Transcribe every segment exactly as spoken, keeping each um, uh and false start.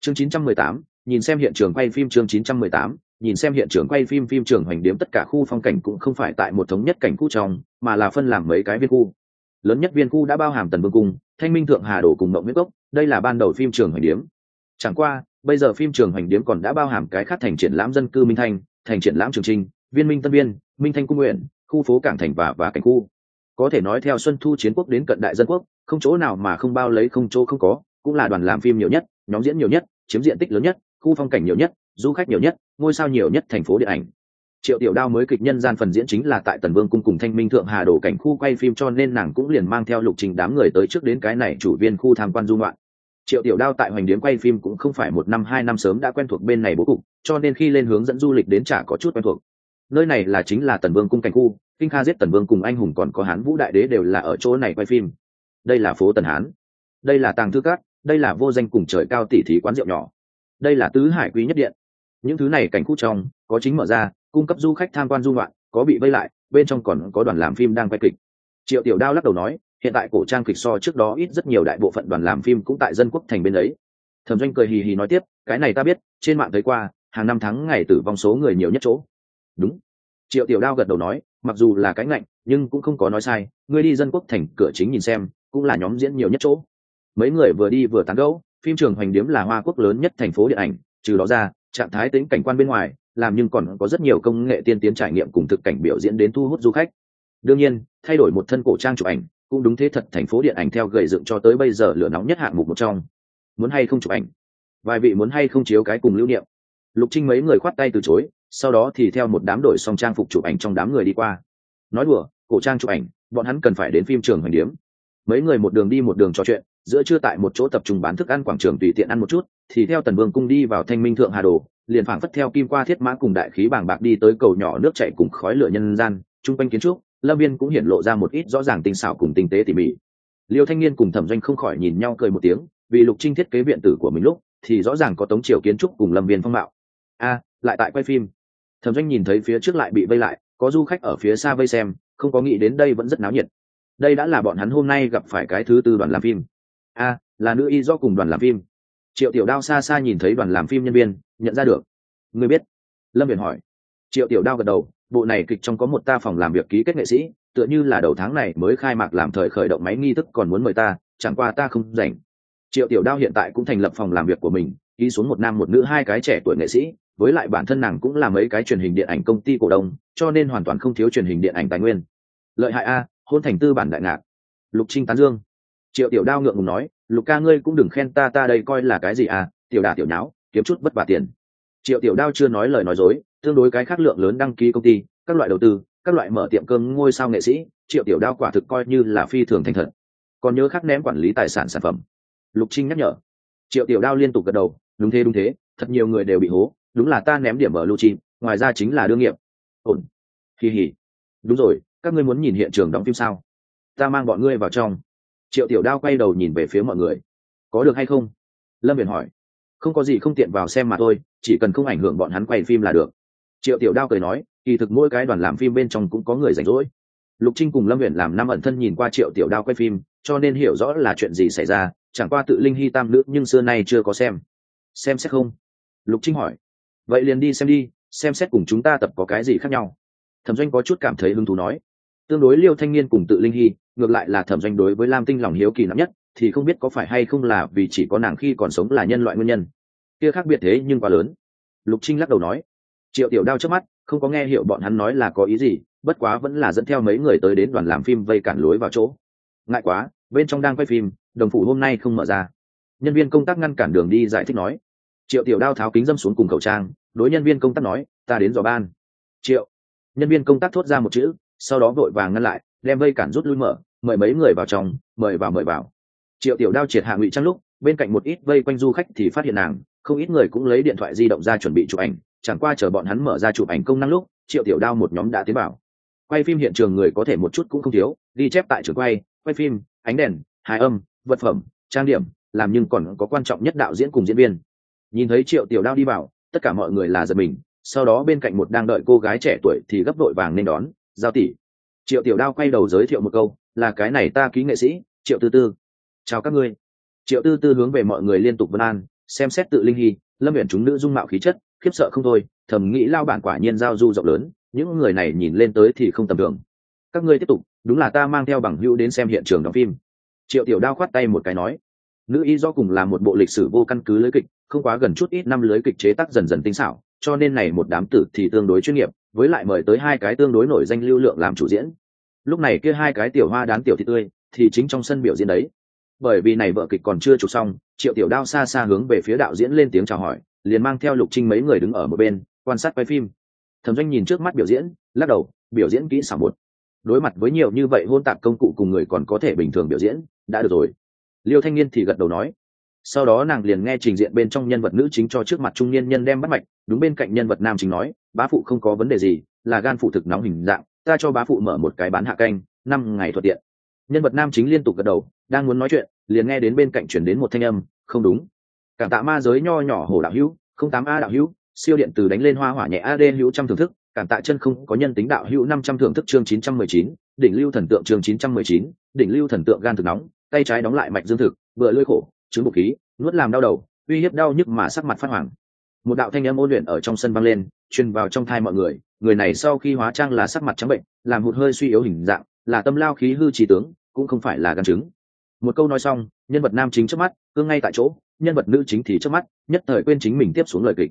chương chín trăm mười tám, nhìn xem hiện trường quay phim. Chương chín trăm mười tám, nhìn xem hiện trường quay phim. Phim trường Hoành Điếm tất cả khu phong cảnh cũng không phải tại một thống nhất cảnh khu trong, mà là phân làm mấy cái viên khu. Lớn nhất viên khu đã bao hàm Tần Vương Cung, Thanh Minh Thượng Hà Đồ cùng Mộng Huyết Cốc, đây là ban đầu phim trường Hoành Điếm. Chẳng qua, bây giờ phim trường Hoành Điếm còn đã bao hàm cái khác thành triển lãm dân cư Minh Thanh, thành triển lãm Trường Trinh, Viên Minh Tân Viên, Minh Thanh Cung Nguyện, khu phố Cảng Thành và và cảnh khu. Có thể nói theo Xuân Thu Chiến Quốc đến cận đại dân quốc, không chỗ nào mà không bao lấy, không chỗ không có, cũng là đoàn làm phim nhiều nhất, nhóm diễn nhiều nhất, chiếm diện tích lớn nhất, khu phong cảnh nhiều nhất, du khách nhiều nhất, ngôi sao nhiều nhất thành phố điện ảnh. Triệu Tiểu Đao mới kịch nhân gian phần diễn chính là tại Tần Vương Cung cùng Thanh Minh Thượng Hà Đồ cảnh khu quay phim, cho nên nàng cũng liền mang theo Lục Trình đám người tới trước đến cái này chủ viên khu tham quan du ngoạn. Triệu Tiểu Đao tại Hoành Điếm quay phim cũng không phải một năm hai năm sớm đã quen thuộc bên này bố cục, cho nên khi lên hướng dẫn du lịch đến chả có chút quen thuộc. Nơi này là chính là Tần Vương Cung cảnh khu, Kinh Kha giết Tần Vương cùng anh hùng còn có Hán Vũ đại đế đều là ở chỗ này quay phim. Đây là phố Tần Hán, đây là Tàng Thư Các, đây là vô danh cùng trời cao tỷ thí quán rượu nhỏ, đây là Tứ Hải Quý Nhất Điện. Những thứ này cảnh khu trong có chính mở ra, cung cấp du khách tham quan du ngoạn, có bị vây lại, bên trong còn có đoàn làm phim đang quay kịch. Triệu Tiểu Đao lắc đầu nói, hiện tại cổ trang kịch so trước đó ít rất nhiều, đại bộ phận đoàn làm phim cũng tại dân quốc thành bên ấy. Thẩm Doanh cười hì hì nói tiếp, cái này ta biết, trên mạng thấy qua, hàng năm tháng ngày tử vong số người nhiều nhất chỗ. Đúng. Triệu Tiểu Đao gật đầu nói, mặc dù là cái ngạnh, nhưng cũng không có nói sai, ngươi đi dân quốc thành cửa chính nhìn xem, cũng là nhóm diễn nhiều nhất chỗ. Mấy người vừa đi vừa tán gẫu, phim trường Hoành Điếm là Hoa Quốc lớn nhất thành phố điện ảnh, trừ đó ra, trạng thái tính cảnh quan bên ngoài, làm nhưng còn có rất nhiều công nghệ tiên tiến trải nghiệm cùng thực cảnh biểu diễn đến thu hút du khách. Đương nhiên, thay đổi một thân cổ trang chụp ảnh, cũng đúng thế thật, thành phố điện ảnh theo gầy dựng cho tới bây giờ lửa nóng nhất hạng mục một trong. Muốn hay không chụp ảnh? Vài vị muốn hay không chiếu cái cùng lưu niệm? Lục Trinh mấy người khoát tay từ chối, sau đó thì theo một đám đổi song trang phục chụp ảnh trong đám người đi qua. Nói đùa, cổ trang chụp ảnh, bọn hắn cần phải đến phim trường Hoành Điếm. Mấy người một đường đi một đường trò chuyện, giữa trưa tại một chỗ tập trung bán thức ăn quảng trường tùy tiện ăn một chút, thì theo Tần Vương Cung đi vào Thanh Minh Thượng Hà Đồ, liền phảng phất theo kim qua thiết mã cùng đại khí bàng bạc đi tới cầu nhỏ nước chảy cùng khói lửa nhân gian, trung quanh kiến trúc, lâm viên cũng hiển lộ ra một ít rõ ràng tinh xảo cùng tinh tế tỉ mỉ. Liêu Thanh Niên cùng Thẩm Doanh không khỏi nhìn nhau cười một tiếng, vì Lục Trinh thiết kế viện tử của mình lúc thì rõ ràng có tống triều kiến trúc cùng lâm viên phong mạo. A, lại tại quay phim. Thẩm Doanh nhìn thấy phía trước lại bị vây lại, có du khách ở phía xa vây xem, không có nghĩ đến đây vẫn rất náo nhiệt. Đây đã là bọn hắn hôm nay gặp phải cái thứ tư đoàn làm phim. A, là nữ y do cùng đoàn làm phim. Triệu Tiểu Đao xa xa nhìn thấy đoàn làm phim nhân viên, nhận ra được. Ngươi biết? Lâm Viễn hỏi. Triệu Tiểu Đao gật đầu, bộ này kịch trong có một ta phòng làm việc ký kết nghệ sĩ, tựa như là đầu tháng này mới khai mạc làm thời khởi động máy nghi thức còn muốn mời ta, chẳng qua ta không rảnh. Triệu Tiểu Đao hiện tại cũng thành lập phòng làm việc của mình, ký xuống một nam một nữ hai cái trẻ tuổi nghệ sĩ, với lại bản thân nàng cũng là mấy cái truyền hình điện ảnh công ty cổ đông, cho nên hoàn toàn không thiếu truyền hình điện ảnh tài nguyên. Lợi hại a, hôn thành tư bản đại ngạc. Lục Trinh tán dương. Triệu Tiểu Đao ngượng ngùng nói, Lục ca ngươi cũng đừng khen ta, ta đây coi là cái gì à, tiểu đả tiểu nháo, kiếm chút bất vả tiền. Triệu Tiểu Đao chưa nói lời nói dối, tương đối cái khác lượng lớn đăng ký công ty, các loại đầu tư, các loại mở tiệm cơm ngôi sao nghệ sĩ, Triệu Tiểu Đao quả thực coi như là phi thường thành thật. Còn nhớ khắc ném quản lý tài sản sản phẩm. Lục Trinh nhắc nhở. Triệu Tiểu Đao liên tục gật đầu, đúng thế đúng thế, thật nhiều người đều bị hố, đúng là ta ném điểm ở lưu chi, ngoài ra chính là đương nghiệp. Ổn. Kỳ hỉ. Đúng rồi, các ngươi muốn nhìn hiện trường đóng phim sao? Ta mang bọn ngươi vào trong. Triệu Tiểu Đao quay đầu nhìn về phía mọi người. Có được hay không? Lâm Viễn hỏi. Không có gì, không tiện vào xem mà thôi, chỉ cần không ảnh hưởng bọn hắn quay phim là được. Triệu Tiểu Đao cười nói, kỳ thực mỗi cái đoàn làm phim bên trong cũng có người rảnh rỗi. Lục Trinh cùng Lâm Viễn làm năm ẩn thân nhìn qua Triệu Tiểu Đao quay phim, cho nên hiểu rõ là chuyện gì xảy ra, chẳng qua tự Linh Hy tam nữ nhưng xưa nay chưa có xem. Xem xét không? Lục Trinh hỏi. Vậy liền đi xem đi, xem xét cùng chúng ta tập có cái gì khác nhau. Thẩm Doanh có chút cảm thấy hứng thú nói. Tương đối Liêu Thanh Niên cùng tự Linh Hy, ngược lại là Thẩm Doanh đối với Lam Tinh lòng hiếu kỳ nặng nhất, thì không biết có phải hay không là vì chỉ có nàng khi còn sống là nhân loại nguyên nhân. Kia khác biệt thế nhưng quá lớn. Lục Trinh lắc đầu nói. Triệu Tiểu Đao trước mắt không có nghe hiểu bọn hắn nói là có ý gì, bất quá vẫn là dẫn theo mấy người tới đến đoàn làm phim vây cản lối vào chỗ. Ngại quá, bên trong đang quay phim, đồng phủ hôm nay không mở ra. Nhân viên công tác ngăn cản đường đi giải thích nói. Triệu Tiểu Đao tháo kính dâm xuống cùng khẩu trang, đối nhân viên công tác nói, ta đến dò ban. Triệu. Nhân viên công tác thốt ra một chữ, sau đó vội vàng ngăn lại, đem vây cản rút lui mở, mời mấy người vào trong, mời vào mời vào. Triệu Tiểu Đao triệt hạ ngụy trang lúc, bên cạnh một ít vây quanh du khách thì phát hiện nàng, không ít người cũng lấy điện thoại di động ra chuẩn bị chụp ảnh, chẳng qua chờ bọn hắn mở ra chụp ảnh công năng lúc, Triệu Tiểu Đao một nhóm đã tiến vào. Quay phim hiện trường người có thể một chút cũng không thiếu, ghi chép tại trường quay, quay phim, ánh đèn, hài âm, vật phẩm, trang điểm, làm nhưng còn có quan trọng nhất đạo diễn cùng diễn viên. Nhìn thấy Triệu Tiểu Đao đi vào, tất cả mọi người là giật mình, sau đó bên cạnh một đang đợi cô gái trẻ tuổi thì gấp đội vàng nên đón, giao tỷ. Triệu Tiểu Đao quay đầu giới thiệu một câu, là cái này ta ký nghệ sĩ Triệu Tư Tư. Chào các ngươi. Triệu Tư Tư hướng về mọi người liên tục vân an, xem xét tự linh hy, lâm uyển chúng nữ dung mạo khí chất khiếp sợ không thôi, thầm nghĩ lao bản quả nhiên giao du rộng lớn, những người này nhìn lên tới thì không tầm thường. Các ngươi tiếp tục, đúng là ta mang theo bằng hữu đến xem hiện trường đóng phim. Triệu Tiểu Đao khoát tay một cái nói. Nữ y do cùng là một bộ lịch sử vô căn cứ lưới kịch, không quá gần chút ít năm lưới kịch chế tác dần dần tinh xảo, cho nên này một đám tử thì tương đối chuyên nghiệp, với lại mời tới hai cái tương đối nổi danh lưu lượng làm chủ diễn. Lúc này kia hai cái tiểu hoa đán tiểu thị tươi thì chính trong sân biểu diễn đấy. Bởi vì này vợ kịch còn chưa chụp xong, Triệu Tiểu Đao xa xa hướng về phía đạo diễn lên tiếng chào hỏi, liền mang theo Lục Trinh mấy người đứng ở một bên quan sát quay phim. Thẩm Doanh nhìn trước mắt biểu diễn, lắc đầu, biểu diễn kỹ xảo một. Đối mặt với nhiều như vậy hôn tạp công cụ cùng người còn có thể bình thường biểu diễn, đã được rồi. Liêu Thanh Niên thì gật đầu nói. Sau đó nàng liền nghe trình diện bên trong nhân vật nữ chính cho trước mặt trung niên nhân đem bắt mạch, đúng bên cạnh nhân vật nam chính nói, bá phụ không có vấn đề gì, là gan phụ thực nóng hình dạng, ta cho bá phụ mở một cái bán hạ canh, năm ngày thuận tiện. Nhân vật nam chính liên tục gật đầu, đang muốn nói chuyện, liền nghe đến bên cạnh chuyển đến một thanh âm, không đúng. Cảm tạ ma giới nho nhỏ hổ đạo hữu, không tám a đạo hữu, siêu điện từ đánh lên hoa hỏa nhẹ a đê hữu trăm thưởng thức, cảm tạ chân không có nhân tính đạo hữu năm trăm thưởng thức chương chín trăm mười chín, đỉnh lưu thần tượng chương chín trăm mười chín, đỉnh lưu thần tượng gan thực nóng, tay trái đóng lại mạch dương thực, vừa lưỡi khổ, chứng bụng khí, nuốt làm đau đầu, uy hiếp đau nhức mà sắc mặt phát hoàng. Một đạo thanh âm ôn luyện ở trong sân vang lên, truyền vào trong thai mọi người, người này sau khi hóa trang là sắc mặt trắng bệnh, làm hụt hơi suy yếu hình dạng, là tâm lao khí hư trí tướng, cũng không phải là gan chứng. Một câu nói xong, nhân vật nam chính trước mắt cương ngay tại chỗ, nhân vật nữ chính thì trước mắt nhất thời quên chính mình tiếp xuống lời kịch.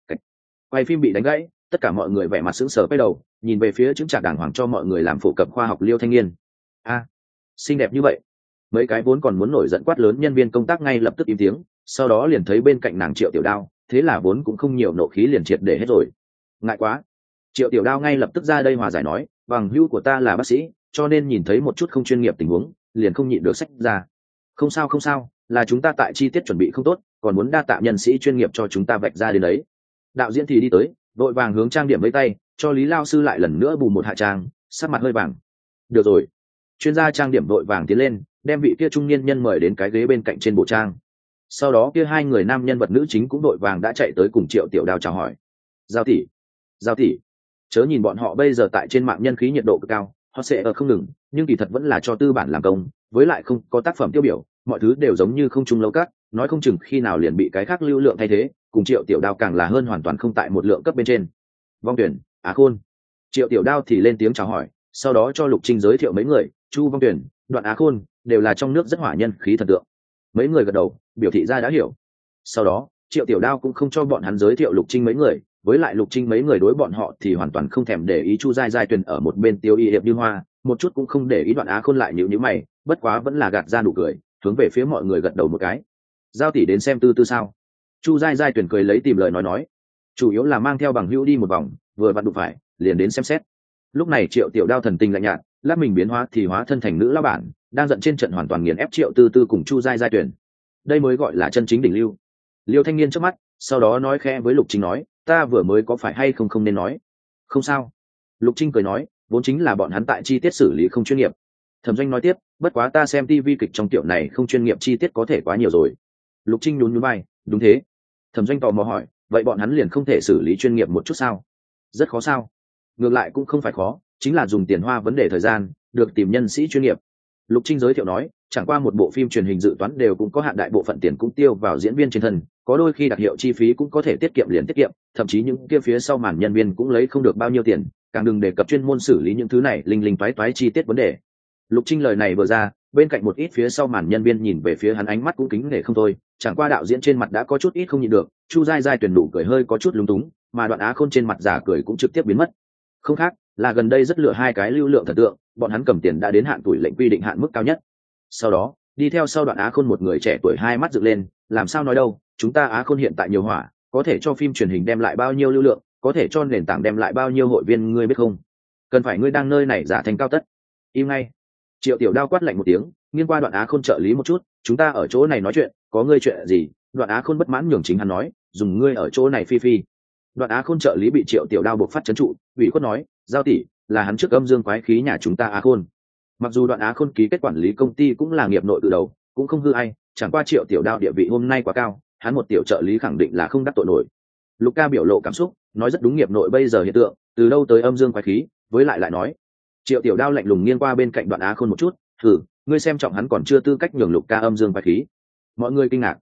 Quay phim bị đánh gãy, tất cả mọi người vẻ mặt sững sờ quay đầu, nhìn về phía chứng trạc đàng hoàng cho mọi người làm phổ cập khoa học Liêu Thanh Niên. A, xinh đẹp như vậy. Mấy cái vốn còn muốn nổi giận quát lớn nhân viên công tác ngay lập tức im tiếng, sau đó liền thấy bên cạnh nàng Triệu Tiểu Đao, thế là vốn cũng không nhiều nộ khí liền triệt để hết rồi. Ngại quá. Triệu Tiểu Đao ngay lập tức ra đây hòa giải nói, bằng hữu của ta là bác sĩ, cho nên nhìn thấy một chút không chuyên nghiệp tình huống, liền không nhịn được sách ra. Không sao không sao, là chúng ta tại chi tiết chuẩn bị không tốt, còn muốn đa tạ nhân sĩ chuyên nghiệp cho chúng ta vạch ra đến đấy. Đạo diễn thì đi tới, đội vàng hướng trang điểm với tay, cho Lý Lao sư lại lần nữa bù một hạ trang, sắc mặt hơi vàng. Được rồi. Chuyên gia trang điểm đội vàng tiến lên, đem vị kia trung niên nhân mời đến cái ghế bên cạnh trên bộ trang. Sau đó kia hai người nam nhân vật nữ chính cũng đội vàng đã chạy tới cùng Triệu Tiểu Đao chào hỏi. Giao tỷ, giao tỷ, chớ nhìn bọn họ bây giờ tại trên mạng nhân khí nhiệt độ cực cao, họ sẽ ở không ngừng, nhưng kỳ thật vẫn là cho tư bản làm công, với lại không có tác phẩm tiêu biểu, mọi thứ đều giống như không trung lâu cát, nói không chừng khi nào liền bị cái khác lưu lượng thay thế, cùng Triệu Tiểu Đao càng là hơn hoàn toàn không tại một lượng cấp bên trên. Vong Tuyển, Á Khôn. Triệu Tiểu Đao thì lên tiếng chào hỏi, sau đó cho Lục Trinh giới thiệu mấy người, Chu Vong Tuyển, Đoạn Á Khôn, đều là trong nước rất hỏa nhân khí thần tượng. Mấy người gật đầu, biểu thị ra đã hiểu. Sau đó, Triệu Tiểu Đao cũng không cho bọn hắn giới thiệu Lục Trinh mấy người, với lại Lục Trinh mấy người đối bọn họ thì hoàn toàn không thèm để ý. Chu Giai Giai Tuyền ở một bên tiêu y hiệp như hoa, một chút cũng không để ý. Đoạn Á Khôn lại nhíu nhíu mày, bất quá vẫn là gạt ra nụ cười, hướng về phía mọi người gật đầu một cái. Giao tỷ đến xem tư tư sao? Chu Giai Giai Tuyền cười lấy tìm lời nói nói, chủ yếu là mang theo bằng hữu đi một vòng, vừa vặn đụng phải, liền đến xem xét. Lúc này Triệu Tiểu Đao thần tình lạnh nhạt, lát mình biến hóa thì hóa thân thành nữ lão bản, đang giận trên trận hoàn toàn nghiền ép Triệu Tư Tư cùng Chu Giai Giai Tuyền. Đây mới gọi là chân chính đỉnh lưu. Liêu Thanh Niên trước mắt, sau đó nói khẽ với Lục Trinh nói, ta vừa mới có phải hay không không nên nói. Không sao. Lục Trinh cười nói, vốn chính là bọn hắn tại chi tiết xử lý không chuyên nghiệp. Thẩm Doanh nói tiếp, bất quá ta xem tivi kịch trong tiểu này không chuyên nghiệp chi tiết có thể quá nhiều rồi. Lục Trinh nhún nhún vai, đúng thế. Thẩm Doanh tò mò hỏi, vậy bọn hắn liền không thể xử lý chuyên nghiệp một chút sao? Rất khó sao? Ngược lại cũng không phải khó, chính là dùng tiền hoa vấn đề thời gian, được tìm nhân sĩ chuyên nghiệp. Lục Trinh giới thiệu nói, chẳng qua một bộ phim truyền hình dự toán đều cũng có hạn, đại bộ phận tiền cũng tiêu vào diễn viên trên thân, có đôi khi đặc hiệu chi phí cũng có thể tiết kiệm liền tiết kiệm, thậm chí những kia phía sau màn nhân viên cũng lấy không được bao nhiêu tiền, càng đừng đề cập chuyên môn xử lý những thứ này linh linh toái toái chi tiết vấn đề. Lục Trinh lời này vừa ra, bên cạnh một ít phía sau màn nhân viên nhìn về phía hắn ánh mắt cũng kính nể không thôi, chẳng qua đạo diễn trên mặt đã có chút ít không nhịn được, Chu Giai Giai Tuyền nụ cười hơi có chút lúng túng, mà Đoạn Á Khôn trên mặt giả cười cũng trực tiếp biến mất. Không khác, là gần đây rất lựa hai cái lưu lượng thần tượng, bọn hắn cầm tiền đã đến hạn tuổi lệnh quy định hạn mức cao nhất. Sau đó, đi theo sau Đoạn Á Khôn một người trẻ tuổi hai mắt dựng lên, làm sao nói đâu, chúng ta Á Khôn hiện tại nhiều hỏa, có thể cho phim truyền hình đem lại bao nhiêu lưu lượng, có thể cho nền tảng đem lại bao nhiêu hội viên, ngươi biết không? Cần phải ngươi đang nơi này giả thành cao tất. Im ngay. Triệu Tiểu Đao quát lạnh một tiếng, nghiêng qua Đoạn Á Khôn trợ lý một chút, chúng ta ở chỗ này nói chuyện, có ngươi chuyện gì? Đoạn Á Khôn bất mãn nhường chính hắn nói, dùng ngươi ở chỗ này phi phi. Đoạn Á Khôn trợ lý bị Triệu Tiểu Đao buộc phát trấn trụ, ủy khuất nói, giao tỷ, là hắn trước âm dương quái khí nhà chúng ta Á Khôn. Mặc dù Đoạn Á Khôn ký kết quản lý công ty cũng là nghiệp nội từ đầu, cũng không hư ai, chẳng qua Triệu Tiểu Đao địa vị hôm nay quá cao, hắn một tiểu trợ lý khẳng định là không đắc tội nổi. Lục Ca biểu lộ cảm xúc, nói rất đúng, nghiệp nội bây giờ hiện tượng, từ đâu tới âm dương quái khí, với lại lại nói. Triệu Tiểu Đao lạnh lùng nghiêng qua bên cạnh Đoạn Á Khôn một chút, thử, ngươi xem trọng hắn còn chưa tư cách nhường Lục Ca âm dương quái khí. Mọi người kinh ngạc.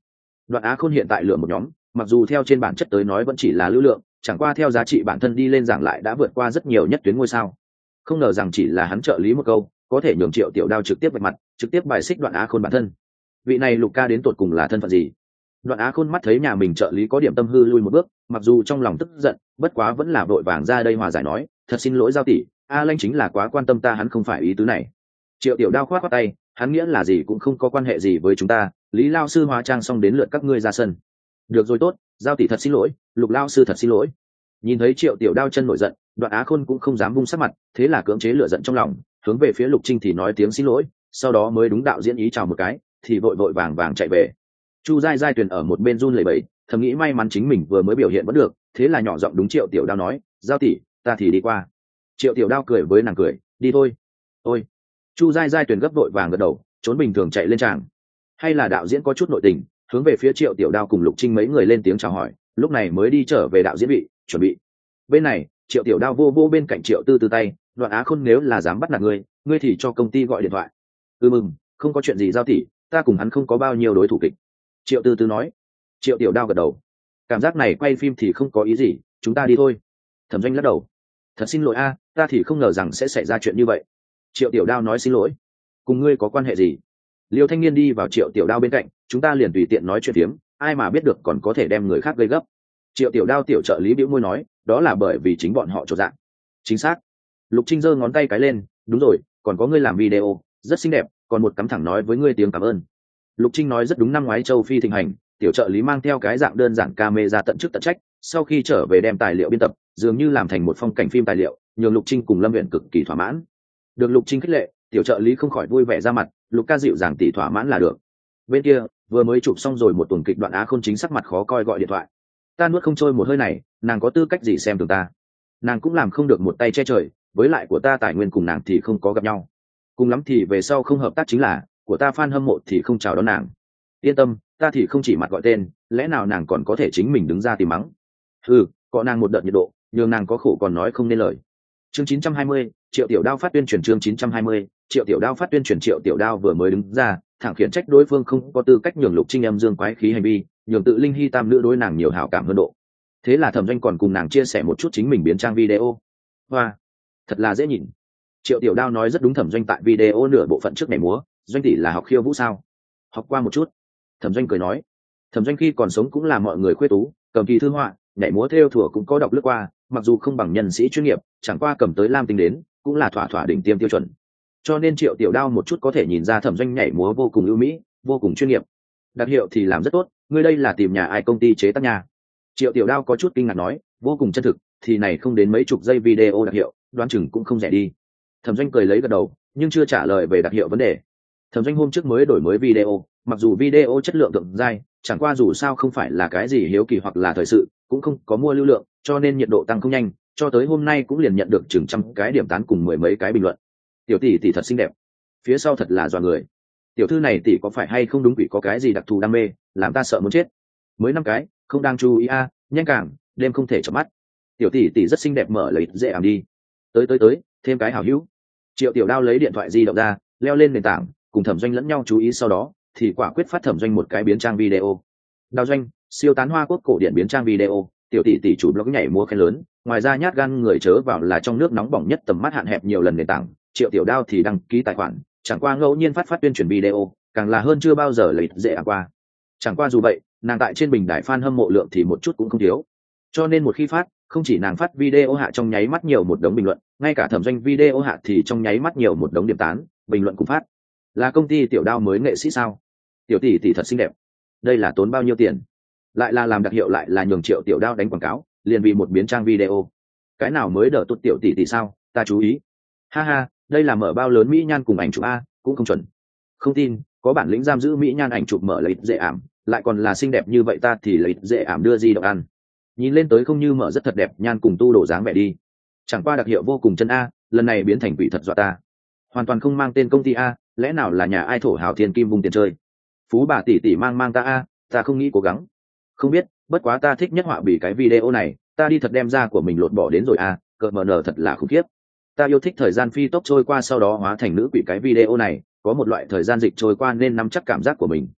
Đoạn Á Khôn hiện tại lựa một nhóm, mặc dù theo trên bản chất tới nói vẫn chỉ là lưu lượng, chẳng qua theo giá trị bản thân đi lên giảng lại đã vượt qua rất nhiều nhất tuyến ngôi sao. Không ngờ rằng chỉ là hắn trợ lý một câu, có thể nhường Triệu Tiểu Đao trực tiếp vạch mặt, trực tiếp bài xích Đoạn Á Khôn bản thân. Vị này Lục ca đến tột cùng là thân phận gì? Đoạn Á Khôn mắt thấy nhà mình trợ lý có điểm tâm hư lui một bước, mặc dù trong lòng tức giận, bất quá vẫn là vội vàng ra đây hòa giải nói, thật xin lỗi Giao tỷ, A Lanh chính là quá quan tâm ta, hắn không phải ý tứ này. Triệu Tiểu Đao khoát khoát tay, hắn nghĩa là gì cũng không có quan hệ gì với chúng ta, Lý lao sư hóa trang xong đến lượt các ngươi ra sân. Được rồi tốt, Giao tỷ thật xin lỗi, Lục lao sư thật xin lỗi. Nhìn thấy Triệu Tiểu Đao chân nổi giận, Đoạn Á Khôn cũng không dám vung sắc mặt, thế là cưỡng chế lửa giận trong lòng, hướng về phía Lục Trinh thì nói tiếng xin lỗi, sau đó mới đúng đạo diễn ý chào một cái, thì vội vội vàng vàng chạy về. Chu Giai Giai Tuyền ở một bên run lẩy bẩy, thầm nghĩ may mắn chính mình vừa mới biểu hiện vẫn được, thế là nhỏ giọng đúng Triệu Tiểu Đao nói, Giao tỷ, ta thì đi qua. Triệu Tiểu Đao cười với nàng cười, đi thôi. Ôi. Chu Giai Giai Tuyền gấp vội vàng gật đầu, trốn bình thường chạy lên tràng. Hay là đạo diễn có chút nội tình, hướng về phía Triệu Tiểu Đao cùng Lục Trinh mấy người lên tiếng chào hỏi, lúc này mới đi trở về đạo diễn vị, chuẩn bị. Bên này, Triệu Tiểu Đao vô vô bên cạnh Triệu Tư Tư tay, Đoạn Á Khôn nếu là dám bắt nạt ngươi, ngươi thì cho công ty gọi điện thoại. Ừ mừng, không có chuyện gì Giao tỷ, ta cùng hắn không có bao nhiêu đối thủ kịch. Triệu Tư Tư nói. Triệu Tiểu Đao gật đầu, cảm giác này quay phim thì không có ý gì, chúng ta đi thôi. Thẩm Doanh lắc đầu, thật xin lỗi a, ta thì không ngờ rằng sẽ xảy ra chuyện như vậy. Triệu Tiểu Đao nói xin lỗi, cùng ngươi có quan hệ gì? Liêu Thanh Niên đi vào Triệu Tiểu Đao bên cạnh, chúng ta liền tùy tiện nói chuyện tiếm, ai mà biết được còn có thể đem người khác gây gấp. Triệu Tiểu Đao tiểu trợ lý bĩu môi nói, đó là bởi vì chính bọn họ trột dạng. Chính xác. Lục Trinh giơ ngón tay cái lên, đúng rồi, còn có ngươi làm video, rất xinh đẹp, còn một cắm thẳng nói với ngươi tiếng cảm ơn. Lục Trinh nói rất đúng, năm ngoái châu Phi thịnh hành, tiểu trợ lý mang theo cái dạng đơn giản camera tận chức tận trách, sau khi trở về đem tài liệu biên tập, dường như làm thành một phong cảnh phim tài liệu, nhường Lục Trinh cùng Lâm Uyển cực kỳ thỏa mãn. Được Lục Trinh khích lệ, tiểu trợ lý không khỏi vui vẻ ra mặt, Lục ca dịu dàng tỷ thỏa mãn là được. Bên kia, vừa mới chụp xong rồi một tuần kịch, Đoạn Á Khôn chính sắc mặt khó coi gọi điện thoại. Ta nuốt không trôi một hơi này, nàng có tư cách gì xem thường ta? Nàng cũng làm không được một tay che trời, với lại của ta tài nguyên cùng nàng thì không có gặp nhau. Cùng lắm thì về sau không hợp tác chính là, của ta fan hâm mộ thì không chào đón nàng. Yên tâm, ta thì không chỉ mặt gọi tên, lẽ nào nàng còn có thể chính mình đứng ra tìm mắng? Ừ, có nàng một đợt nhiệt độ, nhường nàng có khổ còn nói không nên lời. Chương chín trăm hai mươi, Triệu Tiểu Đao phát tuyên truyền. Chương chín trăm hai mươi, Triệu Tiểu Đao phát tuyên truyền. Triệu Tiểu Đao vừa mới đứng ra, thẳng khiển trách đối phương không có tư cách nhường Lục Trinh âm dương quái khí hành vi, nhường tự Linh Hy tam nữ đối nàng nhiều hảo cảm hơn độ. Thế là Thẩm Doanh còn cùng nàng chia sẻ một chút chính mình biến trang video. Hoa, thật là dễ nhìn. Triệu Tiểu Đao nói rất đúng, Thẩm Doanh tại video nửa bộ phận trước nhảy múa, Doanh tỷ là học khiêu vũ sao? Học qua một chút. Thẩm Doanh cười nói, Thẩm Doanh khi còn sống cũng là mọi người khuê tú, cầm kỳ thư họa, nhảy múa theo thủa cũng có đọc lướt qua, mặc dù không bằng nhân sĩ chuyên nghiệp, chẳng qua cầm tới lam tinh đến, cũng là thỏa thỏa đỉnh tiêm tiêu chuẩn. Cho nên Triệu Tiểu Đao một chút có thể nhìn ra Thẩm Doanh nhảy múa vô cùng ưu mỹ, vô cùng chuyên nghiệp. Đặc hiệu thì làm rất tốt, ngươi đây là tìm nhà ai công ty chế tác nhà? Triệu Tiểu Đao có chút kinh ngạc nói, vô cùng chân thực, thì này không đến mấy chục giây video đặc hiệu, đoán chừng cũng không rẻ đi. Thẩm Doanh cười lấy gật đầu, nhưng chưa trả lời về đặc hiệu vấn đề. Thẩm Doanh hôm trước mới đổi mới video, mặc dù video chất lượng thượng giai, chẳng qua dù sao không phải là cái gì hiếu kỳ hoặc là thời sự, cũng không có mua lưu lượng, cho nên nhiệt độ tăng không nhanh, cho tới hôm nay cũng liền nhận được chừng trăm cái điểm tán cùng mười mấy cái bình luận. Tiểu tỷ tỷ thật xinh đẹp, phía sau thật là dọa người. Tiểu thư này tỷ có phải hay không đúng quỷ có cái gì đặc thù đam mê, làm ta sợ muốn chết. Mới năm cái, không đang chú ý a, à, nhanh càng, đêm không thể chợp mắt. Tiểu tỷ tỷ rất xinh đẹp, mở lấy dễ ảm đi. Tới tới tới, thêm cái hảo hữu. Triệu Tiểu Đao lấy điện thoại di động ra, leo lên nền tảng, cùng Thẩm Doanh lẫn nhau chú ý, sau đó thì quả quyết phát Thẩm Doanh một cái biến trang video. Đao Doanh, siêu tán hoa quốc cổ điển biến trang video, tiểu tỷ tỷ chủ blog nhảy múa khen lớn, ngoài ra nhát gan người chớ vào là trong nước nóng bỏng nhất, tầm mắt hạn hẹp nhiều lần nền tảng. Triệu Tiểu Đao thì đăng ký tài khoản, chẳng qua ngẫu nhiên phát phát tuyên truyền video, càng là hơn chưa bao giờ lấy dễ ảm qua. Chẳng qua dù vậy, nàng tại trên bình đài fan hâm mộ lượng thì một chút cũng không thiếu, cho nên một khi phát, không chỉ nàng phát video hạ trong nháy mắt nhiều một đống bình luận, ngay cả Thẩm Doanh video hạ thì trong nháy mắt nhiều một đống điểm tán, bình luận cũng phát. Là công ty Tiểu Đao mới nghệ sĩ sao? Tiểu tỷ tỷ thật xinh đẹp, đây là tốn bao nhiêu tiền? Lại là làm đặc hiệu, lại là nhường Triệu Tiểu Đao đánh quảng cáo, liền vì một biến trang video. Cái nào mới đỡ tốt tiểu tỷ tỷ sao? Ta chú ý. Ha ha, đây là mở bao lớn mỹ nhan cùng ảnh chụp a, cũng không chuẩn. Không tin, có bản lĩnh giam giữ mỹ nhan ảnh chụp mở lấy dễ ảm, lại còn là xinh đẹp như vậy, ta thì lấy dễ ảm đưa di động ăn. Nhìn lên tới không như mở rất thật đẹp nhan cùng tu đổ dáng vẻ đi. Chẳng qua đặc hiệu vô cùng chân a, lần này biến thành quỷ thật dọa ta. Hoàn toàn không mang tên công ty a, lẽ nào là nhà ai thổ hào thiên kim vùng tiền chơi? Phú bà tỷ tỷ mang mang ta a, ta không nghĩ cố gắng. Không biết, bất quá ta thích nhất họa bì cái video này, ta đi thật đem ra của mình lột bỏ đến rồi a, cợt mờ nở thật là khủng khiếp. Ta yêu thích thời gian phi tốc trôi qua sau đó hóa thành nữ quỷ cái video này, có một loại thời gian dịch trôi qua nên nắm chắc cảm giác của mình.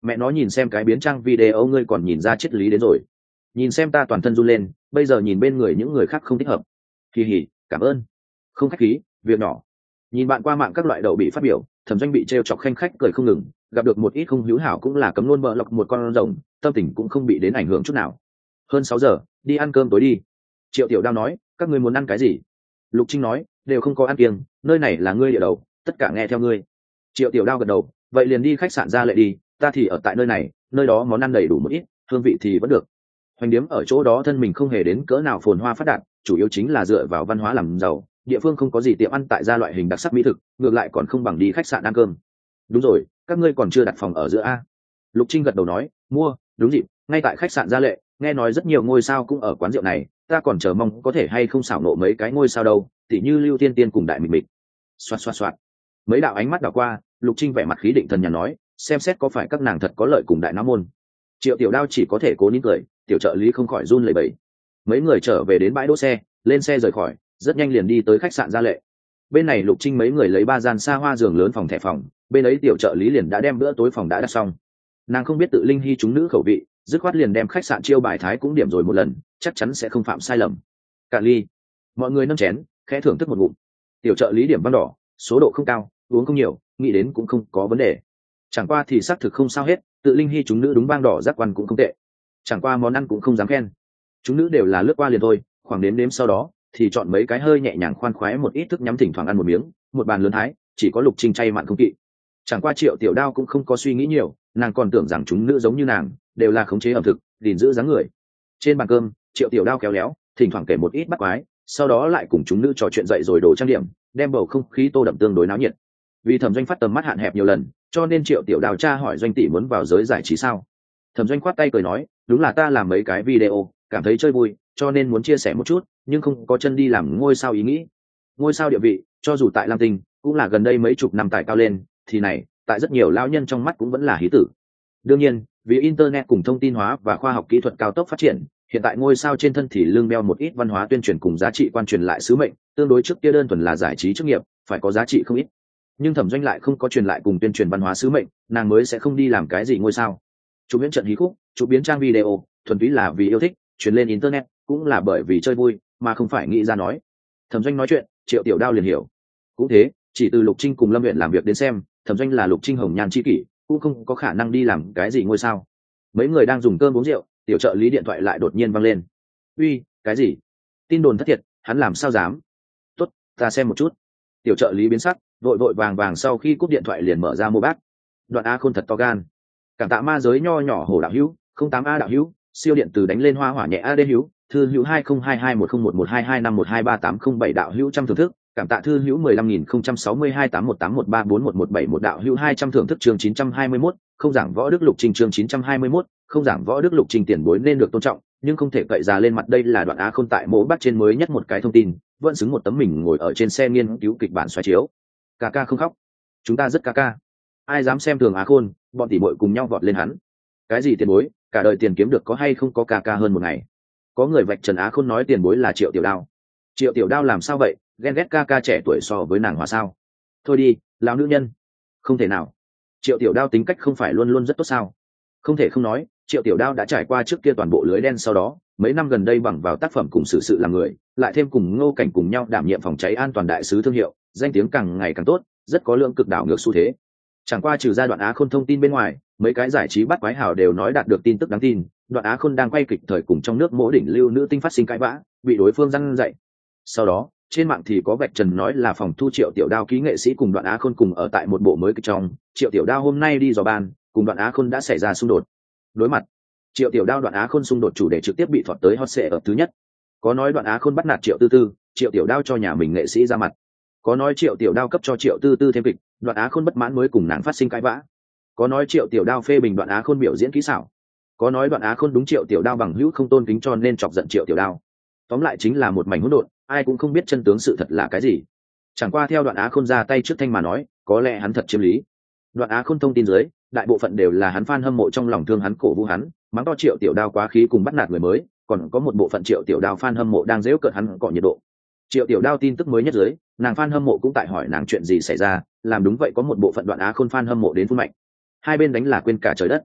Mẹ nó, nhìn xem cái biến trang video ngươi còn nhìn ra triết lý đến rồi. Nhìn xem ta toàn thân run lên, bây giờ nhìn bên người những người khác không thích hợp. Kỳ hỉ, cảm ơn. Không khách khí, việc nhỏ. Nhìn bạn qua mạng các loại đậu bị phát biểu, Thẩm Doanh bị trêu chọc khanh khách cười không ngừng, gặp được một ít không hữu hảo cũng là cấm luôn bợ lọc một con rồng, tâm tình cũng không bị đến ảnh hưởng chút nào. Hơn sáu giờ, đi ăn cơm tối đi. Triệu Tiểu Đao nói, các ngươi muốn ăn cái gì? Lục Trinh nói, đều không có ăn kiêng, nơi này là ngươi địa đầu, tất cả nghe theo ngươi. Triệu Tiểu Đao gật đầu, vậy liền đi khách sạn Gia Lệ đi, ta thì ở tại nơi này, nơi đó món ăn đầy đủ một ít, hương vị thì vẫn được. Hoành điếm ở chỗ đó thân mình không hề đến cỡ nào phồn hoa phát đạt, chủ yếu chính là dựa vào văn hóa làm giàu, địa phương không có gì tiệm ăn tại gia loại hình đặc sắc mỹ thực, ngược lại còn không bằng đi khách sạn ăn cơm. Đúng rồi, các ngươi còn chưa đặt phòng ở giữa a? Lục Trinh gật đầu nói, mua, đúng dịp, ngay tại khách sạn Gia Lệ, nghe nói rất nhiều ngôi sao cũng ở quán rượu này, ta còn chờ mong có thể hay không xảo nộ mấy cái ngôi sao đâu, tỉ như Lưu Tiên Tiên cùng Đại Mịch Mịch. Xoạt xoạt xoạt. Mấy đạo ánh mắt đảo qua, Lục Trinh vẻ mặt khí định thần nhàn nói, xem xét có phải các nàng thật có lợi cùng Đại Não môn. Triệu Tiểu Đao chỉ có thể cố nín cười, tiểu trợ lý không khỏi run lẩy bẩy. Mấy người trở về đến bãi đỗ xe, lên xe rời khỏi, rất nhanh liền đi tới khách sạn Gia Lệ. Bên này Lục Trinh mấy người lấy ba gian xa hoa giường lớn phòng thẻ phòng, bên ấy tiểu trợ lý liền đã đem bữa tối phòng đã đặt xong. Nàng không biết tự linh hy chúng nữ khẩu vị, dứt khoát liền đem khách sạn chiêu bài thái cũng điểm rồi một lần, chắc chắn sẽ không phạm sai lầm. Cạn ly, mọi người nâng chén, khẽ thưởng thức một ngụm. Tiểu trợ lý điểm vang đỏ, số độ không cao, uống không nhiều, nghĩ đến cũng không có vấn đề. Chẳng qua thì xác thực không sao hết, tự linh hy chúng nữ đúng vang đỏ giác quan cũng không tệ. Chẳng qua món ăn cũng không dám khen, chúng nữ đều là lướt qua liền thôi, khoảng đến đếm sau đó thì chọn mấy cái hơi nhẹ nhàng khoan khoái một ít thức nhắm, thỉnh thoảng ăn một miếng, một bàn lớn thái, chỉ có Lục Trinh chay mặn không kỵ. Chẳng qua Triệu Tiểu Đao cũng không có suy nghĩ nhiều, nàng còn tưởng rằng chúng nữ giống như nàng, đều là khống chế ẩm thực, gìn giữ dáng người. Trên bàn cơm, Triệu Tiểu Đao kéo léo, thỉnh thoảng kể một ít bắt quái, sau đó lại cùng chúng nữ trò chuyện dậy rồi đồ trang điểm, đem bầu không khí tô đậm tương đối náo nhiệt. Vì Thẩm Doanh phát tầm mắt hạn hẹp nhiều lần, cho nên Triệu Tiểu Đao tra hỏi Doanh tỷ muốn vào giới giải trí sao. Thẩm Doanh khoát tay cười nói, đúng là ta làm mấy cái video, cảm thấy chơi vui, cho nên muốn chia sẻ một chút, nhưng không có chân đi làm ngôi sao ý nghĩ. Ngôi sao địa vị, cho dù tại Lam Tinh, cũng là gần đây mấy chục năm tài cao lên, thì này, tại rất nhiều lão nhân trong mắt cũng vẫn là hí tử. Đương nhiên, vì internet cùng thông tin hóa và khoa học kỹ thuật cao tốc phát triển, hiện tại ngôi sao trên thân thì lương đeo một ít văn hóa tuyên truyền cùng giá trị quan truyền lại sứ mệnh, tương đối trước kia đơn thuần là giải trí chức nghiệp, phải có giá trị không ít. Nhưng Thẩm Doanh lại không có truyền lại cùng tuyên truyền văn hóa sứ mệnh, nàng mới sẽ không đi làm cái gì ngôi sao. Chụp biến trận hí khúc, chụp biến trang video, thuần túy là vì yêu thích, truyền lên internet cũng là bởi vì chơi vui, mà không phải nghĩ ra nói. Thẩm Doanh nói chuyện, Triệu Tiểu Đao liền hiểu. Cũng thế, chỉ từ Lục Trinh cùng Lâm Uyển làm việc đến xem, Thẩm Doanh là Lục Trinh hồng nhan chi kỷ, cũng không có khả năng đi làm cái gì ngôi sao. Mấy người đang dùng cơm uống rượu, tiểu trợ lý điện thoại lại đột nhiên vang lên. Uy, cái gì? Tin đồn thất thiệt, hắn làm sao dám? Tốt, ta xem một chút. Tiểu trợ lý biến sắc, vội vội vàng vàng sau khi cúp điện thoại liền mở ra mô bát. Đoạn A Khôn thật to gan. Cảm tạ ma giới nho nhỏ hồ đạo hữu, không tám A đạo hữu, siêu điện từ đánh lên hoa hỏa nhẹ A đê hữu, thư hữu hai không hai hai một không một một hai hai năm một hai ba tám không bảy đạo hữu trăm thưởng thức, cảm tạ thư hữu mười lăm nghìn không trăm sáu mươi hai tám một tám một ba bốn một một bảy một đạo hữu hai trăm thưởng thức chương chín trăm hai mươi mốt, không giảng võ đức Lục Trình chương chín trăm hai mươi mốt, không giảng võ đức Lục Trình tiền bối nên được tôn trọng, nhưng không thể cậy ra lên mặt đây là Đoạn Á Khôn tại mỗ bắt trên mới nhất một cái thông tin, vẫn xứng một tấm mình ngồi ở trên xe nghiên cứu kịch bản xoáy chiếu. Ca ca không khóc, chúng ta rất ca ca. Ai dám xem thường Á Khôn, bọn tỷ muội cùng nhau vọt lên hắn. Cái gì tiền bối, cả đời tiền kiếm được có hay không có ca ca hơn một ngày. Có người vạch trần Á Khôn nói tiền bối là Triệu Tiểu Đao. Triệu Tiểu Đao làm sao vậy, ghen ghét ca ca trẻ tuổi so với nàng hòa sao? Thôi đi, lão nữ nhân. Không thể nào. Triệu Tiểu Đao tính cách không phải luôn luôn rất tốt sao? Không thể không nói, Triệu Tiểu Đao đã trải qua trước kia toàn bộ lưới đen, sau đó mấy năm gần đây bằng vào tác phẩm cùng xử sự làm người, lại thêm cùng Ngô Cảnh cùng nhau đảm nhiệm phòng cháy an toàn đại sứ thương hiệu, danh tiếng càng ngày càng tốt, rất có lượng cực đảo ngược xu thế. Chẳng qua trừ ra Đoạn Á Khôn thông tin bên ngoài, mấy cái giải trí bắt quái hào đều nói đạt được tin tức đáng tin, Đoạn Á Khôn đang quay kịch thời cùng trong nước mỗi đỉnh lưu nữ tinh phát sinh cãi vã, bị đối phương răn dạy. Sau đó, trên mạng thì có vạch trần nói là phòng thu Triệu Tiểu Đao ký nghệ sĩ cùng Đoạn Á Khôn cùng ở tại một bộ mới kịch trong, Triệu Tiểu Đao hôm nay đi dò ban, cùng Đoạn Á Khôn đã xảy ra xung đột. Đối mặt, Triệu Tiểu Đao Đoạn Á Khôn xung đột chủ đề trực tiếp bị thọt tới hot search ở thứ nhất. Có nói Đoạn Á Khôn bắt nạt Triệu Tư Tư, Triệu Tiểu Đao cho nhà mình nghệ sĩ ra mặt. Có nói Triệu Tiểu Đao cấp cho Triệu Tư Tư thêm kịch, Đoạn Á Khôn bất mãn mới cùng nàng phát sinh cãi vã. Có nói Triệu Tiểu Đao phê bình Đoạn Á Khôn biểu diễn kỹ xảo. Có nói Đoạn Á Khôn đúng Triệu Tiểu Đao bằng hữu không tôn kính cho nên chọc giận Triệu Tiểu Đao. Tóm lại chính là một mảnh hỗn độn, ai cũng không biết chân tướng sự thật là cái gì. Chẳng qua theo Đoạn Á Khôn ra tay trước thanh mà nói, có lẽ hắn thật chiếm lý. Đoạn Á Khôn thông tin dưới, đại bộ phận đều là hắn fan hâm mộ trong lòng thương hắn, cổ vũ hắn, mắng to Triệu Tiểu Đao quá khí cùng bắt nạt người mới, còn có một bộ phận Triệu Tiểu Đao fan hâm mộ đang giễu cợt hắn cọ nhiệt độ. Triệu Tiểu Đao tin tức mới nhất dưới, nàng fan hâm mộ cũng tại hỏi nàng chuyện gì xảy ra, làm đúng vậy có một bộ phận Đoạn Á Khôn fan hâm mộ đến phun mạnh. Hai bên đánh là quên cả trời đất.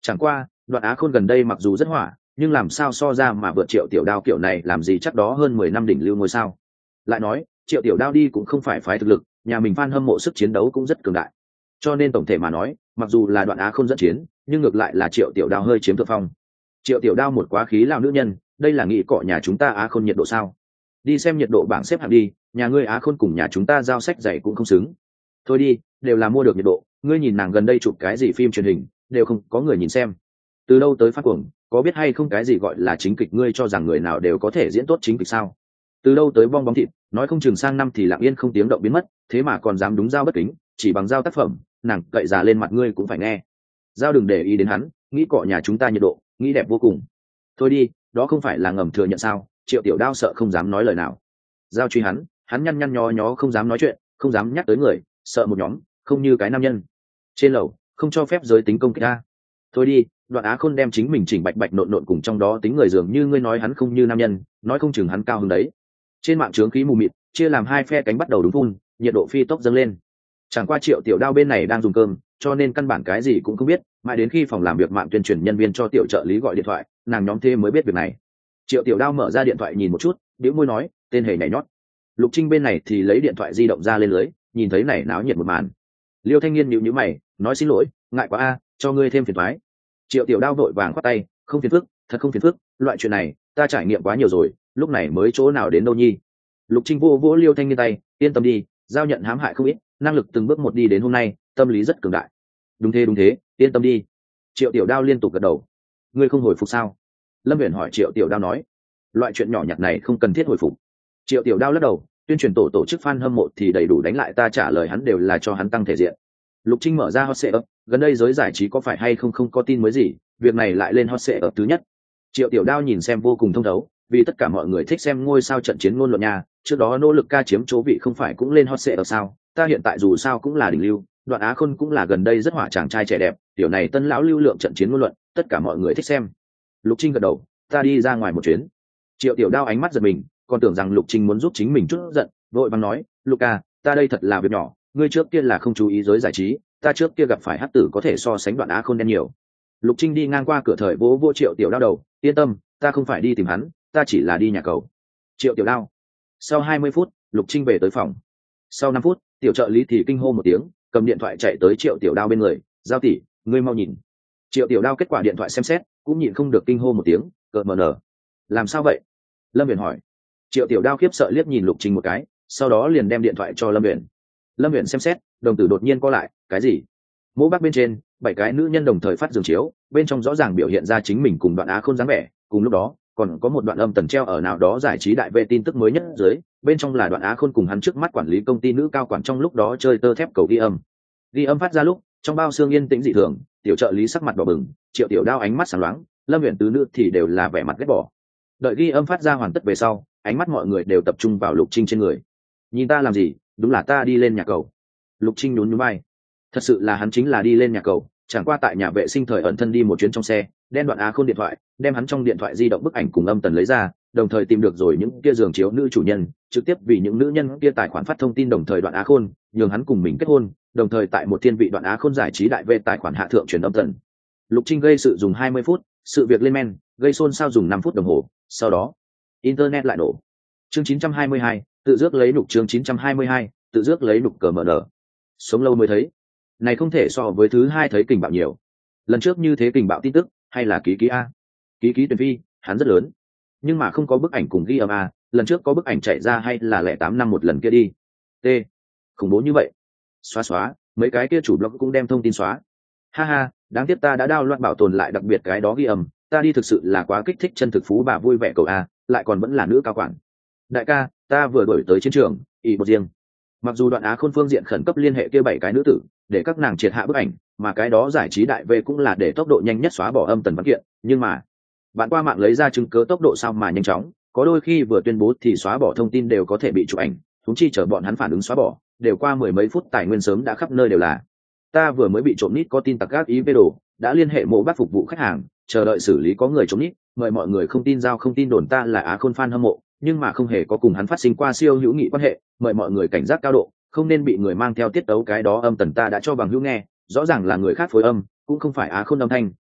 Chẳng qua Đoạn Á Khôn gần đây mặc dù rất hỏa, nhưng làm sao so ra mà vượt Triệu Tiểu Đao kiểu này làm gì chắc đó hơn mười năm đỉnh lưu ngôi sao. Lại nói Triệu Tiểu Đao đi cũng không phải phái thực lực, nhà mình fan hâm mộ sức chiến đấu cũng rất cường đại, cho nên tổng thể mà nói mặc dù là Đoạn Á Khôn dẫn chiến, nhưng ngược lại là Triệu Tiểu Đao hơi chiếm thượng phong. Triệu Tiểu Đao một quá khí lao nữ nhân, đây là nghĩ cọ nhà chúng ta Á Khôn nhiệt độ sao? Đi xem nhiệt độ bảng xếp hạng đi, nhà ngươi Á Khôn cùng nhà chúng ta giao sách dạy cũng không xứng. Thôi đi, đều là mua được nhiệt độ, ngươi nhìn nàng gần đây chụp cái gì phim truyền hình, đều không có người nhìn xem. Từ đâu tới phát cuồng, có biết hay không cái gì gọi là chính kịch, ngươi cho rằng người nào đều có thể diễn tốt chính kịch sao? Từ đâu tới bong bóng thịt, nói không chừng sang năm thì lặng yên không tiếng động biến mất, thế mà còn dám đúng giao bất kính, chỉ bằng giao tác phẩm, nàng cậy già lên mặt ngươi cũng phải nghe. Giao đừng để ý đến hắn, nghĩ cọ nhà chúng ta nhiệt độ, nghĩ đẹp vô cùng. Thôi đi, đó không phải là ngầm thừa nhận sao? Triệu Tiểu Đao sợ không dám nói lời nào. Giao truy hắn, hắn nhăn nhăn nhó nhó không dám nói chuyện, không dám nhắc tới người, sợ một nhóm, không như cái nam nhân. Trên lầu, không cho phép giới tính công kích ta. Thôi đi, Đoạn Á Khôn đem chính mình chỉnh bạch bạch nộn nộn cùng trong đó tính người dường như ngươi nói hắn không như nam nhân, nói không chừng hắn cao hơn đấy. Trên mạng trướng khí mù mịt, chia làm hai phe cánh bắt đầu đúng phun, nhiệt độ phi tốc dâng lên. Chẳng qua Triệu Tiểu Đao bên này đang dùng cơm, cho nên căn bản cái gì cũng không biết, mãi đến khi phòng làm việc mạng tuyên truyền nhân viên cho tiểu trợ lý gọi điện thoại, nàng nhóm thêm mới biết việc này. Triệu Tiểu Đao mở ra điện thoại nhìn một chút, bĩu môi nói, tên hề nhảy nhót. Lục Trinh bên này thì lấy điện thoại di động ra lên lưới, nhìn thấy này náo nhiệt một màn. Liêu Thanh Niên nhíu nhíu mày, nói xin lỗi, ngại quá a, cho ngươi thêm phiền toái. Triệu Tiểu Đao vội vàng khoát tay, không phiền phức, thật không phiền phức, loại chuyện này ta trải nghiệm quá nhiều rồi, lúc này mới chỗ nào đến đâu nhi. Lục Trinh vô vỗ Liêu Thanh Niên tay, yên tâm đi, giao nhận hãm hại không ít, năng lực từng bước một đi đến hôm nay, tâm lý rất cường đại. Đúng thế đúng thế, yên tâm đi. Triệu Tiểu Đao liên tục gật đầu. Ngươi không hồi phục sao? Lâm Viễn hỏi. Triệu Tiểu Đao nói, loại chuyện nhỏ nhặt này không cần thiết hồi phục. Triệu Tiểu Đao lắc đầu, tuyên truyền tổ tổ chức fan hâm mộ thì đầy đủ đánh lại ta, trả lời hắn đều là cho hắn tăng thể diện. Lục Trinh mở ra hot setup, gần đây giới giải trí có phải hay không không có tin mới gì, việc này lại lên hot setup thứ nhất. Triệu Tiểu Đao nhìn xem vô cùng thông thấu, vì tất cả mọi người thích xem ngôi sao trận chiến ngôn luận nhà, trước đó nỗ lực ca chiếm chỗ vị không phải cũng lên hot setup sao? Ta hiện tại dù sao cũng là đỉnh lưu, Đoạn Á Khôn cũng là gần đây rất hỏa chàng trai trẻ đẹp, điều này tân lão lưu lượng trận chiến ngôn luận, tất cả mọi người thích xem. Lục Trinh gật đầu, ta đi ra ngoài một chuyến. Triệu Tiểu Đao ánh mắt giật mình, còn tưởng rằng Lục Trinh muốn giúp chính mình chút giận, vội vàng nói, Luca, ta đây thật là việc nhỏ, ngươi trước kia là không chú ý giới giải trí, ta trước kia gặp phải hắc tử có thể so sánh Đoạn Á Khôn đen nhiều. Lục Trinh đi ngang qua cửa thời vỗ vỗ Triệu Tiểu Đao đầu, yên tâm, ta không phải đi tìm hắn, ta chỉ là đi nhà cầu. Triệu Tiểu Đao. Sau hai mươi phút, Lục Trinh về tới phòng. Sau năm phút, tiểu trợ lý thì kinh hô một tiếng, cầm điện thoại chạy tới Triệu Tiểu Đao bên người, giao tỷ, ngươi mau nhìn. Triệu Tiểu Đao kết quả điện thoại xem xét, cũng nhịn không được kinh hô một tiếng, cợt mờ nở. Làm sao vậy? Lâm Viễn hỏi. Triệu Tiểu Đao khiếp sợ liếc nhìn Lục Trinh một cái, sau đó liền đem điện thoại cho Lâm Viễn. Lâm Viễn xem xét, đồng tử đột nhiên co lại, cái gì? Mỗ bác bên trên, bảy cái nữ nhân đồng thời phát giường chiếu, bên trong rõ ràng biểu hiện ra chính mình cùng Đoạn Á Khôn dáng vẻ, cùng lúc đó còn có một đoạn âm tần treo ở nào đó giải trí đại vệ tin tức mới nhất dưới, bên trong là Đoạn Á Khôn cùng hắn trước mắt quản lý công ty nữ cao quản trong lúc đó chơi tơ thép cầu ghi âm. Ghi âm phát ra lúc, trong bao xương yên tĩnh dị thường, tiểu trợ lý sắc mặt đỏ bừng, Triệu Tiểu Đao ánh mắt sáng loáng, Lâm Viễn tứ nữ thì đều là vẻ mặt ghét bỏ. Đợi ghi âm phát ra hoàn tất về sau, ánh mắt mọi người đều tập trung vào Lục Trinh trên người. Nhìn ta làm gì? Đúng là ta đi lên nhà cầu. Lục Trinh nhún nhún vai. Thật sự là hắn chính là đi lên nhà cầu, chẳng qua tại nhà vệ sinh thời ẩn thân đi một chuyến trong xe, đem Đoạn Á Khôn điện thoại, đem hắn trong điện thoại di động bức ảnh cùng âm tần lấy ra, đồng thời tìm được rồi những kia giường chiếu nữ chủ nhân, trực tiếp vì những nữ nhân kia tài khoản phát thông tin đồng thời Đoạn Á Khôn, nhường hắn cùng mình kết hôn, đồng thời tại một thiên vị Đoạn Á Khôn giải trí đại vệ tài khoản hạ thượng truyền âm tần. Lục Trinh gây sự dùng hai mươi phút, sự việc lên men, gây xôn xao dùng năm phút đồng hồ, sau đó internet lại nổ. Chương chín trăm hai mươi hai, tự dước lấy nục. Chương chín trăm hai mươi hai, tự dước lấy nục. Cờ mở nở. Sống lâu mới thấy, này không thể so với thứ hai thấy kình bạo nhiều. Lần trước như thế kình bạo tin tức, hay là ký ký a, ký ký tuyển phi, hắn rất lớn, nhưng mà không có bức ảnh cùng ghi âm a. Lần trước có bức ảnh chạy ra hay là lẻ tám năm một lần kia đi. T, khủng bố như vậy. Xóa xóa, mấy cái kia chủ blog cũng đem thông tin xóa. Ha ha, đáng tiếc ta đã đao loạn bảo tồn lại đặc biệt cái đó ghi âm, ta đi thực sự là quá kích thích chân thực phú bà vui vẻ cầu a, lại còn vẫn là nữ cao quản. Đại ca, ta vừa đổi tới chiến trường, ỷ một riêng. Mặc dù Đoạn Á Khôn phương diện khẩn cấp liên hệ kia bảy cái nữ tử, để các nàng triệt hạ bức ảnh, mà cái đó giải trí đại về cũng là để tốc độ nhanh nhất xóa bỏ âm tần văn kiện, nhưng mà bạn qua mạng lấy ra chứng cứ tốc độ sao mà nhanh chóng, có đôi khi vừa tuyên bố thì xóa bỏ thông tin đều có thể bị chụp ảnh, chúng chi chờ bọn hắn phản ứng xóa bỏ, đều qua mười mấy phút tài nguyên sớm đã khắp nơi đều là. Ta vừa mới bị trộm nít có tin tặc gác ý về đồ, đã liên hệ mộ bác phục vụ khách hàng, chờ đợi xử lý có người trộm nít, mời mọi người không tin giao không tin đồn ta là Á Khôn fan hâm mộ, nhưng mà không hề có cùng hắn phát sinh qua siêu hữu nghị quan hệ, mời mọi người cảnh giác cao độ, không nên bị người mang theo tiết tấu cái đó âm tần ta đã cho bằng hữu nghe, rõ ràng là người khác phối âm, cũng không phải Á Khôn âm thanh,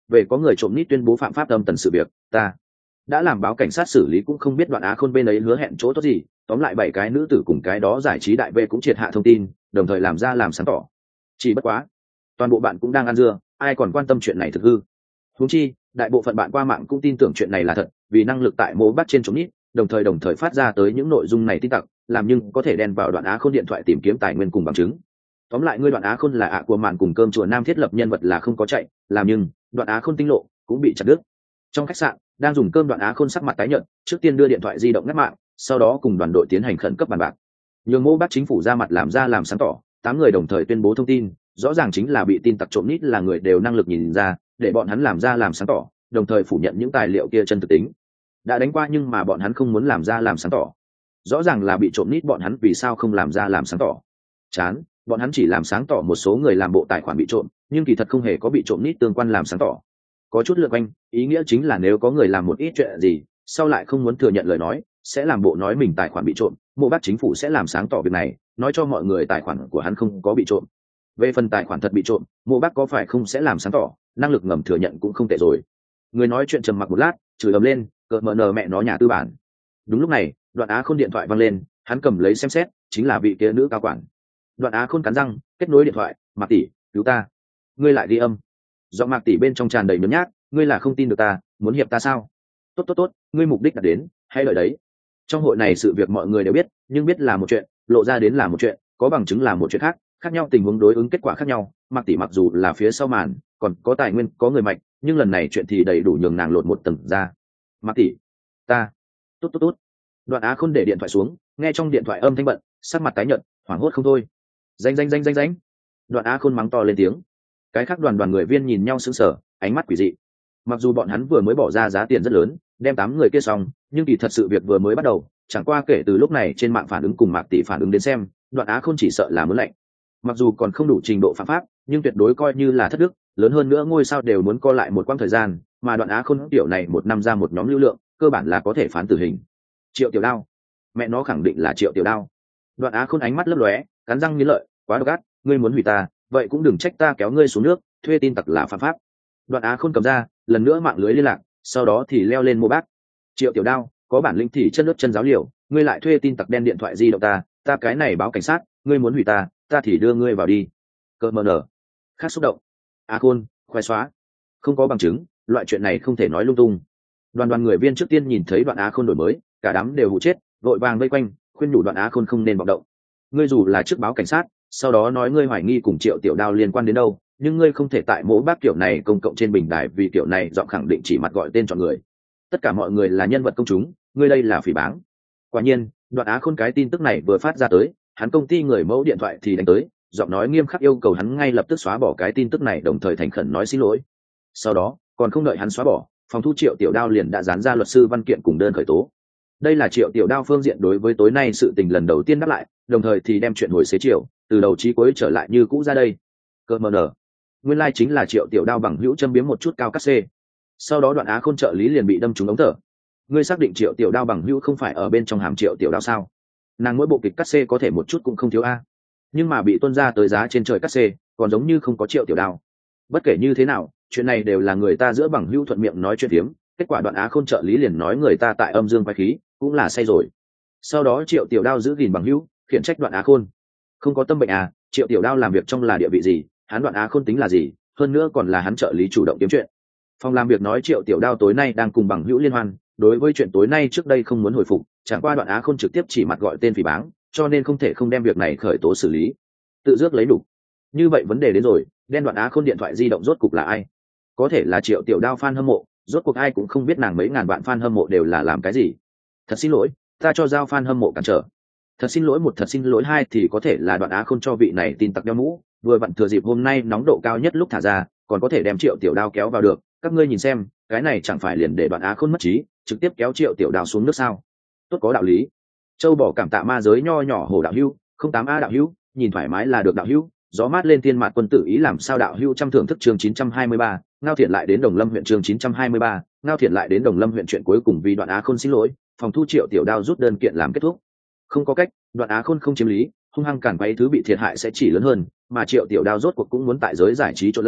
về có người trộm nít tuyên bố phạm pháp âm tần sự việc, ta đã làm báo cảnh sát xử lý, cũng không biết Đoạn Á Khôn bên ấy hứa hẹn chỗ tốt gì. Tóm lại bảy cái nữ tử cùng cái đó giải trí đại vệ cũng triệt hạ thông tin, đồng thời làm ra làm sáng tỏ. Chỉ bất quá, toàn bộ bạn cũng đang ăn dưa, ai còn quan tâm chuyện này thực hư. Huống chi, đại bộ phận bạn qua mạng cũng tin tưởng chuyện này là thật, vì năng lực tại mố bắt trên chống nít, đồng thời đồng thời phát ra tới những nội dung này tin tặc, làm nhưng có thể đen vào Đoạn Á Khôn điện thoại tìm kiếm tài nguyên cùng bằng chứng. Tóm lại ngươi Đoạn Á Khôn là ạ của màn cùng cơm chùa nam thiết lập nhân vật là không có chạy, làm nhưng Đoạn Á Khôn tinh lộ cũng bị chặt đứt. Trong khách sạn, đang dùng cơm Đoạn Á Khôn sắc mặt tái nhợt, trước tiên đưa điện thoại di động ngắt mạng, sau đó cùng đoàn đội tiến hành khẩn cấp bàn bạc. Nhường Mô Bác chính phủ ra mặt làm ra làm sáng tỏ, tám người đồng thời tuyên bố thông tin, rõ ràng chính là bị tin tặc trộm nít là người đều năng lực nhìn ra, để bọn hắn làm ra làm sáng tỏ, đồng thời phủ nhận những tài liệu kia chân thực tính. Đã đánh qua nhưng mà bọn hắn không muốn làm ra làm sáng tỏ. Rõ ràng là bị trộm nít, bọn hắn vì sao không làm ra làm sáng tỏ? Chán, bọn hắn chỉ làm sáng tỏ một số người làm bộ tài khoản bị trộm, nhưng kỳ thật không hề có bị trộm nít tương quan làm sáng tỏ. Có chút lượt quanh, ý nghĩa chính là nếu có người làm một ít chuyện gì, sau lại không muốn thừa nhận lời nói, sẽ làm bộ nói mình tài khoản bị trộm, Mộ Bác chính phủ sẽ làm sáng tỏ việc này, nói cho mọi người tài khoản của hắn không có bị trộm. Về phần tài khoản thật bị trộm, Mộ Bác có phải không sẽ làm sáng tỏ, năng lực ngầm thừa nhận cũng không tệ rồi. Người nói chuyện trầm mặc một lát, chửi ầm lên, cợt mờ nờ mẹ nó nhà tư bản. Đúng lúc này, Đoạn Á Khôn điện thoại vang lên, hắn cầm lấy xem xét, chính là vị kia nữ cao quản. Đoạn Á Khôn cắn răng, kết nối điện thoại, Mạc tỷ, cứu ta. Ngươi lại ghi âm. Giọng Mạc tỷ bên trong tràn đầy nhớn nhác, ngươi là không tin được ta, muốn hiệp ta sao? Tốt tốt tốt, ngươi mục đích đạt đến, hãy đợi đấy. Trong hội này sự việc mọi người đều biết, nhưng biết là một chuyện, lộ ra đến là một chuyện, có bằng chứng là một chuyện khác, khác nhau tình huống đối ứng kết quả khác nhau. Mạc tỷ mặc dù là phía sau màn, còn có tài nguyên, có người mạnh, nhưng lần này chuyện thì đầy đủ nhường nàng lột một tầng ra. Mạc tỷ, ta, tốt tốt tốt. Đoạn Á Khôn để điện thoại xuống, nghe trong điện thoại âm thanh bận, sắc mặt tái nhợt, hoảng hốt không thôi. Danh danh danh danh danh. Đoạn Á Khôn mắng to lên tiếng. Cái khác đoàn đoàn người viên nhìn nhau sững sờ, ánh mắt quỷ dị. Mặc dù bọn hắn vừa mới bỏ ra giá tiền rất lớn, đem tám người kia xong, nhưng kỳ thật sự việc vừa mới bắt đầu, chẳng qua kể từ lúc này trên mạng phản ứng cùng Mạc tỷ phản ứng đến xem, Đoạn Á Khôn chỉ sợ là muốn lạnh. Mặc dù còn không đủ trình độ phạm pháp, nhưng tuyệt đối coi như là thất đức, lớn hơn nữa ngôi sao đều muốn co lại một quãng thời gian, mà Đoạn Á Khôn tiểu này một năm ra một nhóm lưu lượng, cơ bản là có thể phán tử hình. Triệu Tiểu Đao, mẹ nó khẳng định là Triệu Tiểu Đao. Đoạn Á Khôn ánh mắt lấp lóe, cắn răng nghiến lợi, quá độc ác, ngươi muốn hủy ta, vậy cũng đừng trách ta kéo ngươi xuống nước, thuê tin tặc là phạm pháp. Đoạn Á Khôn cầm ra, lần nữa mạng lưới liên lạc, sau đó thì leo lên Mô Bác. Triệu Tiểu Đao, có bản lĩnh thì chân nước chân giáo liều, ngươi lại thuê tin tặc đen điện thoại di động ta, ta cái này báo cảnh sát, ngươi muốn hủy ta, ta thì đưa ngươi vào đi. Cơ mờ nở, khác xúc động. Á Khôn, khoe xóa, không có bằng chứng, loại chuyện này không thể nói lung tung. Đoàn đoàn người viên trước tiên nhìn thấy Đoạn Á Khôn đổi mới, cả đám đều hụ chết, vội vàng vây quanh, khuyên nhủ Đoạn Á Khôn không nên vọng động. Ngươi dù là trước báo cảnh sát, sau đó nói ngươi hoài nghi cùng Triệu Tiểu Đao liên quan đến đâu, nhưng ngươi không thể tại Mỗ Bác kiểu này công cộng trên bình đài, vì kiểu này giọng khẳng định chỉ mặt gọi tên chọn người. Tất cả mọi người là nhân vật công chúng, ngươi đây là phỉ báng. Quả nhiên, Đoạn Á Khôn cái tin tức này vừa phát ra tới, hắn công ty người mẫu điện thoại thì đánh tới, giọng nói nghiêm khắc yêu cầu hắn ngay lập tức xóa bỏ cái tin tức này, đồng thời thành khẩn nói xin lỗi. Sau đó, còn không đợi hắn xóa bỏ, phòng thu Triệu Tiểu Đao liền đã dán ra luật sư văn kiện cùng đơn khởi tố. Đây là Triệu Tiểu Đao phương diện đối với tối nay sự tình lần đầu tiên đáp lại, đồng thời thì đem chuyện hồi xế chiều, từ đầu chí cuối trở lại như cũ ra đây. Cơ mờ nở, nguyên lai like chính là Triệu Tiểu Đao bằng hữu châm biếm một chút cao cắt xê. Sau đó Đoạn Á Khôn trợ lý liền bị đâm trúng ống thở. Ngươi xác định Triệu Tiểu Đao bằng hữu không phải ở bên trong hàm Triệu Tiểu Đao sao? Nàng mỗi bộ kịch cắt xê có thể một chút cũng không thiếu a, nhưng mà bị tuân ra tới giá trên trời cắt xê, còn giống như không có Triệu Tiểu Đao. Bất kể như thế nào, chuyện này đều là người ta giữa bằng hữu thuận miệng nói chuyện phiếm, kết quả Đoạn Á Khôn trợ lý liền nói người ta tại âm dương quái khí, cũng là say rồi. Sau đó Triệu Tiểu Đao giữ gìn bằng hữu, khiển trách Đoạn Á Khôn không có tâm bệnh à? Triệu Tiểu Đao làm việc trong là địa vị gì, hắn Đoạn Á Khôn tính là gì, hơn nữa còn là hắn trợ lý chủ động kiếm chuyện. Phòng làm việc nói Triệu Tiểu Đao tối nay đang cùng bằng hữu liên hoan, đối với chuyện tối nay trước đây không muốn hồi phục, chẳng qua Đoạn Á Khôn trực tiếp chỉ mặt gọi tên phỉ báng, cho nên không thể không đem việc này khởi tố xử lý, tự dước lấy đủ. Như vậy vấn đề đến rồi, đen Đoạn Á Khôn điện thoại di động rốt cục là ai? Có thể là Triệu Tiểu Đao fan hâm mộ, rốt cuộc ai cũng không biết nàng mấy ngàn vạn fan hâm mộ đều là làm cái gì. Thật xin lỗi, ta cho giao fan hâm mộ cản trở. Thật xin lỗi một, thật xin lỗi hai thì có thể là Đoạn Á Khôn cho vị này tin tặc đeo mũ, vừa vặn thừa dịp hôm nay nóng độ cao nhất lúc thả ra, còn có thể đem Triệu Tiểu Đao kéo vào được. Các ngươi nhìn xem, cái này chẳng phải liền để Đoạn Á Khôn mất trí, trực tiếp kéo Triệu Tiểu Đao xuống nước sao? Tốt có đạo lý. Châu bỏ cảm tạ ma giới nho nhỏ hồ đạo hữu, không tám a đạo hữu, nhìn thoải mái là được đạo hữu, gió mát lên thiên mạt quân tử ý làm sao đạo hữu trăm thưởng thức chương chín trăm hai mươi ba, Ngao Thiện lại đến Đồng Lâm huyện chương chín trăm hai mươi ba, Ngao Thiện lại đến Đồng Lâm huyện chuyện cuối cùng vì Đoạn Á Khôn xin lỗi, phòng thu Triệu Tiểu Đao rút đơn kiện làm kết thúc. Không có cách, Đoạn Á Khôn không chiếm lý, hung hăng cản quấy thứ bị thiệt hại sẽ chỉ lớn hơn, mà Triệu Tiểu Đao rốt cuộc cũng muốn tại giới giải trí chỗ lẫn,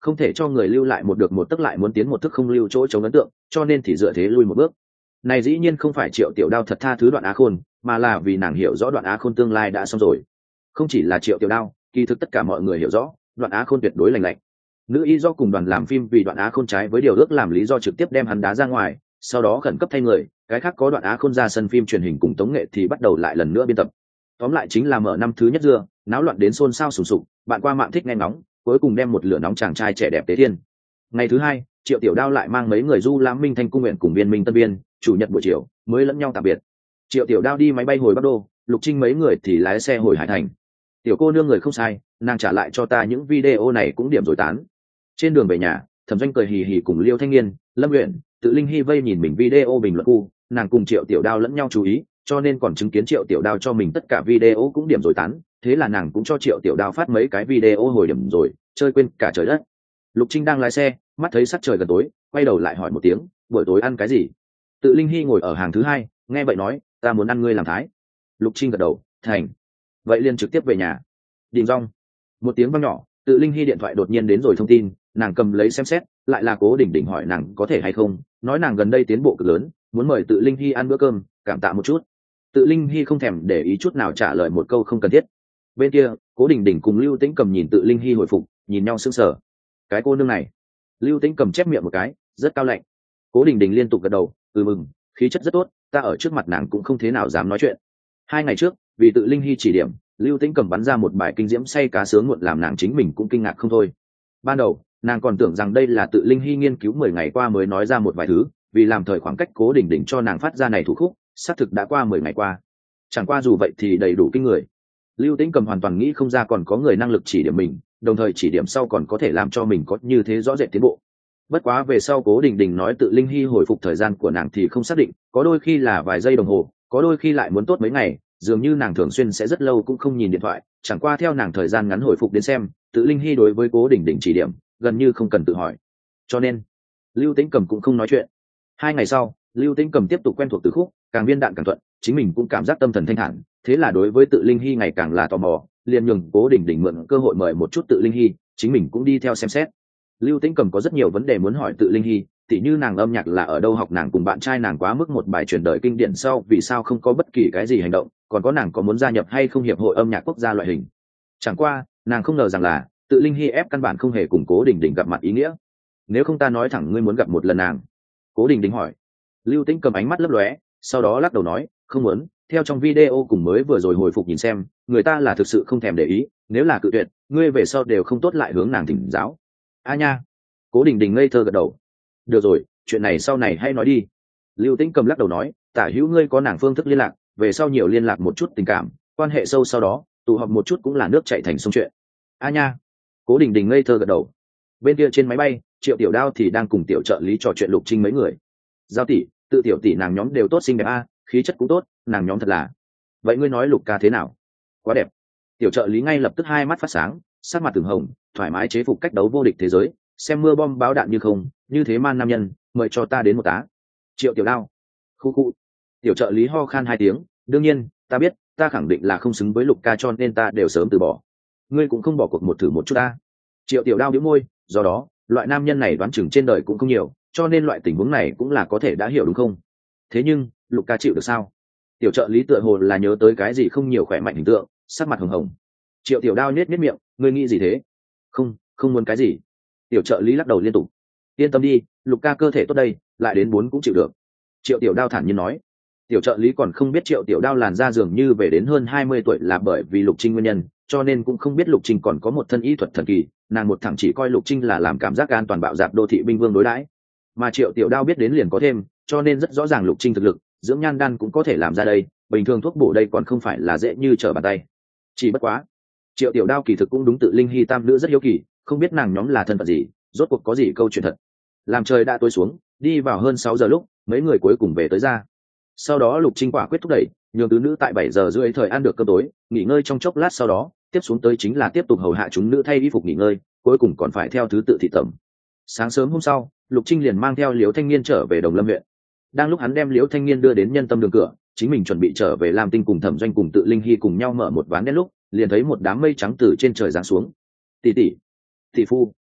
không thể cho người lưu lại một được một tức lại muốn tiến một thức không lưu chỗ chống ấn tượng, cho nên thì dựa thế lui một bước. Này dĩ nhiên không phải Triệu Tiểu Đao thật tha thứ Đoạn Á Khôn, mà là vì nàng hiểu rõ Đoạn Á Khôn tương lai đã xong rồi. Không chỉ là Triệu Tiểu Đao, kỳ thực tất cả mọi người hiểu rõ Đoạn Á Khôn tuyệt đối lành lạnh. Nữ y do cùng đoàn làm phim vì Đoạn Á Khôn trái với điều ước làm lý do trực tiếp đem hắn đá ra ngoài, sau đó khẩn cấp thay người, cái khác có Đoạn Á Khôn ra sân phim truyền hình cùng tống nghệ thì bắt đầu lại lần nữa biên tập. Tóm lại chính là mở năm thứ nhất dưa, náo loạn đến xôn xao sùng sục, bạn qua mạng thích nghe nóng, cuối cùng đem một lửa nóng chàng trai trẻ đẹp tế thiên. Ngày thứ hai, Triệu Tiểu Đao lại mang mấy người du lãm Minh Thanh cung nguyện cùng Viên Minh Tân Biên, chủ nhật buổi chiều mới lẫn nhau tạm biệt. Triệu Tiểu Đao đi máy bay hồi Bắc Đô, Lục Trinh mấy người thì lái xe hồi Hải Thành. Tiểu cô nương người không sai, nàng trả lại cho ta những video này cũng điểm rồi tán. Trên đường về nhà, Thẩm Doanh cười hì hì cùng Liêu Thanh Niên, Lâm Uyển, Tự Linh Hy vây nhìn mình video bình luận khu, nàng cùng Triệu Tiểu Đao lẫn nhau chú ý, cho nên còn chứng kiến Triệu Tiểu Đao cho mình tất cả video cũng điểm rồi tán, thế là nàng cũng cho Triệu Tiểu Đao phát mấy cái video hồi điểm rồi, chơi quên cả trời đất. Lục Trinh đang lái xe, mắt thấy sắc trời gần tối, quay đầu lại hỏi một tiếng, buổi tối ăn cái gì? Tự Linh Hy ngồi ở hàng thứ hai, nghe vậy nói, ta muốn ăn ngươi làm thái. Lục Trinh gật đầu, thành. Vậy liền trực tiếp về nhà. Đình rong. Một tiếng vang nhỏ, Tự Linh Hy điện thoại đột nhiên đến rồi thông tin, nàng cầm lấy xem xét, lại là Cố Đỉnh Đỉnh hỏi nàng có thể hay không, nói nàng gần đây tiến bộ cực lớn, muốn mời Tự Linh Hy ăn bữa cơm, cảm tạ một chút. Tự Linh Hy không thèm để ý chút nào trả lời một câu không cần thiết. Bên kia, Cố Đỉnh Đỉnh cùng Lưu Tĩnh Cầm nhìn Tự Linh Hy hồi phục, nhìn nhau sững sờ. Cái cô nương này. Lưu Tĩnh Cầm chép miệng một cái, rất cao lạnh. Cố Đỉnh Đỉnh liên tục gật đầu, ừ mừng, khí chất rất tốt, ta ở trước mặt nàng cũng không thế nào dám nói chuyện. Hai ngày trước, vì Tự Linh Hy chỉ điểm, Lưu Tĩnh Cầm bắn ra một bài kinh diễm say cá sướng muộn làm nàng chính mình cũng kinh ngạc không thôi. Ban đầu, nàng còn tưởng rằng đây là Tự Linh Hy nghiên cứu mười ngày qua mới nói ra một vài thứ, vì làm thời khoảng cách Cố Đỉnh Đỉnh cho nàng phát ra này thủ khúc, xác thực đã qua mười ngày qua. Chẳng qua dù vậy thì đầy đủ kinh người. Lưu Tĩnh Cầm hoàn toàn nghĩ không ra còn có người năng lực chỉ điểm mình, đồng thời chỉ điểm sau còn có thể làm cho mình có như thế rõ rệt tiến bộ. Bất quá về sau Cố Đình Đình nói Tự Linh Hy hồi phục thời gian của nàng thì không xác định, có đôi khi là vài giây đồng hồ, có đôi khi lại muốn tốt mấy ngày, dường như nàng thường xuyên sẽ rất lâu cũng không nhìn điện thoại, chẳng qua theo nàng thời gian ngắn hồi phục đến xem, Tự Linh Hy đối với Cố Đình Đình chỉ điểm, gần như không cần tự hỏi. Cho nên, Lưu Tĩnh Cầm cũng không nói chuyện. Hai ngày sau, Lưu Tĩnh Cầm tiếp tục quen thuộc từ khúc, càng viên đạn càng thuận, chính mình cũng cảm giác tâm thần thanh thản, thế là đối với Tự Linh Hy ngày càng là tò mò, liền nhường Cố Đình Đình mượn cơ hội mời một chút Tự Linh Hy, chính mình cũng đi theo xem xét. Lưu Tĩnh Cầm có rất nhiều vấn đề muốn hỏi Tự Linh Hy, tỉ như nàng âm nhạc là ở đâu học, nàng cùng bạn trai nàng quá mức một bài truyền đời kinh điển sau vì sao không có bất kỳ cái gì hành động, còn có nàng có muốn gia nhập hay không hiệp hội âm nhạc quốc gia loại hình. Chẳng qua, nàng không ngờ rằng là Tự Linh Hy ép căn bản không hề cùng Cố Đình Đình gặp mặt ý nghĩa. Nếu không ta nói thẳng ngươi muốn gặp một lần nàng. Cố Đình Đình hỏi. Lưu Tĩnh Cầm ánh mắt lấp lóe, sau đó lắc đầu nói, không muốn, theo trong video cùng mới vừa rồi hồi phục nhìn xem, người ta là thực sự không thèm để ý, nếu là cự tuyệt, ngươi về sau đều không tốt lại hướng nàng thỉnh giáo. A nha. Cố Đình Đình ngây thơ gật đầu. Được rồi, chuyện này sau này hay nói đi. Lưu Tĩnh Cầm lắc đầu nói, tả hữu ngươi có nàng phương thức liên lạc, về sau nhiều liên lạc một chút tình cảm, quan hệ sâu sau đó, tụ họp một chút cũng là nước chảy thành sông chuyện. A nha. Cố Đình Đình ngây thơ gật đầu. Bên kia trên máy bay, Triệu Tiểu Đao thì đang cùng tiểu trợ lý trò chuyện Lục Trinh mấy người. Giao tỷ, tự tiểu tỷ nàng nhóm đều tốt xinh đẹp a, khí chất cũng tốt, nàng nhóm thật là. Vậy ngươi nói Lục ca thế nào? Quá đẹp. Tiểu trợ lý ngay lập tức hai mắt phát sáng, sắc mặt từng hồng, thoải mái chế phục cách đấu vô địch thế giới, xem mưa bom báo đạn như không, như thế man nam nhân, mời cho ta đến một tá. Triệu Tiểu Đao. Khu khu. Tiểu trợ lý ho khan hai tiếng, đương nhiên, ta biết, ta khẳng định là không xứng với Lục ca cho nên ta đều sớm từ bỏ. Ngươi cũng không bỏ cuộc một thử một chút ta. Triệu Tiểu Đao nhếch môi, do đó, loại nam nhân này đoán chừng trên đời cũng không nhiều, cho nên loại tình huống này cũng là có thể đã hiểu đúng không? Thế nhưng, Lục ca chịu được sao? Tiểu trợ lý tựa hồ là nhớ tới cái gì không nhiều khỏe mạnh hình tượng, sắc mặt hồng hồng. Triệu Tiểu Đao nhếch nhếch miệng, ngươi nghĩ gì thế? Không, không muốn cái gì. Tiểu trợ lý lắc đầu liên tục. Yên tâm đi, Lục ca cơ thể tốt đây, lại đến bốn cũng chịu được. Triệu Tiểu Đao thản nhiên nói. Tiểu trợ lý còn không biết Triệu Tiểu Đao làn da dường như về đến hơn hai mươi tuổi là bởi vì Lục Trinh nguyên nhân, cho nên cũng không biết Lục Trinh còn có một thân y thuật thần kỳ, nàng một thẳng chỉ coi Lục Trinh là làm cảm giác an toàn bạo dạn đô thị binh vương đối đãi. Mà Triệu Tiểu Đao biết đến liền có thêm, cho nên rất rõ ràng Lục Trinh thực lực, dưỡng nhan đan cũng có thể làm ra đây, bình thường thuốc bổ đây còn không phải là dễ như trở bàn tay. Chỉ bất quá, Triệu Tiểu Đao kỳ thực cũng đúng Tự Linh Hy tam nữ rất hiếu kỳ, không biết nàng nhóm là thân phận gì, rốt cuộc có gì câu chuyện thật. Làm trời đã tối xuống, đi vào hơn sáu giờ lúc, mấy người cuối cùng về tới ra. Sau đó Lục Trinh quả quyết thúc đẩy, nhường tứ nữ tại bảy giờ rưỡi thời ăn được cơm tối, nghỉ ngơi trong chốc lát sau đó, tiếp xuống tới chính là tiếp tục hầu hạ chúng nữ thay y phục nghỉ ngơi, cuối cùng còn phải theo thứ tự thị tẩm. Sáng sớm hôm sau, Lục Trinh liền mang theo Liễu Thanh Niên trở về Đồng Lâm huyện. Đang lúc hắn đem Liễu Thanh Niên đưa đến Nhân Tâm đường cửa, chính mình chuẩn bị trở về Lam Tinh cùng Thẩm Doanh cùng Tự Linh Hy cùng nhau mở một ván đen lúc, liền thấy một đám mây trắng từ trên trời giáng xuống. Tỷ tỷ, tỷ phu,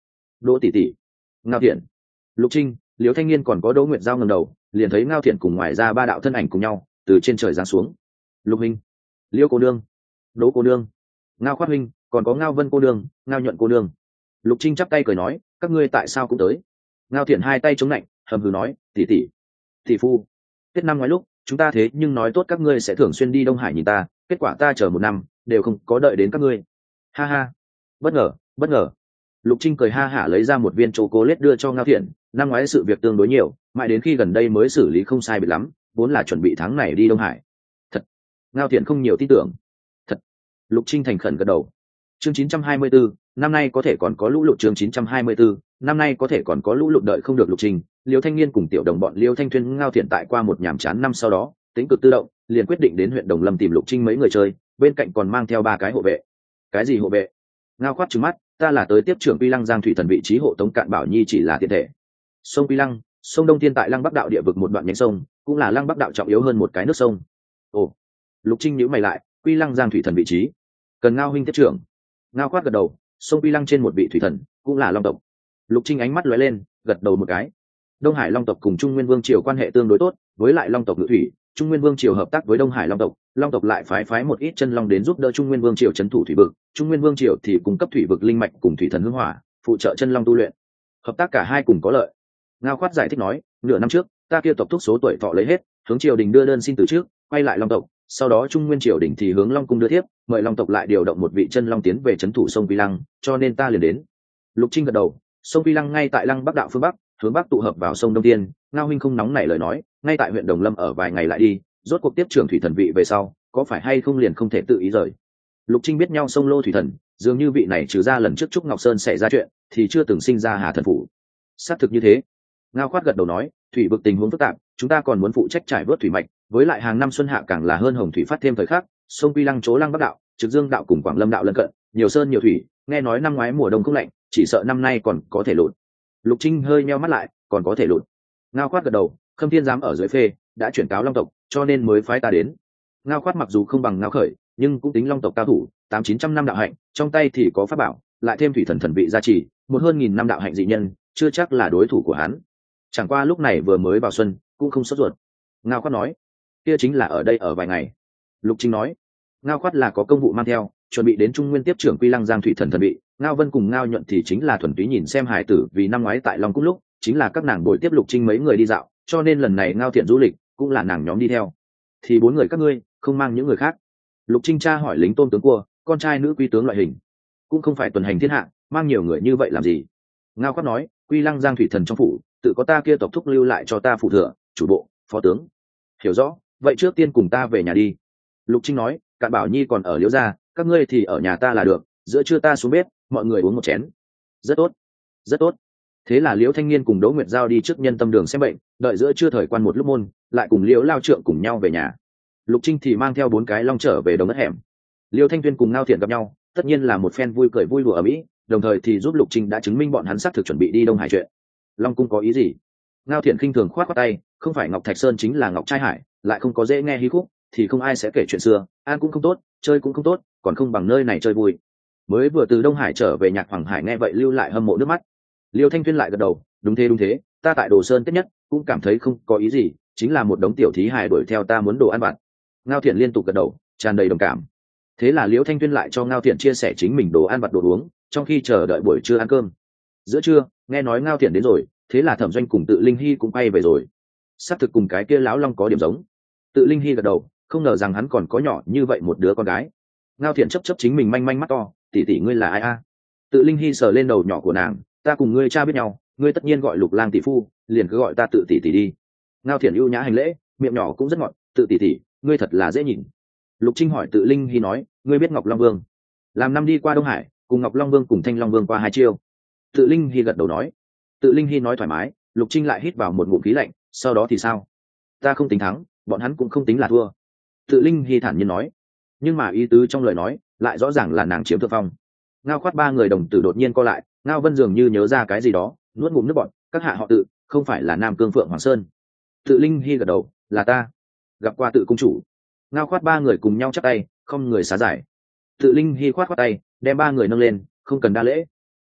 Đỗ tỷ tỷ, Ngao Thiện, Lục Trinh, Liễu Thanh Niên còn có Đỗ Nguyệt Giao ngẩng đầu, liền thấy Ngao Thiện cùng ngoài ra ba đạo thân ảnh cùng nhau từ trên trời giáng xuống. Lục Minh, Liễu cô nương, Đỗ cô nương, Ngao Khoát huynh, còn có Ngao Vân cô nương, Ngao Nhuận cô nương. Lục Trinh chắp tay cười nói, các ngươi tại sao cũng tới? Ngao Thiện hai tay chống lạnh, hầm hừ nói, tỷ tỷ, tỷ phu, kết năm ngoái lúc chúng ta thế nhưng nói tốt các ngươi sẽ thường xuyên đi Đông Hải nhìn ta, kết quả ta chờ một năm đều không có đợi đến các ngươi. Ha ha, bất ngờ, bất ngờ. Lục Trinh cười ha hả lấy ra một viên chocolate đưa cho Ngao Thiện, năm ngoái sự việc tương đối nhiều, mãi đến khi gần đây mới xử lý không sai biệt lắm, vốn là chuẩn bị tháng này đi Đông Hải. Thật. Ngao Thiện không nhiều tin tưởng. Thật. Lục Trinh thành khẩn gật đầu. Chương chín trăm hai mươi tư, năm nay có thể còn có lũ lụt. Chương chín trăm hai mươi tư, năm nay có thể còn có lũ lụt. Đợi không được Lục Trinh, Liêu Thanh Niên cùng tiểu đồng bọn Liêu Thanh Thuyên, Ngao Thiện tại qua một nhàm chán năm sau đó, tính cực tự động, liền quyết định đến huyện Đồng Lâm tìm Lục Trinh mấy người chơi, bên cạnh còn mang theo ba cái hộ vệ. Cái gì hộ vệ? Ngao Khoát trừng mắt, ta là tới tiếp trưởng Quy Lăng Giang thủy thần vị trí hộ tống Cạn Bảo Nhi chỉ là tiện thể. Sông Quy Lăng, sông Đông Thiên tại Lăng Bắc đạo địa vực một đoạn nhánh sông, cũng là Lăng Bắc đạo trọng yếu hơn một cái nước sông. Ồ, Lục Trinh nhíu mày lại, Quy Lăng Giang thủy thần vị trí, cần Ngao huynh tiếp trưởng. Ngao Khoát gật đầu, sông Quy Lăng trên một vị thủy thần, cũng là Long tộc. Lục Trinh ánh mắt lóe lên, gật đầu một cái. Đông Hải Long tộc cùng Trung Nguyên Vương triều quan hệ tương đối tốt, với lại Long tộc ngự thủy, Trung Nguyên Vương triều hợp tác với Đông Hải Long tộc, Long tộc lại phái phái một ít chân long đến giúp đỡ Trung Nguyên Vương triều trấn thủ thủy vực, Trung Nguyên Vương triều thì cung cấp thủy vực linh mạch cùng thủy thần hương hỏa, phụ trợ chân long tu luyện. Hợp tác cả hai cùng có lợi. Ngao Khoát giải thích nói, nửa năm trước, ta kia tộc thúc số tuổi thọ lấy hết, hướng triều đình đưa đơn xin từ trước, quay lại Long tộc, sau đó Trung Nguyên triều đình thì hướng Long cung đưa thiếp, mời Long tộc lại điều động một vị chân long tiến về trấn thủ sông Quy Lăng, cho nên ta liền đến. Lục Trinh gật đầu, sông Quy Lăng ngay tại Lăng Bắc đạo phương bắc, hướng bắc tụ hợp vào sông Đông Tiên, Ngao huynh không nóng nảy lời nói, ngay tại huyện Đồng Lâm ở vài ngày lại đi, rốt cuộc tiếp trưởng thủy thần vị về sau, có phải hay không liền không thể tự ý rời. Lục Trinh biết nhau sông Lô thủy thần, dường như vị này trừ ra lần trước Trúc Ngọc Sơn xảy ra chuyện, thì chưa từng sinh ra Hà thần phủ. Xác thực như thế. Ngao Khoát gật đầu nói, thủy vực tình huống phức tạp, chúng ta còn muốn phụ trách trải vớt thủy mạch, với lại hàng năm xuân hạ càng là hơn hồng thủy phát thêm thời khắc, sông Quy Lăng chỗ Lăng Bắc đạo, Trực Dương đạo cùng Quảng Lâm đạo lân cận, nhiều sơn nhiều thủy, nghe nói năm ngoái mùa đông không lạnh, chỉ sợ năm nay còn có thể lụt. Lục Trinh hơi nheo mắt lại, còn có thể lụt. Ngao Khoát gật đầu, Khâm Thiên giám ở dưới phê đã chuyển cáo Long tộc, cho nên mới phái ta đến. Ngao Khoát mặc dù không bằng Ngao Khởi, nhưng cũng tính Long tộc cao thủ, tám chín trăm năm đạo hạnh, trong tay thì có pháp bảo, lại thêm thủy thần thần vị gia trì, một hơn nghìn năm đạo hạnh dị nhân, chưa chắc là đối thủ của hắn. Chẳng qua lúc này vừa mới vào xuân, cũng không sốt ruột. Ngao Khoát nói, kia chính là ở đây ở vài ngày. Lục Trinh nói, Ngao Khoát là có công vụ mang theo, chuẩn bị đến Trung Nguyên tiếp trưởng Quy Lăng Giang thủy thần thần vị. Ngao Vân cùng Ngao Nhuận thì chính là thuần túy nhìn xem hài tử, vì năm ngoái tại Long Cung lúc, chính là các nàng buổi tiếp Lục Trinh mấy người đi dạo, cho nên lần này Ngao Thiện du lịch cũng là nàng nhóm đi theo. Thì bốn người các ngươi không mang những người khác? Lục Trinh tra hỏi lính tôn tướng cua, con trai nữ quy tướng loại hình, cũng không phải tuần hành thiên hạ, mang nhiều người như vậy làm gì? Ngao Khoát nói, Quy Lăng Giang thủy thần trong phủ, tự có ta kia tộc thúc lưu lại cho ta phụ thừa, chủ bộ, phó tướng. Hiểu rõ, vậy trước tiên cùng ta về nhà đi. Lục Trinh nói, Cạn Bảo Nhi còn ở Liễu gia, các ngươi thì ở nhà ta là được, giữa trưa ta xuống bếp, mọi người uống một chén. Rất tốt, rất tốt. Thế là Liễu Thanh Niên cùng Đỗ Nguyệt Giao đi trước Nhân Tâm đường xem bệnh, đợi giữa trưa thời quan một lúc môn, lại cùng Liễu Lao Trượng cùng nhau về nhà. Lục Trinh thì mang theo bốn cái long trở về Đồng Đất hẻm. Liễu Thanh Tuyên cùng Ngao Thiện gặp nhau, tất nhiên là một phen vui cười vui đùa ở mỹ, đồng thời thì giúp Lục Trinh đã chứng minh bọn hắn xác thực chuẩn bị đi Đông Hải chuyện. Long cung có ý gì? Ngao Thiện khinh thường khoát khoát tay, không phải Ngọc Thạch Sơn chính là Ngọc Trai Hải, lại không có dễ nghe hí khúc, thì không ai sẽ kể chuyện xưa, ăn cũng không tốt, chơi cũng không tốt, còn không bằng nơi này chơi vui. Mới vừa từ Đông Hải trở về Nhạc Hoàng Hải nghe vậy lưu lại hâm mộ nước mắt. Liêu Thanh Tuyên lại gật đầu, đúng thế đúng thế, ta tại Đồ Sơn tiếp nhất cũng cảm thấy không có ý gì, chính là một đống tiểu thí hài đuổi theo ta muốn đồ ăn vặt. Ngao Thiện liên tục gật đầu, tràn đầy đồng cảm. Thế là Liễu Thanh Tuyên lại cho Ngao Thiện chia sẻ chính mình đồ ăn vặt đồ uống, trong khi chờ đợi buổi trưa ăn cơm. Giữa trưa, nghe nói Ngao Thiện đến rồi, thế là Thẩm Doanh cùng Tự Linh Hy cũng quay về rồi. Xác thực cùng cái kia lão long có điểm giống. Tự Linh Hy gật đầu, không ngờ rằng hắn còn có nhỏ như vậy một đứa con gái. Ngao Thiện chấp chấp chính mình manh manh mắt to, tỷ tỷ ngươi là ai a? Tự Linh Hy sờ lên đầu nhỏ của nàng, ta cùng ngươi cha biết nhau, ngươi tất nhiên gọi Lục Lang tỷ phu, liền cứ gọi ta Tự tỷ tỷ đi. Ngao Thiện ưu nhã hành lễ, miệng nhỏ cũng rất ngọt, Tự tỷ tỷ, ngươi thật là dễ nhìn. Lục Trinh hỏi Tự Linh Hy nói, ngươi biết Ngọc Long Vương? Làm năm đi qua Đông Hải, cùng Ngọc Long Vương cùng Thanh Long Vương qua hai chiêu. Tự Linh Hy gật đầu nói. Tự Linh Hy nói thoải mái, Lục Trinh lại hít vào một ngụm khí lạnh, sau đó thì sao? Ta không tính thắng, bọn hắn cũng không tính là thua. Tự Linh Hy thản nhiên nói, nhưng mà ý tứ trong lời nói lại rõ ràng là nàng chiếm thượng phong. Ngao Khoát ba người đồng tử đột nhiên co lại, Ngao Vân dường như nhớ ra cái gì đó, nuốt ngụm nước bọt, các hạ họ Tự, không phải là Nam Cương Phượng Hoàng Sơn? Tự Linh Hy gật đầu, là ta. Gặp qua Tự công chủ. Ngao Khoát ba người cùng nhau chắp tay, không người xá giải. Tự Linh Hy khoát khoát tay, đem ba người nâng lên, không cần đa lễ.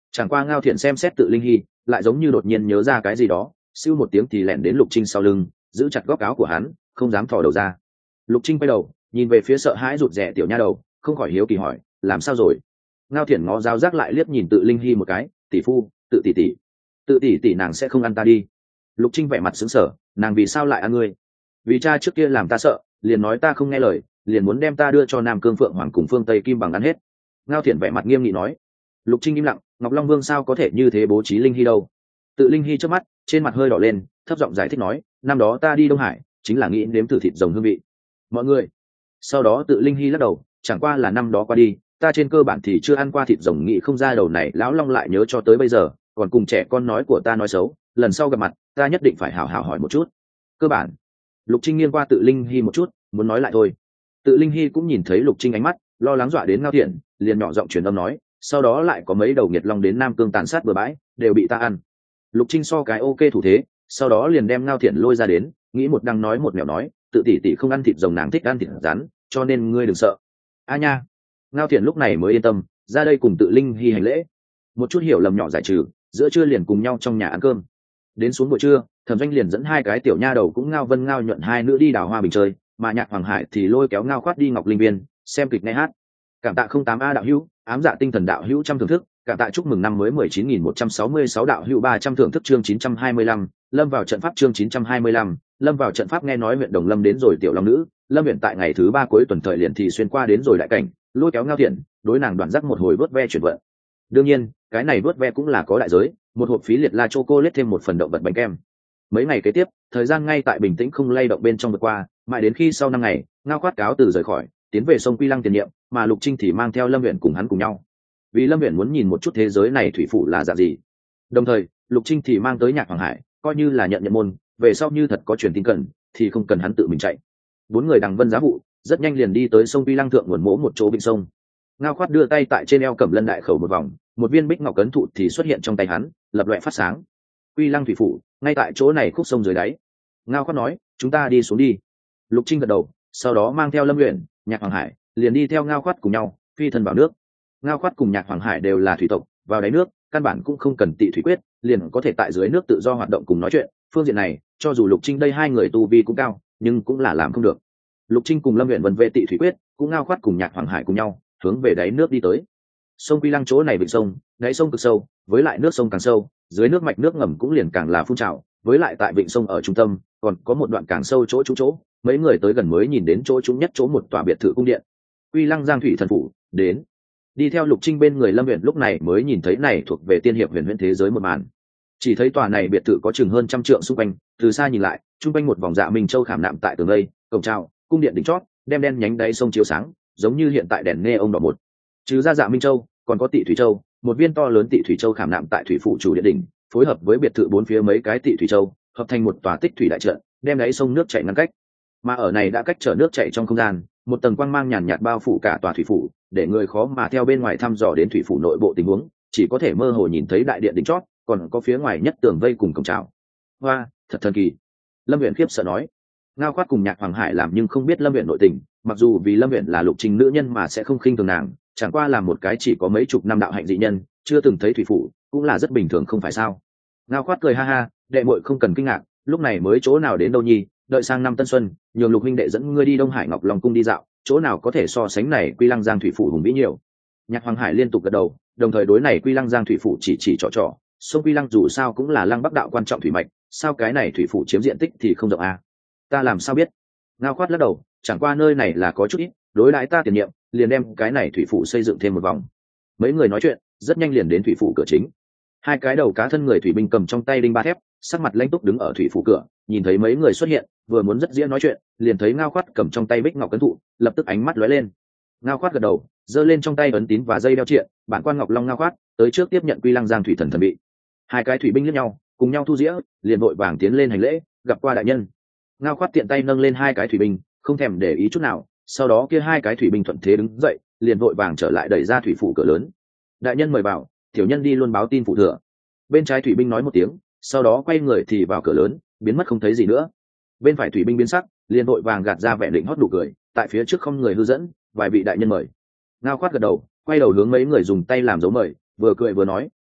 Chẳng qua Ngao Thiện xem xét Tự Linh Hy, lại giống như đột nhiên nhớ ra cái gì đó, siêu một tiếng thì lẻn đến Lục Trinh sau lưng, giữ chặt góc áo của hắn, không dám thò đầu ra. Lục Trinh quay đầu, nhìn về phía sợ hãi rụt rè tiểu nha đầu, không khỏi hiếu kỳ hỏi, làm sao rồi? Ngao Thiện ngó dao giác lại liếc nhìn Tự Linh Hy một cái, tỷ phu, Tự tỷ tỷ, Tự tỷ tỷ nàng sẽ không ăn ta đi. Lục Trinh vẻ mặt sững sờ, nàng vì sao lại ăn ngươi? Vì cha trước kia làm ta sợ, liền nói ta không nghe lời, liền muốn đem ta đưa cho Nam Cương Phượng Hoàng cùng Phương Tây Kim Bằng ăn hết. Ngao Thiện vẻ mặt nghiêm nghị nói. Lục Trinh im lặng, Ngọc Long Vương sao có thể như thế bố trí Linh Hy đâu? Tự Linh Hy trước mắt, trên mặt hơi đỏ lên, thấp giọng giải thích nói, năm đó ta đi Đông Hải, chính là nghĩ nếm thử thịt rồng hương vị. Mọi người. Sau đó Tự Linh Hy lắc đầu, chẳng qua là năm đó qua đi, ta trên cơ bản thì chưa ăn qua thịt rồng, nghĩ không ra đầu này lão long lại nhớ cho tới bây giờ, còn cùng trẻ con nói của ta nói xấu, lần sau gặp mặt, ta nhất định phải hảo hảo hỏi một chút. Cơ bản. Lục Trinh nghiêng qua Tự Linh Hy một chút, muốn nói lại thôi. Tự Linh Hy cũng nhìn thấy Lục Trinh ánh mắt, lo lắng dọa đến Ngao Thiện, liền nhỏ giọng truyền âm nói, sau đó lại có mấy đầu nghiệt long đến Nam Cương tàn sát bừa bãi, đều bị ta ăn. Lục Trinh so cái ok thủ thế, sau đó liền đem Ngao Thiện lôi ra đến, nghĩ một đằng nói một mẹo nói, Tự tỷ tỷ không ăn thịt rồng, nàng thích ăn thịt rắn, cho nên ngươi đừng sợ. A nha. Ngao Thiện lúc này mới yên tâm, ra đây cùng Tự Linh Hy hành lễ. Một chút hiểu lầm nhỏ giải trừ, giữa trưa liền cùng nhau trong nhà ăn cơm. Đến xuống buổi trưa, Thẩm Doanh liền dẫn hai cái tiểu nha đầu cũng Ngao Vân Ngao Nhuận hai nữ đi đào hoa bình chơi, mà Nhạc Hoàng Hải thì lôi kéo Ngao Khoát đi Ngọc Linh Viên xem kịch nghe hát. Cảm tạ không tám a đạo hữu, ám dạ tinh thần đạo hữu trăm thưởng thức, cảm tạ chúc mừng năm mới mười chín nghìn một trăm sáu mươi sáu đạo hữu ba trăm thưởng thức chương chín trăm hai mươi lăm, lâm vào trận pháp chương chín trăm hai mươi lăm, lâm vào trận pháp nghe nói huyện Đồng Lâm đến rồi tiểu long nữ, Lâm huyện tại ngày thứ ba cuối tuần thời liền thì xuyên qua đến rồi đại cảnh, lôi kéo Ngao Thiện, đối nàng đoạn giác một hồi vớt ve chuyển vận. Đương nhiên, cái này vớt ve cũng là có đại giới, một hộp phí liệt la chocolate thêm một phần động vật bánh kem. Mấy ngày kế tiếp, thời gian ngay tại bình tĩnh không lay động bên trong vượt qua, mãi đến khi sau năm ngày, Ngao Khoát cáo từ rời khỏi, tiến về sông Quy Lăng tiền nhiệm, mà Lục Trinh thì mang theo Lâm huyện cùng hắn cùng nhau. Vì Lâm huyện muốn nhìn một chút thế giới này thủy phủ là dạng gì. Đồng thời, Lục Trinh thì mang tới Nhạc Hoàng Hải, coi như là nhận nhận môn, về sau như thật có truyền tin cần, thì không cần hắn tự mình chạy. Bốn người đằng vân giá vụ, rất nhanh liền đi tới sông Quy Lăng thượng nguồn mỗ một chỗ vịnh sông. Ngao Khoát đưa tay tại trên eo Cẩm Lân đại khẩu một vòng, một viên bích ngọc cấn thụ thì xuất hiện trong tay hắn, lập loè phát sáng. Quy Lăng thủy phủ, ngay tại chỗ này khúc sông dưới đáy. Ngao Khoát nói, chúng ta đi xuống đi. Lục Trinh gật đầu, sau đó mang theo Lâm huyện, Nhạc Hoàng Hải, liền đi theo Ngao Khoát cùng nhau phi thân vào nước. Ngao Khoát cùng Nhạc Hoàng Hải đều là thủy tộc, vào đáy nước căn bản cũng không cần tị thủy quyết, liền có thể tại dưới nước tự do hoạt động cùng nói chuyện. Phương diện này, cho dù Lục Trinh đây hai người tu vi cũng cao, nhưng cũng là làm không được. Lục Trinh cùng Lâm huyện vân về tị thủy quyết, cũng Ngao Khoát cùng Nhạc Hoàng Hải cùng nhau hướng về đáy nước đi tới. Sông Quy Lăng chỗ này vịnh sông, đáy sông cực sâu, với lại nước sông càng sâu, dưới nước mạch nước ngầm cũng liền càng là phun trào, với lại tại vịnh sông ở trung tâm còn có một đoạn càng sâu chỗ trú chỗ, mấy người tới gần mới nhìn đến chỗ trúng nhất chỗ một tòa biệt thự cung điện. Quy Lăng Giang thủy thần phủ đến. Đi theo Lục Trinh bên người Lâm huyện lúc này mới nhìn thấy này thuộc về tiên hiệp huyền huyễn thế giới một màn. Chỉ thấy tòa này biệt thự có chừng hơn trăm trượng xung quanh, từ xa nhìn lại, trung quanh một vòng dạ minh châu khảm nạm tại tường lây, cổng trào, cung điện đỉnh chót, đem đen nhánh đáy sông chiếu sáng, giống như hiện tại đèn nghe ông đỏ một. Trừ ra dạ minh châu, còn có Tị Thủy Châu, một viên to lớn Tị Thủy Châu khảm nạm tại thủy phủ chủ điện đỉnh, phối hợp với biệt thự bốn phía mấy cái Tị Thủy Châu, hợp thành một tòa tích thủy đại trận, đem đáy sông nước chảy ngăn cách. Mà ở này đã cách trở nước chảy trong không gian, một tầng quang mang nhàn nhạt bao phủ cả tòa thủy phủ, để người khó mà theo bên ngoài thăm dò đến thủy phủ nội bộ tình huống, chỉ có thể mơ hồ nhìn thấy đại điện đỉnh chót, còn có phía ngoài nhất tường vây cùng cổng chào. Hoa, thật thần kỳ. Lâm Uyển khiếp sợ nói. Ngao Khoát cùng Nhạc Hoàng Hải làm nhưng không biết Lâm Uyển nội tình, mặc dù vì Lâm Uyển là Lục Trình nữ nhân mà sẽ không khinh thường nàng, chẳng qua là một cái chỉ có mấy chục năm đạo hạnh dị nhân, chưa từng thấy thủy phủ, cũng là rất bình thường không phải sao? Ngao Khoát cười ha ha, đệ muội không cần kinh ngạc, lúc này mới chỗ nào đến đâu nhi, đợi sang năm tân xuân, nhường Lục huynh đệ dẫn ngươi đi Đông Hải Ngọc Long cung đi dạo, chỗ nào có thể so sánh này Quy Lăng Giang thủy phủ hùng vĩ nhiều. Nhạc Hoàng Hải liên tục gật đầu, đồng thời đối này Quy Lăng Giang thủy phủ chỉ chỉ trò trò, sông Quy Lăng dù sao cũng là Lăng Bắc đạo quan trọng thủy mạch, sao cái này thủy phủ chiếm diện tích thì không rộng à? Ta làm sao biết? Ngao Khoát lắc đầu, chẳng qua nơi này là có chút ít, đối đãi ta tiền nhiệm, liền đem cái này thủy phủ xây dựng thêm một vòng. Mấy người nói chuyện, rất nhanh liền đến thủy phủ cửa chính. Hai cái đầu cá thân người thủy binh cầm trong tay đinh ba thép, sắc mặt lãnh túc đứng ở thủy phủ cửa, nhìn thấy mấy người xuất hiện, vừa muốn rất diễn nói chuyện, liền thấy Ngao Khoát cầm trong tay bích ngọc cấn thụ, lập tức ánh mắt lóe lên. Ngao Khoát gật đầu, giơ lên trong tay ấn tín và dây đeo triện, bản quan Ngọc Long Ngao Khoát, tới trước tiếp nhận Quy Lăng Giang thủy thần thần bị. Hai cái thủy binh liếc nhau, cùng nhau thu dĩa, liền vội vàng tiến lên hành lễ, gặp qua đại nhân. Ngao Khoát tiện tay nâng lên hai cái thủy binh, không thèm để ý chút nào, sau đó kia hai cái thủy binh thuận thế đứng dậy, liền vội vàng trở lại đẩy ra thủy phủ cửa lớn. Đại nhân mời vào, tiểu nhân đi luôn báo tin phụ thừa. Bên trái thủy binh nói một tiếng, sau đó quay người thì vào cửa lớn, biến mất không thấy gì nữa. Bên phải thủy binh biến sắc, liền vội vàng gạt ra vẻ định hót đủ cười, tại phía trước không người hư dẫn, vài vị đại nhân mời. Ngao Khoát gật đầu, quay đầu hướng mấy người dùng tay làm dấu mời, vừa cười vừa nói,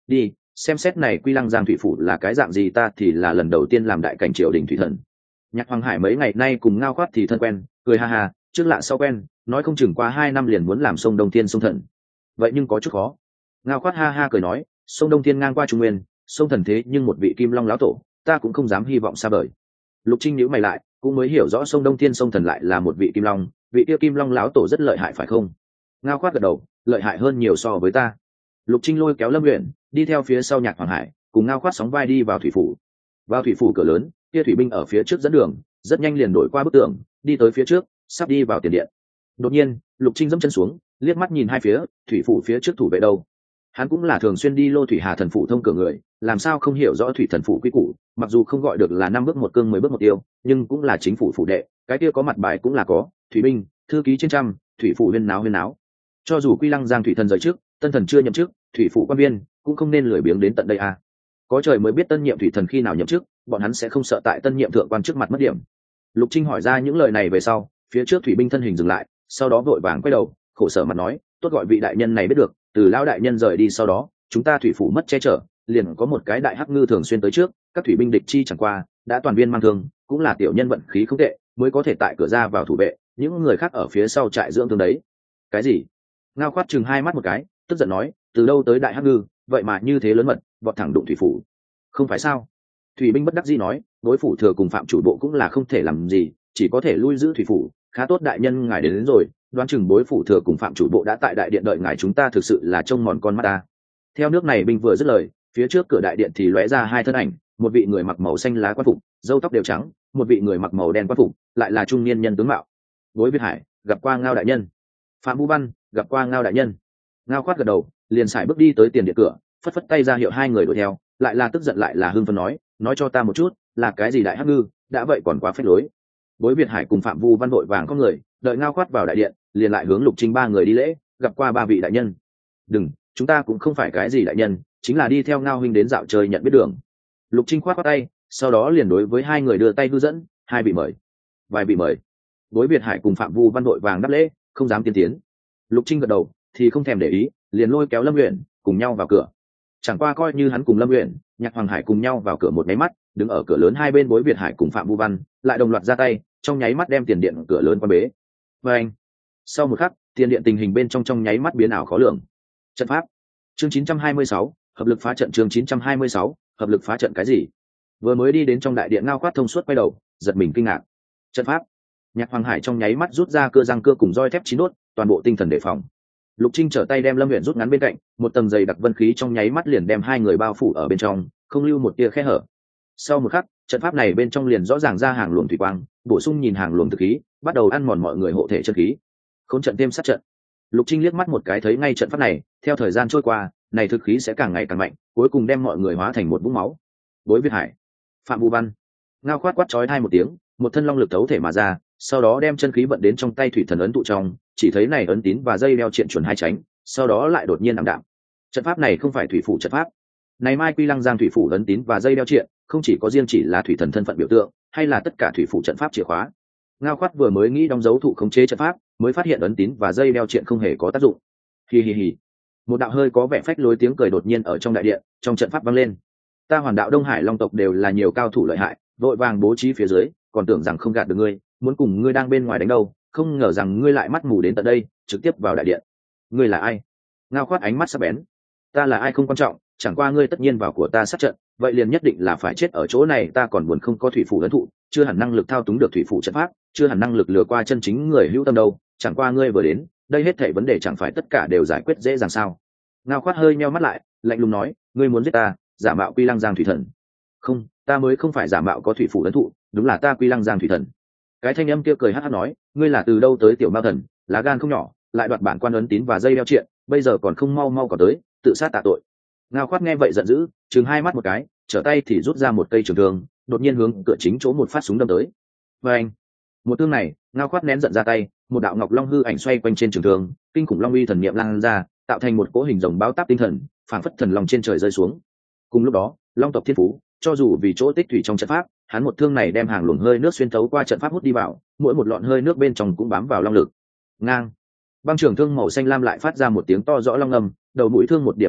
đi xem xét này quy lăng giang thủy phủ là cái dạng gì, ta thì là lần đầu tiên làm đại cảnh triều đình thủy thần. Nhạc Hoàng Hải mấy ngày nay cùng Ngao Khoát thì thân quen, cười ha ha, trước lạ sau quen, nói không chừng qua hai năm liền muốn làm sông Đông Thiên sông thần. Vậy nhưng có chút khó. Ngao Khoát ha ha cười nói, sông Đông Thiên ngang qua Trung Nguyên, sông thần thế nhưng một vị Kim Long lão tổ, ta cũng không dám hy vọng xa vời. Lục Trinh nhíu mày lại, cũng mới hiểu rõ sông Đông Thiên sông thần lại là một vị Kim Long, vị kia Kim Long lão tổ rất lợi hại phải không? Ngao Khoát gật đầu, lợi hại hơn nhiều so với ta. Lục Trinh lôi kéo Lâm Uyển đi theo phía sau Nhạc Hoàng Hải, cùng Ngao Khoát sóng vai đi vào thủy phủ. Vào thủy phủ cửa lớn, kia thủy binh ở phía trước dẫn đường, rất nhanh liền đổi qua bức tường, đi tới phía trước, sắp đi vào tiền điện. Đột nhiên, Lục Trinh dẫm chân xuống, liếc mắt nhìn hai phía, thủy phủ phía trước thủ vệ đâu? Hắn cũng là thường xuyên đi Lô Thủy Hà thần phủ thông cửa người, làm sao không hiểu rõ thủy thần phủ quy củ, mặc dù không gọi được là năm bước một cương mười bước một tiêu, nhưng cũng là chính phủ phủ đệ, cái kia có mặt bài cũng là có, thủy binh, thư ký trên trăm, thủy phủ huyên náo huyên náo. Cho dù Quy Lăng Giang thủy thần rời trước, tân thần chưa nhậm chức, thủy phủ quan viên cũng không nên lười biếng đến tận đây à. Có trời mới biết tân nhiệm thủy thần khi nào nhậm chức, bọn hắn sẽ không sợ tại tân nhiệm thượng quan trước mặt mất điểm. Lục Trinh hỏi ra những lời này về sau, phía trước thủy binh thân hình dừng lại, sau đó vội vàng quay đầu, khổ sở mặt nói, tốt gọi vị đại nhân này biết được, từ lão đại nhân rời đi sau đó, chúng ta thủy phủ mất che chở, liền có một cái đại hắc ngư thường xuyên tới trước, các thủy binh địch chi chẳng qua, đã toàn viên mang thương, cũng là tiểu nhân vận khí không tệ, mới có thể tại cửa ra vào thủ vệ, những người khác ở phía sau trại dưỡng thương đấy. Cái gì? Ngao Khoát chừng hai mắt một cái, tức giận nói, từ đâu tới đại hắc ngư, vậy mà như thế lớn mật, vọt thẳng đụng thủy phủ. Không phải sao? Thủy binh bất đắc dĩ nói, đối phủ thừa cùng phạm chủ bộ cũng là không thể làm gì, chỉ có thể lui giữ thủy phủ. Khá tốt đại nhân ngài đến, đến rồi, đoán chừng bối phủ thừa cùng phạm chủ bộ đã tại đại điện đợi ngài, chúng ta thực sự là trông mòn con mắt ta. Theo nước này binh vừa dứt lời, phía trước cửa đại điện thì lóe ra hai thân ảnh, một vị người mặc màu xanh lá quan phục, râu tóc đều trắng, một vị người mặc màu đen quan phục, lại là trung niên nhân tướng mạo. Bối Việt Hải gặp qua Ngao đại nhân. Phạm Vũ Văn gặp qua Ngao đại nhân. Ngao Khoát gật đầu, liền sải bước đi tới tiền điện cửa, phất phất tay ra hiệu hai người đuổi theo, lại là tức giận lại là hưng phấn nói, nói cho ta một chút, là cái gì đại hắc ngư, đã vậy còn quá phách lối. Bối Việt Hải cùng Phạm Vu Văn vội vàng có người đợi Ngao Khoát vào đại điện, liền lại hướng Lục Trinh ba người đi lễ, gặp qua ba vị đại nhân. Đừng, chúng ta cũng không phải cái gì đại nhân, chính là đi theo Ngao huynh đến dạo chơi nhận biết đường. Lục Trinh khoát khoát tay, sau đó liền đối với hai người đưa tay hư dẫn, hai vị mời. Vài vị mời. Bối Việt Hải cùng Phạm Vu Văn vội vàng đáp lễ, không dám tiến tiến. Lục Trinh gật đầu, thì không thèm để ý, liền lôi kéo Lâm Uyển cùng nhau vào cửa. Chẳng qua coi như hắn cùng Lâm Uyển, Nhạc Hoàng Hải cùng nhau vào cửa một máy mắt, đứng ở cửa lớn hai bên Bối Việt Hải cùng Phạm Vu Văn lại đồng loạt ra tay, trong nháy mắt đem tiền điện cửa lớn quan bế. Và anh, sau một khắc, tiền điện tình hình bên trong trong nháy mắt biến ảo khó lường. Trận pháp. Chương chín trăm hai mươi sáu, hợp lực phá trận. Chương chín trăm hai mươi sáu, hợp lực phá trận. Cái gì? Vừa mới đi đến trong đại điện, Ngao Khoát thông suốt quay đầu, giật mình kinh ngạc. Trận pháp. Nhạc Hoàng Hải trong nháy mắt rút ra cơ răng cưa cùng roi thép chín đốt, toàn bộ tinh thần đề phòng. Lục Trinh trở tay đem Lâm Uyển rút ngắn bên cạnh, một tầng dày đặc vân khí trong nháy mắt liền đem hai người bao phủ ở bên trong, không lưu một tia khe hở. Sau một khắc, trận pháp này bên trong liền rõ ràng ra hàng luồng thủy quang, bổ sung nhìn hàng luồng thực khí, bắt đầu ăn mòn mọi người hộ thể chân khí. Khốn trận thêm sát trận. Lục Trinh liếc mắt một cái thấy ngay trận pháp này, theo thời gian trôi qua, này thực khí sẽ càng ngày càng mạnh, cuối cùng đem mọi người hóa thành một vũng máu. Bối Việt Hải, Phạm Vũ Văn, Ngao Khoát quát chói hai một tiếng, một thân long lực thấu thể mà ra, sau đó đem chân khí vận đến trong tay thủy thần ấn tụ trong, chỉ thấy này ấn tín và dây đeo triện chuẩn hai tránh, sau đó lại đột nhiên ảm đạm. Trận pháp này không phải thủy phủ trận pháp. Này Mai Quy Lăng Giang thủy phủ ấn tín và dây đeo triện, không chỉ có riêng chỉ là thủy thần thân phận biểu tượng, hay là tất cả thủy phủ trận pháp chìa khóa. Ngao Khoát vừa mới nghĩ đóng dấu thụ khống chế trận pháp, mới phát hiện ấn tín và dây đeo triện không hề có tác dụng. Hi hi hi. Một đạo hơi có vẻ phách lối tiếng cười đột nhiên ở trong đại điện, trong trận pháp vang lên. Ta Hoàn Đạo Đông Hải Long tộc đều là nhiều cao thủ lợi hại, vội vàng bố trí phía dưới, còn tưởng rằng không gạt được ngươi, muốn cùng ngươi đang bên ngoài đánh đâu, không ngờ rằng ngươi lại mắt mù đến tận đây, trực tiếp vào đại điện. Ngươi là ai? Ngao Khoát ánh mắt sắc bén. Ta là ai không quan trọng, chẳng qua ngươi tất nhiên vào của ta sát trận, vậy liền nhất định là phải chết ở chỗ này. Ta còn buồn không có thủy phủ ấn thụ, chưa hẳn năng lực thao túng được thủy phủ trận pháp, chưa hẳn năng lực lừa qua chân chính người hữu tâm đâu. Chẳng qua ngươi vừa đến, đây hết thảy vấn đề chẳng phải tất cả đều giải quyết dễ dàng sao? Ngao Khoát hơi nheo mắt lại, lạnh lùng nói, ngươi muốn giết ta, giả mạo Quy Lăng Giang thủy thần. Không, ta mới không phải giả mạo có thủy phủ ấn thụ, đúng là ta Quy Lăng Giang thủy thần. Cái thanh âm kia cười hắt hắt nói, ngươi là từ đâu tới tiểu mao thần, lá gan không nhỏ, lại đoạt bản quan ấn tín và dây đeo triện, bây giờ còn không mau mau có tới, tự sát tạ tội. Ngao Khoát nghe vậy giận dữ, trừng hai mắt một cái, trở tay thì rút ra một cây trường thương, đột nhiên hướng cửa chính chỗ một phát súng đâm tới. Và anh, một thương này, Ngao Khoát nén giận ra tay, một đạo ngọc long hư ảnh xoay quanh trên trường thương, kinh khủng long uy thần niệm lan ra, tạo thành một cỗ hình rồng báo táp tinh thần, phảng phất thần long trên trời rơi xuống. Cùng lúc đó, Long tộc Thiên Phú, cho dù vì chỗ tích thủy trong trận pháp, hắn một thương này đem hàng luồng hơi nước xuyên thấu qua trận pháp hút đi vào, mỗi một lọn hơi nước bên trong cũng bám vào long lực. Ngang, băng trường thương màu xanh lam lại phát ra một tiếng to rõ long âm, đầu mũi thương một điểm ý lực,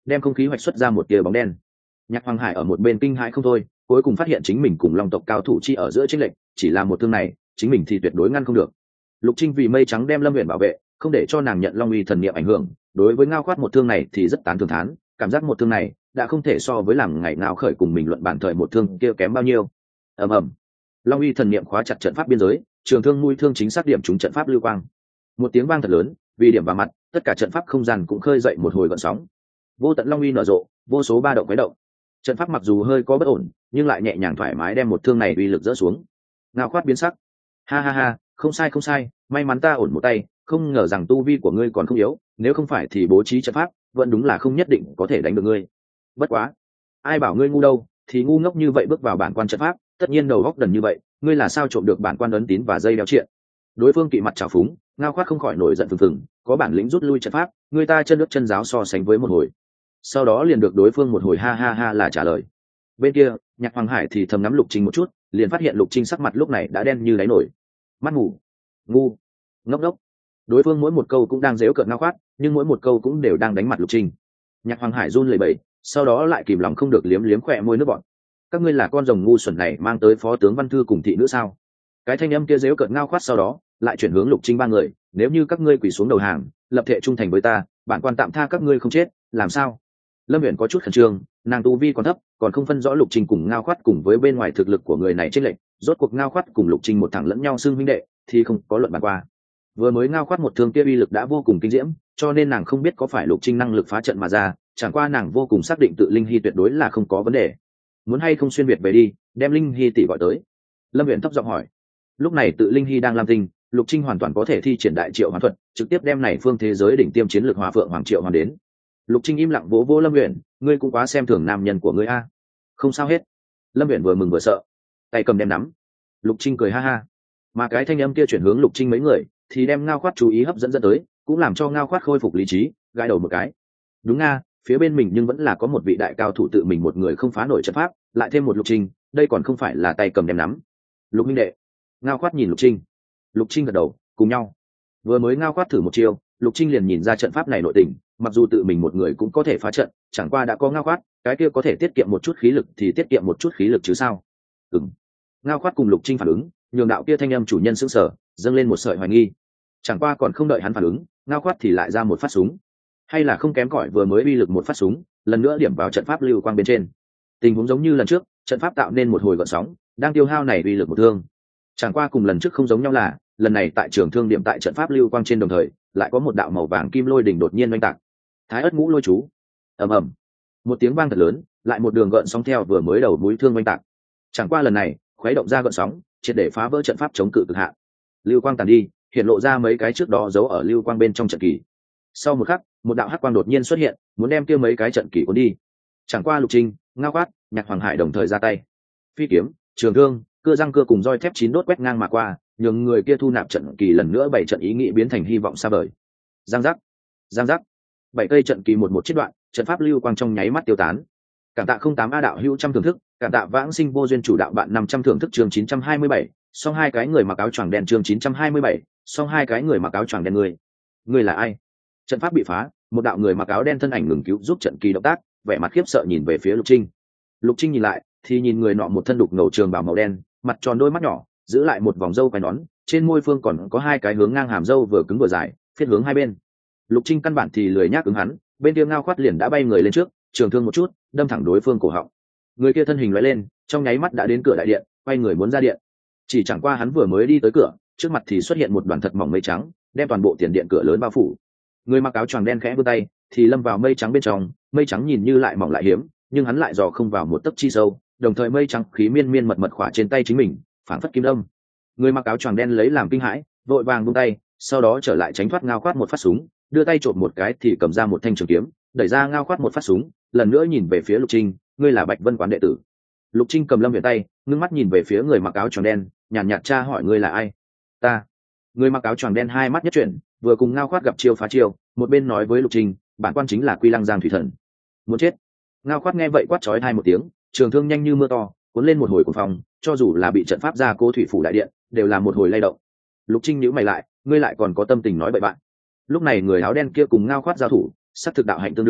đem không khí hoạch xuất ra một tia bóng đen. Nhạc Hoàng Hải ở một bên kinh hãi không thôi, cuối cùng phát hiện chính mình cùng long tộc cao thủ chi ở giữa chênh lệch, chỉ là một thương này chính mình thì tuyệt đối ngăn không được. Lục Trinh vì mây trắng đem Lâm Uyển bảo vệ, không để cho nàng nhận long uy thần niệm ảnh hưởng, đối với ngao khoát một thương này thì rất tán thưởng thán, cảm giác một thương này đã không thể so với làm ngày nào khởi cùng mình luận bản thời một thương kia kém bao nhiêu. Ầm ầm, long uy thần niệm khóa chặt trận pháp biên giới, trường thương mũi thương chính xác điểm trúng trận pháp lưu quang. Một tiếng vang thật lớn, vì điểm vào mặt, tất cả trận pháp không gian cũng khơi dậy một hồi gợn sóng. Vô tận long uy nở rộ, vô số ba động quấy động. Trận pháp mặc dù hơi có bất ổn, nhưng lại nhẹ nhàng thoải mái đem một thương này uy lực dỡ xuống. Ngao khoát biến sắc, ha ha ha, không sai không sai, may mắn ta ổn một tay, không ngờ rằng tu vi của ngươi còn không yếu, nếu không phải thì bố trí trận pháp vẫn đúng là không nhất định có thể đánh được ngươi. Bất quá, ai bảo ngươi ngu đâu, thì ngu ngốc như vậy bước vào bản quan trận pháp, tất nhiên đầu góc đần như vậy, ngươi là sao trộm được bản quan ấn tín và dây đeo triện? Đối phương kỵ mặt trào phúng, ngao khoát không khỏi nổi giận phừng phừng, có bản lĩnh rút lui trận pháp, người ta chân nước chân giáo so sánh với một hồi, sau đó liền được đối phương một hồi ha ha ha là trả lời. Bên kia Nhạc Hoàng Hải thì thầm ngắm Lục Trinh một chút, liền phát hiện Lục Trinh sắc mặt lúc này đã đen như đáy nổi. Mắt ngủ, ngu, ngốc ngốc. Đối phương mỗi một câu cũng đang giễu cợt ngao khoát, nhưng mỗi một câu cũng đều đang đánh mặt Lục Trinh. Nhạc Hoàng Hải run lẩy bẩy, sau đó lại kìm lòng không được liếm liếm khỏe môi nước bọt. Các ngươi là con rồng ngu xuẩn này mang tới phó tướng Văn Thư cùng thị nữ sao? Cái thanh âm kia giễu cợt ngao khoát sau đó lại chuyển hướng Lục Trinh ba người, nếu như các ngươi quỳ xuống đầu hàng, lập thệ trung thành với ta, bản quan tạm tha các ngươi không chết, làm sao? Lâm Uyển có chút khẩn trương, nàng tu vi còn thấp, còn không phân rõ Lục Trinh cùng ngao khoát cùng với bên ngoài thực lực của người này chênh lệch, rốt cuộc ngao khoát cùng Lục Trinh một thằng lẫn nhau xưng huynh đệ thì không có luận bàn qua. Vừa mới ngao khoát một thương kia uy lực đã vô cùng kinh diễm, cho nên nàng không biết có phải Lục Trinh năng lực phá trận mà ra, chẳng qua nàng vô cùng xác định tự Linh Hy tuyệt đối là không có vấn đề. Muốn hay không xuyên việt về đi, đem Linh Hy tỷ gọi tới. Lâm Uyển thấp giọng hỏi. Lúc này tự Linh Hy đang làm tình, Lục Trinh hoàn toàn có thể thi triển đại triệu hoán thuật, trực tiếp đem này phương thế giới đỉnh tiêm chiến lược Hòa Phượng Hoàng Triệu Hoàn đến. Lục Trinh im lặng vỗ vỗ Lâm Uyển, ngươi cũng quá xem thường nam nhân của ngươi a. Không sao hết. Lâm Uyển vừa mừng vừa sợ, tay cầm đem nắm. Lục Trinh cười ha ha, mà cái thanh âm kia chuyển hướng Lục Trinh mấy người, thì đem ngao khoát chú ý hấp dẫn dẫn tới, cũng làm cho ngao khoát khôi phục lý trí, gãi đầu một cái. Đúng nga, phía bên mình nhưng vẫn là có một vị đại cao thủ tự mình một người không phá nổi trận pháp, lại thêm một Lục Trinh, đây còn không phải là tay cầm đem nắm. Lục minh đệ. Ngao khoát nhìn Lục Trinh. Lục Trinh gật đầu, cùng nhau. Vừa mới ngao khoát thử một chiêu, Lục Trinh liền nhìn ra trận pháp này nội tình, mặc dù tự mình một người cũng có thể phá trận, chẳng qua đã có ngao khoát, cái kia có thể tiết kiệm một chút khí lực thì tiết kiệm một chút khí lực chứ sao? Ừm. Ngao khoát cùng Lục Trinh phản ứng, nhường đạo kia thanh âm chủ nhân sững sờ, dâng lên một sợi hoài nghi. Chẳng qua còn không đợi hắn phản ứng, ngao khoát thì lại ra một phát súng, hay là không kém cỏi vừa mới uy lực một phát súng, lần nữa điểm vào trận pháp lưu quang bên trên. Tình huống giống như lần trước, trận pháp tạo nên một hồi gợn sóng, đang tiêu hao này uy lực một thương. Chẳng qua cùng lần trước không giống nhau là, lần này tại trường thương điểm tại trận pháp lưu quang trên đồng thời, lại có một đạo màu vàng kim lôi đỉnh đột nhiên oanh tạc. Thái ất ngũ lôi chú. Ầm ầm. Một tiếng vang thật lớn, lại một đường gợn sóng theo vừa mới đầu mũi thương oanh tạc. Chẳng qua lần này, khuấy động ra gợn sóng, triệt để phá vỡ trận pháp chống cự cực hạn. Lưu quang tàn đi, hiện lộ ra mấy cái trước đó giấu ở lưu quang bên trong trận kỳ. Sau một khắc, một đạo hắc quang đột nhiên xuất hiện, muốn đem kia mấy cái trận kỳ cuốn đi. Chẳng qua Lục Trinh, ngao khoát, Nhạc Hoàng Hải đồng thời ra tay. Phi kiếm, trường thương, cưa răng cưa cùng roi thép chín đốt quét ngang mà qua, nhường người kia thu nạp trận kỳ lần nữa bảy trận ý nghĩ biến thành hy vọng xa vời. Giang giác, giang giác, bảy cây trận kỳ một một chiếc đoạn, trận pháp lưu quang trong nháy mắt tiêu tán. Cảm tạ không tám a đạo hữu trăm thưởng thức, cảm tạ vãng sinh vô duyên chủ đạo bạn năm trăm thưởng thức chương chín trăm hai mươi bảy, song hai cái người mặc áo choàng đen chương chín trăm hai mươi bảy, song hai cái người mặc áo choàng đen người. Người là ai? Trận pháp bị phá, một đạo người mặc áo đen thân ảnh ngừng cứu giúp trận kỳ động tác, vẻ mặt khiếp sợ nhìn về phía Lục Trinh. Lục Trinh nhìn lại, thì nhìn người nọ một thân đục ngầu trường bào màu đen, mặt tròn đôi mắt nhỏ, giữ lại một vòng râu quai nón, trên môi phương còn có hai cái hướng ngang hàm râu vừa cứng vừa dài, phiết hướng hai bên. Lục Trinh căn bản thì lười nhác ứng hắn, bên kia ngao khoát liền đã bay người lên trước, trường thương một chút, đâm thẳng đối phương cổ họng. Người kia thân hình lóe lên, trong nháy mắt đã đến cửa đại điện, quay người muốn ra điện. Chỉ chẳng qua hắn vừa mới đi tới cửa, trước mặt thì xuất hiện một đoàn thật mỏng mây trắng, đem toàn bộ tiền điện cửa lớn bao phủ. Người mặc áo choàng đen khẽ vươn tay, thì lâm vào mây trắng bên trong, mây trắng nhìn như lại mỏng lại hiếm, nhưng hắn lại dò không vào một tấc chi sâu, đồng thời mây trắng khí miên miên mật mật khỏa trên tay chính mình, phảng phất kim đâm. Người mặc áo choàng đen lấy làm kinh hãi, vội vàng buông tay, sau đó trở lại tránh thoát ngao khoát một phát súng, đưa tay trộm một cái thì cầm ra một thanh trường kiếm, đẩy ra ngao khoát một phát súng, lần nữa nhìn về phía Lục Trinh, ngươi là Bạch Vân quán đệ tử. Lục Trinh cầm lâm viện tay, ngưng mắt nhìn về phía người mặc áo choàng đen, nhàn nhạt tra hỏi ngươi là ai. Ta. Người mặc áo choàng đen hai mắt nhất chuyển, vừa cùng ngao khoát gặp chiêu phá chiêu, một bên nói với Lục Trinh, bản quan chính là Quy Lăng Giang thủy thần. Muốn chết. Ngao khoát nghe vậy quát chói tai một tiếng, trường thương nhanh như mưa to, cuốn lên một hồi cuồng phong, cho dù là bị trận pháp gia cố thủy phủ đại điện, đều là một hồi lay động. Lục Trinh nhíu mày lại, ngươi lại còn có tâm tình nói bậy bạn. Lúc này người áo đen kia cùng ngao khoát giao thủ, sát thực đạo hạnh tương đương,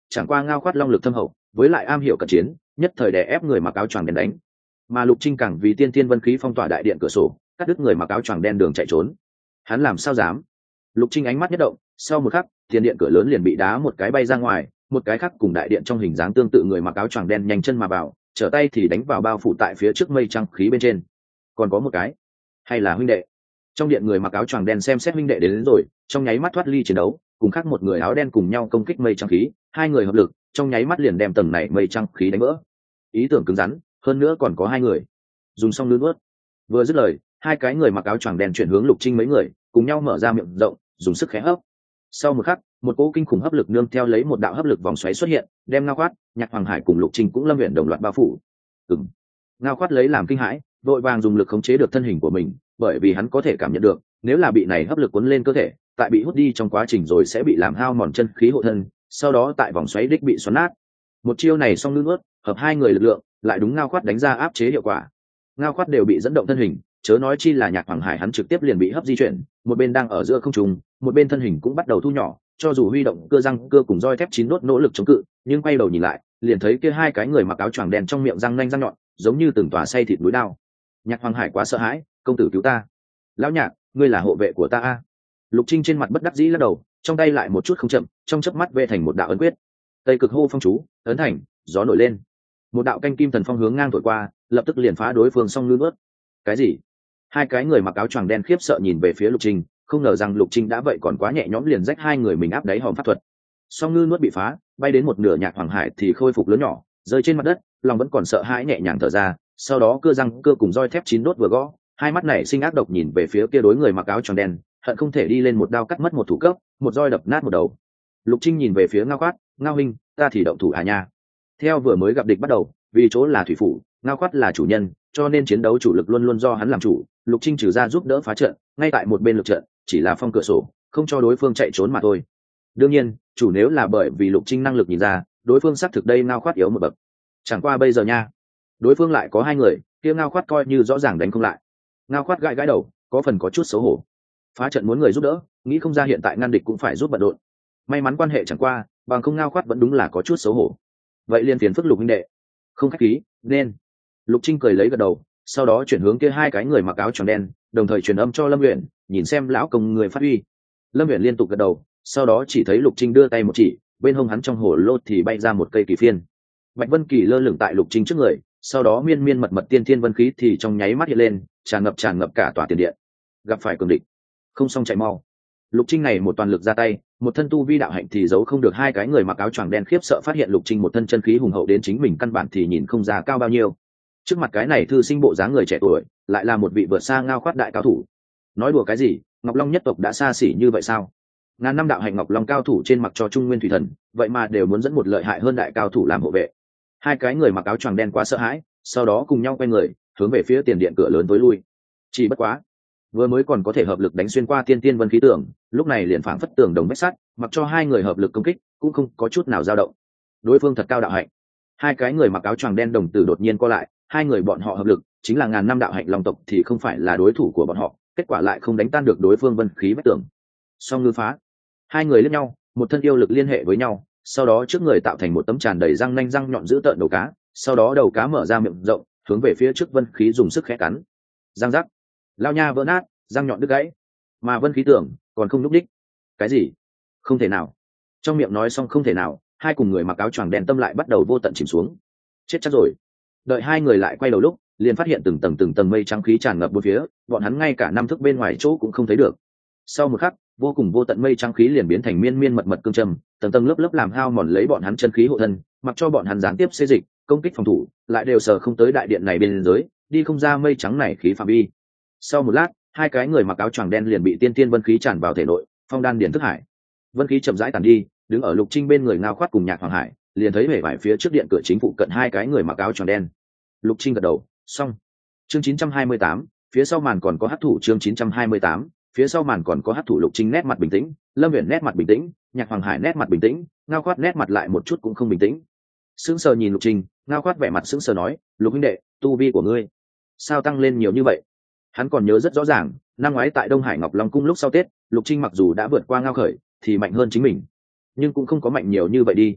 chẳng qua Ngao Khoát long lực thâm hậu, với lại am hiểu cận chiến, nhất thời đè ép người mặc áo choàng đen đánh. Mà Lục Trinh càng vì tiên tiên vân khí phong tỏa đại điện cửa sổ, cắt đứt người mặc áo choàng đen đường chạy trốn. Hắn làm sao dám? Lục Trinh ánh mắt nhất động, sau một khắc, tiền điện cửa lớn liền bị đá một cái bay ra ngoài, một cái khác cùng đại điện trong hình dáng tương tự người mặc áo choàng đen nhanh chân mà vào, trở tay thì đánh vào bao phủ tại phía trước mây trăng khí bên trên. Còn có một cái, hay là huynh đệ? Trong điện người mặc áo choàng đen xem xét huynh đệ đến, đến rồi, trong nháy mắt thoát ly chiến đấu, cùng khác một người áo đen cùng nhau công kích mây trăng khí, hai người hợp lực, trong nháy mắt liền đem tầng này mây trăng khí đánh vỡ. Ý tưởng cứng rắn, hơn nữa còn có hai người. Dùng xong lươn ướt. Vừa dứt lời, hai cái người mặc áo choàng đen chuyển hướng Lục Trinh mấy người, cùng nhau mở ra miệng rộng, dùng sức khẽ hấp. Sau một khắc, một cỗ kinh khủng hấp lực nương theo lấy một đạo hấp lực vòng xoáy xuất hiện, đem Ngao Khoát, Nhạc Hoàng Hải cùng Lục Trinh cũng lâm huyện đồng loạt bao phủ. Ừm. Ngao Khoát lấy làm kinh hãi, vội vàng dùng lực khống chế được thân hình của mình, bởi vì hắn có thể cảm nhận được, nếu là bị này hấp lực cuốn lên cơ thể, tại bị hút đi trong quá trình rồi sẽ bị làm hao mòn chân khí hộ thân, sau đó tại vòng xoáy đích bị xoắn nát. Một chiêu này xong lươn ướt, hợp hai người lực lượng, lại đúng Ngao Khoát đánh ra áp chế hiệu quả. Ngao Khoát đều bị dẫn động thân hình, chớ nói chi là Nhạc Hoàng Hải hắn trực tiếp liền bị hấp di chuyển, một bên đang ở giữa không trung, một bên thân hình cũng bắt đầu thu nhỏ, cho dù huy động cơ răng cơ cùng roi thép chín đốt nỗ lực chống cự, nhưng quay đầu nhìn lại, liền thấy kia hai cái người mặc áo choàng đen trong miệng răng nanh răng nhọn, giống như từng tòa xay thịt núi đao. Nhạc Hoàng Hải quá sợ hãi, công tử cứu ta! Lão Nhạc, ngươi là hộ vệ của ta a. Lục Trinh trên mặt bất đắc dĩ lắc đầu, trong tay lại một chút không chậm, trong chớp mắt vẽ thành một đạo ấn quyết. Tây Cực hô phong chú, ấn thành, gió nổi lên. Một đạo canh kim thần phong hướng ngang thổi qua, lập tức liền phá đối phương xong lươn ướt. Cái gì? Hai cái người mặc áo choàng đen khiếp sợ nhìn về phía Lục Trinh, không ngờ rằng Lục Trinh đã vậy còn quá nhẹ nhõm liền rách hai người mình áp đáy hòm pháp thuật. Song ngư nuốt bị phá, bay đến một nửa Nhạc Hoàng Hải thì khôi phục lớn nhỏ, rơi trên mặt đất, lòng vẫn còn sợ hãi nhẹ nhàng thở ra, sau đó cưa răng cơ cùng roi thép chín đốt vừa gõ, hai mắt này sinh ác độc nhìn về phía kia đối người mặc áo choàng đen, hận không thể đi lên một đao cắt mất một thủ cấp, một roi đập nát một đầu. Lục Trinh nhìn về phía Ngao Khoát, Ngao huynh, ta thì động thủ à nha. Theo vừa mới gặp địch bắt đầu, vì chỗ là thủy phủ, Ngao Khoát là chủ nhân, cho nên chiến đấu chủ lực luôn luôn do hắn làm chủ. Lục Trinh trừ ra giúp đỡ phá trận, ngay tại một bên lực trận, chỉ là phong cửa sổ, không cho đối phương chạy trốn mà thôi. Đương nhiên, chủ nếu là bởi vì Lục Trinh năng lực nhìn ra, đối phương xác thực đây Ngao Khoát yếu một bậc. Chẳng qua bây giờ nha, đối phương lại có hai người, kia Ngao Khoát coi như rõ ràng đánh không lại. Ngao Khoát gãi gãi đầu, có phần có chút xấu hổ. Phá trận muốn người giúp đỡ, nghĩ không ra hiện tại ngăn địch cũng phải giúp bận rộn. May mắn quan hệ chẳng qua, bằng không Ngao Khoát vẫn đúng là có chút xấu hổ. Vậy liền phiền phức Lục huynh đệ. Không khách khí, nên. Lục Trinh cười lấy gật đầu, sau đó chuyển hướng kia hai cái người mặc áo choàng đen, đồng thời truyền âm cho Lâm Uyển, nhìn xem lão công người phát huy. Lâm Uyển liên tục gật đầu, sau đó chỉ thấy Lục Trinh đưa tay một chỉ, bên hông hắn trong hồ lô thì bay ra một cây kỳ phiên. Bạch Vân Kỳ lơ lửng tại Lục Trinh trước người, sau đó miên miên mật mật tiên thiên vân khí thì trong nháy mắt hiện lên, tràn ngập tràn ngập cả tòa tiền điện. Gặp phải cường địch, không xong chạy mau. Lục Trinh này một toàn lực ra tay, một thân tu vi đạo hạnh thì giấu không được hai cái người mặc áo choàng đen khiếp sợ phát hiện Lục Trinh một thân chân khí hùng hậu đến chính mình căn bản thì nhìn không ra cao bao nhiêu. Trước mặt cái này thư sinh bộ dáng người trẻ tuổi, lại là một vị vượt xa Ngao Khoát đại cao thủ. Nói đùa cái gì, Ngọc Long nhất tộc đã xa xỉ như vậy sao? Ngàn năm đạo hạnh Ngọc Long cao thủ trên mặc cho Trung Nguyên thủy thần, vậy mà đều muốn dẫn một lợi hại hơn đại cao thủ làm hộ vệ. Hai cái người mặc áo choàng đen quá sợ hãi, sau đó cùng nhau quay người, hướng về phía tiền điện cửa lớn tối lui. Chỉ bất quá, vừa mới còn có thể hợp lực đánh xuyên qua tiên tiên vân khí tường, lúc này liền phảng phất tường đồng vách sắt, mặc cho hai người hợp lực công kích, cũng không có chút nào dao động. Đối phương thật cao đạo hạnh. Hai cái người mặc áo choàng đen đồng tử đột nhiên co lại, hai người bọn họ hợp lực, chính là ngàn năm đạo hạnh Long tộc thì không phải là đối thủ của bọn họ, kết quả lại không đánh tan được đối phương vân khí vách tường. Song ngư phá. Hai người liếc nhau, một thân yêu lực liên hệ với nhau, sau đó trước người tạo thành một tấm tràn đầy răng nanh răng nhọn giữ tợn đầu cá, sau đó đầu cá mở ra miệng rộng, hướng về phía trước vân khí dùng sức khẽ cắn. Răng rắc, lao nha vỡ nát, răng nhọn đứt gãy, mà vân khí tưởng còn không nhúc đích. Cái gì? Không thể nào. Trong miệng nói xong không thể nào, hai cùng người mặc áo choàng đen tâm lại bắt đầu vô tận chìm xuống. Chết chắc rồi. Đợi hai người lại quay đầu lúc, liền phát hiện từng tầng từng tầng mây trắng khí tràn ngập bốn phía, bọn hắn ngay cả năm thước bên ngoài chỗ cũng không thấy được. Sau một khắc, vô cùng vô tận mây trắng khí liền biến thành miên miên mật mật cương trầm, tầng tầng lớp lớp làm hao mòn lấy bọn hắn chân khí hộ thân, mặc cho bọn hắn gián tiếp xê dịch, công kích phòng thủ, lại đều sờ không tới đại điện này bên dưới, đi không ra mây trắng này khí phạm vi. Sau một lát, hai cái người mặc áo choàng đen liền bị tiên tiên vân khí tràn vào thể nội, phong đan điển thức hải. Vân khí chậm rãi tàn đi, đứng ở Lục Trinh bên người Ngao Khoát cùng Nhạc Hoàng Hải, liền thấy vẻ vải phía trước điện cửa chính phụ cận hai cái người mặc áo choàng đen. Lục Trinh gật đầu, xong. Chương chín trăm hai mươi tám, phía sau màn còn có hắc thủ. Chương chín trăm hai mươi tám, phía sau màn còn có hắc thủ. Lục Trinh nét mặt bình tĩnh, Lâm Uyển nét mặt bình tĩnh, Nhạc Hoàng Hải nét mặt bình tĩnh, Ngao Khoát nét mặt lại một chút cũng không bình tĩnh. Sững sờ nhìn Lục Trinh, Ngao Khoát vẻ mặt sững sờ nói, Lục huynh đệ, tu vi của ngươi sao tăng lên nhiều như vậy? Hắn còn nhớ rất rõ ràng, năm ngoái tại Đông Hải Ngọc Long cung lúc sau Tết, Lục Trinh mặc dù đã vượt qua Ngao Khởi, thì mạnh hơn chính mình, nhưng cũng không có mạnh nhiều như vậy đi.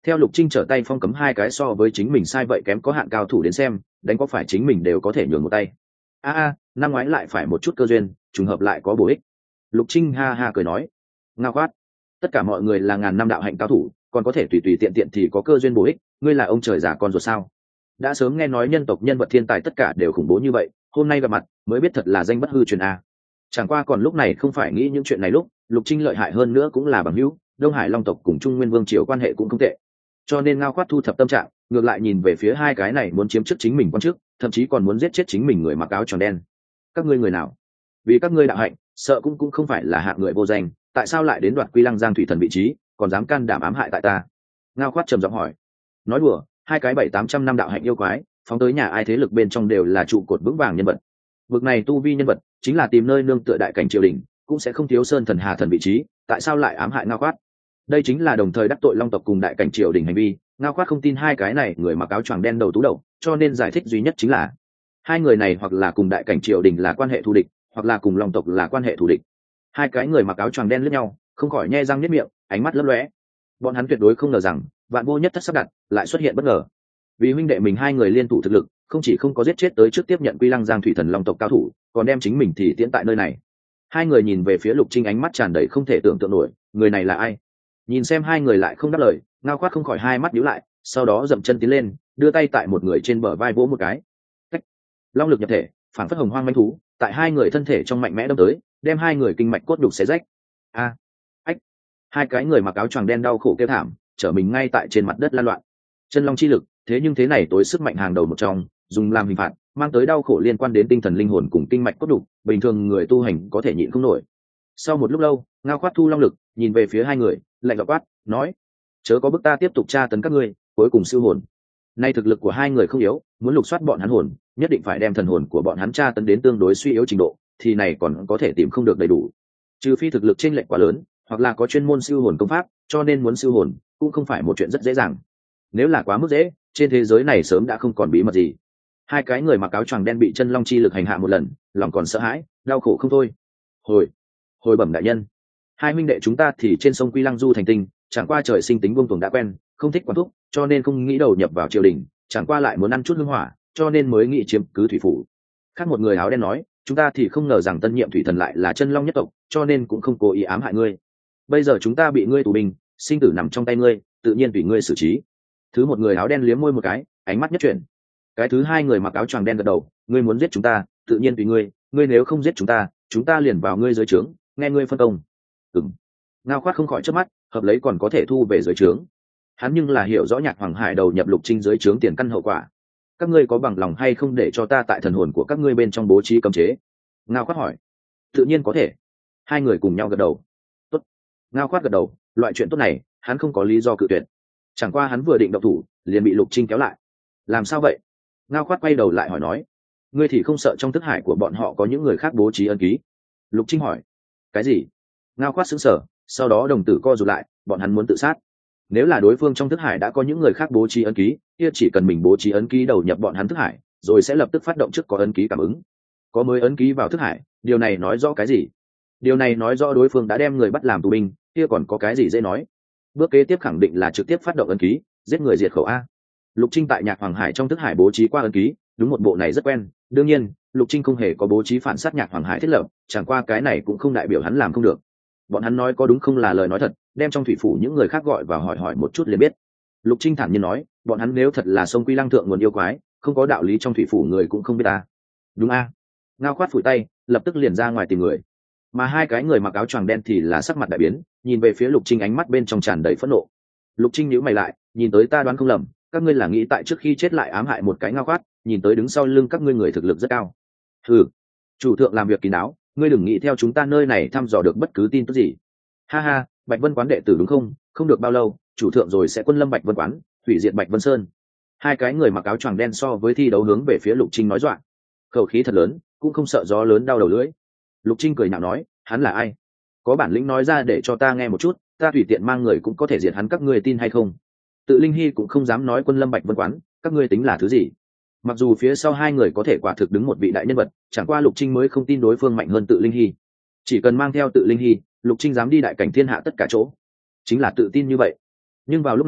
Theo Lục Trinh trở tay phong cấm hai cái so với chính mình sai vậy kém có hạn cao thủ đến xem, đánh có phải chính mình đều có thể nhường một tay. A a, năm ngoái lại phải một chút cơ duyên, trùng hợp lại có bổ ích. Lục Trinh ha ha cười nói, ngao khoát, tất cả mọi người là ngàn năm đạo hạnh cao thủ, còn có thể tùy tùy tiện tiện thì có cơ duyên bổ ích, ngươi là ông trời già con ruột sao? Đã sớm nghe nói nhân tộc nhân vật thiên tài tất cả đều khủng bố như vậy, hôm nay gặp mặt mới biết thật là danh bất hư truyền a. Chẳng qua còn lúc này không phải nghĩ những chuyện này lúc, Lục Trinh lợi hại hơn nữa cũng là bằng hữu, Đông Hải Long tộc cùng Trung Nguyên Vương triều quan hệ cũng không tệ. Cho nên ngao khoát thu thập tâm trạng, ngược lại nhìn về phía hai cái này muốn chiếm chức chính mình quan chức, thậm chí còn muốn giết chết chính mình người mặc áo tròn đen. Các ngươi người nào? Vì các ngươi đạo hạnh, sợ cũng cũng không phải là hạng người vô danh, tại sao lại đến đoạt Quy Lăng Giang thủy thần vị trí, còn dám can đảm ám hại tại ta? Ngao khoát trầm giọng hỏi. Nói đùa, hai cái bảy tám trăm năm đạo hạnh yêu quái, phóng tới nhà ai thế lực bên trong đều là trụ cột vững vàng nhân vật. Vực này tu vi nhân vật, chính là tìm nơi nương tựa đại cảnh triều đình, cũng sẽ không thiếu sơn thần hà thần vị trí, tại sao lại ám hại ngao khoát? Đây chính là đồng thời đắc tội Long tộc cùng đại cảnh triều đình hành vi. Ngao khoát không tin hai cái này người mặc áo choàng đen đầu tú đầu, cho nên giải thích duy nhất chính là hai người này hoặc là cùng đại cảnh triều đình là quan hệ thù địch, hoặc là cùng Long tộc là quan hệ thù địch. Hai cái người mặc áo choàng đen lướt nhau, không khỏi nhe răng niết miệng, ánh mắt lấp lóe. Bọn hắn tuyệt đối không ngờ rằng vạn vô nhất thất sắp đặt lại xuất hiện bất ngờ. Vì huynh đệ mình hai người liên thủ thực lực, không chỉ không có giết chết tới trước tiếp nhận Quy Lăng Giang thủy thần Long tộc cao thủ, còn đem chính mình thì tiễn tại nơi này. Hai người nhìn về phía Lục Trinh ánh mắt tràn đầy không thể tưởng tượng nổi, người này là ai? Nhìn xem hai người lại không đáp lời, ngao khoát không khỏi hai mắt nhíu lại, sau đó dậm chân tiến lên, đưa tay tại một người trên bờ vai vỗ một cái. Cách. Long lực nhập thể, phản phất hồng hoang manh thú, tại hai người thân thể trong mạnh mẽ đâm tới, đem hai người kinh mạch cốt đục xé rách. A, ách. Hai cái người mặc áo choàng đen đau khổ kêu thảm, trở mình ngay tại trên mặt đất lăn loạn. Chân long chi lực, thế nhưng thế này tối sức mạnh hàng đầu một trong, dùng làm hình phạt, mang tới đau khổ liên quan đến tinh thần linh hồn cùng kinh mạch cốt đục, bình thường người tu hành có thể nhịn không nổi. Sau một lúc lâu, ngao khoát thu long lực, nhìn về phía hai người, lạnh giọng quát, nói: chớ có bức ta tiếp tục tra tấn các ngươi, cuối cùng siêu hồn. Nay thực lực của hai người không yếu, muốn lục soát bọn hắn hồn, nhất định phải đem thần hồn của bọn hắn tra tấn đến tương đối suy yếu trình độ, thì này còn có thể tìm không được đầy đủ. Trừ phi thực lực chênh lệch quá lớn, hoặc là có chuyên môn siêu hồn công pháp, cho nên muốn siêu hồn cũng không phải một chuyện rất dễ dàng. Nếu là quá mức dễ, trên thế giới này sớm đã không còn bí mật gì. Hai cái người mặc áo choàng đen bị chân long chi lực hành hạ một lần, lòng còn sợ hãi, đau khổ không thôi. Hồi, hồi bẩm đại nhân, hai huynh đệ chúng ta thì trên sông Quy Lăng du thành tinh, chẳng qua trời sinh tính buông tuồng đã quen, không thích quản thúc, cho nên không nghĩ đầu nhập vào triều đình, chẳng qua lại muốn ăn chút hương hỏa, cho nên mới nghĩ chiếm cứ thủy phủ. Khác một người áo đen nói, chúng ta thì không ngờ rằng tân nhiệm thủy thần lại là chân long nhất tộc, cho nên cũng không cố ý ám hại ngươi. Bây giờ chúng ta bị ngươi tù binh, sinh tử nằm trong tay ngươi, tự nhiên tùy ngươi xử trí. Thứ một người áo đen liếm môi một cái, ánh mắt nhất chuyển. Cái thứ hai người mặc áo choàng đen gật đầu, ngươi muốn giết chúng ta, tự nhiên tùy ngươi, ngươi nếu không giết chúng ta, chúng ta liền vào ngươi dưới trướng, nghe ngươi phân công. Ừm. Ngao khoát không khỏi chớp mắt, hợp lấy còn có thể thu về dưới trướng. Hắn nhưng là hiểu rõ Nhạc Hoàng Hải đầu nhập Lục Trinh dưới trướng tiền căn hậu quả. Các ngươi có bằng lòng hay không để cho ta tại thần hồn của các ngươi bên trong bố trí cấm chế? Ngao khoát hỏi. Tự nhiên có thể. Hai người cùng nhau gật đầu. Tốt. Ngao khoát gật đầu, loại chuyện tốt này, hắn không có lý do cự tuyệt. Chẳng qua hắn vừa định động thủ, liền bị Lục Trinh kéo lại. Làm sao vậy? Ngao khoát quay đầu lại hỏi nói. Ngươi thì không sợ trong thức hải của bọn họ có những người khác bố trí ân ký? Lục Trinh hỏi. Cái gì? Ngao khoát sững sờ, sau đó đồng tử co rụt lại, bọn hắn muốn tự sát. Nếu là đối phương trong thức hải đã có những người khác bố trí ấn ký, kia chỉ cần mình bố trí ấn ký đầu nhập bọn hắn thức hải, rồi sẽ lập tức phát động trước có ấn ký cảm ứng. Có mới ấn ký vào thức hải, điều này nói rõ cái gì? Điều này nói rõ đối phương đã đem người bắt làm tù binh, kia còn có cái gì dễ nói? Bước kế tiếp khẳng định là trực tiếp phát động ấn ký, giết người diệt khẩu a. Lục Trinh tại Nhạc Hoàng Hải trong thức hải bố trí qua ấn ký, đúng một bộ này rất quen. Đương nhiên, Lục Trinh không hề có bố trí phản sát Nhạc Hoàng Hải thiết lập, chẳng qua cái này cũng không đại biểu hắn làm không được. Bọn hắn nói có đúng không là lời nói thật, đem trong thủy phủ những người khác gọi vào hỏi hỏi một chút liền biết. Lục Trinh thản nhiên nói, bọn hắn nếu thật là sông Quy Lăng thượng nguồn yêu quái, không có đạo lý trong thủy phủ người cũng không biết ta. Đúng a? Ngao khoát phủi tay, lập tức liền ra ngoài tìm người. Mà hai cái người mặc áo choàng đen thì là sắc mặt đại biến, nhìn về phía Lục Trinh ánh mắt bên trong tràn đầy phẫn nộ. Lục Trinh nhíu mày lại, nhìn tới ta đoán không lầm, các ngươi là nghĩ tại trước khi chết lại ám hại một cái Ngao khoát, nhìn tới đứng sau lưng các ngươi người thực lực rất cao. Hừ, chủ thượng làm việc kín đáo, ngươi đừng nghĩ theo chúng ta nơi này thăm dò được bất cứ tin tức gì. Ha ha, Bạch Vân quán đệ tử đúng không? Không được bao lâu, chủ thượng rồi sẽ quân lâm Bạch Vân quán, hủy diệt Bạch Vân Sơn. Hai cái người mặc áo choàng đen so với thi đấu hướng về phía Lục Trinh nói dọa. Khẩu khí thật lớn, cũng không sợ gió lớn đau đầu lưỡi. Lục Trinh cười nhạo nói, hắn là ai? Có bản lĩnh nói ra để cho ta nghe một chút, ta tùy tiện mang người cũng có thể diệt hắn, các ngươi tin hay không? Tự Linh Hy cũng không dám nói quân lâm Bạch Vân quán, các ngươi tính là thứ gì? Mặc dù phía sau hai người có thể quả thực đứng một vị đại nhân vật, chẳng qua Lục Trinh mới không tin đối phương mạnh hơn Tự Linh Hy. Chỉ cần mang theo Tự Linh Hy, Lục Trinh dám đi đại cảnh thiên hạ tất cả chỗ, chính là tự tin như vậy. Nhưng vào lúc này,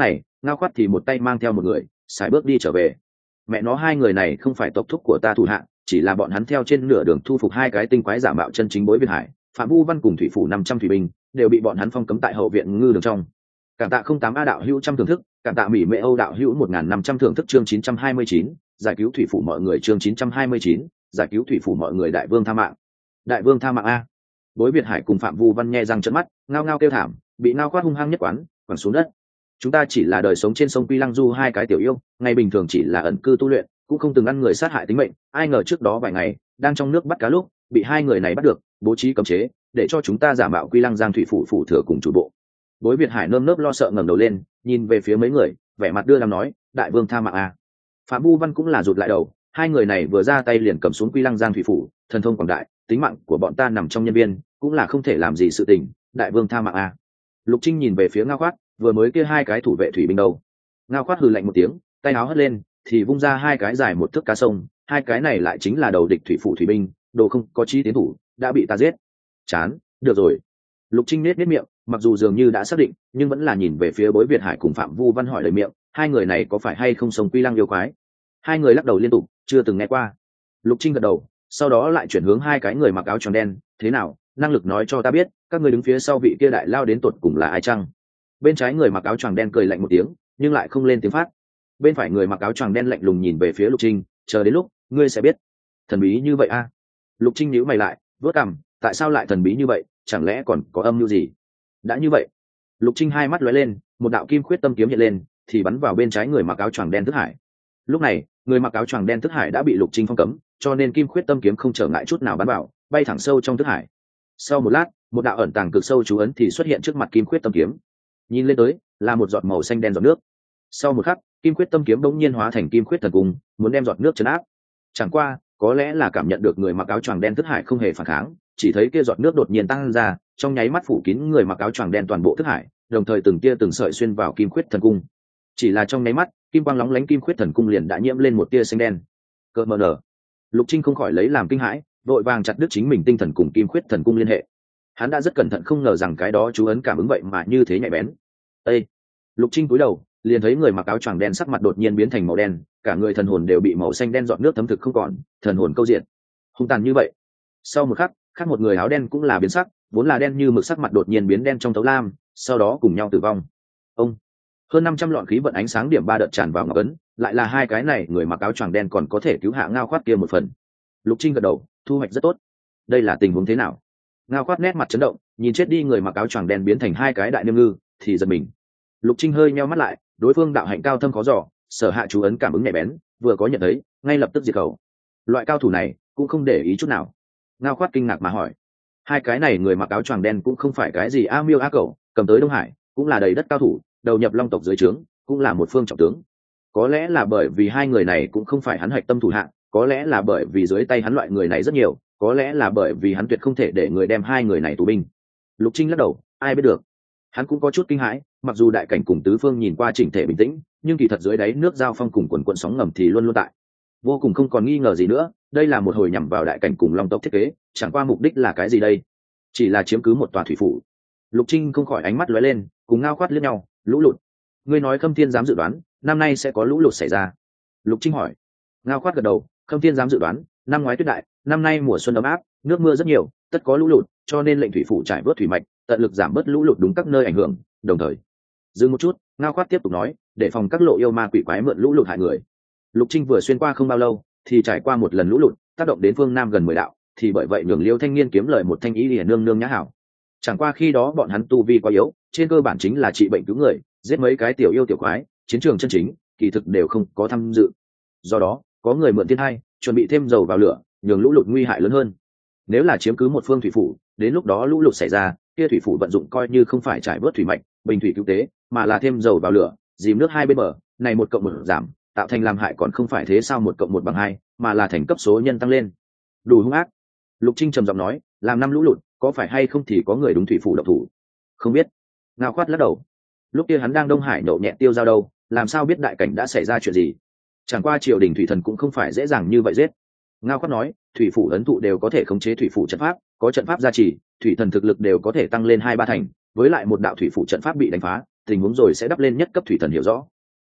Ngao Khoát thì một tay mang theo một người xài bước đi trở về. Mẹ nó, hai người này không phải tộc thúc của ta thủ hạ, chỉ là bọn hắn theo trên nửa đường thu phục hai cái tinh quái giả mạo chân chính Bối Việt Hải, Phạm Vu Văn cùng thủy phủ năm trăm thủy binh đều bị bọn hắn phong cấm tại hậu viện ngư đường trong. Cảm tạ không tám a đạo hữu trăm thưởng thức, cảm tạ mỹ mệ Âu đạo hữu một nghìn năm trăm thưởng thức. Chương chín trăm hai mươi chín, giải cứu thủy phủ mọi người. Chương chín trăm hai mươi chín, giải cứu thủy phủ mọi người. Đại vương tha mạng, đại vương tha mạng a. Bối Việt Hải cùng Phạm Vu Văn nhe răng trợn mắt, ngao ngao kêu thảm, bị Ngao Khoát hung hăng nhất quán quẳng xuống đất. Chúng ta chỉ là đời sống trên sông Quy Lăng Du hai cái tiểu yêu, ngày bình thường chỉ là ẩn cư tu luyện, cũng không từng ăn người sát hại tính mệnh. Ai ngờ trước đó vài ngày đang trong nước bắt cá lúc bị hai người này bắt được, bố trí cấm chế để cho chúng ta giả mạo Quy Lăng Giang thủy phủ phủ thừa cùng chủ bộ. Bối Việt Hải nơm nớp lo sợ ngẩng đầu lên, nhìn về phía mấy người, vẻ mặt đưa làm nói, đại vương tha mạng a. Phạm Vu Văn cũng là rụt lại đầu, hai người này vừa ra tay liền cầm xuống Quy Lăng Giang thủy phủ, thần thông quảng đại, tính mạng của bọn ta nằm trong nhân viên, cũng là không thể làm gì sự tình, đại vương tha mạng a. Lục Trinh nhìn về phía Ngao Khoát, vừa mới kia hai cái thủ vệ thủy binh đâu. Ngao Khoát hừ lạnh một tiếng, tay áo hất lên thì vung ra hai cái dài một thước cá sông, hai cái này lại chính là đầu địch thủy phủ thủy binh, đồ không có chí tiến thủ, đã bị ta giết. Chán, được rồi. Lục Trinh nết nết miệng, mặc dù dường như đã xác định, nhưng vẫn là nhìn về phía Bối Việt Hải cùng Phạm Vu Văn hỏi lời miệng, hai người này có phải hay không sống Quy Lăng yêu quái? Hai người lắc đầu liên tục, chưa từng nghe qua. Lục Trinh gật đầu, sau đó lại chuyển hướng hai cái người mặc áo tròn đen, thế nào, năng lực nói cho ta biết, các ngươi đứng phía sau vị kia đại lao đến tột cùng là ai chăng? Bên trái người mặc áo choàng đen cười lạnh một tiếng, nhưng lại không lên tiếng phát. Bên phải người mặc áo choàng đen lạnh lùng nhìn về phía Lục Trinh, chờ đến lúc ngươi sẽ biết. Thần bí như vậy a? À? Lục Trinh nhíu mày lại, vớt cằm, tại sao lại thần bí như vậy, chẳng lẽ còn có âm mưu gì? Đã như vậy, Lục Trinh hai mắt lóe lên, một đạo kim khuyết tâm kiếm hiện lên, thì bắn vào bên trái người mặc áo choàng đen Thức Hải. Lúc này, người mặc áo choàng đen Thức Hải đã bị Lục Trinh phong cấm, cho nên kim khuyết tâm kiếm không trở ngại chút nào bắn vào, bay thẳng sâu trong Thức Hải. Sau một lát, một đạo ẩn tàng cực sâu chú ấn thì xuất hiện trước mặt kim khuyết tâm kiếm. Nhìn lên tới, là một giọt màu xanh đen giọt nước. Sau một khắc, kim khuyết tâm kiếm bỗng nhiên hóa thành kim khuyết thần cung, muốn đem giọt nước trấn áp. Chẳng qua, có lẽ là cảm nhận được người mặc áo choàng đen Thức Hải không hề phản kháng, chỉ thấy kia giọt nước đột nhiên tăng ra, trong nháy mắt phủ kín người mặc áo choàng đen toàn bộ Thức Hải, đồng thời từng tia từng sợi xuyên vào kim khuyết thần cung. Chỉ là trong nháy mắt, kim quang lóng lánh kim khuyết thần cung liền đã nhiễm lên một tia xanh đen. Cơ mờ nở. Lục Trinh không khỏi lấy làm kinh hãi, vội vàng chặt đứt chính mình tinh thần cùng kim khuyết thần cung liên hệ. Hắn đã rất cẩn thận, không ngờ rằng cái đó chú ấn cảm ứng vậy mà như thế nhạy bén. Ê! Lục Trinh cúi đầu, liền thấy người mặc áo choàng đen sắc mặt đột nhiên biến thành màu đen, cả người thần hồn đều bị màu xanh đen giọt nước thấm thực không còn, thần hồn câu diện. Hung tàn như vậy. Sau một khắc, khác một người áo đen cũng là biến sắc, vốn là đen như mực sắc mặt đột nhiên biến đen trong tấu lam, sau đó cùng nhau tử vong. Ông! Hơn năm trăm lọn khí vận ánh sáng điểm ba đợt tràn vào ngọc ấn, lại là hai cái này người mặc áo choàng đen còn có thể cứu hạ Ngao Khoát kia một phần. Lục Trinh gật đầu, thu hoạch rất tốt. Đây là tình huống thế nào? Ngao Khoát nét mặt chấn động, nhìn chết đi người mặc áo choàng đen biến thành hai cái đại niêm ngư, thì giật mình. Lục Trinh hơi nheo mắt lại, đối phương đạo hạnh cao thâm khó dò, sở hạ chú ấn cảm ứng nhạy bén, vừa có nhận thấy, ngay lập tức diệt khẩu. Loại cao thủ này cũng không để ý chút nào. Ngao Khoát kinh ngạc mà hỏi, hai cái này người mặc áo choàng đen cũng không phải cái gì a miêu a cẩu, cầm tới Đông Hải cũng là đầy đất cao thủ, đầu nhập Long tộc dưới trướng, cũng là một phương trọng tướng. Có lẽ là bởi vì hai người này cũng không phải hắn hạch tâm thủ hạ, có lẽ là bởi vì dưới tay hắn loại người này rất nhiều, có lẽ là bởi vì hắn tuyệt không thể để người đem hai người này tù binh. Lục Trinh lắc đầu, ai biết được. Hắn cũng có chút kinh hãi, mặc dù đại cảnh cùng tứ phương nhìn qua chỉnh thể bình tĩnh, nhưng kỳ thật dưới đáy nước giao phong cùng quần quần sóng ngầm thì luôn luôn tại. Vô cùng không còn nghi ngờ gì nữa, đây là một hồi nhằm vào đại cảnh cùng Long tộc thiết kế, chẳng qua mục đích là cái gì đây? Chỉ là chiếm cứ một tòa thủy phủ. Lục Trinh không khỏi ánh mắt lóe lên, cùng Ngao Khoát liếc nhau, lũ lụt. Ngươi nói Khâm Thiên dám dự đoán, năm nay sẽ có lũ lụt xảy ra. Lục Trinh hỏi. Ngao Khoát gật đầu, Khâm Thiên dám dự đoán, năm ngoái tuyết đại, năm nay mùa xuân ấm áp, nước mưa rất nhiều, tất có lũ lụt, cho nên lệnh thủy phủ trải bớt thủy mạch, tận lực giảm bớt lũ lụt đúng các nơi ảnh hưởng, đồng thời. Dừng một chút, Ngao Khoát tiếp tục nói, để phòng các lộ yêu ma quỷ quái mượn lũ lụt hại người. Lục Trinh vừa xuyên qua không bao lâu, thì trải qua một lần lũ lụt, tác động đến phương nam gần mười đạo, thì bởi vậy nhường Liêu Thanh Niên kiếm lời một thanh ý lìa nương nương nhã hảo. Chẳng qua khi đó bọn hắn tu vi quá yếu, trên cơ bản chính là trị bệnh cứu người, giết mấy cái tiểu yêu tiểu quái, chiến trường chân chính, kỳ thực đều không có tham dự. Do đó, có người mượn thiên hai, chuẩn bị thêm dầu vào lửa, nhường lũ lụt nguy hại lớn hơn. Nếu là chiếm cứ một phương thủy phủ, đến lúc đó lũ lụt xảy ra, kia thủy phủ vận dụng coi như không phải trải vớt thủy mạch, bình thủy cứu tế, mà là thêm dầu vào lửa, dìm nước hai bên bờ, này một cộng một giảm, tạo thành làm hại còn không phải thế sao một cộng một bằng hai, mà là thành cấp số nhân tăng lên. Đủ hung ác. Lục Trinh trầm giọng nói, làm năm lũ lụt, có phải hay không thì có người đúng thủy phủ độc thủ? Không biết. Ngao Khoát lắc đầu. Lúc kia hắn đang Đông Hải nổ nhẹ tiêu giao đâu, làm sao biết đại cảnh đã xảy ra chuyện gì? Chẳng qua triều đình thủy thần cũng không phải dễ dàng như vậy giết. Ngao Khoát nói, thủy phủ ấn tụ đều có thể khống chế thủy phủ trận pháp, có trận pháp gia trì, thủy thần thực lực đều có thể tăng lên hai ba thành, với lại một đạo thủy phủ trận pháp bị đánh phá, tình huống rồi sẽ đắp lên nhất cấp thủy thần hiểu rõ,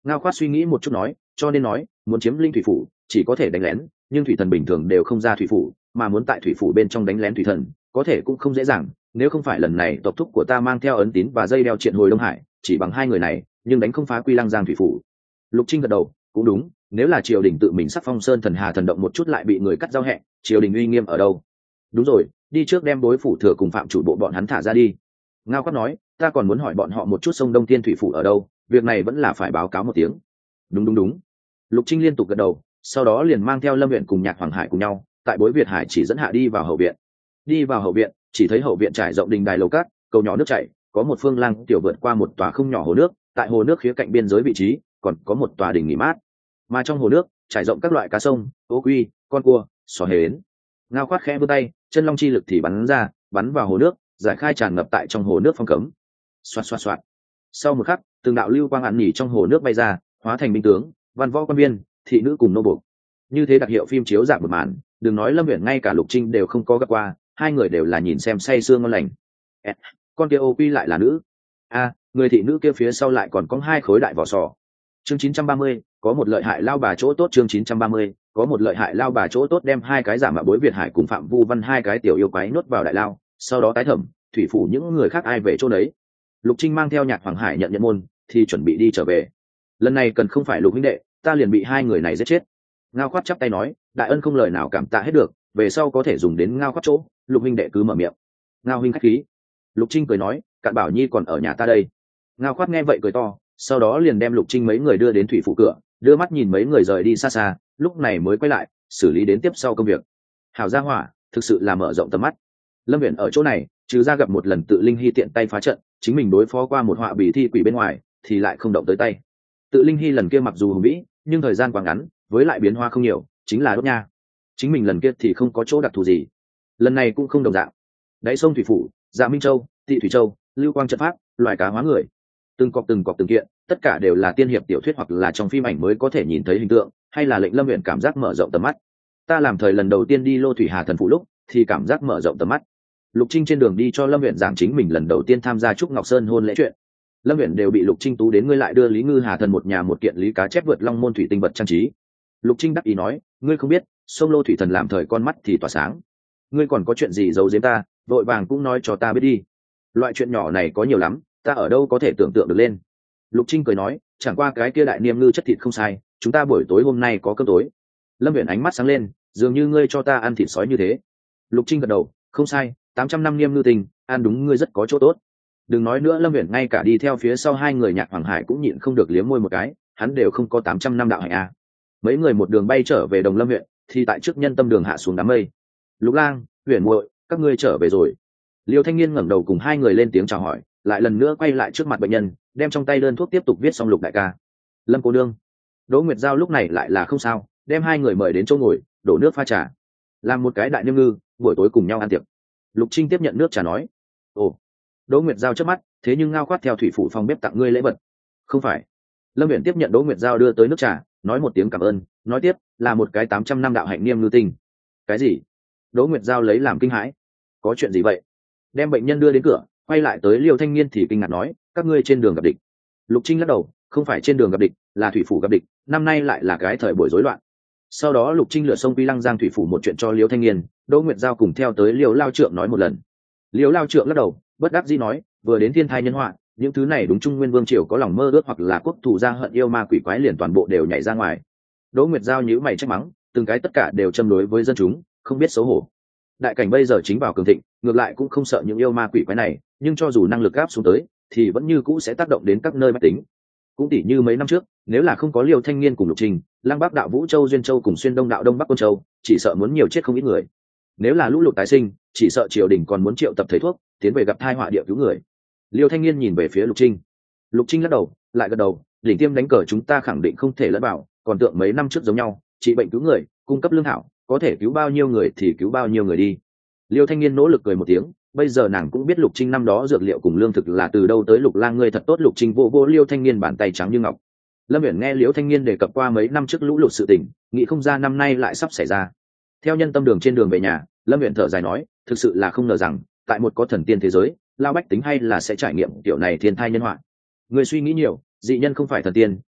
Ngao Khoát suy nghĩ một chút nói, cho nên nói muốn chiếm linh thủy phủ chỉ có thể đánh lén, nhưng thủy thần bình thường đều không ra thủy phủ, mà muốn tại thủy phủ bên trong đánh lén thủy thần có thể cũng không dễ dàng. Nếu không phải lần này tộc thúc của ta mang theo ấn tín và dây đeo triện hồi Đông Hải, chỉ bằng hai người này nhưng đánh không phá Quy Lăng Giang thủy phủ. Lục Trinh gật đầu, cũng đúng, nếu là triều đình tự mình sắc phong sơn thần hà thần động một chút lại bị người cắt giao hẹ, triều đình uy nghiêm ở đâu? Đúng rồi, đi trước đem đối phủ thừa cùng phạm chủ bộ bọn hắn thả ra đi. Ngao Khoát nói, ta còn muốn hỏi bọn họ một chút sông Đông Thiên thủy phủ ở đâu, việc này vẫn là phải báo cáo một tiếng. Đúng đúng đúng. Lục Trinh liên tục gật đầu, sau đó liền mang theo Lâm Uyển cùng Nhạc Hoàng Hải cùng nhau, tại Bối Việt Hải chỉ dẫn hạ đi vào hậu viện. Đi vào hậu viện, chỉ thấy hậu viện trải rộng đình đài lầu cát, cầu nhỏ nước chảy, có một phương lang tiểu vượt qua một tòa không nhỏ hồ nước, tại hồ nước khía cạnh biên giới vị trí, còn có một tòa đình nghỉ mát. Mà trong hồ nước trải rộng các loại cá sông, ố quy, con cua, sò hến. Ngao Khoát khẽ vươn tay, chân long chi lực thì bắn ra, bắn vào hồ nước, giải khai tràn ngập tại trong hồ nước phong cấm. Xoạt xoạt xoạt. Sau một khắc, từng đạo lưu quang ẩn nhỉ trong hồ nước bay ra, hóa thành binh tướng, văn võ quan viên, thị nữ cùng nô buộc. Như thế đặc hiệu phim chiếu dạng một màn, đừng nói Lâm Uyển ngay cả Lục Trinh đều không có gặp qua, hai người đều là nhìn xem say sưa ngon lành. À, con kia ô quy lại là nữ. A, à, người thị nữ kia phía sau lại còn có hai khối đại vỏ sò. Chương chín trăm ba mươi, có một lợi hại lao bà chỗ tốt. Chương chín trăm ba mươi, có một lợi hại lao bà chỗ tốt, đem hai cái giả mạo Bối Việt Hải cùng Phạm Vu Văn hai cái tiểu yêu quái nuốt vào đại lao, sau đó tái thẩm, thủy phủ những người khác ai về chỗ đấy. Lục Trinh mang theo Nhạc Hoàng Hải nhận nhận môn, thì chuẩn bị đi trở về. Lần này cần không phải Lục huynh đệ, ta liền bị hai người này giết chết. Ngao Khoát chắp tay nói, đại ân không lời nào cảm tạ hết được, về sau có thể dùng đến Ngao Khoát chỗ. Lục huynh đệ cứ mở miệng. Ngao huynh khách khí. Lục Trinh cười nói, Cạn Bảo Nhi còn ở nhà ta đây. Ngao Khoát nghe vậy cười to, sau đó liền đem Lục Trinh mấy người đưa đến thủy phủ cửa, đưa mắt nhìn mấy người rời đi xa xa, lúc này mới quay lại xử lý đến tiếp sau công việc. Hảo gia hỏa, thực sự là mở rộng tầm mắt. Lâm Uyển ở chỗ này trừ ra gặp một lần tự linh hy tiện tay phá trận, chính mình đối phó qua một họa bì thi quỷ bên ngoài thì lại không động tới tay. Tự linh hy lần kia mặc dù hùng vĩ nhưng thời gian quá ngắn, với lại biến hóa không nhiều, chính là đốt nha. Chính mình lần kia thì không có chỗ đặc thù gì, lần này cũng không đồng dạng. Đáy sông thủy phủ, Dạ Minh Châu, Tị Thủy Châu, lưu quang trận pháp, loài cá hóa người, từng cọc từng cọc từng kiện, tất cả đều là tiên hiệp tiểu thuyết hoặc là trong phim ảnh mới có thể nhìn thấy hình tượng, hay là lệnh Lâm Uyển cảm giác mở rộng tầm mắt. Ta làm thời lần đầu tiên đi Lô Thủy Hà thần phủ lúc thì cảm giác mở rộng tầm mắt. Lục Trinh trên đường đi cho Lâm Uyển giảng chính mình lần đầu tiên tham gia Trúc Ngọc Sơn hôn lễ chuyện. Lâm Uyển đều bị Lục Trinh tú đến, ngươi lại đưa Lý Ngư Hà thần một nhà một kiện lý cá chép vượt long môn thủy tinh vật trang trí. Lục Trinh đắc ý nói, ngươi không biết, sông Lô thủy thần làm thời con mắt thì tỏa sáng. Ngươi còn có chuyện gì giấu giếm ta, vội vàng cũng nói cho ta biết đi. Loại chuyện nhỏ này có nhiều lắm, ta ở đâu có thể tưởng tượng được lên. Lục Trinh cười nói, chẳng qua cái kia đại niêm ngư chất thịt không sai, chúng ta buổi tối hôm nay có cơm tối. Lâm Uyển ánh mắt sáng lên, dường như ngươi cho ta ăn thịt sói như thế. Lục Trinh gật đầu, không sai, tám trăm năm niêm ngư tình, ăn đúng ngươi rất có chỗ tốt. Đừng nói nữa, Lâm Uyển ngay cả đi theo phía sau hai người Nhạc Hoàng Hải cũng nhịn không được liếm môi một cái, hắn đều không có tám trăm năm đạo hạnh à. Mấy người một đường bay trở về Đồng Lâm huyện, thì tại trước Nhân Tâm đường hạ xuống đám mây. Lục Lang, Uyển muội, các ngươi trở về rồi. Liêu Thanh Niên ngẩng đầu cùng hai người lên tiếng chào hỏi, lại lần nữa quay lại trước mặt bệnh nhân, đem trong tay đơn thuốc tiếp tục viết xong. Lục đại ca, Lâm cô nương. Đỗ Nguyệt Giao lúc này lại là không sao, đem hai người mời đến chỗ ngồi, đổ nước pha trà, làm một cái đại niêm ngư, buổi tối cùng nhau ăn tiệc. Lục Trinh tiếp nhận nước trà nói, ồ. Đỗ Nguyệt Giao chớp mắt, thế nhưng Ngao Khoát theo thủy phủ phòng bếp tặng ngươi lễ vật. Không phải. Lâm Uyển tiếp nhận Đỗ Nguyệt Giao đưa tới nước trà, nói một tiếng cảm ơn, nói tiếp, là một cái tám trăm năm đạo hạnh niêm ngư tinh. Cái gì? Đỗ Nguyệt Giao lấy làm kinh hãi. Có chuyện gì vậy? Đem bệnh nhân đưa đến cửa, quay lại tới Liêu Thanh Niên thì kinh ngạc nói, các ngươi trên đường gặp địch. Lục Trinh lắc đầu, không phải trên đường gặp địch, là thủy phủ gặp địch, năm nay lại là cái thời buổi rối loạn. Sau đó Lục Trinh lựa sông Quy Lăng Giang thủy phủ một chuyện cho Liêu Thanh Niên, Đỗ Nguyệt Giao cùng theo tới Liêu Lao Trượng nói một lần. Liêu Lao Trượng lắc đầu, bất đắc dĩ nói, vừa đến thiên thai nhân họa, những thứ này đúng Trung Nguyên Vương triều có lòng mơ ước hoặc là quốc thủ ra hận yêu ma quỷ quái liền toàn bộ đều nhảy ra ngoài. Đỗ Nguyệt Giao nhíu mày trách mắng, từng cái tất cả đều châm đối với dân chúng, không biết xấu hổ. Đại cảnh bây giờ chính vào cường thịnh, ngược lại cũng không sợ những yêu ma quỷ quái này, nhưng cho dù năng lực áp xuống tới, thì vẫn như cũ sẽ tác động đến các nơi mách tính. Cũng tỉ như mấy năm trước, nếu là không có Liêu Thanh Niên cùng Lục Trình, Lăng Bắc đạo Vũ Châu Duyên Châu cùng Xuyên Đông đạo Đông Bắc Quân Châu, chỉ sợ muốn nhiều chết không ít người. Nếu là lũ lụt tái sinh, chỉ sợ triều đình còn muốn triệu tập thầy thuốc, tiến về gặp tai họa địa cứu người. Liêu Thanh Niên nhìn về phía Lục Trinh. Lục Trinh lắc đầu, lại gật đầu, đỉnh tiêm đánh cờ chúng ta khẳng định không thể lẫn vào, còn tượng mấy năm trước giống nhau, trị bệnh cứu người, cung cấp lương thảo, có thể cứu bao nhiêu người thì cứu bao nhiêu người đi. Liêu Thanh Niên nỗ lực cười một tiếng, bây giờ nàng cũng biết Lục Trinh năm đó dược liệu cùng lương thực là từ đâu tới. Lục Lang ngươi thật tốt. Lục Trinh vô vô Liêu Thanh Niên bàn tay trắng như ngọc. Lâm Uyển nghe Liêu Thanh Niên đề cập qua mấy năm trước lũ lụt sự tình, nghĩ không ra năm nay lại sắp xảy ra. Theo Nhân Tâm đường trên đường về nhà, Lâm Uyển thở dài nói, thực sự là không ngờ rằng, tại một có thần tiên thế giới, lao bách tính hay là sẽ trải nghiệm kiểu này thiên thai nhân họa. Người suy nghĩ nhiều, dị nhân không phải thần tiên,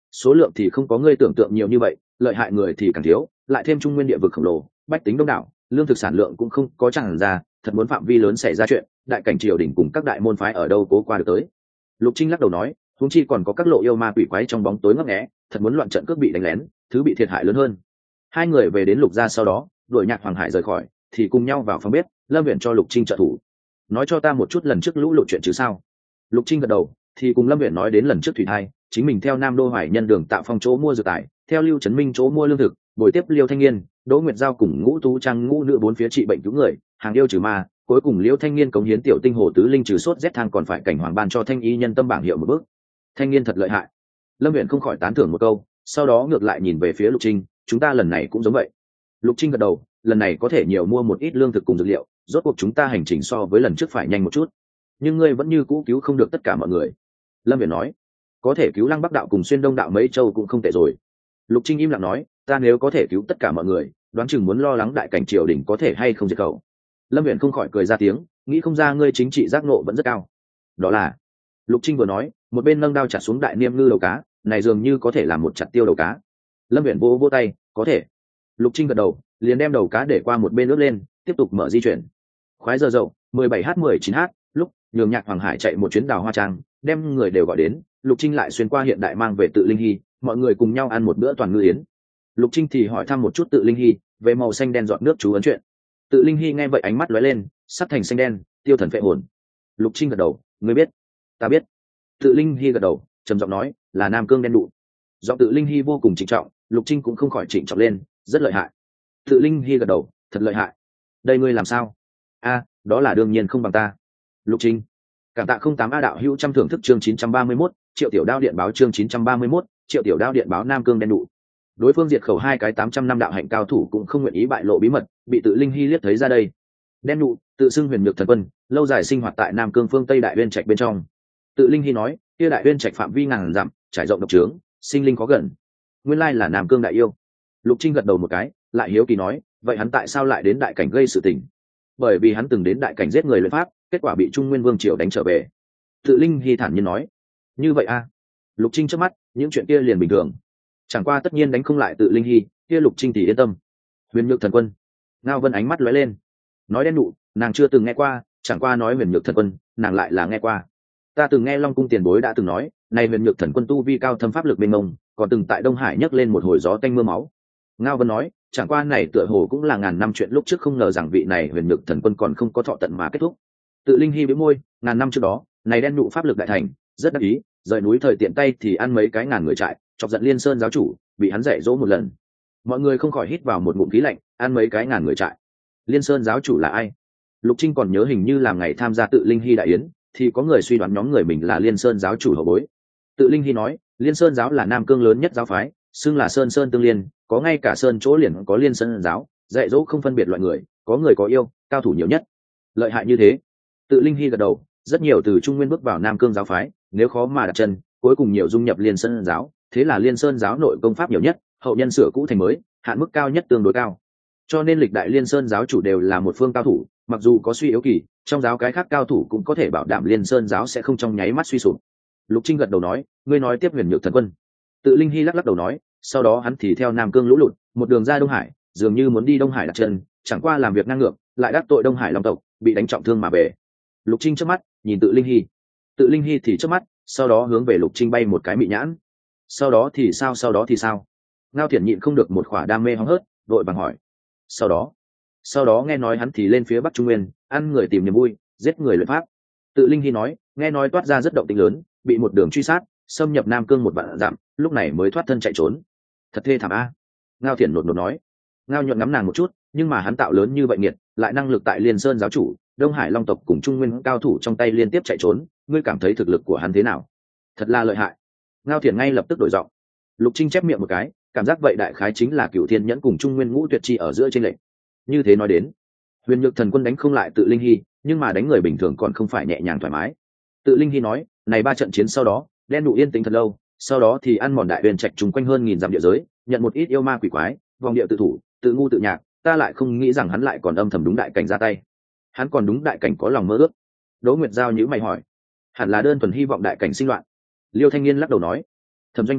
số lượng thì không có ngươi tưởng tượng nhiều như vậy, lợi hại người thì càng thiếu, lại thêm trung nguyên địa vực khổng lồ, bách tính đông đảo, lương thực sản lượng cũng không có tràn ra, thật muốn phạm vi lớn xảy ra chuyện, đại cảnh triều đình cùng các đại môn phái ở đâu cố qua được tới. Lục Trinh lắc đầu nói, huống chi còn có các lộ yêu ma quỷ quái trong bóng tối ngấp nghé, thật muốn loạn trận cướp bị đánh lén, thứ bị thiệt hại lớn hơn. Hai người về đến Lục gia sau đó, đuổi Nhạc Hoàng Hải rời khỏi, thì cùng nhau vào phòng bếp, Lâm Viễn cho Lục Trinh trợ thủ. Nói cho ta một chút lần trước lũ lụt chuyện chứ sao? Lục Trinh gật đầu, thì cùng Lâm Viễn nói đến lần trước thủy thai, chính mình theo Nam Đô Hoài Nhân đường Tạo Phong chỗ mua dược tài, theo Lưu Trấn Minh chỗ mua lương thực, buổi tiếp Liêu Thanh Niên, Đỗ Nguyệt Giao cùng Ngũ Tú Trang ngũ nữ bốn phía trị bệnh cứu người, hàng yêu trừ ma, cuối cùng Liêu Thanh Niên cống hiến tiểu tinh hồ tứ linh trừ sốt rét thang còn phải cảnh hoàng ban cho Thanh Y nhân tâm bảng hiệu một bước. Thanh Niên thật lợi hại. Lâm Viễn không khỏi tán thưởng một câu, sau đó ngược lại nhìn về phía Lục Trinh, chúng ta lần này cũng giống vậy. Lục Trinh gật đầu, lần này có thể nhiều mua một ít lương thực cùng dược liệu, rốt cuộc chúng ta hành trình so với lần trước phải nhanh một chút, nhưng ngươi vẫn như cũ cứu không được tất cả mọi người. Lâm Viễn nói, có thể cứu Lăng Bắc đạo cùng xuyên Đông đạo mấy châu cũng không tệ rồi. Lục Trinh im lặng nói, ta nếu có thể cứu tất cả mọi người, đoán chừng muốn lo lắng đại cảnh triều đình có thể hay không diệt khẩu. Lâm Viễn không khỏi cười ra tiếng, nghĩ không ra ngươi chính trị giác ngộ vẫn rất cao. Đó là, Lục Trinh vừa nói, một bên nâng đao chặt xuống đại niêm ngư đầu cá, này dường như có thể làm một chặt tiêu đầu cá. Lâm Viễn vỗ vỗ tay, có thể. Lục Trinh gật đầu, liền đem đầu cá để qua một bên nước lên, tiếp tục mở di chuyển. Khoái giờ dậu, mười bảy h mười chín h, lúc nhường Nhạc Hoàng Hải chạy một chuyến đào hoa trang, đem người đều gọi đến, Lục Trinh lại xuyên qua hiện đại mang về Tự Linh Hy, mọi người cùng nhau ăn một bữa toàn ngư yến. Lục Trinh thì hỏi thăm một chút Tự Linh Hy về màu xanh đen giọt nước chú ấn chuyện. Tự Linh Hy nghe vậy ánh mắt lóe lên, sắc thành xanh đen, tiêu thần phệ hồn. Lục Trinh gật đầu, ngươi biết? Ta biết. Tự Linh Hy gật đầu, trầm giọng nói, là Nam Cương đen đụ. Giọng Tự Linh Hy vô cùng trịnh trọng, Lục Trinh cũng không khỏi trịnh trọng lên, rất lợi hại. Tự Linh Hy gật đầu, thật lợi hại. Đây ngươi làm sao? A, đó là đương nhiên không bằng ta. Lục Trinh. Cảm tạ không tám A đạo hữu trăm thưởng thức chương chín trăm ba mươi mốt, Triệu Tiểu Đao điện báo chương chín trăm ba mươi mốt, Triệu Tiểu Đao điện báo Nam Cương đen đụ. Đối phương diệt khẩu hai cái tám trăm năm đạo hạnh cao thủ cũng không nguyện ý bại lộ bí mật, bị Tự Linh Hy liếc thấy ra đây. Đen đụ, tự xưng Huyền Nhược Thần Quân, lâu dài sinh hoạt tại Nam Cương phương Tây Đại Uyên Trạch bên trong. Tự Linh Hy nói, kia Đại Uyên Trạch phạm vi ngàn dặm, trải rộng độc trướng, sinh linh khó gần. Nguyên lai là Nam Cương đại yêu. Lục Trinh gật đầu một cái, lại hiếu kỳ nói, vậy hắn tại sao lại đến đại cảnh gây sự tình? Bởi vì hắn từng đến đại cảnh giết người luyện pháp, kết quả bị Trung Nguyên Vương triều đánh trở về. Tự Linh Hy thản nhiên nói, như vậy a? À? Lục Trinh trước mắt, những chuyện kia liền bình thường. Chẳng qua tất nhiên đánh không lại Tự Linh Hy, kia Lục Trinh thì yên tâm. Huyền Nhược Thần Quân. Ngao Vân ánh mắt lóe lên, nói đen đụ, nàng chưa từng nghe qua, chẳng qua nói Huyền Nhược Thần Quân, nàng lại là nghe qua. Ta từng nghe Long cung tiền bối đã từng nói, này Huyền Nhược Thần Quân tu vi cao thâm pháp lực mênh mông, còn từng tại Đông Hải nhấc lên một hồi gió tanh mưa máu. Ngao Vân nói, chẳng qua này tựa hồ cũng là ngàn năm chuyện lúc trước, không ngờ rằng vị này Huyền Nhược Thần Quân còn không có thọ tận mà kết thúc. Tự Linh Hy bĩu môi, ngàn năm trước đó, này đen đụ pháp lực đại thành, rất đắc ý, rời núi thời tiện tay thì ăn mấy cái ngàn người trại, chọc giận Liên Sơn giáo chủ, bị hắn dạy dỗ một lần. Mọi người không khỏi hít vào một ngụm khí lạnh, ăn mấy cái ngàn người trại. Liên Sơn giáo chủ là ai? Lục Trinh còn nhớ hình như làm ngày tham gia Tự Linh Hy đại yến, thì có người suy đoán nhóm người mình là Liên Sơn giáo chủ hậu bối. Tự Linh Hy nói, Liên Sơn giáo là Nam Cương lớn nhất giáo phái, xưng là Sơn Sơn tương liên, có ngay cả sơn chỗ liền có Liên Sơn giáo, dạy dỗ không phân biệt loại người, có người có yêu, cao thủ nhiều nhất. Lợi hại như thế. Tự Linh Hy gật đầu, rất nhiều từ Trung Nguyên bước vào Nam Cương giáo phái, nếu khó mà đặt chân, cuối cùng nhiều dung nhập Liên Sơn giáo, thế là Liên Sơn giáo nội công pháp nhiều nhất, hậu nhân sửa cũ thành mới, hạn mức cao nhất tương đối cao. Cho nên lịch đại Liên Sơn giáo chủ đều là một phương cao thủ, mặc dù có suy yếu kỳ, trong giáo cái khác cao thủ cũng có thể bảo đảm Liên Sơn giáo sẽ không trong nháy mắt suy sụp. Lục Trinh gật đầu nói, ngươi nói tiếp Huyền Nhược Thần Quân. Tự Linh Hy lắc lắc đầu nói, sau đó hắn thì theo Nam Cương lũ lụt, một đường ra Đông Hải, dường như muốn đi Đông Hải đặt chân, chẳng qua làm việc ngang ngược, lại đắc tội Đông Hải Long tộc, bị đánh trọng thương mà về. Lục Trinh chớp mắt, nhìn Tự Linh Hy. Tự Linh Hy thì chớp mắt, sau đó hướng về Lục Trinh bay một cái mị nhãn. Sau đó thì sao, sau đó thì sao? Ngao Thiển nhịn không được một khỏa đam mê hóng hớt, đội bằng hỏi. Sau đó, sau đó nghe nói hắn thì lên phía Bắc Trung Nguyên, ăn người tìm niềm vui, giết người luyện pháp. Tự Linh Hy nói, nghe nói toát ra rất động tĩnh lớn, bị một đường truy sát, xâm nhập Nam Cương một vạn dặm, lúc này mới thoát thân chạy trốn. Thật thê thảm a. Ngao Thiển nột nột nói. Ngao nhuận ngắm nàng một chút, nhưng mà hắn tạo lớn như vậy nghiệt, lại năng lực tại Liên Sơn giáo chủ, Đông Hải Long tộc cùng Trung Nguyên cao thủ trong tay liên tiếp chạy trốn, ngươi cảm thấy thực lực của hắn thế nào? Thật là lợi hại. Ngao Thiển ngay lập tức đổi giọng. Lục Trinh chép miệng một cái, cảm giác vậy đại khái chính là Cửu Thiên Nhẫn cùng Trung Nguyên Ngũ Tuyệt Chi ở giữa chênh lệch. Như thế nói đến, Huyền Nhược Thần Quân đánh không lại Tự Linh Hy, nhưng mà đánh người bình thường còn không phải nhẹ nhàng thoải mái. Tự Linh Hy nói, này ba trận chiến sau đó, đen đụ yên tĩnh thật lâu, sau đó thì ăn mòn đại huyền trạch trùng quanh hơn nghìn dặm địa giới, nhận một ít yêu ma quỷ quái, vòng địa tự thủ, tự ngu tự nhạc, ta lại không nghĩ rằng hắn lại còn âm thầm đúng đại cảnh ra tay. Hắn còn đúng đại cảnh có lòng mơ ước. Đỗ Nguyệt Giao nhíu mày hỏi, hẳn là đơn thuần hy vọng đại cảnh sinh loạn. Liêu Thanh Niên lắc đầu nói. Thẩm Doanh gật đầu,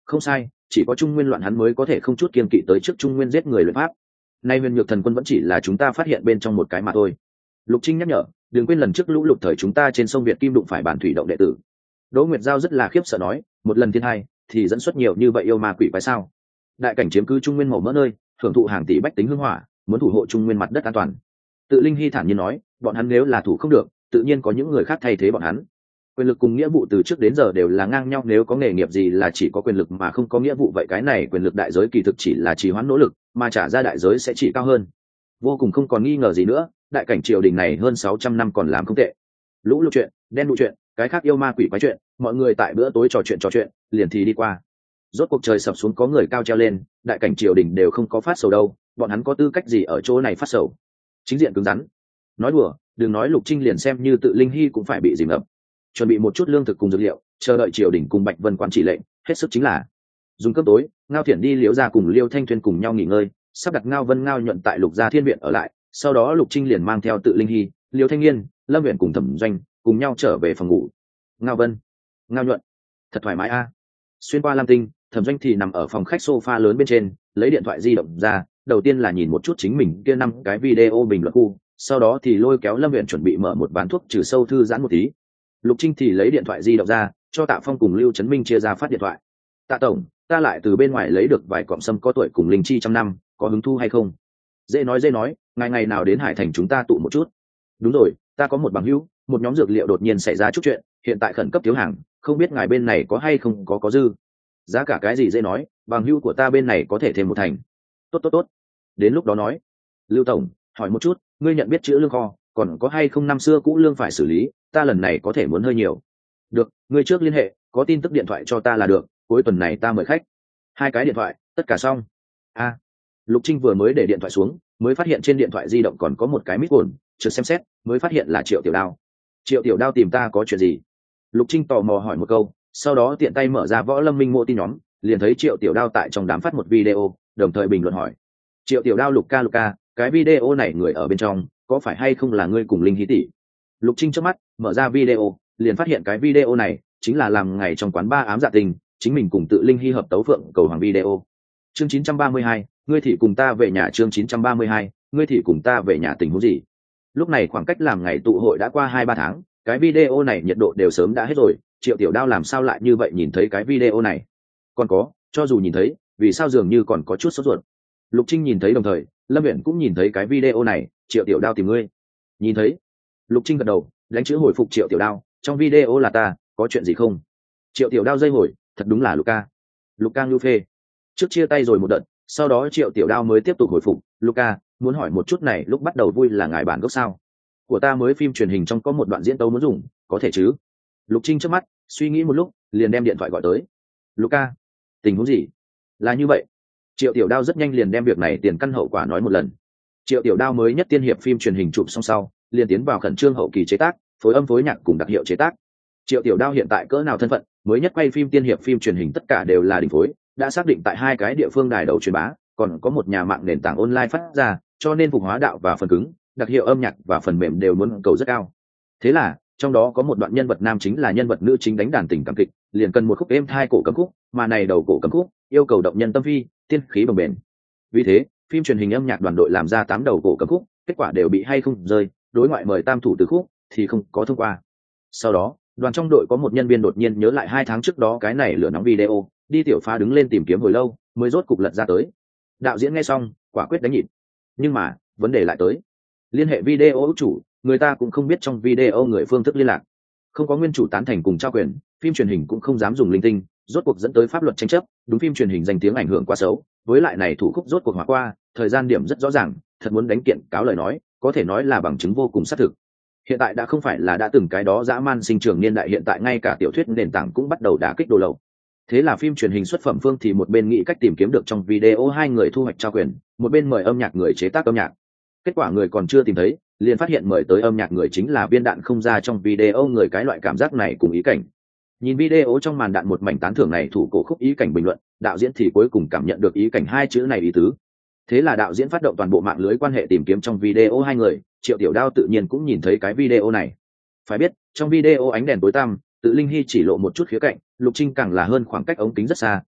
Không sai, chỉ có Trung Nguyên loạn hắn mới có thể không chút kiên kỵ tới trước Trung Nguyên giết người luyện pháp. Nay Huyền Nhược Thần Quân vẫn chỉ là chúng ta phát hiện bên trong một cái mà thôi. Lục Trinh nhắc nhở, đừng quên lần trước lũ lụt thời chúng ta trên sông Việt Kim đụng phải bản thủy động đệ tử. Đỗ Nguyệt Giao rất là khiếp sợ nói, một lần thiên hai thì dẫn xuất nhiều như vậy yêu ma quỷ quái sao? Đại cảnh chiếm cứ Trung Nguyên màu mỡ nơi, hưởng thụ hàng tỷ bách tính hương hỏa, muốn thủ hộ Trung Nguyên mặt đất an toàn. Tự Linh Hy thản nhiên nói, bọn hắn nếu là thủ không được, tự nhiên có những người khác thay thế bọn hắn. Quyền lực cùng nghĩa vụ từ trước đến giờ đều là ngang nhau, nếu có nghề nghiệp gì là chỉ có quyền lực mà không có nghĩa vụ, vậy cái này quyền lực đại giới kỳ thực chỉ là trì hoãn nỗ lực, mà trả ra đại giới sẽ chỉ cao hơn. Vô cùng không còn nghi ngờ gì nữa, đại cảnh triều đình này hơn sáu trăm năm còn làm không tệ. Lũ lụt chuyện, đen đụ chuyện, cái khác yêu ma quỷ quái chuyện, mọi người tại bữa tối trò chuyện trò chuyện, liền thì đi qua. Rốt cuộc trời sập xuống có người cao treo lên, đại cảnh triều đình đều không có phát sầu đâu, bọn hắn có tư cách gì ở chỗ này phát sầu? Chính diện cứng rắn. Nói đùa, đừng nói Lục Trinh, liền xem như Tự Linh Hy cũng phải bị dìm ngập. Chuẩn bị một chút lương thực cùng dược liệu, chờ đợi triều đình cùng Bạch Vân quan chỉ lệnh, hết sức chính là dùng cơm tối. Ngao Thiển đi Liễu gia cùng Liêu Thanh Thuyên cùng nhau nghỉ ngơi, sắp đặt Ngao Vân Ngao Nhuận tại Lục gia thiên viện ở lại, sau đó Lục Trinh liền mang theo Tự Linh Hy, Liêu Thanh Nghiên, Lâm Uyển cùng Thẩm Doanh cùng nhau trở về phòng ngủ. Ngao Vân, Ngao Nhuận, thật thoải mái a. Xuyên qua Lam Tinh, Thẩm Doanh thì nằm ở phòng khách sofa lớn bên trên, lấy điện thoại di động ra, đầu tiên là nhìn một chút chính mình kia năm cái video bình luận khu, sau đó thì lôi kéo Lâm Uyển chuẩn bị mở một bán thuốc trừ sâu thư giãn một tí. Lục Trinh thì lấy điện thoại di động ra, cho Tạ Phong cùng Lưu Trấn Minh chia ra phát điện thoại. Tạ tổng, ta lại từ bên ngoài lấy được vài cọng sâm có tuổi cùng linh chi trăm năm, có hứng thu hay không? Dễ nói dễ nói, ngày ngày nào đến Hải Thành chúng ta tụ một chút. Đúng rồi, ta có một bằng hữu, một nhóm dược liệu đột nhiên xảy ra chút chuyện, hiện tại khẩn cấp thiếu hàng, không biết ngài bên này có hay không có có dư. Giá cả cái gì dễ nói, bằng hữu của ta bên này có thể thêm một thành. Tốt tốt tốt. Đến lúc đó nói. Lưu tổng, hỏi một chút, ngươi nhận biết chữ lương kho, còn có hay không năm xưa cũ lương phải xử lý, ta lần này có thể muốn hơi nhiều. Được, ngươi trước liên hệ, có tin tức điện thoại cho ta là được, cuối tuần này ta mời khách. Hai cái điện thoại, tất cả xong. A. Lục Trinh vừa mới để điện thoại xuống, mới phát hiện trên điện thoại di động còn có một cái mít ổn, chợt xem xét, mới phát hiện là Triệu Tiểu Đao. Triệu Tiểu Đao tìm ta có chuyện gì? Lục Trinh tò mò hỏi một câu, sau đó tiện tay mở ra Võ Lâm Minh Mộ tin nhóm, liền thấy Triệu Tiểu Đao tại trong đám phát một video, đồng thời bình luận hỏi: Triệu Tiểu Đao, Lục ca Lục ca, cái video này người ở bên trong, có phải hay không là ngươi cùng Linh Hí tỷ? Lục Trinh chớp mắt, mở ra video, liền phát hiện cái video này chính là làm ngày trong quán ba ám dạ tình, chính mình cùng Tự Linh Hy hợp tấu phượng cầu hoàng video. Chương chín trăm ba mươi hai, ngươi thì cùng ta về nhà. Chương chín trăm ba mươi hai, ngươi thì cùng ta về nhà. Tình huống gì? Lúc này khoảng cách làm ngày tụ hội đã qua hai ba tháng, cái video này nhiệt độ đều sớm đã hết rồi, Triệu Tiểu Đao làm sao lại như vậy nhìn thấy cái video này? Còn có, cho dù nhìn thấy, vì sao dường như còn có chút sốt ruột? Lục Trinh nhìn thấy đồng thời, Lâm Uyển cũng nhìn thấy cái video này, Triệu Tiểu Đao tìm ngươi. Nhìn thấy. Lục Trinh gật đầu, đánh chữ hồi phục Triệu Tiểu Đao, trong video là ta, có chuyện gì không? Triệu Tiểu Đao dây hồi, thật đúng là Lục ca. Lục ca ngưu phê. Trước chia tay rồi một đợt, sau đó Triệu Tiểu Đao mới tiếp tục hồi phục, Lục ca, muốn hỏi một chút này, lúc bắt đầu vui là ngài bản gốc sao? Của ta mới phim truyền hình trong có một đoạn diễn tấu muốn dùng, có thể chứ? Lục Trinh chớp mắt, suy nghĩ một lúc, liền đem điện thoại gọi tới. Lục ca, tình huống gì? Là như vậy. Triệu Tiểu Đao rất nhanh liền đem việc này tiền căn hậu quả nói một lần. Triệu Tiểu Đao mới nhất tiên hiệp phim truyền hình chụp xong sau, liền tiến vào khẩn trương hậu kỳ chế tác, phối âm phối nhạc cùng đặc hiệu chế tác. Triệu Tiểu Đao hiện tại cỡ nào thân phận, mới nhất quay phim tiên hiệp phim truyền hình tất cả đều là đỉnh phối, đã xác định tại hai cái địa phương đài đầu truyền bá, còn có một nhà mạng nền tảng online phát ra, cho nên phục hóa đạo và phần cứng, đặc hiệu âm nhạc và phần mềm đều muốn cầu rất cao. Thế là, trong đó có một đoạn nhân vật nam chính là nhân vật nữ chính đánh đàn tình cảm kịch, liền cần một khúc êm thai cổ cấm khúc, mà này đầu cổ cấm khúc yêu cầu động nhân tâm phi, tiên khí bồng bềnh. Vì thế, phim truyền hình âm nhạc đoàn đội làm ra tám đầu cổ cấm khúc, kết quả đều bị hay không rơi, đối ngoại mời tam thủ từ khúc thì không có thông qua. Sau đó, đoàn trong đội có một nhân viên đột nhiên nhớ lại hai tháng trước đó cái này lửa nóng video, đi tiểu phá đứng lên tìm kiếm hồi lâu, mới rốt cục lật ra tới. Đạo diễn nghe xong, quả quyết đánh nhịp. Nhưng mà, vấn đề lại tới. Liên hệ video chủ, người ta cũng không biết trong video người phương thức liên lạc. Không có nguyên chủ tán thành cùng trao quyền, phim truyền hình cũng không dám dùng linh tinh, rốt cuộc dẫn tới pháp luật tranh chấp, đúng phim truyền hình danh tiếng ảnh hưởng quá xấu, với lại này thủ khúc rốt cuộc hóa qua, thời gian điểm rất rõ ràng, thật muốn đánh kiện cáo lời nói, có thể nói là bằng chứng vô cùng xác thực. Hiện tại đã không phải là đã từng cái đó dã man sinh trưởng niên đại, hiện tại ngay cả tiểu thuyết nền tảng cũng bắt đầu đả kích đồ lậu. Thế là phim truyền hình xuất phẩm phương thì một bên nghĩ cách tìm kiếm được trong video hai người thu hoạch trao quyền, một bên mời âm nhạc người chế tác âm nhạc. Kết quả người còn chưa tìm thấy, liền phát hiện mời tới âm nhạc người chính là viên đạn không ra trong video người, cái loại cảm giác này cùng ý cảnh. Nhìn video trong màn đạn một mảnh tán thưởng này thủ cổ khúc ý cảnh bình luận, đạo diễn thì cuối cùng cảm nhận được ý cảnh hai chữ này ý tứ. Thế là đạo diễn phát động toàn bộ mạng lưới quan hệ tìm kiếm trong video hai người, Triệu Tiểu Đao tự nhiên cũng nhìn thấy cái video này. Phải biết, trong video ánh đèn tối tăm, Tự Linh Hy chỉ lộ một chút khía cạnh, Lục Trinh càng là hơn khoảng cách ống kính rất xa,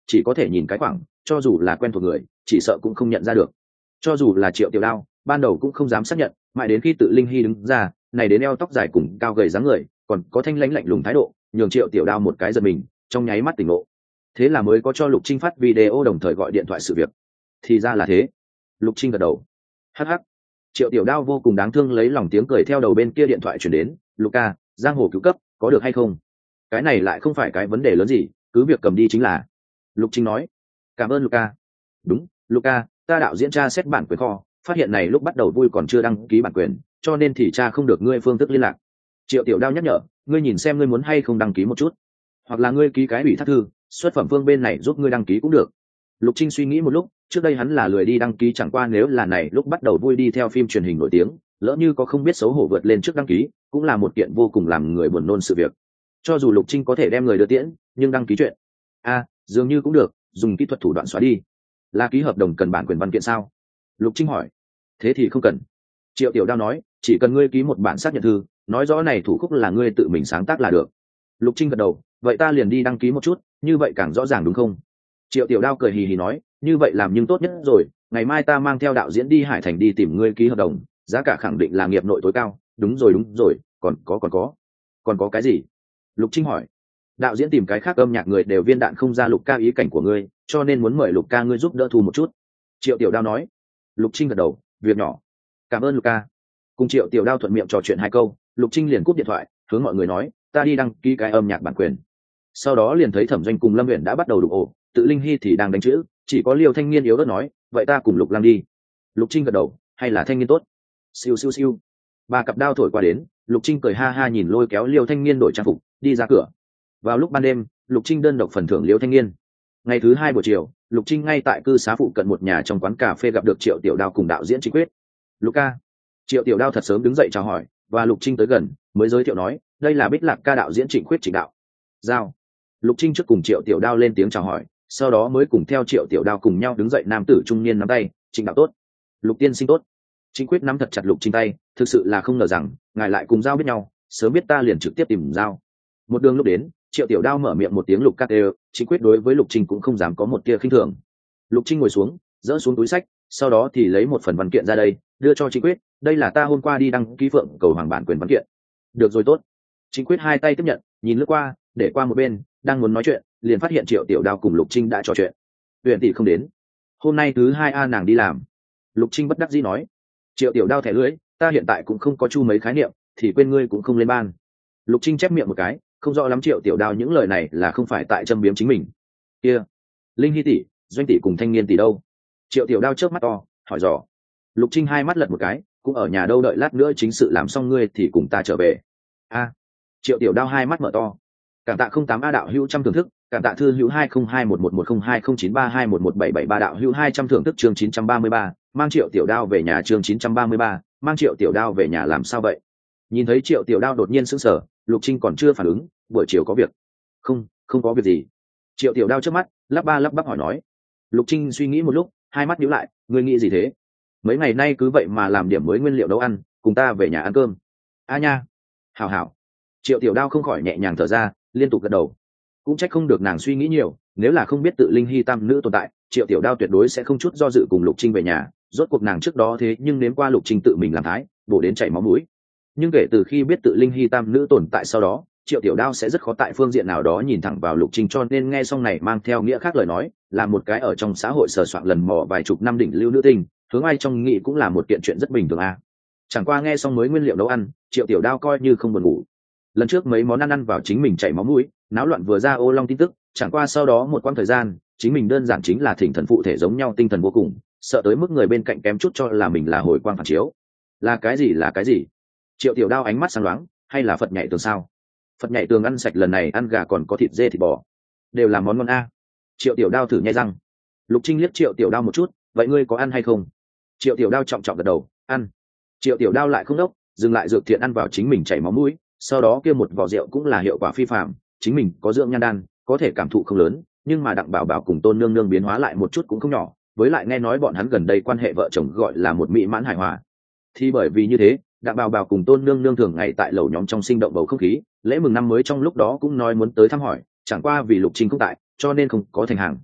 chỉ có thể nhìn cái khoảng, cho dù là quen thuộc người chỉ sợ cũng không nhận ra được. Cho dù là Triệu Tiểu Đao ban đầu cũng không dám xác nhận, mãi đến khi Tự Linh Hy đứng ra, này đến eo tóc dài cùng cao gầy dáng người, còn có thanh lãnh lạnh lùng thái độ, nhường Triệu Tiểu Đao một cái giật mình, trong nháy mắt tỉnh ngộ. Thế là mới có cho Lục Trinh phát video đồng thời gọi điện thoại sự việc. Thì ra là thế. Lục Trinh gật đầu. Hắc hắc. Triệu Tiểu Đao vô cùng đáng thương lấy lòng tiếng cười theo đầu bên kia điện thoại chuyển đến. Luca, giang hồ cứu cấp, có được hay không? Cái này lại không phải cái vấn đề lớn gì, cứ việc cầm đi chính là. Lục Trinh nói. Cảm ơn Luca. Đúng, Luca, ta đạo diễn tra xét bản quyền kho, phát hiện này lúc bắt đầu vui còn chưa đăng ký bản quyền, cho nên thì cha không được ngươi phương thức liên lạc. Triệu Tiểu Đao nhắc nhở, ngươi nhìn xem ngươi muốn hay không đăng ký một chút, hoặc là ngươi ký cái ủy thác thư, xuất phẩm phương bên này giúp ngươi đăng ký cũng được. Lục Trinh suy nghĩ một lúc, trước đây hắn là lười đi đăng ký, chẳng qua nếu là này lúc bắt đầu vui đi theo phim truyền hình nổi tiếng, lỡ như có không biết xấu hổ vượt lên trước đăng ký, cũng là một kiện vô cùng làm người buồn nôn sự việc. Cho dù Lục Trinh có thể đem người đưa tiễn, nhưng đăng ký chuyện, a, à, dường như cũng được, dùng kỹ thuật thủ đoạn xóa đi. Là ký hợp đồng cần bản quyền văn kiện sao? Lục Trinh hỏi. Thế thì không cần. Triệu Tiểu Đao nói, chỉ cần ngươi ký một bản xác nhận thư, nói rõ này thủ khúc là ngươi tự mình sáng tác là được. Lục Trinh gật đầu, vậy ta liền đi đăng ký một chút, như vậy càng rõ ràng đúng không? Triệu Tiểu Đao cười hì hì nói, như vậy làm nhưng tốt nhất rồi, ngày mai ta mang theo đạo diễn đi Hải Thành đi tìm ngươi ký hợp đồng, giá cả khẳng định là nghiệp nội tối cao. Đúng rồi đúng rồi, còn có còn có còn có cái gì? Lục Trinh hỏi. Đạo diễn tìm cái khác âm nhạc người đều viên đạn không ra Lục ca ý cảnh của ngươi, cho nên muốn mời Lục ca ngươi giúp đỡ thu một chút. Triệu Tiểu Đao nói. Lục Trinh gật đầu, việc nhỏ. Cảm ơn Lục ca. Cùng Triệu Tiểu Đao thuận miệng trò chuyện hai câu, Lục Trinh liền cúp điện thoại, hướng mọi người nói, ta đi đăng ký cái âm nhạc bản quyền. Sau đó liền thấy Thẩm Doanh cùng Lâm Uyển đã bắt đầu đục ổ, Tự Linh Hy thì đang đánh chữ, chỉ có Liêu Thanh Niên yếu ớt nói, vậy ta cùng Lục Lang đi. Lục Trinh gật đầu, hay là Thanh Niên tốt. Siêu siêu siêu. Ba cặp đao thổi qua đến, Lục Trinh cười ha ha nhìn lôi kéo Liêu Thanh Niên đổi trang phục, đi ra cửa. Vào lúc ban đêm, Lục Trinh đơn độc phần thưởng Liêu Thanh Niên. Ngày thứ hai buổi chiều, Lục Trinh ngay tại cư xá phụ cận một nhà trong quán cà phê gặp được Triệu Tiểu Đao cùng đạo diễn Trịnh Quyết. Luca. Triệu Tiểu Đao thật sớm đứng dậy chào hỏi, và Lục Trinh tới gần, mới giới thiệu nói, đây là Bích Lạc ca đạo diễn Trịnh Quyết Trịnh đạo. Giao. Lục Trinh trước cùng Triệu Tiểu Đao lên tiếng chào hỏi, sau đó mới cùng theo Triệu Tiểu Đao cùng nhau đứng dậy, nam tử trung niên nắm tay, Trịnh đạo tốt. Lục tiên sinh tốt. Trịnh Quyết nắm thật chặt Lục Trinh tay, thực sự là không ngờ rằng ngài lại cùng Giao biết nhau, sớm biết ta liền trực tiếp tìm Giao. Một đường lúc đến, Triệu Tiểu Đao mở miệng một tiếng Lục Cát đều, Trịnh Quyết đối với Lục Trinh cũng không dám có một tia khinh thường. Lục Trinh ngồi xuống, dỡ xuống túi sách, sau đó thì lấy một phần văn kiện ra đây, đưa cho Trịnh Quyết, đây là ta hôm qua đi đăng ký Phượng Cầu Hoàng bản quyền văn kiện. Được rồi tốt. Trịnh Quyết hai tay tiếp nhận, nhìn lướt qua, để qua một bên, đang muốn nói chuyện, liền phát hiện Triệu Tiểu Đao cùng Lục Trinh đã trò chuyện. Huyền tỷ không đến. Hôm nay thứ hai a nàng đi làm. Lục Trinh bất đắc dĩ nói. Triệu Tiểu Đao thẻ lưỡi, ta hiện tại cũng không có chu mấy khái niệm, thì quên ngươi cũng không lên ban. Lục Trinh chép miệng một cái, không rõ lắm Triệu Tiểu Đao những lời này là không phải tại châm biếm chính mình. Kia, Linh Hy tỷ, Doanh tỷ cùng Thanh Niên tỷ đâu? Triệu Tiểu Đao chớp mắt to, hỏi dò. Lục Trinh hai mắt lật một cái, cũng ở nhà đâu, đợi lát nữa chính sự làm xong ngươi thì cùng ta trở về. A. Triệu Tiểu Đao hai mắt mở to. Cảm tạ không tám a đạo hữu trăm thưởng thức, cảm tạ thư hữu hai không hai một một một không hai không chín ba hai một một bảy bảy ba đạo hữu hai trăm thưởng thức chương chín trăm ba mươi ba, mang Triệu Tiểu Đao về nhà chương chín trăm ba mươi ba, mang Triệu Tiểu Đao về nhà làm sao vậy? Nhìn thấy Triệu Tiểu Đao đột nhiên sững sờ, Lục Trinh còn chưa phản ứng, buổi chiều có việc. Không, không có việc gì. Triệu Tiểu Đao trước mắt, lắp ba lắp bắp hỏi nói. Lục Trinh suy nghĩ một lúc, hai mắt nhíu lại, ngươi nghĩ gì thế? Mấy ngày nay cứ vậy mà làm điểm mới nguyên liệu nấu ăn, cùng ta về nhà ăn cơm. A nha. Hảo hảo. Triệu Tiểu Đao không khỏi nhẹ nhàng thở ra, liên tục gật đầu. Cũng trách không được nàng suy nghĩ nhiều, nếu là không biết Tự Linh Hy tam nữ tồn tại, Triệu Tiểu Đao tuyệt đối sẽ không chút do dự cùng Lục Trinh về nhà, rốt cuộc nàng trước đó thế nhưng nếm qua Lục Trinh tự mình làm thái, bổ đến chảy máu mũi. Nhưng kể từ khi biết Tự Linh Hy tam nữ tồn tại sau đó, Triệu Tiểu Đao sẽ rất khó tại phương diện nào đó nhìn thẳng vào Lục Trinh, cho nên nghe xong này mang theo nghĩa khác lời nói, là một cái ở trong xã hội sờ soạn lần mò vài chục năm đỉnh lưu nữ tinh, hướng ai trong nghị cũng là một kiện chuyện rất bình thường à. Chẳng qua nghe xong mới nguyên liệu nấu ăn, Triệu Tiểu Đao coi như không buồn ngủ. Lần trước mấy món ăn ăn vào chính mình chảy máu mũi, náo loạn vừa ra ô long tin tức, chẳng qua sau đó một quãng thời gian, chính mình đơn giản chính là thỉnh thần phụ thể giống nhau, tinh thần vô cùng, sợ tới mức người bên cạnh kém chút cho là mình là hồi quang phản chiếu. Là cái gì là cái gì? Triệu Tiểu Đao ánh mắt sáng loáng, hay là Phật nhảy tường sao? Phật nhảy tường ăn sạch lần này ăn gà còn có thịt dê thịt bò, đều là món ngon a. Triệu Tiểu Đao thử nhai răng. Lục Trinh liếc Triệu Tiểu Đao một chút, vậy ngươi có ăn hay không? Triệu Tiểu Đao trọng trọng gật đầu, ăn. Triệu Tiểu Đao lại không đốc, dừng lại dược thiện ăn vào chính mình chảy máu mũi, sau đó kia một vỏ rượu cũng là hiệu quả phi phàm, chính mình có dưỡng nhan đan, có thể cảm thụ không lớn, nhưng mà Đặng Bảo Bảo cùng Tôn Nương Nương biến hóa lại một chút cũng không nhỏ, với lại nghe nói bọn hắn gần đây quan hệ vợ chồng gọi là một mỹ mãn hài hòa. Thì bởi vì như thế, Đặng Bảo Bảo cùng Tôn Nương Nương thường ngày tại lầu nhóm trong sinh động bầu không khí, lễ mừng năm mới trong lúc đó cũng nói muốn tới thăm hỏi, chẳng qua vì Lục Trinh không tại, cho nên không có thành hàng.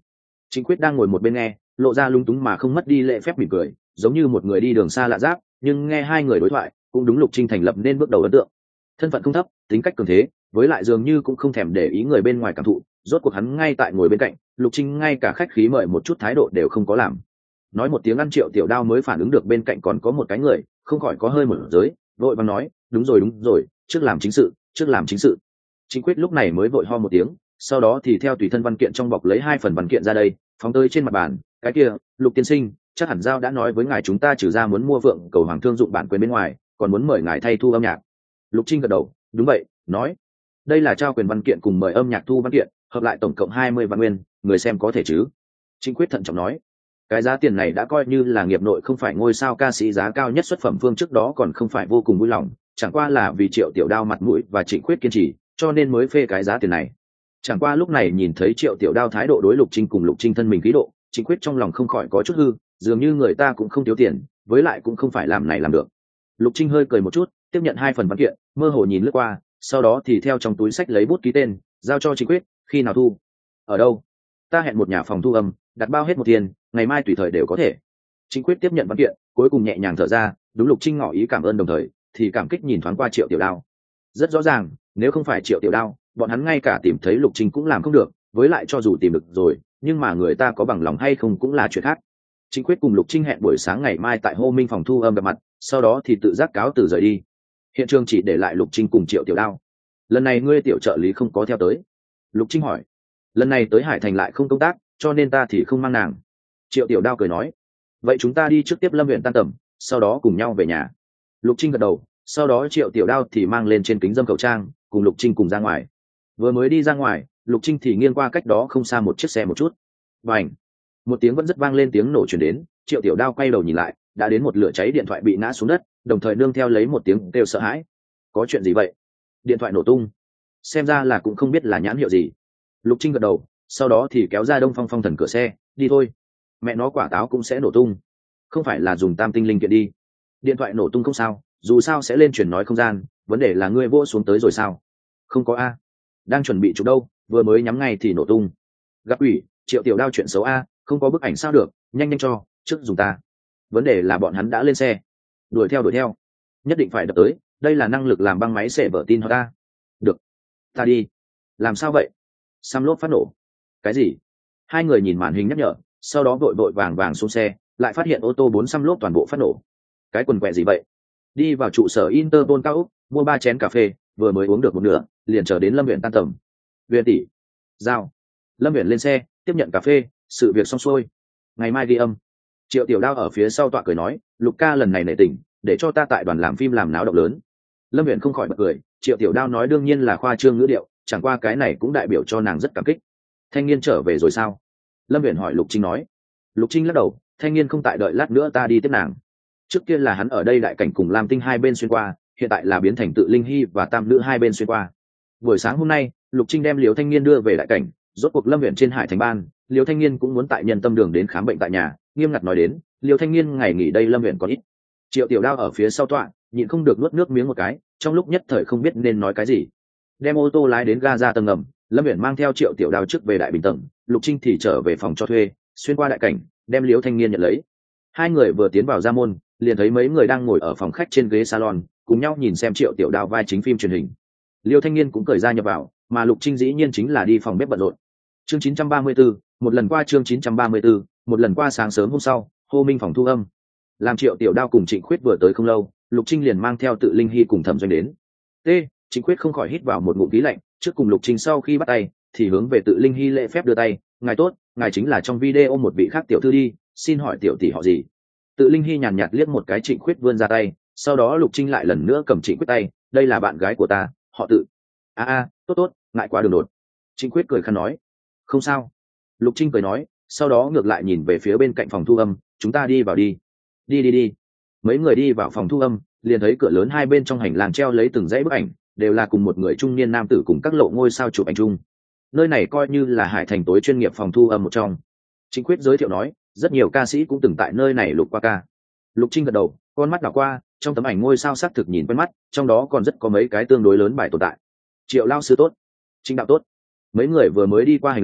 Trịnh Quyết đang ngồi một bên nghe, lộ ra lung túng mà không mất đi lễ phép mỉm cười, giống như một người đi đường xa lạ giáp, nhưng nghe hai người đối thoại cũng đúng Lục Trinh thành lập nên bước đầu ấn tượng. Thân phận không thấp, tính cách cường thế, với lại dường như cũng không thèm để ý người bên ngoài cảm thụ, rốt cuộc hắn ngay tại ngồi bên cạnh, Lục Trinh ngay cả khách khí mời một chút thái độ đều không có làm. Nói một tiếng ăn Triệu Tiểu Đao mới phản ứng được bên cạnh còn có một cái người, không khỏi có hơi mở giới, vội vàng nói, đúng rồi đúng rồi, trước làm chính sự, trước làm chính sự. Trịnh Quyết lúc này mới vội ho một tiếng, sau đó thì theo tùy thân văn kiện trong bọc lấy hai phần văn kiện ra đây, phóng tới trên mặt bàn. Cái kia, Lục tiên sinh, chắc hẳn giao đã nói với ngài chúng ta trừ ra muốn mua Vượng Cầu Hoàng thương dụng bản quyền bên ngoài, còn muốn mời ngài thay thu âm nhạc. Lục Trinh gật đầu, đúng vậy, nói, đây là trao quyền văn kiện cùng mời âm nhạc thu văn kiện, hợp lại tổng cộng hai mươi vạn nguyên, người xem có thể chứ? Trịnh Quyết thận trọng nói, cái giá tiền này đã coi như là nghiệp nội không phải ngôi sao ca sĩ giá cao nhất xuất phẩm phương trước đó còn không phải vô cùng vui lòng, chẳng qua là vì Triệu Tiểu Đao mặt mũi và Trịnh Quyết kiên trì, cho nên mới phê cái giá tiền này. Chẳng qua lúc này nhìn thấy Triệu Tiểu Đao thái độ đối Lục Trinh cùng Lục Trinh thân mình khí độ, Trịnh Quyết trong lòng không khỏi có chút hư, dường như người ta cũng không thiếu tiền, với lại cũng không phải làm này làm được. Lục Trinh hơi cười một chút, tiếp nhận hai phần văn kiện, mơ hồ nhìn lướt qua, sau đó thì theo trong túi sách lấy bút ký tên, giao cho Trịnh Quyết, khi nào thu? Ở đâu? Ta hẹn một nhà phòng thu âm, đặt bao hết một tiền, ngày mai tùy thời đều có thể. Trịnh Quyết tiếp nhận văn kiện, cuối cùng nhẹ nhàng thở ra, đúng Lục Trinh ngỏ ý cảm ơn đồng thời, thì cảm kích nhìn thoáng qua Triệu Tiểu Đao. Rất rõ ràng, nếu không phải Triệu Tiểu Đao, bọn hắn ngay cả tìm thấy Lục Trinh cũng làm không được, với lại cho dù tìm được rồi, nhưng mà người ta có bằng lòng hay không cũng là chuyện khác. Trịnh Quyết cùng Lục Trinh hẹn buổi sáng ngày mai tại Hô Minh phòng thu âm gặp mặt, sau đó thì tự giác cáo từ rời đi. Hiện trường chỉ để lại Lục Trinh cùng Triệu Tiểu Đao. Lần này ngươi tiểu trợ lý không có theo tới. Lục Trinh hỏi. Lần này tới Hải Thành lại không công tác, cho nên ta thì không mang nàng. Triệu Tiểu Đao cười nói. Vậy chúng ta đi trước tiếp Lâm huyện tan tầm, sau đó cùng nhau về nhà. Lục Trinh gật đầu, sau đó Triệu Tiểu Đao thì mang lên trên kính dâm khẩu trang, cùng Lục Trinh cùng ra ngoài. Vừa mới đi ra ngoài, Lục Trinh thì nghiêng qua cách đó không xa một chiếc xe một chút. Bành! Một tiếng vẫn rất vang lên tiếng nổ chuyển đến, Triệu Tiểu Đao quay đầu nhìn lại, đã đến một lửa cháy điện thoại bị ngã xuống đất, đồng thời nương theo lấy một tiếng kêu sợ hãi. Có chuyện gì vậy? Điện thoại nổ tung. Xem ra là cũng không biết là nhãn hiệu gì. Lục Trinh gật đầu, sau đó thì kéo ra Đông Phong Phong Thần cửa xe, đi thôi. Mẹ nó quả táo cũng sẽ nổ tung. Không phải là dùng tam tinh linh kiện đi. Điện thoại nổ tung không sao, dù sao sẽ lên truyền nói không gian, vấn đề là ngươi vỗ xuống tới rồi sao? Không có a. Đang chuẩn bị chụp đâu, vừa mới nhắm ngay thì nổ tung. Gặp ủy, Triệu Tiểu Đao chuyện xấu a, không có bức ảnh sao được, nhanh nhanh cho, trước dùng ta. Vấn đề là bọn hắn đã lên xe. Đuổi theo đuổi theo. Nhất định phải đập tới, đây là năng lực làm băng máy xẻ vở tin họ ta. Được. Ta đi. Làm sao vậy? Xăm lốp phát nổ. Cái gì? Hai người nhìn màn hình nhắc nhở, sau đó vội vội vàng vàng xuống xe, lại phát hiện ô tô bốn xăm lốp toàn bộ phát nổ. Cái quần quẹ gì vậy? Đi vào trụ sở Interpol cao Úc, mua ba chén cà phê, vừa mới uống được một nửa, liền chờ đến Lâm huyện tan tầm. Huyền tỷ. Giao. Lâm huyện lên xe, tiếp nhận cà phê, sự việc xong xuôi. Ngày mai ghi âm. Triệu Tiểu Đao ở phía sau tọa cười nói, Lục ca lần này nể tình, để cho ta tại đoàn làm phim làm náo động lớn. Lâm huyện không khỏi bật cười, Triệu Tiểu Đao nói đương nhiên là khoa trương ngữ điệu, chẳng qua cái này cũng đại biểu cho nàng rất cảm kích. Thanh niên trở về rồi sao? Lâm huyện hỏi Lục Trinh nói. Lục Trinh lắc đầu, thanh niên không tại, đợi lát nữa ta đi tiếp nàng. Trước kia là hắn ở đây đại cảnh cùng Lam Tinh hai bên xuyên qua, hiện tại là biến thành Tự Linh Hy và Tam Nữ hai bên xuyên qua. Buổi sáng hôm nay, Lục Trinh đem Liễu Thanh Niên đưa về đại cảnh, rốt cuộc Lâm huyện trên Hải Thành ban, Liễu Thanh Niên cũng muốn tại Nhân Tâm Đường đến khám bệnh tại nhà, nghiêm ngặt nói đến, Liễu Thanh Niên ngày nghỉ đây Lâm huyện còn ít. Triệu Tiểu Đao ở phía sau tọa, nhịn không được nuốt nước miếng một cái, trong lúc nhất thời không biết nên nói cái gì. Đem ô tô lái đến ga ra tầng ngầm, Lâm huyện mang theo Triệu Tiểu Đao trước về đại bình tầng, Lục Trinh thì trở về phòng cho thuê, xuyên qua đại cảnh, đem Liễu Thanh Niên nhận lấy. Hai người vừa tiến vào ra môn, liền thấy mấy người đang ngồi ở phòng khách trên ghế salon, cùng nhau nhìn xem Triệu Tiểu Đao vai chính phim truyền hình. Liêu Thanh Niên cũng cởi ra nhập vào, mà Lục Trinh dĩ nhiên chính là đi phòng bếp bận rộn. Chương chín trăm ba mươi tư, một lần qua chương chín trăm ba mươi tư, một lần qua sáng sớm hôm sau, Hô Minh phòng thu âm. Làm Triệu Tiểu Đao cùng Trịnh Khuyết vừa tới không lâu, Lục Trinh liền mang theo Tự Linh Hy cùng Thẩm Doanh đến. T, Trịnh Khuyết không khỏi hít vào một ngụm khí lạnh, trước cùng Lục Trinh sau khi bắt tay, thì hướng về Tự Linh Hy lễ phép đưa tay, "Ngài tốt, ngài chính là trong video một vị khác tiểu thư đi, xin hỏi tiểu tỷ họ gì?" Tự Linh Hy nhàn nhạt liếc một cái Trịnh Khuyết vươn ra tay, sau đó Lục Trinh lại lần nữa cầm Trịnh Khuyết tay, "Đây là bạn gái của ta, họ Tự." "A a, tốt tốt, ngại quá đường đột." Trịnh Khuyết cười khăn nói. "Không sao." Lục Trinh cười nói, sau đó ngược lại nhìn về phía bên cạnh phòng thu âm, "Chúng ta đi vào đi." "Đi đi đi." Mấy người đi vào phòng thu âm, liền thấy cửa lớn hai bên trong hành lang treo lấy từng dãy bức ảnh, đều là cùng một người trung niên nam tử cùng các lộ ngôi sao chụp ảnh chung. Nơi này coi như là Hải Thành tối chuyên nghiệp phòng thu âm một trong. Trịnh Khuyết giới thiệu nói, rất nhiều ca sĩ cũng từng tại nơi này lục qua ca. Lục Trinh gật đầu, con mắt đảo qua, trong tấm ảnh ngôi sao sắc thực nhìn quen mắt, trong đó còn rất có mấy cái tương đối lớn bài tồn tại. Triệu lao sư tốt, Trinh đạo tốt. Mấy người vừa mới đi qua hành lang,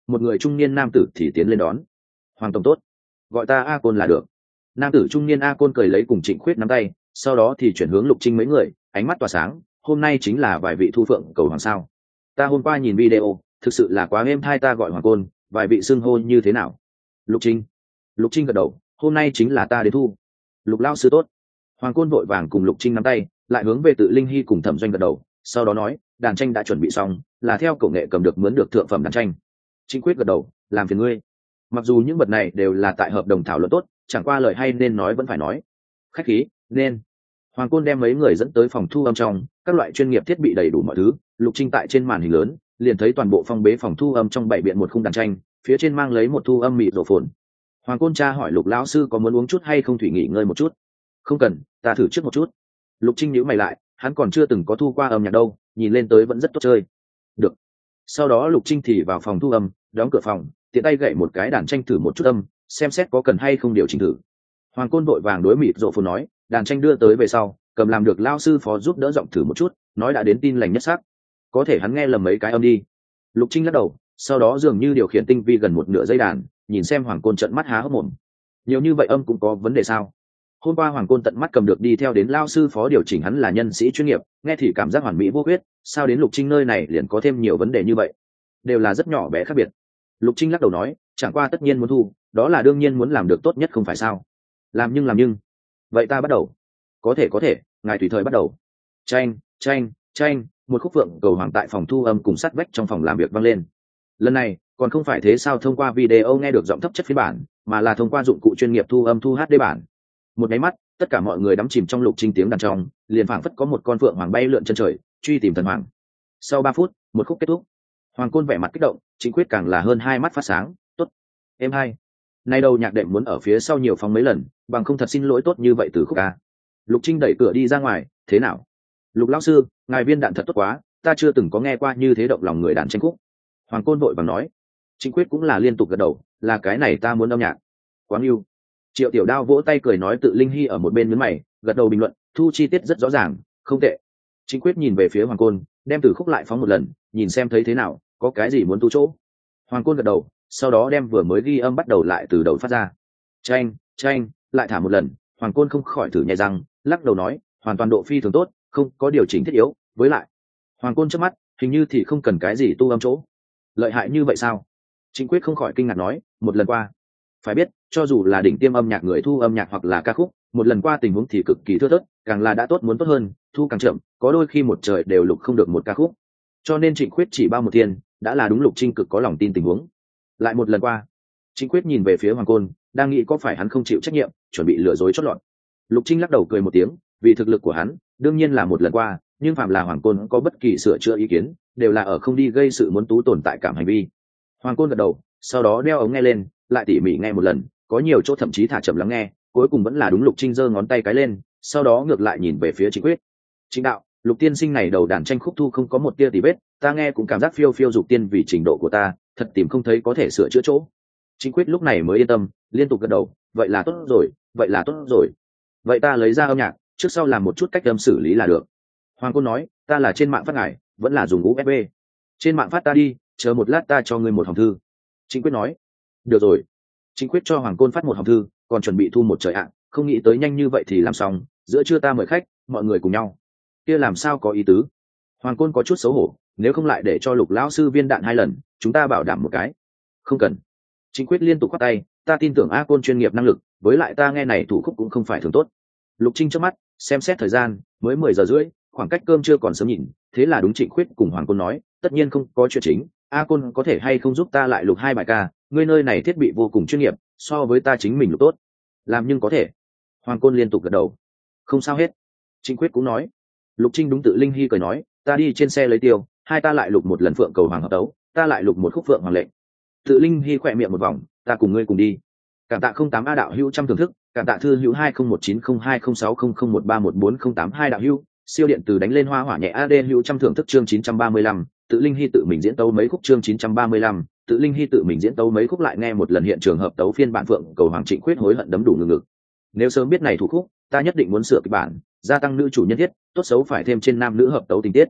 một người trung niên nam tử thì tiến lên đón. Hoàng tổng tốt, gọi ta A Côn là được. Nam tử trung niên A Côn cười lấy cùng Trịnh Khuyết nắm tay, sau đó thì chuyển hướng Lục Trinh mấy người, ánh mắt tỏa sáng. Hôm nay chính là vài vị thu phượng cầu hoàng sao? Ta hôm qua nhìn video, thực sự là quá êm tai, ta gọi Hoàng Côn, vài vị xưng hô như thế nào? Lục Trinh. Lục Trinh gật đầu, hôm nay chính là ta đến thu. Lục lao sư tốt. Hoàng Côn vội vàng cùng Lục Trinh nắm tay, lại hướng về Tự Linh Hy cùng Thẩm Doanh gật đầu, sau đó nói, đàn tranh đã chuẩn bị xong, là theo cổ nghệ cầm được mướn được thượng phẩm đàn tranh. Trịnh Quyết gật đầu, làm phiền ngươi. Mặc dù những vật này đều là tại hợp đồng thảo luận tốt, chẳng qua lời hay nên nói vẫn phải nói. Khách khí, nên. Hoàng Côn đem mấy người dẫn tới phòng thu âm trong, các loại chuyên nghiệp thiết bị đầy đủ mọi thứ. Lục Trinh tại trên màn hình lớn liền thấy toàn bộ phong bế phòng thu âm trong bảy biện một khung đàn tranh, phía trên mang lấy một thu âm mịt rổ phồn. Hoàng Côn tra hỏi Lục lão sư có muốn uống chút hay không thủy nghỉ ngơi một chút. Không cần, ta thử trước một chút. Lục Trinh nhíu mày lại, hắn còn chưa từng có thu qua âm nhạc đâu, nhìn lên tới vẫn rất tốt chơi. Được. Sau đó Lục Trinh thì vào phòng thu âm, đóng cửa phòng, tiện tay gậy một cái đàn tranh thử một chút âm, xem xét có cần hay không điều chỉnh thử. Hoàng Côn vội vàng đối mịt rộ phồn nói, đàn tranh đưa tới về sau, cầm làm được lao sư phó giúp đỡ giọng thử một chút, nói đã đến tin lành nhất xác. Có thể hắn nghe lầm mấy cái âm đi. Lục Trinh lắc đầu, sau đó dường như điều khiển tinh vi gần một nửa dây đàn, nhìn xem Hoàng Côn trợn mắt há hốc mồm. Nhiều như vậy âm cũng có vấn đề sao? Hôm qua Hoàng Côn tận mắt cầm được đi theo đến lao sư phó điều chỉnh, hắn là nhân sĩ chuyên nghiệp, nghe thì cảm giác hoàn mỹ vô khuyết, sao đến Lục Trinh nơi này liền có thêm nhiều vấn đề như vậy? Đều là rất nhỏ bé khác biệt. Lục Trinh lắc đầu nói, chẳng qua tất nhiên muốn thu, đó là đương nhiên muốn làm được tốt nhất không phải sao? Làm nhưng làm nhưng. Vậy ta bắt đầu. Có thể có thể, ngài tùy thời bắt đầu. Tranh, tranh, tranh, một khúc phượng cầu hoàng tại phòng thu âm cùng sát vách trong phòng làm việc vang lên. Lần này còn không phải thế sao thông qua video nghe được giọng thấp chất phiên bản, mà là thông qua dụng cụ chuyên nghiệp thu âm thu hát đê bản. Một máy mắt, tất cả mọi người đắm chìm trong Lục Trinh tiếng đàn trong, liền phảng phất có một con phượng hoàng bay lượn chân trời, truy tìm thần hoàng. Sau ba phút, một khúc kết thúc. Hoàng Côn vẻ mặt kích động, Trịnh Quyết càng là hơn hai mắt phát sáng. Tốt, em hai. Nay đầu nhạc đệm muốn ở phía sau nhiều phóng mấy lần, bằng không thật xin lỗi tốt như vậy từ khúc ca. Lục Trinh đẩy cửa đi ra ngoài, thế nào? Lục lão sư, ngài viên đạn thật tốt quá, ta chưa từng có nghe qua như thế động lòng người đàn tranh khúc. Hoàng Côn vội vàng nói. Trịnh Quyết cũng là liên tục gật đầu, là cái này ta muốn âm nhạc. Quá yêu. Triệu Tiểu Đao vỗ tay cười nói, Tự Linh Hy ở một bên nhướng mày, gật đầu bình luận, thu chi tiết rất rõ ràng, không tệ. Trịnh Quyết nhìn về phía Hoàng Côn, đem từ khúc lại phóng một lần, nhìn xem thấy thế nào, có cái gì muốn tu chỗ. Hoàng Côn gật đầu, sau đó đem vừa mới ghi âm bắt đầu lại từ đầu phát ra. Tranh, tranh, lại thả một lần. Hoàng Côn không khỏi thử nhai răng, lắc đầu nói, hoàn toàn độ phi thường tốt, không có điều chỉnh thiết yếu. Với lại, Hoàng Côn chớp mắt, hình như thì không cần cái gì tu âm chỗ. Lợi hại như vậy sao? Trịnh Quyết không khỏi kinh ngạc nói, một lần qua. Phải biết, cho dù là đỉnh tiêm âm nhạc người thu âm nhạc hoặc là ca khúc, một lần qua tình huống thì cực kỳ thưa thớt, càng là đã tốt muốn tốt hơn, thu càng chậm, có đôi khi một trời đều lục không được một ca khúc. Cho nên Trịnh Quyết chỉ bao một thiên, đã là đúng Lục Trinh cực có lòng tin tình huống. Lại một lần qua, Trịnh Quyết nhìn về phía Hoàng Côn, đang nghĩ có phải hắn không chịu trách nhiệm, chuẩn bị lừa dối chót lọt. Lục Trinh lắc đầu cười một tiếng, vì thực lực của hắn, đương nhiên là một lần qua, nhưng phạm là Hoàng Côn có bất kỳ sửa chữa ý kiến, đều là ở không đi gây sự muốn tú tồn tại cảm hành vi. Hoàng Côn gật đầu, sau đó đeo ống nghe lên, lại tỉ mỉ nghe một lần, có nhiều chỗ thậm chí thả chậm lắng nghe, cuối cùng vẫn là đúng Lục Trinh giơ ngón tay cái lên, sau đó ngược lại nhìn về phía Trịnh Quyết. Trịnh đạo, Lục tiên sinh này đầu đàn tranh khúc thu không có một tia tì vết, ta nghe cũng cảm giác phiêu phiêu dục tiên, vì trình độ của ta, thật tìm không thấy có thể sửa chữa chỗ. Trịnh Quyết lúc này mới yên tâm, liên tục gật đầu, vậy là tốt rồi, vậy là tốt rồi. Vậy ta lấy ra âm nhạc, trước sau làm một chút cách âm xử lý là được. Hoàng Côn nói, ta là trên mạng phát ngài, vẫn là dùng u ét bê. Trên mạng phát ta đi, chờ một lát ta cho ngươi một hòm thư. Trịnh Quyết nói, được rồi. Trịnh Quyết cho Hoàng Côn phát một hòm thư, còn chuẩn bị thu một trời ạ, không nghĩ tới nhanh như vậy thì làm xong, giữa trưa ta mời khách, mọi người cùng nhau. Kia làm sao có ý tứ? Hoàng Côn có chút xấu hổ, nếu không lại để cho Lục lão sư viên đạn hai lần, chúng ta bảo đảm một cái. Không cần. Trịnh Quyết liên tục khoát tay, ta tin tưởng A Côn chuyên nghiệp năng lực, với lại ta nghe này thủ khúc cũng không phải thường tốt. Lục Trinh chớp mắt, xem xét thời gian, mới mười giờ rưỡi, khoảng cách cơm chưa còn sớm nhìn, thế là đúng Trịnh Quyết cùng Hoàng Côn nói, tất nhiên không có chuyện chính, A Côn có thể hay không giúp ta lại lục hai bài ca, ngươi nơi này thiết bị vô cùng chuyên nghiệp, so với ta chính mình lục tốt. Làm nhưng có thể. Hoàng Côn liên tục gật đầu. Không sao hết. Trịnh Quyết cũng nói. Lục Trinh đúng Tự Linh Hy cười nói, ta đi trên xe lấy tiêu, hai ta lại lục một lần phượng cầu hoàng hợp tấu, ta lại lục một khúc phượng hoàng lệnh. Tự Linh Hy khỏe miệng một vòng, ta cùng ngươi cùng đi. Cảm tạ không tám A đạo hữu trăm thưởng thức, cảm tạ thư hữu hai không một chín không hai không sáu không không một ba một bốn không tám hai đạo hữu, siêu điện từ đánh lên hoa hỏa nhẹ a đê hữu trăm thưởng thức chương chín trăm ba mươi lăm, Tự Linh Hy tự mình diễn tấu mấy khúc chương chín trăm ba mươi lăm, Tự Linh Hy tự mình diễn tấu mấy khúc lại nghe một lần hiện trường hợp tấu phiên bản phượng cầu hoàng. Trịnh Quyết hối hận đấm đủ ngực ngực. Nếu sớm biết này thủ khúc, ta nhất định muốn sửa kịch bản, gia tăng nữ chủ nhân thiết, tốt xấu phải thêm trên nam nữ hợp tấu tình tiết.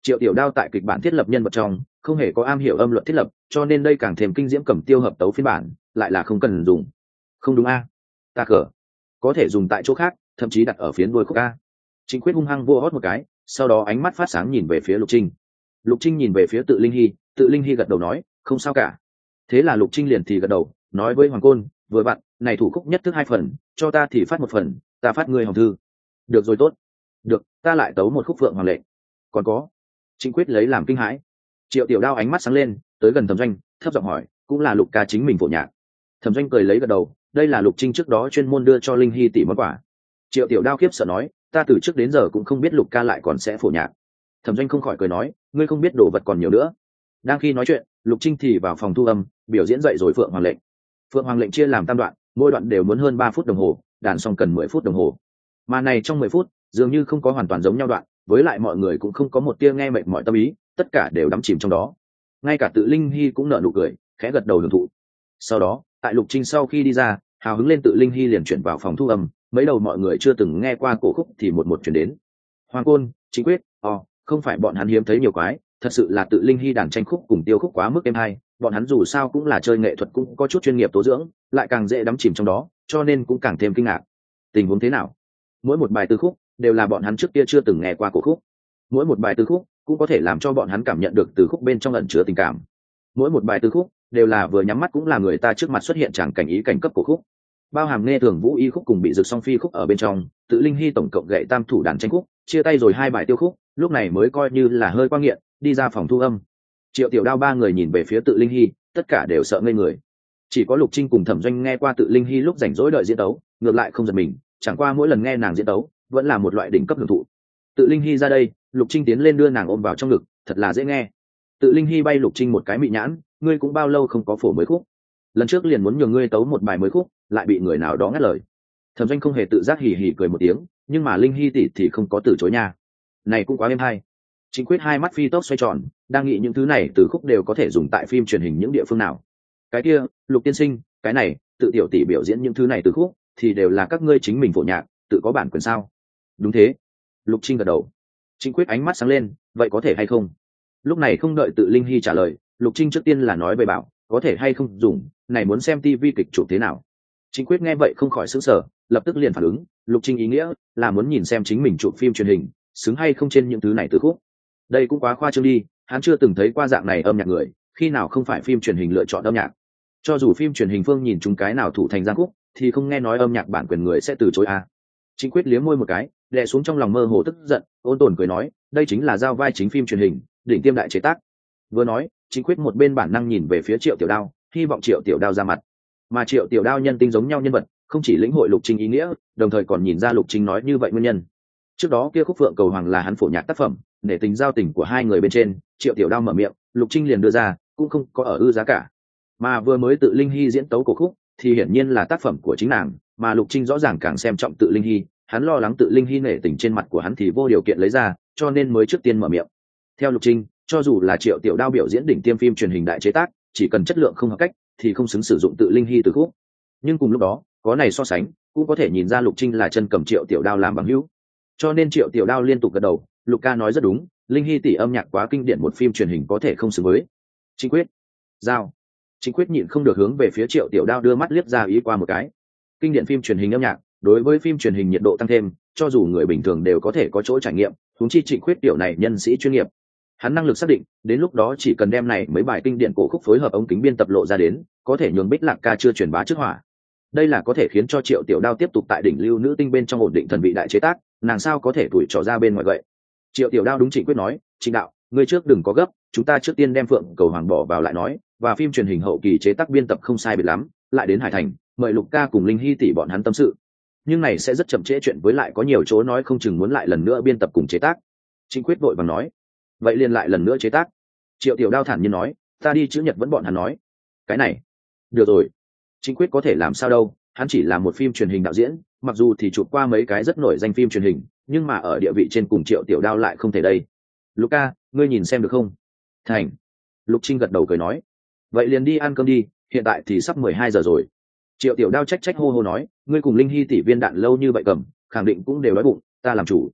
Triệu Tiểu Đao tại kịch bản thiết lập nhân vật trong không hề có am hiểu âm luật thiết lập, cho nên đây càng thêm kinh diễm cầm tiêu hợp tấu phiên bản lại là không cần dùng. Không đúng a? Ta cờ có thể dùng tại chỗ khác, thậm chí đặt ở phía đuôi khúc a. Trịnh Quyết hung hăng vua hót một cái, sau đó ánh mắt phát sáng nhìn về phía Lục Trinh. Lục Trinh nhìn về phía Tự Linh Hy, Tự Linh Hy gật đầu nói không sao cả. Thế là Lục Trinh liền thì gật đầu nói với Hoàng Côn, vừa bạn này thủ khúc nhất thức hai phần, cho ta thì phát một phần, ta phát ngươi hồng thư. Được rồi, tốt. Được, ta lại tấu một khúc Phượng Hoàng lệnh. Còn có. Trịnh Quyết lấy làm kinh hãi. Triệu Tiểu Đao ánh mắt sáng lên, tới gần Thẩm Doanh, thấp giọng hỏi, cũng là Lục ca chính mình phổ nhạc? Thẩm Doanh cười lấy gật đầu, đây là Lục Trinh trước đó chuyên môn đưa cho Linh Hy tỷ món quà. Triệu Tiểu Đao khiếp sợ nói, ta từ trước đến giờ cũng không biết Lục ca lại còn sẽ phổ nhạc. Thẩm Doanh không khỏi cười nói, ngươi không biết đồ vật còn nhiều nữa. Đang khi nói chuyện, Lục Trinh thì vào phòng thu âm biểu diễn dậy rồi Phượng Hoàng lệnh. Phượng Hoàng lệnh chia làm tam đoạn, mỗi đoạn đều muốn hơn ba phút đồng hồ, đàn xong cần mười phút đồng hồ. Mà này trong mười phút dường như không có hoàn toàn giống nhau đoạn, với lại mọi người cũng không có một tia nghe mệt mỏi tâm ý, tất cả đều đắm chìm trong đó. Ngay cả Tự Linh Hy cũng nở nụ cười, khẽ gật đầu hưởng thụ. Sau đó, tại Lục Trinh sau khi đi ra, hào hứng lên, Tự Linh Hy liền chuyển vào phòng thu âm, mấy đầu mọi người chưa từng nghe qua cổ khúc thì một một chuyển đến. Hoàng Côn, Trịnh Quyết, ồ, không phải bọn hắn hiếm thấy nhiều quái, thật sự là Tự Linh Hy đàn tranh khúc cùng tiêu khúc quá mức êm hay, bọn hắn dù sao cũng là chơi nghệ thuật, cũng có chút chuyên nghiệp tố dưỡng, lại càng dễ đắm chìm trong đó, cho nên cũng càng thêm kinh ngạc. Tình huống thế nào? Mỗi một bài tư khúc đều là bọn hắn trước kia chưa từng nghe qua cổ khúc, mỗi một bài tư khúc cũng có thể làm cho bọn hắn cảm nhận được từ khúc bên trong ẩn chứa tình cảm, mỗi một bài tư khúc đều là vừa nhắm mắt cũng là người ta trước mặt xuất hiện chẳng cảnh ý cảnh cấp cổ khúc, bao hàm nghe thường vũ y khúc cùng bị rực song phi khúc ở bên trong. Tự Linh Hy tổng cộng gậy tam thủ đàn tranh khúc, chia tay rồi hai bài tiêu khúc, lúc này mới coi như là hơi qua nghiện, đi ra phòng thu âm. Triệu Tiểu Đao ba người nhìn về phía Tự Linh Hy, tất cả đều sợ ngây người. Chỉ có Lục Trinh cùng Thẩm Doanh nghe qua Tự Linh Hy lúc rảnh rỗi đợi diễn tấu, ngược lại không giật mình, chẳng qua mỗi lần nghe nàng diễn tấu vẫn là một loại đỉnh cấp hưởng thụ. Tự Linh Hy ra đây, Lục Trinh tiến lên đưa nàng ôm vào trong ngực, thật là dễ nghe. Tự Linh Hy bay Lục Trinh một cái mị nhãn, ngươi cũng bao lâu không có phổ mới khúc, lần trước liền muốn nhường ngươi tấu một bài mới khúc, lại bị người nào đó ngắt lời. Thẩm Doanh không hề tự giác hì hì cười một tiếng, nhưng mà Linh Hy tỷ thì không có từ chối nha, này cũng quá êm hay. Trịnh Quyết hai mắt phi tốc xoay tròn, đang nghĩ những thứ này từ khúc đều có thể dùng tại phim truyền hình những địa phương nào. Cái kia, Lục tiên sinh, cái này, Tự tiểu tỷ biểu diễn những thứ này từ khúc thì đều là các ngươi chính mình phổ nhạc, tự có bản quyền sao? Đúng thế. Lục Trinh gật đầu. Trịnh Quyết ánh mắt sáng lên, vậy có thể hay không? Lúc này không đợi Tự Linh Hy trả lời, Lục Trinh trước tiên là nói về bảo, có thể hay không dùng, này muốn xem tivi kịch chụp thế nào. Trịnh Quyết nghe vậy không khỏi sửng sở, lập tức liền phản ứng, Lục Trinh ý nghĩa là muốn nhìn xem chính mình chụp phim truyền hình xứng hay không trên những thứ này từ khúc. Đây cũng quá khoa trương đi, hắn chưa từng thấy qua dạng này âm nhạc người, khi nào không phải phim truyền hình lựa chọn âm nhạc. Cho dù phim truyền hình phương nhìn chúng cái nào thủ thành giang khúc, thì không nghe nói âm nhạc bản quyền người sẽ từ chối à. Trịnh Quyết liếm môi một cái, đè xuống trong lòng mơ hồ tức giận, ôn tồn cười nói, đây chính là giao vai chính phim truyền hình, đỉnh tiêm đại chế tác. Vừa nói, Trịnh Quyết một bên bản năng nhìn về phía Triệu Tiểu Đao, hy vọng Triệu Tiểu Đao ra mặt. Mà Triệu Tiểu Đao nhân tinh giống nhau nhân vật, không chỉ lĩnh hội Lục Trinh ý nghĩa, đồng thời còn nhìn ra Lục Trinh nói như vậy nguyên nhân. Trước đó kia khúc Phượng Cầu Hoàng là hắn phổ nhạc tác phẩm, để tình giao tình của hai người bên trên, Triệu Tiểu Đao mở miệng, Lục Trinh liền đưa ra, cũng không có ở ư giá cả. Mà vừa mới Tự Linh Hy diễn tấu cổ khúc, thì hiển nhiên là tác phẩm của chính nàng, mà Lục Trinh rõ ràng càng xem trọng Tự Linh Hy, hắn lo lắng Tự Linh Hy nể tình trên mặt của hắn thì vô điều kiện lấy ra, cho nên mới trước tiên mở miệng. Theo Lục Trinh, cho dù là Triệu Tiểu Đao biểu diễn đỉnh tiêm phim truyền hình đại chế tác, chỉ cần chất lượng không hợp cách, thì không xứng sử dụng Tự Linh Hy từ khúc. Nhưng cùng lúc đó, có này so sánh, cũng có thể nhìn ra Lục Trinh là chân cầm Triệu Tiểu Đao làm bằng hữu. Cho nên Triệu Tiểu Đao liên tục gật đầu, Lục ca nói rất đúng, Linh Hy tỷ âm nhạc quá kinh điển, một phim truyền hình có thể không xứng với. Trịnh Quyết, giao. Trịnh Quyết nhịn không được hướng về phía Triệu Tiểu Đao đưa mắt liếc ra ý qua một cái. Kinh điển phim truyền hình âm nhạc, đối với phim truyền hình nhiệt độ tăng thêm, cho dù người bình thường đều có thể có chỗ trải nghiệm, huống chi Trịnh Quyết tiểu này nhân sĩ chuyên nghiệp. Hắn năng lực xác định, đến lúc đó chỉ cần đem này mấy bài kinh điển cổ khúc phối hợp ống kính biên tập lộ ra đến, có thể nhường Bích Lạc ca chưa truyền bá trước hỏa. Đây là có thể khiến cho Triệu Tiểu Đao tiếp tục tại đỉnh lưu nữ tinh bên trong ổn định thần vị đại chế tác, nàng sao có thể tuổi trò ra bên ngoài vậy. Triệu Tiểu Đao đúng Trịnh Quyết nói, Trịnh đạo, ngươi trước đừng có gấp, chúng ta trước tiên đem Phượng Cầu Hoàng bỏ vào lại nói, và phim truyền hình hậu kỳ chế tác biên tập không sai biệt lắm, lại đến Hải Thành, mời Lục ca cùng Linh Hy tỷ bọn hắn tâm sự. Nhưng này sẽ rất chậm trễ chuyện, với lại có nhiều chỗ nói không chừng muốn lại lần nữa biên tập cùng chế tác. Trịnh Quyết vội vàng nói, vậy liền lại lần nữa chế tác. Triệu Tiểu Đao thản nhiên nói, ta đi chữ nhật vẫn bọn hắn nói. Cái này, được rồi. Trịnh Quyết có thể làm sao đâu, hắn chỉ là một phim truyền hình đạo diễn, mặc dù thì chụp qua mấy cái rất nổi danh phim truyền hình, nhưng mà ở địa vị trên cùng Triệu Tiểu Đao lại không thể đây. Lục ca, ngươi nhìn xem được không? Thành. Lục Trinh gật đầu cười nói, vậy liền đi ăn cơm đi, hiện tại thì sắp mười hai giờ rồi. Triệu Tiểu Đao trách trách hô hô nói, ngươi cùng Linh Hy tỷ viên đạn lâu như vậy cầm, khẳng định cũng đều đói bụng, ta làm chủ.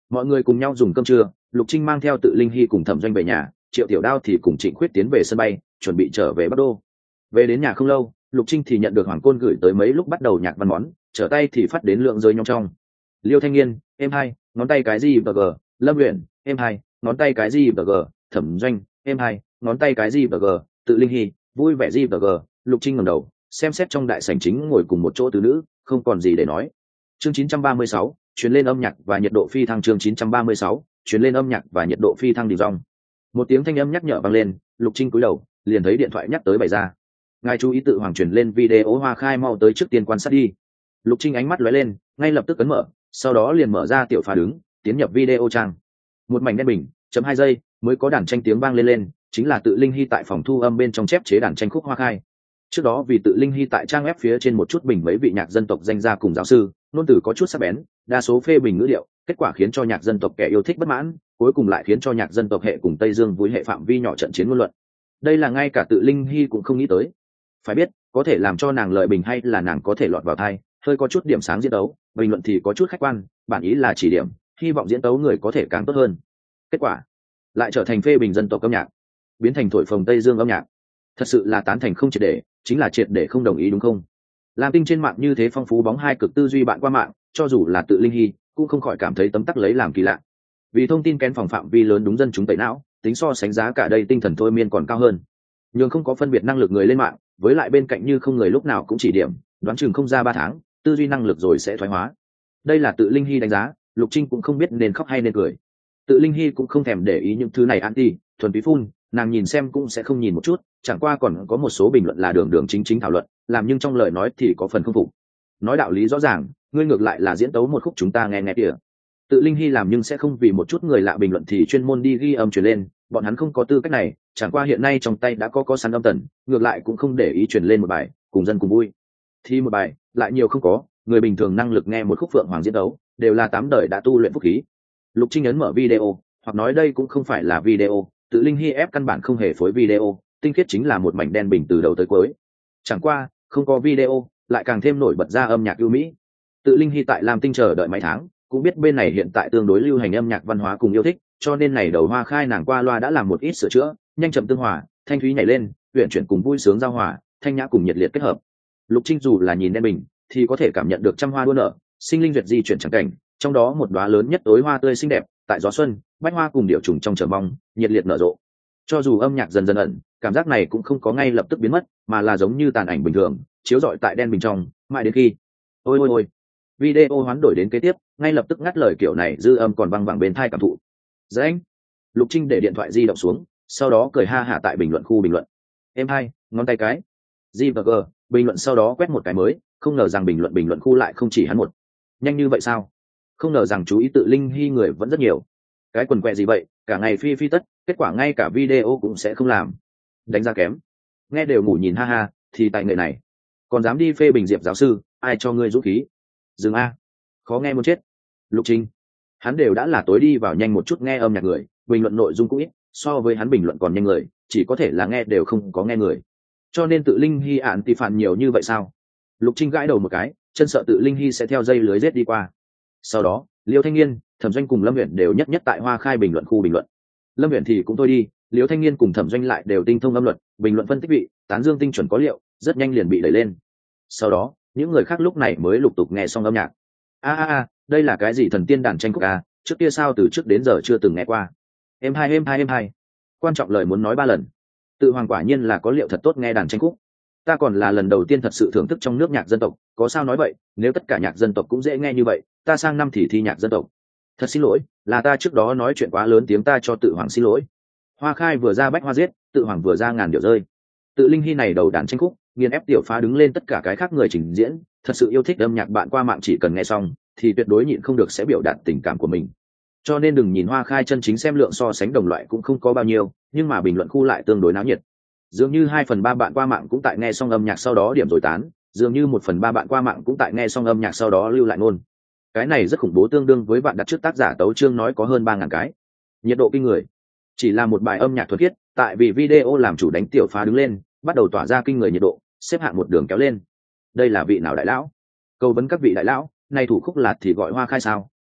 Mọi người cùng nhau dùng cơm trưa, Lục Trinh mang theo Tự Linh Hy cùng Thẩm Doanh về nhà, Triệu Tiểu Đao thì cùng Trịnh Khuyết tiến về sân bay, chuẩn bị trở về Bắc Đô. Về đến nhà không lâu, Lục Trinh thì nhận được Hoàng Côn gửi tới mấy lúc bắt đầu nhạc văn món, trở tay thì phát đến lượng rơi nhong trong. Liêu Thanh Nghiên, em hai, ngón tay cái gì bờ gờ, Lâm Uyển, em hai, ngón tay cái gì bờ gờ, Thẩm Doanh, em hai, ngón tay cái gì bờ gờ, Tự Linh Hy, vui vẻ gì bờ gờ. Lục Trinh ngẩng đầu, xem xét trong đại sảnh chính ngồi cùng một chỗ tứ nữ, không còn gì để nói. Chương chín trăm ba mươi sáu, chuyến lên âm nhạc và nhiệt độ phi thăng. Chương chín trăm ba mươi sáu, chuyến lên âm nhạc và nhiệt độ phi thăng đi rong. Một tiếng thanh âm nhắc nhở vang lên, Lục Trinh cúi đầu, liền thấy điện thoại nhắc tới bày ra. Ngài chú ý tự hoàng truyền lên video Hoa Khai mau tới trước tiên quan sát đi. Lục Trinh ánh mắt lóe lên, ngay lập tức ấn mở, sau đó liền mở ra tiểu phá đứng, tiến nhập video trang. Một mảnh đen bình, chấm hai giây, mới có đàn tranh tiếng vang lên lên, chính là Tự Linh Hy tại phòng thu âm bên trong chép chế đàn tranh khúc Hoa Khai. Trước đó vì Tự Linh Hy tại trang web phía trên một chút bình mấy vị nhạc dân tộc danh gia cùng giáo sư, ngôn từ có chút sắc bén, đa số phê bình ngữ điệu, kết quả khiến cho nhạc dân tộc kẻ yêu thích bất mãn, cuối cùng lại khiến cho nhạc dân tộc hệ cùng Tây Dương vui hệ phạm vi nhỏ trận chiến ngôn luận. Đây là ngay cả Tự Linh Hy cũng không nghĩ tới. Phải biết, có thể làm cho nàng lợi bình hay là nàng có thể lọt vào thai, hơi có chút điểm sáng diễn tấu, bình luận thì có chút khách quan, bản ý là chỉ điểm, hy vọng diễn tấu người có thể càng tốt hơn. Kết quả lại trở thành phê bình dân tộc âm nhạc, biến thành thổi phồng Tây Dương âm nhạc. Thật sự là tán thành không triệt để, chính là triệt để không đồng ý đúng không? Lam Tinh trên mạng như thế phong phú bóng hai cực tư duy bạn qua mạng, cho dù là Tự Linh Hy cũng không khỏi cảm thấy tấm tắc lấy làm kỳ lạ. Vì thông tin kén phòng phạm vi lớn đúng dân chúng tẩy não, tính so sánh giá cả đây tinh thần thôi miên còn cao hơn. Nhưng không có phân biệt năng lực người lên mạng, với lại bên cạnh như không người lúc nào cũng chỉ điểm, đoán chừng không ra ba tháng, tư duy năng lực rồi sẽ thoái hóa. Đây là Tự Linh Hy đánh giá, Lục Trinh cũng không biết nên khóc hay nên cười. Tự Linh Hy cũng không thèm để ý những thứ này anti, thuần túy phun, nàng nhìn xem cũng sẽ không nhìn một chút, chẳng qua còn có một số bình luận là đường đường chính chính thảo luận, làm nhưng trong lời nói thì có phần không phục. Nói đạo lý rõ ràng, ngươi ngược lại là diễn tấu một khúc chúng ta nghe nghe kìa. Tự Linh Hy làm nhưng sẽ không vì một chút người lạ bình luận thì chuyên môn đi ghi âm truyền lên, bọn hắn không có tư cách này, chẳng qua hiện nay trong tay đã có có sẵn âm tần, ngược lại cũng không để ý truyền lên một bài, cùng dân cùng vui. Thì một bài, lại nhiều không có, người bình thường năng lực nghe một khúc Phượng Hoàng diễn tấu, đều là tám đời đã tu luyện phúc khí. Lục Trinh ấn mở video, hoặc nói đây cũng không phải là video, Tự Linh Hy ép căn bản không hề phối video, tinh khiết chính là một mảnh đen bình từ đầu tới cuối. Chẳng qua, không có video, lại càng thêm nổi bật ra âm nhạc ưu mỹ. Tự Linh Hy tại Lam Tinh chờ đợi mấy tháng, cũng biết bên này hiện tại tương đối lưu hành âm nhạc văn hóa cùng yêu thích, cho nên này đầu Hoa Khai nàng qua loa đã làm một ít sửa chữa, nhanh chậm tương hòa, thanh thúy nhảy lên, uyển chuyển cùng vui sướng giao hòa, thanh nhã cùng nhiệt liệt kết hợp. Lục Trinh dù là nhìn đen bình, thì có thể cảm nhận được trăm hoa đua nở, sinh linh duyệt di chuyển chẳng cảnh, trong đó một đóa lớn nhất tối hoa tươi xinh đẹp, tại gió xuân, bách hoa cùng điệu trùng trong chờ mong, nhiệt liệt nở rộ. Cho dù âm nhạc dần dần ẩn, cảm giác này cũng không có ngay lập tức biến mất, mà là giống như tàn ảnh bình thường, chiếu rọi tại đen bình trong, mãi đến khi ôi ôi ôi video hoán đổi đến kế tiếp, ngay lập tức ngắt lời kiểu này dư âm còn văng vẳng bên thai cảm thụ. Dạ anh. Lục Trinh để điện thoại di động xuống, sau đó cười ha hả tại bình luận khu bình luận. Em hai, ngón tay cái. G và G, bình luận sau đó quét một cái mới, không ngờ rằng bình luận bình luận khu lại không chỉ hắn một. Nhanh như vậy sao? Không ngờ rằng chú ý Tự Linh Hy người vẫn rất nhiều. Cái quần quẹ gì vậy, cả ngày phi phi tất, kết quả ngay cả video cũng sẽ không làm. Đánh giá kém. Nghe đều ngủ nhìn ha ha, thì tại người này. Còn dám đi phê bình Diệp giáo sư, ai cho ngươi dũng khí? Dừng a. Khó nghe muốn chết. Lục Trinh. Hắn đều đã là tối đi vào nhanh một chút nghe âm nhạc người, bình luận nội dung cũng ít, so với hắn bình luận còn nhanh người, chỉ có thể là nghe đều không có nghe người. Cho nên Tự Linh Hy ạn thì phản nhiều như vậy sao? Lục Trinh gãi đầu một cái, chân sợ Tự Linh Hy sẽ theo dây lưới giết đi qua. Sau đó, Liêu Thanh Nghiên, Thẩm Doanh cùng Lâm Uyển đều nhất nhất tại Hoa Khai bình luận khu bình luận. Lâm Uyển thì cũng thôi đi, Liêu Thanh Nghiên cùng Thẩm Doanh lại đều tinh thông âm luật, bình luận phân tích vị, tán dương tinh chuẩn có liệu, rất nhanh liền bị đẩy lên. Sau đó, những người khác lúc này mới lục tục nghe xong âm nhạc. A a a, đây là cái gì thần tiên đàn tranh khúc à, trước kia sao từ trước đến giờ chưa từng nghe qua. Em hai em hai em hai. Quan trọng lời muốn nói ba lần. Tự Hoàng quả nhiên là có liệu thật tốt nghe đàn tranh khúc. Ta còn là lần đầu tiên thật sự thưởng thức trong nước nhạc dân tộc, có sao nói vậy, nếu tất cả nhạc dân tộc cũng dễ nghe như vậy, ta sang năm thì thi nhạc dân tộc. Thật xin lỗi, là ta trước đó nói chuyện quá lớn tiếng, ta cho Tự Hoàng xin lỗi. Hoa Khai vừa ra bách hoa giết, Tự Hoàng vừa ra ngàn điệu rơi. Tự Linh Hy này đầu đàn tranh khúc, nghiền ép tiểu phá đứng lên tất cả cái khác người trình diễn, thật sự yêu thích âm nhạc bạn qua mạng chỉ cần nghe xong thì tuyệt đối nhịn không được sẽ biểu đạt tình cảm của mình. Cho nên đừng nhìn Hoa Khai chân chính xem lượng so sánh đồng loại cũng không có bao nhiêu, nhưng mà bình luận khu lại tương đối náo nhiệt. Dường như hai phần ba bạn qua mạng cũng tại nghe xong âm nhạc sau đó điểm rồi tán, dường như một phần ba bạn qua mạng cũng tại nghe xong âm nhạc sau đó lưu lại ngôn. Cái này rất khủng bố, tương đương với bạn đặt trước tác giả tấu chương nói có hơn ba ngàn cái. Nhiệt độ kinh người. Chỉ là một bài âm nhạc thuần khiết, tại vì video làm chủ đánh tiểu phá đứng lên, bắt đầu tỏa ra kinh người nhiệt độ, xếp hạng một đường kéo lên. Đây là vị nào đại lão? Cầu vấn các vị đại lão, này thủ khúc lạt thì gọi Hoa Khai sao?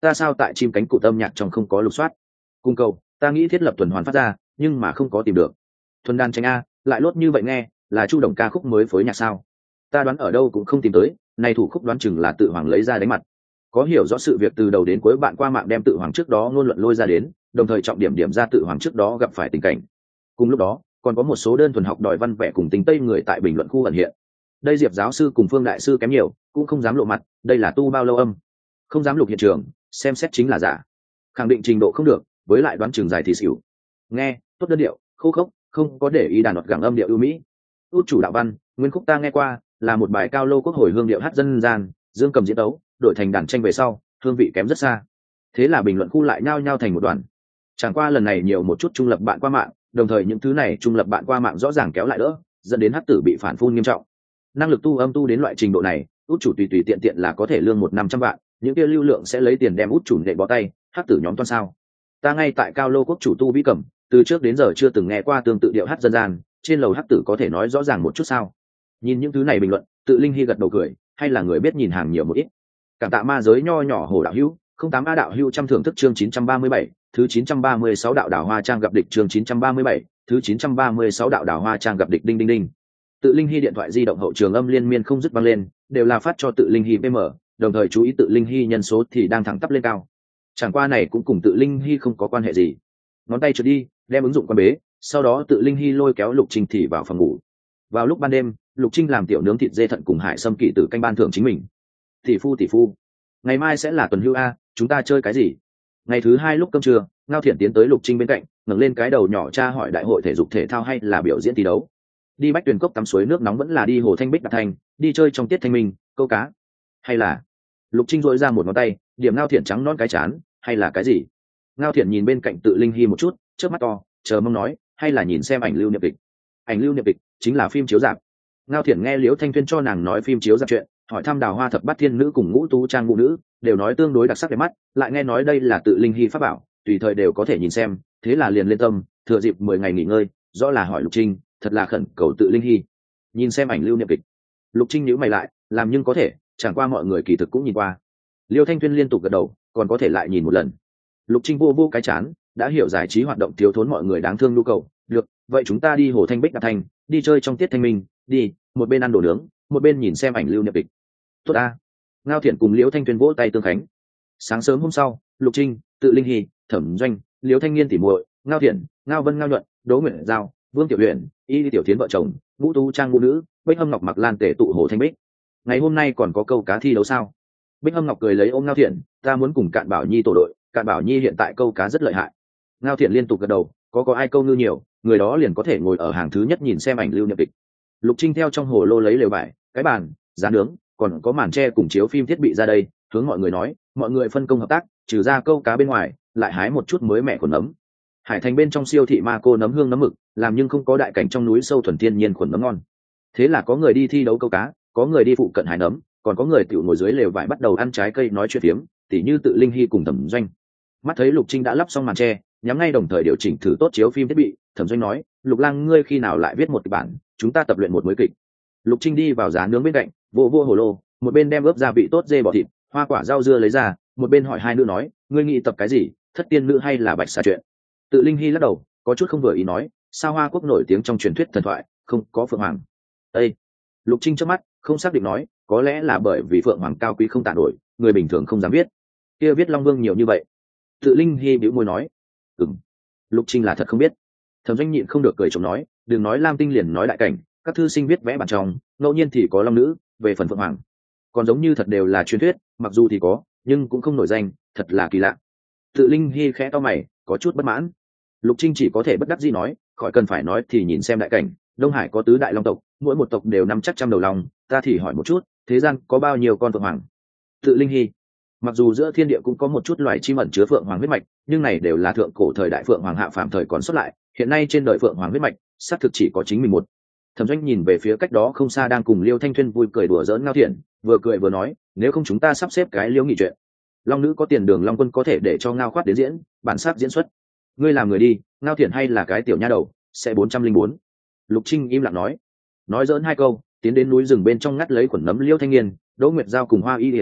ta sao tại chim cánh cụt âm nhạc trong không có lục soát. Cung cầu, ta nghĩ thiết lập tuần hoàn phát ra nhưng mà không có tìm được. Thuần đàn tranh a, lại lốt như vậy nghe, là Chu Đồng ca khúc mới phối nhạc sao? Ta đoán ở đâu cũng không tìm tới, này thủ khúc đoán chừng là tự hoàng lấy ra đánh mặt. Có hiểu rõ sự việc từ đầu đến cuối bạn qua mạng đem tự hoàng trước đó ngôn luận lôi ra đến, đồng thời trọng điểm điểm ra tự hoàng trước đó gặp phải tình cảnh. Cùng lúc đó, còn có một số đơn thuần học đòi văn vẻ cùng tính tây người tại bình luận khu ẩn hiện. Đây Diệp giáo sư cùng Phương đại sư kém nhiều, cũng không dám lộ mặt, đây là tu bao lâu âm, không dám lục hiện trường, xem xét chính là giả. Khẳng định trình độ không được, với lại đoán chừng dài thì xỉu. Nghe, tốt đơn điệu, khô khốc, không có để ý đàn nọt gẳng âm điệu ưu mỹ. Út chủ đạo văn, nguyên khúc ta nghe qua, là một bài cao lô quốc hồi hương điệu hát dân gian, dương cầm diễn tấu, đổi thành đàn tranh về sau, hương vị kém rất xa. Thế là bình luận khu lại nhao nhao thành một đoàn. Chẳng qua lần này nhiều một chút trung lập bạn qua mạng, đồng thời những thứ này trung lập bạn qua mạng rõ ràng kéo lại đỡ, dẫn đến hắc tử bị phản phun nghiêm trọng. Năng lực tu âm tu đến loại trình độ này, út chủ tùy tùy tiện tiện là có thể lương một năm trăm vạn, những kia lưu lượng sẽ lấy tiền đem út chủ nệ bó tay, hắc tử nhóm toan sao? Ta ngay tại cao lô quốc chủ tu vĩ cẩm, từ trước đến giờ chưa từng nghe qua tương tự điệu hát dân gian, trên lầu hắc tử có thể nói rõ ràng một chút sao? Nhìn những thứ này bình luận, Tự Linh Hy gật đầu cười, hay là người biết nhìn hàng nhiều một ít. Cảm tạ ma giới nho nhỏ hồ đạo hữu, không tám a đạo hữu trăm thưởng thức chương chín trăm ba mươi bảy, thứ chín trăm ba mươi sáu đạo đào hoa trang gặp địch chương chín trăm ba mươi bảy, thứ chín trăm ba mươi sáu đạo đào hoa trang gặp địch đinh đinh đinh. Tự Linh Hy điện thoại di động hậu trường âm liên miên không dứt vang lên, đều là phát cho Tự Linh Hy pê em, đồng thời chú ý Tự Linh Hy nhân số thì đang thẳng tắp lên cao. Chẳng qua này cũng cùng Tự Linh Hy không có quan hệ gì. Ngón tay trượt đi, đem ứng dụng quan bế, sau đó Tự Linh Hy lôi kéo Lục Trinh thì vào phòng ngủ. Vào lúc ban đêm, Lục Trinh làm tiểu nướng thịt dê thận cùng hải sâm kỵ tử canh ban thưởng chính mình. Tỷ phu tỷ phu, ngày mai sẽ là tuần hưu a, chúng ta chơi cái gì? Ngày thứ hai lúc cơm trưa, Ngao Thiển tiến tới Lục Trinh bên cạnh, ngẩng lên cái đầu nhỏ tra hỏi đại hội thể dục thể thao hay là biểu diễn thi đấu. Đi bách tuyền cốc tắm suối nước nóng vẫn là đi hồ thanh bích đạp thanh, đi chơi trong tiết thanh minh, câu cá, hay là? Lục Trinh dội ra một ngón tay, điểm Ngao Thiển trắng non cái chán, hay là cái gì? Ngao Thiển nhìn bên cạnh Tự Linh Hy một chút, chớp mắt to, chờ mong nói, hay là nhìn xem ảnh lưu niệm kịch. Ảnh lưu niệm kịch chính là phim chiếu rạp. Ngao Thiển nghe Liễu Thanh Tuyên cho nàng nói phim chiếu rạp chuyện, hỏi thăm Đào Hoa thập bát thiên nữ cùng ngũ tú trang ngũ nữ, đều nói tương đối đặc sắc đẹp mắt, lại nghe nói đây là Tự Linh Hy pháp bảo, tùy thời đều có thể nhìn xem, thế là liền lên tâm, thừa dịp mười ngày nghỉ ngơi, rõ là hỏi Lục Trinh, thật là khẩn cầu Tự Linh Hy nhìn xem ảnh lưu niệm kịch. Lục Trinh nhíu mày lại, làm nhưng có thể, chẳng qua mọi người kỳ thực cũng nhìn qua. Liêu Thanh Tuyên liên tục gật đầu, còn có thể lại nhìn một lần. Lục Trinh vô vô cái chán, đã hiểu giải trí hoạt động thiếu thốn mọi người đáng thương nhu cầu, được, vậy chúng ta đi hồ thanh bích đạp thanh, đi chơi trong tiết thanh minh, đi, một bên ăn đồ nướng, một bên nhìn xem ảnh lưu niệm kịch. Tốt a. Ngao Thiển cùng Liễu Thanh Tuyên vỗ tay tương khánh. Sáng sớm hôm sau, Lục Trinh, Tự Linh Hy, Thẩm Doanh, Liễu Thanh Niên tỉ muội, Ngao Thiển, Ngao Vân Ngao Nhuận, Đỗ Nguyện Giao, Vương Tiểu Huyền, Y Tiểu Thiến vợ chồng, Ngũ Tú Trang ngũ nữ, Bích Hâm Ngọc mặc lan tể tụ hồ thanh bích. Ngày hôm nay còn có câu cá thi đấu sao? Bích Hâm Ngọc cười lấy ôm Ngao Thiển, ta muốn cùng Cạn Bảo Nhi tổ đội, Cạn Bảo Nhi hiện tại câu cá rất lợi hại. Ngao Thiển liên tục gật đầu, có có ai câu ngư nhiều, người đó liền có thể ngồi ở hàng thứ nhất nhìn xem ảnh lưu niệm kịch. Lục Trinh theo trong hồ lô lấy lều vải, cái bàn, giá nướng, còn có màn tre cùng chiếu phim thiết bị ra đây, hướng mọi người nói, mọi người phân công hợp tác, trừ ra câu cá bên ngoài, lại hái một chút mới mẻ khuẩn nấm. Hải thành bên trong siêu thị ma cô nấm hương nấm mực, làm nhưng không có đại cảnh trong núi sâu thuần thiên nhiên khuẩn nấm ngon. Thế là có người đi thi đấu câu cá, có người đi phụ cận hái nấm, còn có người tiểu ngồi dưới lều vải bắt đầu ăn trái cây nói chuyện phiếm, tỉ như Tự Linh Hy cùng Thẩm Doanh. Mắt thấy Lục Trinh đã lắp xong màn tre, nhắm ngay đồng thời điều chỉnh thử tốt chiếu phim thiết bị, Thẩm Doanh nói, Lục Lang ngươi khi nào lại viết một kịch bản, chúng ta tập luyện một mới kịch. Lục Trinh đi vào giá nướng bên cạnh, vô vô hồ lô, một bên đem ướp gia vị tốt dê bò thịt, hoa quả rau dưa lấy ra, một bên hỏi hai nữ nói, ngươi nghĩ tập cái gì, thất tiên nữ hay là bạch xà chuyện? Tự Linh Hy lắc đầu, có chút không vừa ý nói, sao Hoa Quốc nổi tiếng trong truyền thuyết thần thoại, không có phượng hoàng. Ê! Lục Trinh chớp mắt, không xác định nói, có lẽ là bởi vì phượng hoàng cao quý không tả nổi, người bình thường không dám viết. Kia viết Long Vương nhiều như vậy. Tự Linh Hy bĩu môi nói, ừm. Lục Trinh là thật không biết. Thẩm Doanh nhịn không được cười chồng nói, đừng nói Lam Tinh liền nói đại cảnh, các thư sinh viết vẽ bản trong, ngẫu nhiên thì có long nữ, về phần phượng hoàng, còn giống như thật đều là truyền thuyết, mặc dù thì có, nhưng cũng không nổi danh, thật là kỳ lạ. Tự Linh Hy khẽ to mày, có chút bất mãn. Lục Trinh chỉ có thể bất đắc dĩ nói, khỏi cần phải nói thì nhìn xem đại cảnh, Đông Hải có tứ đại long tộc, mỗi một tộc đều năm chắc trăm đầu long, ta thì hỏi một chút, thế gian có bao nhiêu con phượng hoàng? Tự Linh Hy, mặc dù giữa thiên địa cũng có một chút loài chim ẩn chứa phượng hoàng huyết mạch, nhưng này đều là thượng cổ thời đại phượng hoàng hạ phàm thời còn xuất lại, hiện nay trên đời phượng hoàng huyết mạch, xác thực chỉ có chính mình một. Thẩm Doanh nhìn về phía cách đó không xa đang cùng Liêu Thanh Thuyên vui cười đùa giỡn Ngao Thiển, vừa cười vừa nói, nếu không chúng ta sắp xếp cái Liêu nghị chuyện. Long nữ có tiền đường Long Quân có thể để cho Ngao Khoát đến diễn, bản sắc diễn xuất. Ngươi làm người đi, Ngao Thiển hay là cái tiểu nha đầu, sẽ bốn trăm linh bốn. Lục Trinh im lặng nói, nói giỡn hai câu, tiến đến núi rừng bên trong ngắt lấy quần nấm Liêu Thanh Niên, Đỗ Nguyệt Giao cùng Hoa Y Địa Tinh,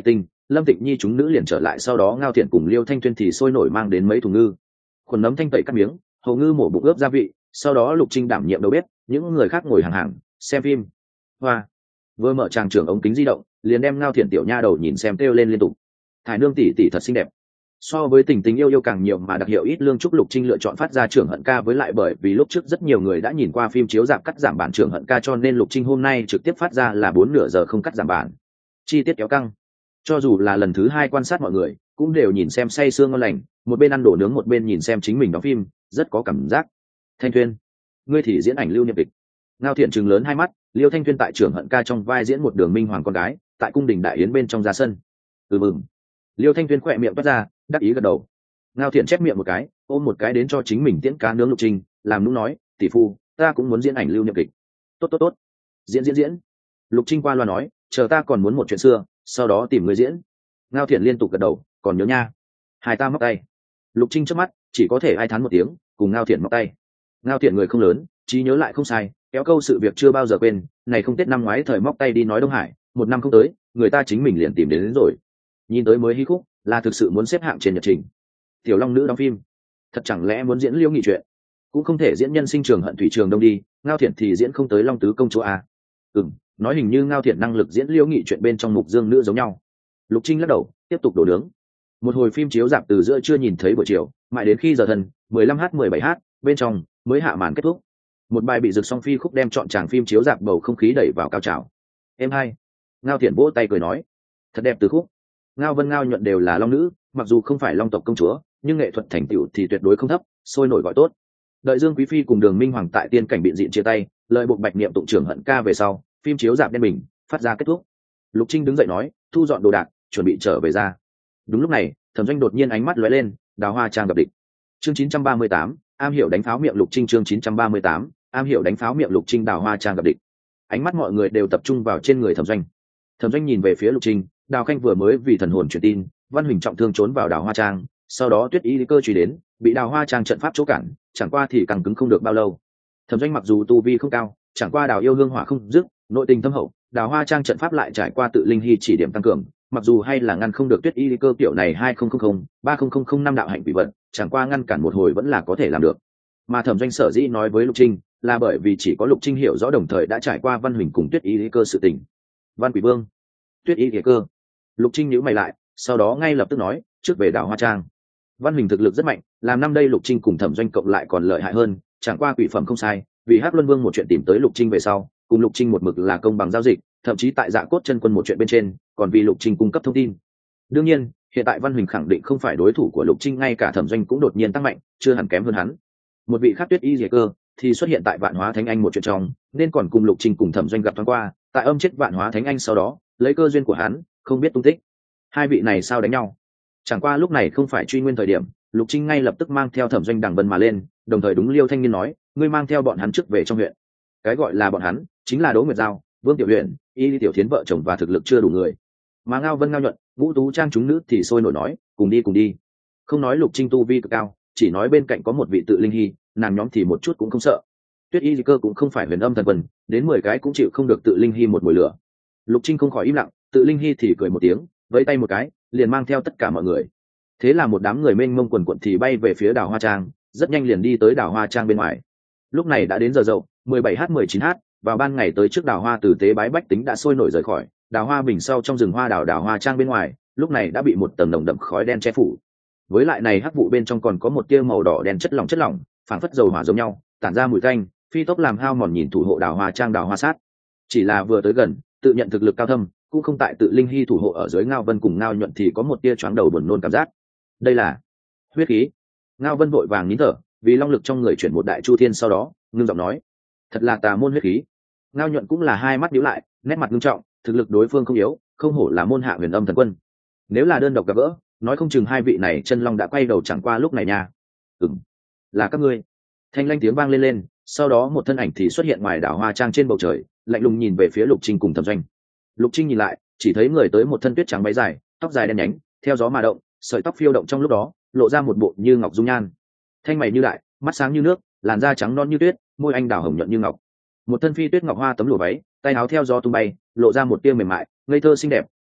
Lâm Tịch Nhi chúng nữ liền trở lại, sau đó Ngao Thiện cùng Liêu Thanh Tuyên thì sôi nổi mang đến mấy thùng ngư, khuẩn nấm thanh tẩy cắt miếng, hầu ngư mổ bụng ướp gia vị, sau đó Lục Trinh đảm nhiệm đầu bếp, những người khác ngồi hàng hàng xem phim. Hoa, vừa mở tràng trưởng ống kính di động, liền đem Ngao Thiện tiểu nha đầu nhìn xem kêu lên liên tục. Thải nương tỷ tỷ thật xinh đẹp. So với tình tình yêu yêu càng nhiều mà đặc hiệu ít lương trúc, Lục Trinh lựa chọn phát ra trưởng hận ca, với lại bởi vì lúc trước rất nhiều người đã nhìn qua phim chiếu rạp cắt giảm bản trưởng hận ca, cho nên Lục Trinh hôm nay trực tiếp phát ra là bốn nửa giờ không cắt giảm bản, chi tiết kéo căng. Cho dù là lần thứ hai quan sát, mọi người cũng đều nhìn xem say sương ngon lành, một bên ăn đồ nướng một bên nhìn xem chính mình đóng phim, rất có cảm giác. Thanh Thuyên, ngươi thì diễn ảnh lưu niệm kịch. Ngao Thiện trừng lớn hai mắt, Liêu Thanh Thuyên tại trưởng hận ca trong vai diễn một đường minh hoàng con gái, tại cung đình đại yến bên trong ra sân. Ừ mừng. Liêu Thanh Thuyên khỏe miệng toát ra, đắc ý gật đầu. Ngao Thiện chép miệng một cái, ôm một cái đến cho chính mình tiễn cá nướng Lục Trinh, làm nũng nói, tỷ phu, ta cũng muốn diễn ảnh lưu niệm kịch. Tốt tốt tốt, diễn diễn diễn. Lục Trinh qua loa nói, chờ ta còn muốn một chuyện xưa, sau đó tìm người diễn. Ngao Thiện liên tục gật đầu, còn nhớ nha. Hai ta móc tay. Lục Trinh chớp mắt, chỉ có thể ai thán một tiếng, cùng Ngao Thiện móc tay. Ngao Thiện người không lớn, trí nhớ lại không sai, kéo câu sự việc chưa bao giờ quên. Này không Tết năm ngoái thời móc tay đi nói Đông Hải, một năm không tới, người ta chính mình liền tìm đến, đến rồi. Nhìn tới mới hí khúc, là thực sự muốn xếp hạng trên nhật trình. Tiểu Long nữ đóng phim, thật chẳng lẽ muốn diễn Liêu Nghị chuyện, cũng không thể diễn nhân sinh trường hận thủy trường đông đi. Ngao Thiện thì diễn không tới Long tứ công chúa à? Ừm, nói hình như Ngao Thiện năng lực diễn Liêu Nghị chuyện bên trong Mục Dương nữ giống nhau. Lục Trinh lắc đầu, tiếp tục đổ nướng. Một hồi phim chiếu rạp từ giữa chưa nhìn thấy buổi chiều, mãi đến khi giờ thân mười lăm h mười bảy h bên trong mới hạ màn kết thúc. Một bài bị rực song phi khúc đem chọn tràng phim chiếu rạp bầu không khí đẩy vào cao trào. Em hai. Ngao Thiện vỗ tay cười nói, thật đẹp từ khúc. Ngao Vân Ngao Nhuận đều là long nữ, mặc dù không phải long tộc công chúa, nhưng nghệ thuật thành tựu thì tuyệt đối không thấp, sôi nổi gọi tốt. Đợi Dương Quý Phi cùng Đường Minh Hoàng tại tiên cảnh biện diện chia tay, lời buộc bạch niệm tụng trưởng hận ca về sau, phim chiếu rạp đen bình phát ra kết thúc. Lục Trinh đứng dậy nói, thu dọn đồ đạc, chuẩn bị trở về ra. Đúng lúc này, Thẩm Doanh đột nhiên ánh mắt lóe lên, Đào Hoa Trang gặp địch. Chương chín trăm ba mươi tám, am hiểu đánh pháo miệng Lục Trinh. Chương chín trăm ba mươi tám, am hiểu đánh pháo miệng Lục Trinh. Đào Hoa Trang gặp địch. Ánh mắt mọi người đều tập trung vào trên người Thẩm Doanh. Thẩm Doanh nhìn về phía Lục Trinh, Đào Khanh vừa mới vì thần hồn truyền tin, Văn Huỳnh trọng thương trốn vào Đào Hoa Trang, sau đó Tuyết Y cơ truy đến, bị Đào Hoa Trang trận pháp chỗ cản, chẳng qua thì càng cứng không được bao lâu. Thẩm Doanh mặc dù tu vi không cao, chẳng qua Đào yêu hương hỏa không dứt, nội tình thâm hậu, Đào Hoa Trang trận pháp lại trải qua tự linh hy chỉ điểm tăng cường, mặc dù hay là ngăn không được Tuyết Y cơ kiểu này hai không ba không năm đạo hạnh quỷ vật, chẳng qua ngăn cản một hồi vẫn là có thể làm được. Mà Thẩm Doanh sở dĩ nói với Lục Trinh, là bởi vì chỉ có Lục Trinh hiểu rõ đồng thời đã trải qua Văn Huỳnh cùng Tuyết Y cơ sự tình. Văn Quỷ Vương, Tuyết Y cơ. Lục Trinh nhíu mày lại, sau đó ngay lập tức nói, trước về Đào Hoa Trang. Văn Huỳnh thực lực rất mạnh, làm năm đây Lục Trinh cùng Thẩm Doanh cộng lại còn lợi hại hơn, chẳng qua quỷ phẩm không sai, vì Hắc Luân Vương một chuyện tìm tới Lục Trinh về sau, cùng Lục Trinh một mực là công bằng giao dịch, thậm chí tại Dạ Cốt Chân Quân một chuyện bên trên, còn vì Lục Trinh cung cấp thông tin. Đương nhiên, hiện tại Văn Huỳnh khẳng định không phải đối thủ của Lục Trinh, ngay cả Thẩm Doanh cũng đột nhiên tăng mạnh, chưa hẳn kém hơn hắn. Một vị khác Tuyết Y Dệ Cơ thì xuất hiện tại Vạn Hóa Thánh Anh một chuyện trong, nên còn cùng Lục Trinh cùng Thẩm Doanh gặp thoáng qua, tại âm chết Vạn Hóa Thánh Anh sau đó, lấy cơ duyên của hắn, không biết tung tích. Hai vị này sao đánh nhau? Chẳng qua lúc này không phải truy nguyên thời điểm, Lục Trinh ngay lập tức mang theo Thẩm Doanh đằng vân mà lên, đồng thời đúng Liêu Thanh Niên nói, ngươi mang theo bọn hắn trước về trong huyện. Cái gọi là bọn hắn chính là Đỗ Nguyệt Giao, Vương Tiểu Huyền, Y Tiểu Thiến vợ chồng và thực lực chưa đủ người. Mà Ngao Vân Ngao Nhuận, Ngũ Tú Trang chúng nữ thì sôi nổi nói, cùng đi cùng đi. Không nói Lục Trinh tu vi cực cao, chỉ nói bên cạnh có một vị tự linh hy, nàng nhóm thì một chút cũng không sợ. Tuyết Y cơ cũng không phải huyền âm thần quân, đến mười cái cũng chịu không được tự linh hy một mùi lửa. Lục Trinh không khỏi im lặng, tự linh hy thì cười một tiếng, vẫy tay một cái, liền mang theo tất cả mọi người. Thế là một đám người mênh mông quần quận thì bay về phía Đào Hoa Trang, rất nhanh liền đi tới Đào Hoa Trang bên ngoài. Lúc này đã đến giờ dậu, mười bảy h mười chín h, vào ban ngày tới trước Đào Hoa tử tế bái bách tính đã sôi nổi rời khỏi, Đào Hoa bình sau trong rừng hoa đào Đào Hoa Trang bên ngoài, lúc này đã bị một tầng nồng đậm khói đen che phủ. Với lại này hắc vụ bên trong còn có một tia màu đỏ đen chất lỏng chất lỏng, phảng phất dầu hỏa giống nhau, tản ra mùi tanh, phi tốc làm hao mòn nhìn thủ hộ Đào Hoa Trang Đào Hoa Sát. Chỉ là vừa tới gần, tự nhận thực lực cao thâm, cũng không tại tự linh hy thủ hộ ở dưới Ngao Vân cùng Ngao Nhuận thì có một tia choáng đầu buồn nôn cảm giác. Đây là huyết khí. Ngao Vân vội vàng nín thở, vì long lực trong người chuyển một đại chu thiên, sau đó ngưng giọng nói, thật là tà môn huyết khí. Ngao Nhuận cũng là hai mắt nhíu lại, nét mặt nghiêm trọng, thực lực đối phương không yếu, không hổ là môn hạ huyền âm thần quân. Nếu là đơn độc gặp gỡ, nói không chừng hai vị này chân long đã quay đầu chẳng qua lúc này nha. Ừm, là các ngươi. Thanh lanh tiếng vang lên lên, sau đó một thân ảnh thì xuất hiện ngoài Đào Hoa Trang trên bầu trời, lạnh lùng nhìn về phía Lục Trinh cùng Thẩm Doanh. Lục Trinh nhìn lại, chỉ thấy người tới một thân tuyết trắng váy dài, tóc dài đen nhánh, theo gió mà động, sợi tóc phiêu động trong lúc đó, lộ ra một bộ như ngọc dung nhan. Thanh mày như đại, mắt sáng như nước, làn da trắng non như tuyết, môi anh đào hồng nhuận như ngọc. Một thân phi tuyết ngọc hoa tấm lụa váy, tay áo theo gió tung bay, lộ ra một tia mềm mại, ngây thơ xinh đẹp,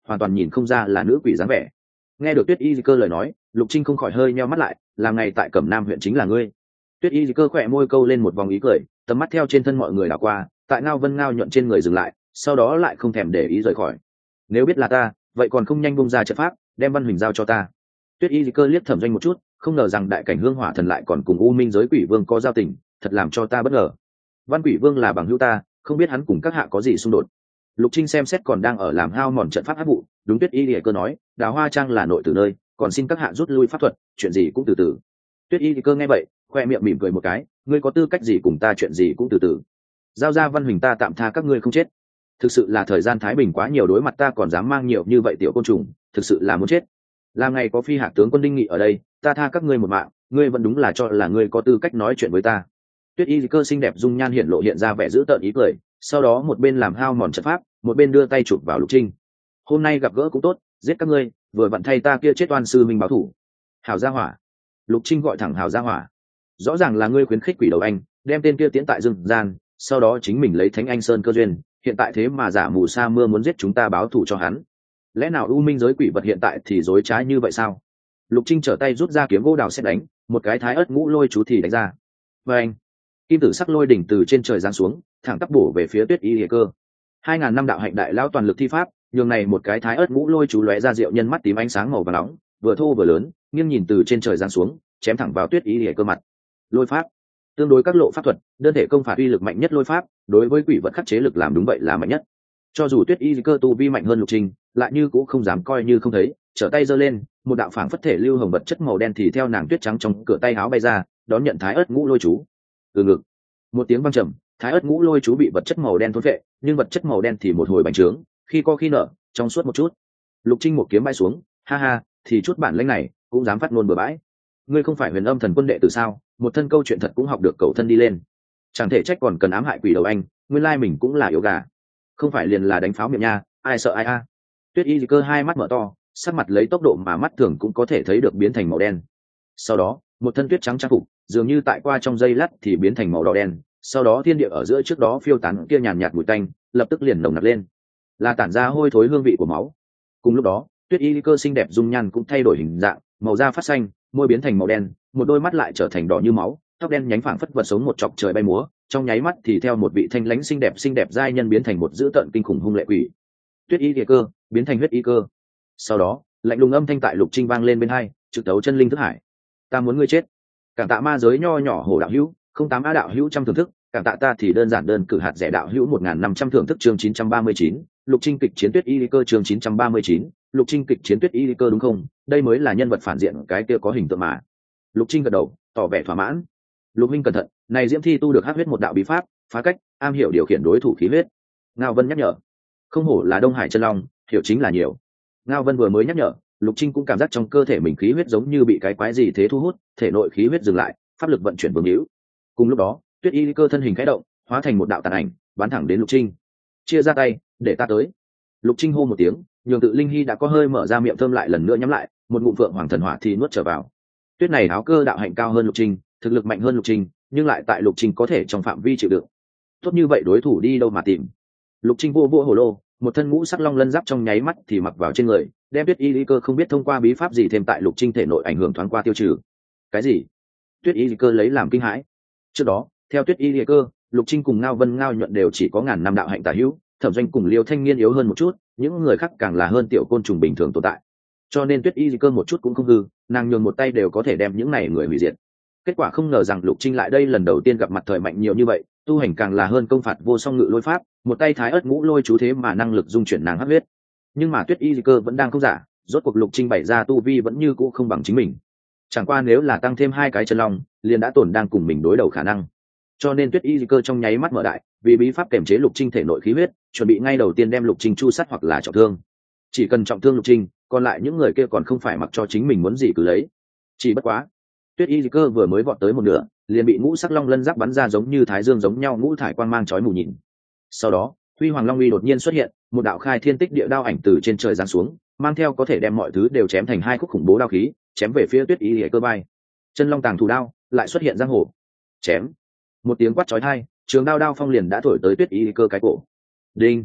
hoàn toàn nhìn không ra là nữ quỷ dáng vẻ. Nghe được Tuyết Y Cơ lời nói, Lục Trinh không khỏi hơi nheo mắt lại, làm ngày tại Cẩm Nam huyện chính là ngươi. Tuyết Y Cơ khỏe môi câu lên một vòng ý cười, tầm mắt theo trên thân mọi người đảo qua, tại Ngao Vân Ngao nhuận trên người dừng lại, sau đó lại không thèm để ý rời khỏi. Nếu biết là ta, vậy còn không nhanh bung ra trận pháp, đem Văn Huỳnh giao cho ta. Tuyết Y Cơ liếc Thẩm Doanh một chút, không ngờ rằng đại cảnh hương hỏa thần lại còn cùng U Minh giới quỷ vương có giao tình, thật làm cho ta bất ngờ. Văn Quỷ Vương là bằng hữu ta, không biết hắn cùng các hạ có gì xung đột. Lục Trinh xem xét còn đang ở làm hao mòn trận pháp áp vụ, đúng Tuyết Y Cơ nói, Đào Hoa Trang là nội tử nơi, còn xin các hạ rút lui pháp thuật, chuyện gì cũng từ từ. Tuyết Y Cơ nghe vậy, khoe miệng mỉm cười một cái, ngươi có tư cách gì cùng ta, chuyện gì cũng từ từ. Giao ra Văn Huỳnh ta tạm tha các ngươi không chết. Thực sự là thời gian thái bình quá nhiều, đối mặt ta còn dám mang nhiều như vậy tiểu côn trùng, thực sự là muốn chết. Làm ngày có phi hạc tướng quân Đinh Nghị ở đây, ta tha các ngươi một mạng, ngươi vẫn đúng là cho là ngươi có tư cách nói chuyện với ta. Tuyết Y Cơ xinh đẹp dung nhan hiện lộ hiện ra vẻ dữ tợn ý cười, sau đó một bên làm hao mòn trận pháp, một bên đưa tay chụp vào Lục Trinh. Hôm nay gặp gỡ cũng tốt, giết các ngươi, vừa vặn thay ta kia chết oan sư mình báo thủ. Hào gia hỏa. Lục Trinh gọi thẳng Hào gia hỏa. Rõ ràng là ngươi khuyến khích quỷ đầu anh, đem tên kia tiến tại dương gian, sau đó chính mình lấy Thánh Anh Sơn cơ duyên, hiện tại thế mà giả mù sa mưa muốn giết chúng ta báo thù cho hắn. Lẽ nào U Minh giới quỷ vật hiện tại thì dối trá như vậy sao? Lục Trinh trở tay rút ra kiếm gỗ đào xét đánh, một cái thái ớt ngũ lôi chú thì đánh ra. Và anh, kim tử sắc lôi đỉnh từ trên trời giáng xuống, thẳng tắp bổ về phía Tuyết Y Cơ. Hai ngàn năm đạo hạnh đại lão toàn lực thi pháp, nhường này một cái thái ớt ngũ lôi chú lóe ra diệu nhân mắt tím ánh sáng màu vàng nóng, vừa thô vừa lớn, nghiêng nhìn từ trên trời giáng xuống, chém thẳng vào Tuyết Y Cơ mặt. Lôi pháp, tương đối các lộ pháp thuật, đơn thể công phạt uy lực mạnh nhất lôi pháp, đối với quỷ vật khắc chế lực làm đúng vậy là mạnh nhất. Cho dù Tuyết Y Cơ tu vi mạnh hơn Lục Trinh, lại như cũng không dám coi như không thấy, trở tay giơ lên, một đạo phảng phất thể lưu hồng vật chất màu đen thì theo nàng tuyết trắng trong cửa tay áo bay ra, đón nhận thái ớt ngũ lôi chú. Từ ngực, một tiếng vang trầm, thái ớt ngũ lôi chú bị vật chất màu đen thôn phệ, nhưng vật chất màu đen thì một hồi bành trướng, khi co khi nở, trong suốt một chút. Lục Trinh một kiếm bay xuống, ha ha, thì chút bản lĩnh này cũng dám phát ngôn bừa bãi. Ngươi không phải Huyền Âm Thần Quân đệ tử sao? Một thân câu chuyện thật cũng học được cậu thân đi lên. Chẳng thể trách còn cần ám hại quỷ đầu anh, nguyên lai mình cũng là yếu gà. Không phải liền là đánh pháo miệng nha, ai sợ ai a. Tuyết Y Cơ hai mắt mở to, sắc mặt lấy tốc độ mà mắt thường cũng có thể thấy được biến thành màu đen. Sau đó, một thân tuyết trắng trang phục, dường như tại qua trong giây lát thì biến thành màu đỏ đen, sau đó thiên địa ở giữa trước đó phiêu tán kia nhàn nhạt mùi tanh, lập tức liền nồng nặc lên, là tản ra hôi thối hương vị của máu. Cùng lúc đó, Tuyết Y Cơ xinh đẹp dung nhan cũng thay đổi hình dạng, màu da phát xanh, môi biến thành màu đen, một đôi mắt lại trở thành đỏ như máu, tóc đen nhánh phảng phất vật sống một chọc trời bay múa, trong nháy mắt thì theo một vị thanh lãnh xinh đẹp xinh đẹp giai nhân biến thành một dữ tợn kinh khủng hung lệ quỷ. Tuyết Y Cơ biến thành huyết y cơ. Sau đó, lạnh lùng âm thanh tại Lục Trinh vang lên bên hai, trực tấu chân linh thức hải. Ta muốn ngươi chết. Cảm tạ ma giới nho nhỏ hổ đạo hữu, không tám a đạo hữu trăm thưởng thức, cảm tạ ta thì đơn giản đơn cử hạt rẻ đạo hữu một nghìn năm trăm thưởng thức. Chương chín trăm ba mươi chín, Lục Trinh kịch chiến Tuyết Y Cơ. Chương chín trăm ba mươi chín, Lục Trinh kịch chiến Tuyết Y Cơ, đúng không? Đây mới là nhân vật phản diện cái kia có hình tượng mà. Lục Trinh gật đầu, tỏ vẻ thỏa mãn. Lục minh cẩn thận, này Diễm Thi tu được hắc huyết một đạo bí pháp, phá cách, am hiểu điều khiển đối thủ khí huyết. Ngao Vân nhắc nhở, không hổ là Đông Hải chân long, hiểu chính là nhiều. Ngao Vân vừa mới nhắc nhở, Lục Trinh cũng cảm giác trong cơ thể mình khí huyết giống như bị cái quái gì thế thu hút, thể nội khí huyết dừng lại, pháp lực vận chuyển vương hữu. Cùng lúc đó, Tuyết Y Cơ thân hình khẽ động, hóa thành một đạo tàn ảnh, bắn thẳng đến Lục Trinh. Chia ra tay, để ta tới. Lục Trinh hô một tiếng, nhường tự linh hy đã có hơi mở ra miệng thơm lại lần nữa nhắm lại, một ngụm vượng hoàng thần hỏa thì nuốt trở vào. Tuyết này áo cơ đạo hạnh cao hơn Lục Trinh, thực lực mạnh hơn Lục Trinh, nhưng lại tại Lục Trinh có thể trong phạm vi chịu đựng. Tốt như vậy đối thủ đi đâu mà tìm? Lục Trinh vô vô hồ lô, một thân ngũ sắc long lân giáp trong nháy mắt thì mặc vào trên người, đem Tuyết Y Cơ không biết thông qua bí pháp gì thêm tại Lục Trinh thể nội ảnh hưởng thoáng qua tiêu trừ. Cái gì? Tuyết Y Cơ lấy làm kinh hãi. Trước đó, theo Tuyết Y Cơ, Lục Trinh cùng Ngao Vân Ngao nhuận đều chỉ có ngàn năm đạo hạnh tả hữu, Thẩm Doanh cùng Liêu Thanh Niên yếu hơn một chút, những người khác càng là hơn tiểu côn trùng bình thường tồn tại. Cho nên Tuyết Y Cơ một chút cũng không hư, nàng nhường một tay đều có thể đem những này người hủy diệt. Kết quả không ngờ rằng Lục Trinh lại đây lần đầu tiên gặp mặt thời mạnh nhiều như vậy, tu hành càng là hơn công phạt vô song ngự lôi pháp, một tay thái ớt ngũ lôi chú thế mà năng lực dung chuyển nàng hấp huyết. Nhưng mà Tuyết Y Cơ vẫn đang không giả, rốt cuộc Lục Trinh bày ra tu vi vẫn như cũ không bằng chính mình. Chẳng qua nếu là tăng thêm hai cái chân long, liền đã tổn đang cùng mình đối đầu khả năng. Cho nên Tuyết Y Cơ trong nháy mắt mở đại, vì bí pháp kềm chế Lục Trinh thể nội khí huyết, chuẩn bị ngay đầu tiên đem Lục Trinh chu sát hoặc là trọng thương. Chỉ cần trọng thương Lục Trinh, còn lại những người kia còn không phải mặc cho chính mình muốn gì cứ lấy. Chỉ bất quá, Tuyết Y Cơ vừa mới vọt tới một nửa, liền bị ngũ sắc long lân giáp bắn ra giống như thái dương giống nhau ngũ thải quang mang chói mù nhìn. Sau đó, Huy Hoàng Long uy đột nhiên xuất hiện, một đạo khai thiên tích địa đao ảnh từ trên trời giáng xuống, mang theo có thể đem mọi thứ đều chém thành hai khúc khủng bố đao khí, chém về phía Tuyết Y Cơ vai. Chân long tàng thủ đao lại xuất hiện giang hồ. Chém. Một tiếng quát chói tai, trường đao đao phong liền đã thổi tới Tuyết Y Cơ cái cổ. Đinh.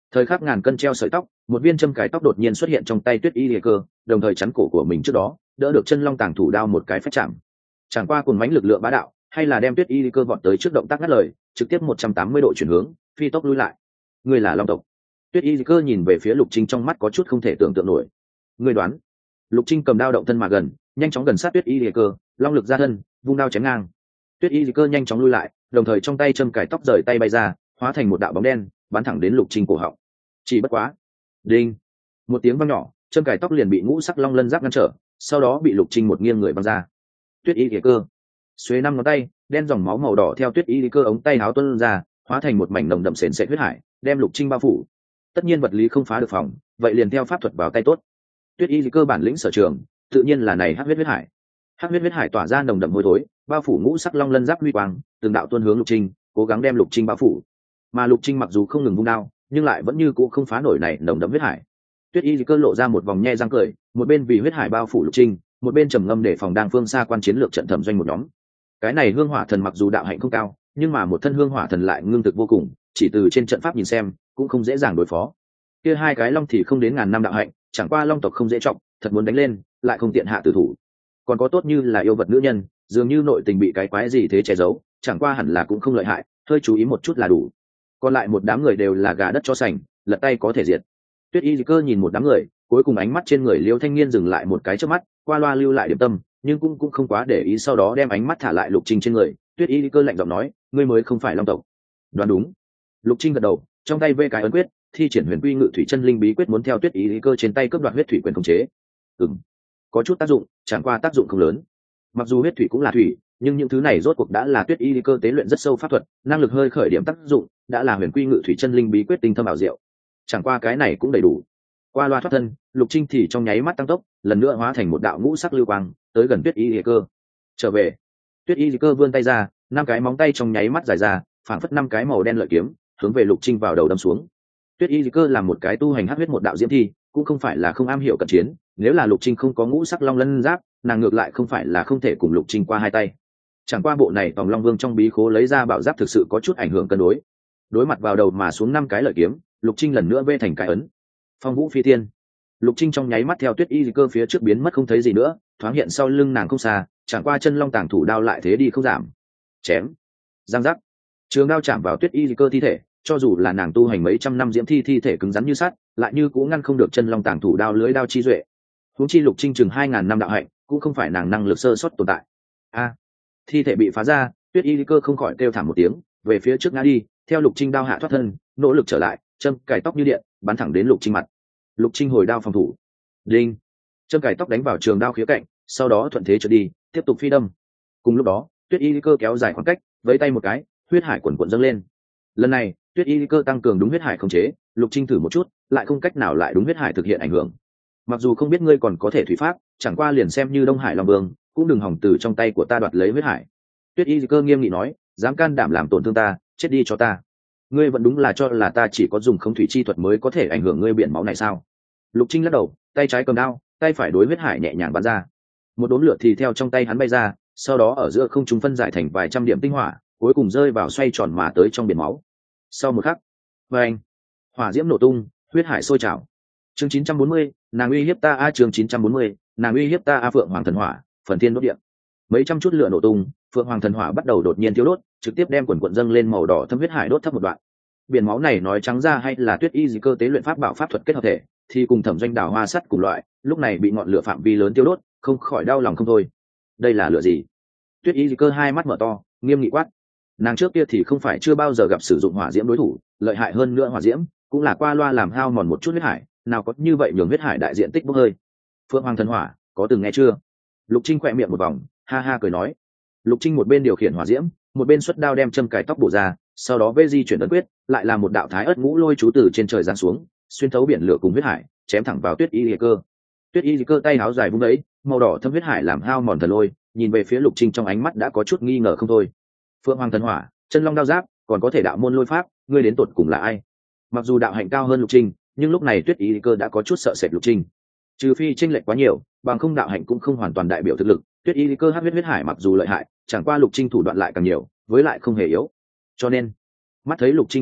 Thời khắc ngàn cân treo sợi tóc, một viên châm cài tóc đột nhiên xuất hiện trong tay Tuyết Y Lìa Cơ, đồng thời chắn cổ của mình trước đó, đỡ được chân long tàng thủ đao một cái phách chạm. Chẳng qua cùng mãnh lực lượng bá đạo, hay là đem Tuyết Y Lìa Cơ vọt tới trước động tác ngắt lời, trực tiếp một trăm tám mươi độ chuyển hướng, phi tốc lui lại. Người là long tộc. Tuyết Y Lìa Cơ nhìn về phía Lục Trinh trong mắt có chút không thể tưởng tượng nổi. Người đoán? Lục Trinh cầm đao động thân mà gần, nhanh chóng gần sát Tuyết Y Lìa Cơ, long lực ra thân, vung đao chém ngang. Tuyết Y Lìa Cơ nhanh chóng lui lại, đồng thời trong tay châm cài tóc rời tay bay ra, hóa thành một đạo bóng đen, bắn thẳng đến Lục Trinh cổ họng. Chỉ bất quá, đinh, một tiếng vang nhỏ, châm cài tóc liền bị ngũ sắc long lân giáp ngăn trở, sau đó bị Lục Trinh một nghiêng người văng ra. Tuyết Y Lìa Cơ xuế năm ngón tay, đen dòng máu màu đỏ theo Tuyết Y Lìa Cơ ống tay áo tuôn ra, hóa thành một mảnh nồng đậm sền sệt huyết hải, đem Lục Trinh bao phủ. Tất nhiên vật lý không phá được phòng, vậy liền theo pháp thuật vào tay tốt. Tuyết Y Lìa Cơ bản lĩnh sở trường, tự nhiên là này hắc huyết huyết hải. Hắc huyết huyết hải tỏa ra nồng đậm hôi thối, bao phủ ngũ sắc long lân giáp huy quang, từng đạo tuôn hướng Lục Trinh, cố gắng đem Lục Trinh bao phủ. Mà Lục Trinh mặc dù không ngừng vung đao, nhưng lại vẫn như cũ không phá nổi này nồng đậm huyết hải. Tuyết Y Cơ lộ ra một vòng nhe răng cười, một bên vì huyết hải bao phủ Lục Trinh, một bên trầm ngâm để phòng đang phương xa quan chiến lược trận thẩm doanh một nhóm. Cái này hương hỏa thần mặc dù đạo hạnh không cao, nhưng mà một thân hương hỏa thần lại ngưng thực vô cùng, chỉ từ trên trận pháp nhìn xem cũng không dễ dàng đối phó. Kia hai cái long thì không đến ngàn năm đạo hạnh, chẳng qua long tộc không dễ trọng, thật muốn đánh lên lại không tiện hạ tử thủ. Còn có tốt như là yêu vật nữ nhân, dường như nội tình bị cái quái gì thế che giấu, chẳng qua hẳn là cũng không lợi hại, hơi chú ý một chút là đủ. Còn lại một đám người đều là gà đất chó sành, lật tay có thể diệt. Tuyết Y Cơ nhìn một đám người, cuối cùng ánh mắt trên người Liêu Thanh Niên dừng lại một cái trước mắt, qua loa lưu lại điểm tâm, nhưng cũng cũng không quá để ý, sau đó đem ánh mắt thả lại Lục Trinh trên người. Tuyết Y Cơ lạnh giọng nói, ngươi mới không phải long tộc. Đoán đúng. Lục Trinh gật đầu, trong tay vê cái ấn quyết, thi triển Huyền Quy Ngự Thủy Chân Linh bí quyết muốn theo Tuyết Y Cơ trên tay cướp đoạt huyết thủy quyền khống chế. Ừm, có chút tác dụng, chẳng qua tác dụng không lớn. Mặc dù huyết thủy cũng là thủy, nhưng những thứ này rốt cuộc đã là Tuyết Y Cơ tế luyện rất sâu pháp thuật, năng lực hơi khởi điểm tác dụng, đã là Huyền Quy Ngự Thủy Chân Linh bí quyết tinh thâm ảo diệu. Chẳng qua cái này cũng đầy đủ. Qua loa thoát thân, Lục Trinh thì trong nháy mắt tăng tốc, lần nữa hóa thành một đạo ngũ sắc lưu quang, tới gần Tuyết Y Cơ. Trở về. Tuyết Y Cơ vươn tay ra, năm cái móng tay trong nháy mắt dài ra, phảng phất năm cái màu đen lợi kiếm, hướng về Lục Trinh vào đầu đâm xuống. Tuyết Y Cơ làm một cái tu hành hắc huyết một đạo diễm thi, cũng không phải là không am hiểu cận chiến, nếu là Lục Trinh không có ngũ sắc long lân giáp, nàng ngược lại không phải là không thể cùng Lục Trinh qua hai tay. Chẳng qua bộ này Tòng Long Vương trong bí khố lấy ra bảo giáp thực sự có chút ảnh hưởng cân đối. Đối mặt vào đầu mà xuống năm cái lợi kiếm, Lục Trinh lần nữa vê thành cái ấn. Phong Vũ Phi Thiên. Lục Trinh trong nháy mắt theo Tuyết Y Cơ phía trước biến mất không thấy gì nữa, thoáng hiện sau lưng nàng không xa, chẳng qua chân long tàng thủ đao lại thế đi không giảm. Chém. Giang giác. Trường đao chạm vào Tuyết Y Cơ thi thể, cho dù là nàng tu hành mấy trăm năm diễm thi thi thể cứng rắn như sắt, lại như cũng ngăn không được chân long tàng thủ đao lưới đao chi duệ. Huống chi Lục Trinh chừng hai ngàn năm đạo hạnh, cũng không phải nàng năng lực sơ suất tồn tại. A. Thi thể bị phá ra, Tuyết Y Cơ không khỏi kêu thảm một tiếng, về phía trước ngã đi, theo Lục Trinh đao hạ thoát thân, nỗ lực trở lại, châm cài tóc như điện, bắn thẳng đến Lục Trinh mặt. Lục Trinh hồi đao phòng thủ. Đinh. Châm cài tóc đánh vào trường đao khía cạnh, sau đó thuận thế trở đi, tiếp tục phi đâm. Cùng lúc đó, Tuyết Y Cơ kéo dài khoảng cách, vẫy tay một cái, huyết hải cuồn cuộn dâng lên. Lần này, Tuyết Y Cơ tăng cường đúng huyết hải khống chế, Lục Trinh thử một chút, lại không cách nào lại đúng huyết hải thực hiện ảnh hưởng. Mặc dù không biết ngươi còn có thể thủy pháp, chẳng qua liền xem như Đông Hải Long Vương, cũng đừng hỏng từ trong tay của ta đoạt lấy huyết hải. Tuyết Y Cơ nghiêm nghị nói, dám can đảm làm tổn thương ta, chết đi cho ta. Ngươi vẫn đúng là cho là ta chỉ có dùng không thủy chi thuật mới có thể ảnh hưởng ngươi biển máu này sao? Lục Trinh lắc đầu, tay trái cầm đao, tay phải đối huyết hải nhẹ nhàng bắn ra. Một đốm lửa thì theo trong tay hắn bay ra, sau đó ở giữa không trung phân giải thành vài trăm điểm tinh hỏa, cuối cùng rơi vào xoay tròn mà tới trong biển máu. Sau một khắc, vang, hỏa diễm nổ tung, huyết hải sôi trào. Chương chín trăm bốn mươi, nàng uy hiếp ta a chương chín trăm bốn mươi, nàng uy hiếp ta a Phượng Hoàng thần hỏa, phần thiên đốt điện. Mấy trăm chút lửa nổ tung, Phượng Hoàng thần hỏa bắt đầu đột nhiên thiêu đốt, trực tiếp đem quần quần dâng lên màu đỏ thâm huyết hải đốt thấp một đoạn. Biển máu này nói trắng ra hay là Tuyết Y Cơ tế luyện pháp bảo pháp thuật kết hợp thể, thì cùng Thẩm Doanh đào hoa sắt cùng loại, lúc này bị ngọn lửa phạm vi lớn tiêu đốt, không khỏi đau lòng không thôi. Đây là lửa gì? Tuyết Y Cơ hai mắt mở to, nghiêm nghị quát. Nàng trước kia thì không phải chưa bao giờ gặp sử dụng hỏa diễm đối thủ, lợi hại hơn nữa hỏa diễm cũng là qua loa làm hao mòn một chút huyết hải, nào có như vậy nhường huyết hải đại diện tích bốc hơi. Phượng Hoàng thần hỏa, có từng nghe chưa? Lục Trinh khỏe miệng một vòng, ha ha cười nói. Lục Trinh một bên điều khiển hỏa diễm, một bên xuất đao đem châm cài tóc bổ ra, sau đó vê di chuyển ấn quyết, lại là một đạo thái ớt ngũ lôi chú từ trên trời giáng xuống, xuyên thấu biển lửa cùng huyết hải, chém thẳng vào Tuyết Y Cơ. Tuyết Y Cơ tay áo dài vung đấy, màu đỏ thâm huyết hải làm hao mòn thần lôi, nhìn về phía Lục Trinh trong ánh mắt đã có chút nghi ngờ không thôi. Phượng Hoàng thần hỏa, chân long đao giáp, còn có thể đạo môn lôi pháp, ngươi đến tột cùng là ai? Mặc dù đạo hạnh cao hơn Lục Trinh, nhưng lúc này Tuyết Y Cơ đã có chút sợ sệt Lục Trinh. Trừ phi chênh lệch quá nhiều, bằng không đạo hạnh cũng không hoàn toàn đại biểu thực lực. Tuyết Y Cơ hắc huyết huyết hải mặc dù lợi hại, chẳng qua Lục Trinh thủ đoạn lại càng nhiều, với lại không hề yếu. Cho nên, mắt thấy Lục Trinh không đáp,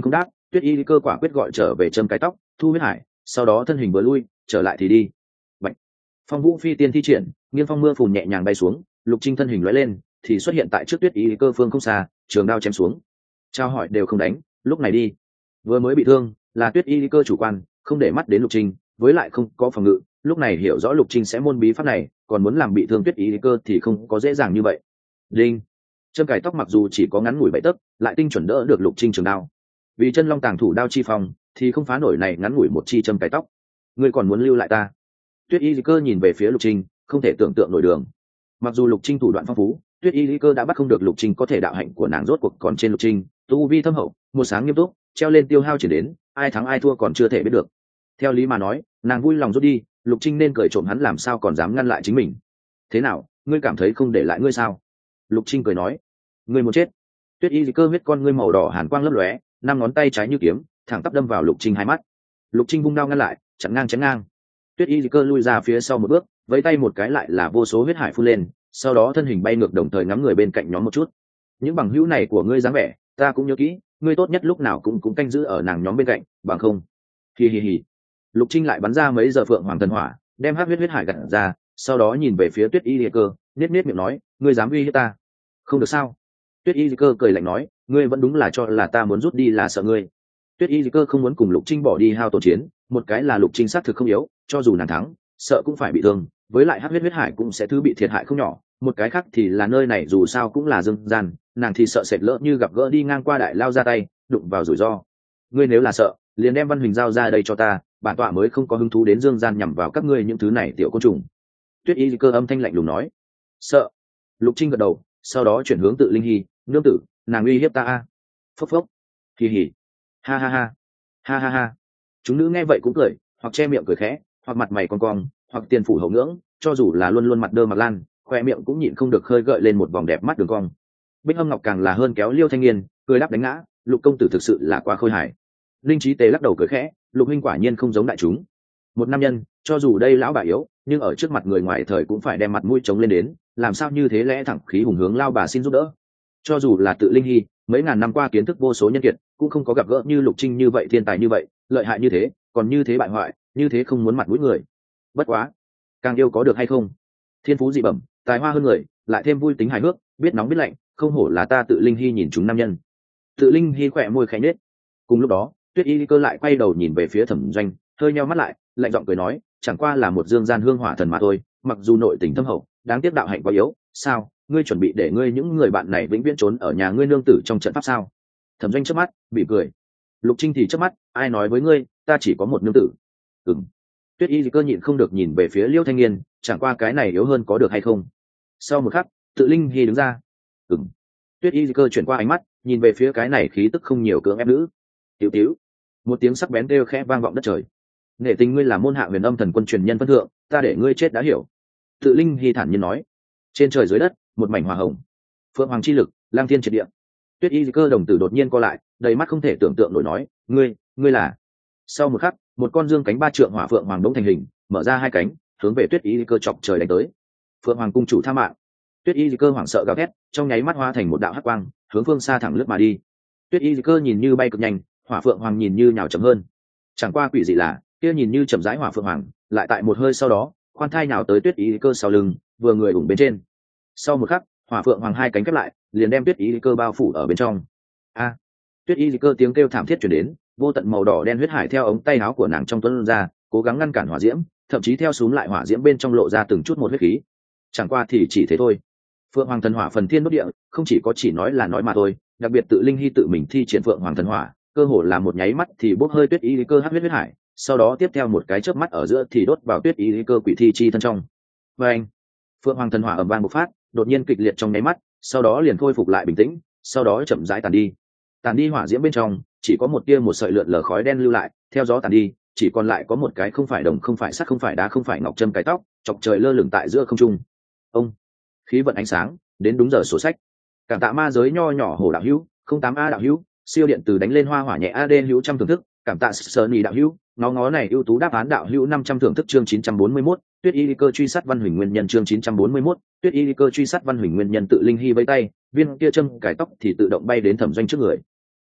Tuyết y cơ quả quyết gọi trở về châm cái tóc, thu huyết hải, sau đó thân hình vừa lui trở lại thì đi. Bạch. Phong vũ phi tiên thi triển, nghiêng phong mưa phùn nhẹ nhàng bay xuống, Lục Trinh thân hình lóe lên thì xuất hiện tại trước Tuyết y cơ phương không xa, trường đao chém xuống. Trao hỏi đều không đánh, lúc này đi. Vừa mới bị thương là Tuyết y cơ chủ quan, không để mắt đến Lục Trinh, với lại không có phòng ngự, lúc này hiểu rõ Lục Trinh sẽ môn bí pháp này, còn muốn làm bị thương Tuyết y cơ thì không có dễ dàng như vậy. Đinh. Châm cài tóc mặc dù chỉ có ngắn ngủi bảy tấc, lại tinh chuẩn đỡ được Lục Trinh trường đao. Vì chân long tàng thủ đao chi phong, thì không phá nổi này ngắn ngủi một chi châm cài tóc. Ngươi còn muốn lưu lại ta? Tuyết y cơ nhìn về phía Lục Trinh, không thể tưởng tượng nổi đường. Mặc dù Lục Trinh thủ đoạn phong phú, Tuyết y cơ đã bắt không được Lục Trinh có thể đạo hạnh của nàng rốt cuộc còn trên Lục Trinh, tu vi thâm hậu, một sáng nghiêm túc, treo lên tiêu hao chuyển đến, ai thắng ai thua còn chưa thể biết được. Theo lý mà nói, nàng vui lòng rút đi, Lục Trinh nên cười trộm hắn làm sao còn dám ngăn lại chính mình. Thế nào, ngươi cảm thấy không để lại ngươi sao? Lục Trinh cười nói, ngươi muốn chết. Tuyết y cơ huyết con ngươi màu đỏ hàn quang lấp lóe, năm ngón tay trái như kiếm thẳng tắp đâm vào Lục Trinh hai mắt. Lục Trinh vung đao ngăn lại, chặn ngang chém ngang. Tuyết y cơ lui ra phía sau một bước, vẫy tay một cái lại là vô số huyết hải phun lên, sau đó thân hình bay ngược đồng thời ngắm người bên cạnh nhóm một chút. Những bằng hữu này của ngươi dáng vẻ ta cũng nhớ kỹ, ngươi tốt nhất lúc nào cũng cũng canh giữ ở nàng nhóm bên cạnh, bằng không hì hì hì. Lục Trinh lại bắn ra mấy giờ phượng hoàng thần hỏa, đem hắc huyết huyết hải gặt ra, sau đó nhìn về phía Tuyết y cơ, nết nết miệng nói, ngươi dám uy hiếp ta? Không được sao? Tuyết y cơ cười lạnh nói, ngươi vẫn đúng là cho là ta muốn rút đi là sợ ngươi. Tuyết y cơ không muốn cùng Lục Trinh bỏ đi hao tổn chiến, một cái là Lục Trinh xác thực không yếu, cho dù nàng thắng sợ cũng phải bị thương, với lại hắc huyết huyết hải cũng sẽ thứ bị thiệt hại không nhỏ, một cái khác thì là nơi này dù sao cũng là dương gian, nàng thì sợ sệt lỡ như gặp gỡ đi ngang qua đại lao ra tay đụng vào rủi ro. Ngươi nếu là sợ liền đem Văn Huỳnh giao ra đây cho ta, bản tọa mới không có hứng thú đến dương gian nhằm vào các ngươi những thứ này tiểu côn trùng. Tuyết y cơ âm thanh lạnh lùng nói. Sợ? Lục Trinh gật đầu, sau đó chuyển hướng Tự Linh Hy, nương tử, nàng uy hiếp ta a. Phốc phốc. Kỳ hỉ. Ha ha ha. Ha ha ha. Chúng nữ nghe vậy cũng cười, hoặc che miệng cười khẽ, hoặc mặt mày cong cong, hoặc tiền phủ hậu ngưỡng, cho dù là luôn luôn mặt đơ mặt lan, khoe miệng cũng nhịn không được khơi gợi lên một vòng đẹp mắt đường cong. Bích Âm Ngọc càng là hơn kéo Liêu Thanh Niên, cười đáp đánh ngã, Lục công tử thực sự là quá khôi hài. Linh Trí Tế lắc đầu cười khẽ, Lục huynh quả nhiên không giống đại chúng. Một nam nhân, cho dù đây lão bà yếu, nhưng ở trước mặt người ngoài thời cũng phải đem mặt mũi chống lên đến, làm sao như thế lẽ thẳng khí hùng hướng lao bà xin giúp đỡ. Cho dù là Tự Linh Hy, mấy ngàn năm qua kiến thức vô số nhân kiệt, cũng không có gặp gỡ như Lục Trinh như vậy thiên tài như vậy, lợi hại như thế, còn như thế bại hoại, như thế không muốn mặt mũi người. Bất quá, càng yêu có được hay không? Thiên phú dị bẩm, tài hoa hơn người, lại thêm vui tính hài hước, biết nóng biết lạnh, không hổ là ta Tự Linh Hy nhìn chúng nam nhân. Tự Linh Hy khỏe môi khẽ nhếch. Cùng lúc đó, Tuyết y cơ lại quay đầu nhìn về phía Thẩm Doanh, hơi nheo mắt lại, lạnh giọng cười nói, chẳng qua là một dương gian hương hỏa thần mà thôi, mặc dù nội tình thâm hậu, đáng tiếc đạo hạnh quá yếu. Sao, ngươi chuẩn bị để ngươi những người bạn này vĩnh viễn trốn ở nhà ngươi nương tử trong trận pháp sao? Thẩm Doanh chớp mắt, bị cười. Lục Trinh thì chớp mắt, ai nói với ngươi, ta chỉ có một nương tử. Ừm. Tuyết y cơ nhịn không được nhìn về phía Liêu Thanh Niên, chẳng qua cái này yếu hơn có được hay không? Sau một khắc, Tự Linh Hy đứng ra. Ừm. Tuyết y cơ chuyển qua ánh mắt, nhìn về phía cái này khí tức không nhiều cưỡng ép nữ. Tiểu tiểu. Một tiếng sắc bén kêu khẽ vang vọng đất trời. Nghệ tình ngươi là môn hạ huyền âm thần quân truyền nhân phân thượng, ta để ngươi chết đã hiểu. Tự Linh Hy thản nhiên nói. Trên trời dưới đất, một mảnh hỏa hồng. Phượng hoàng chi lực, lang thiên triệt địa. Tuyết y cơ đồng tử đột nhiên co lại, đầy mắt không thể tưởng tượng nổi nói, ngươi, ngươi là. Sau một khắc, một con dương cánh ba trượng hỏa phượng hoàng đống thành hình, mở ra hai cánh, hướng về Tuyết y cơ chọc trời đánh tới. Phượng hoàng cung chủ tha mạng. Tuyết y cơ hoảng sợ gào thét, trong nháy mắt hóa thành một đạo hắc quang, hướng phương xa thẳng lướt mà đi. Tuyết y cơ nhìn như bay cực nhanh, hỏa phượng hoàng nhìn như nhào chậm hơn. Chẳng qua quỷ dị là, kia nhìn như chậm rãi hỏa phượng hoàng, lại tại một hơi sau đó, khoan thai nhào tới Tuyết y cơ sau lưng, vừa người ủng bên trên. Sau một khắc, hỏa phượng hoàng hai cánh khép lại, liền đem Tuyết y cơ bao phủ ở bên trong. A! Tuyết y cơ tiếng kêu thảm thiết truyền đến, vô tận màu đỏ đen huyết hải theo ống tay áo của nàng trong tuôn ra, cố gắng ngăn cản hỏa diễm, thậm chí theo xuống lại hỏa diễm bên trong lộ ra từng chút một huyết khí. Chẳng qua thì chỉ thế thôi. Phượng hoàng thần hỏa phần thiên đốt địa, không chỉ có chỉ nói là nói mà thôi, đặc biệt Tự Linh Hy tự mình thi triển Phượng hoàng thần hỏa, cơ hồ là một nháy mắt thì bốc hơi Tuyết y cơ hắc huyết huyết hải, sau đó tiếp theo một cái chớp mắt ở giữa thì đốt vào Tuyết y cơ quỷ thi chi thân trong. Và anh, Phượng hoàng thần hỏa ầm vang bộc phát, đột nhiên kịch liệt trong nháy mắt, sau đó liền khôi phục lại bình tĩnh, sau đó chậm rãi tàn đi. Tàn đi hỏa diễm bên trong, chỉ có một tia một sợi lượn lờ khói đen lưu lại, theo gió tàn đi, chỉ còn lại có một cái không phải đồng không phải sắt không phải đá không phải ngọc châm cái tóc, chọc trời lơ lửng tại giữa không trung. Ông, khí vận ánh sáng, đến đúng giờ sổ sách. Cảm tạ ma giới nho nhỏ hồ đạo hữu, không tám a đạo hữu, siêu điện từ đánh lên hoa hỏa nhẹ ad hữu trăm thưởng thức, cảm tạ sơ nhì đạo hữu, ngó ngó này ưu tú đáp án đạo hữu năm trăm thưởng thức chương chín trăm bốn mươi mốt, Tuyết y cơ truy sát Văn Huỳnh nguyên nhân chương chín trăm bốn mươi mốt, Tuyết y cơ truy sát Văn Huỳnh nguyên nhân Tự Linh Hy vẫy tay, viên kia châm cải tóc thì tự động bay đến Thẩm Doanh trước người.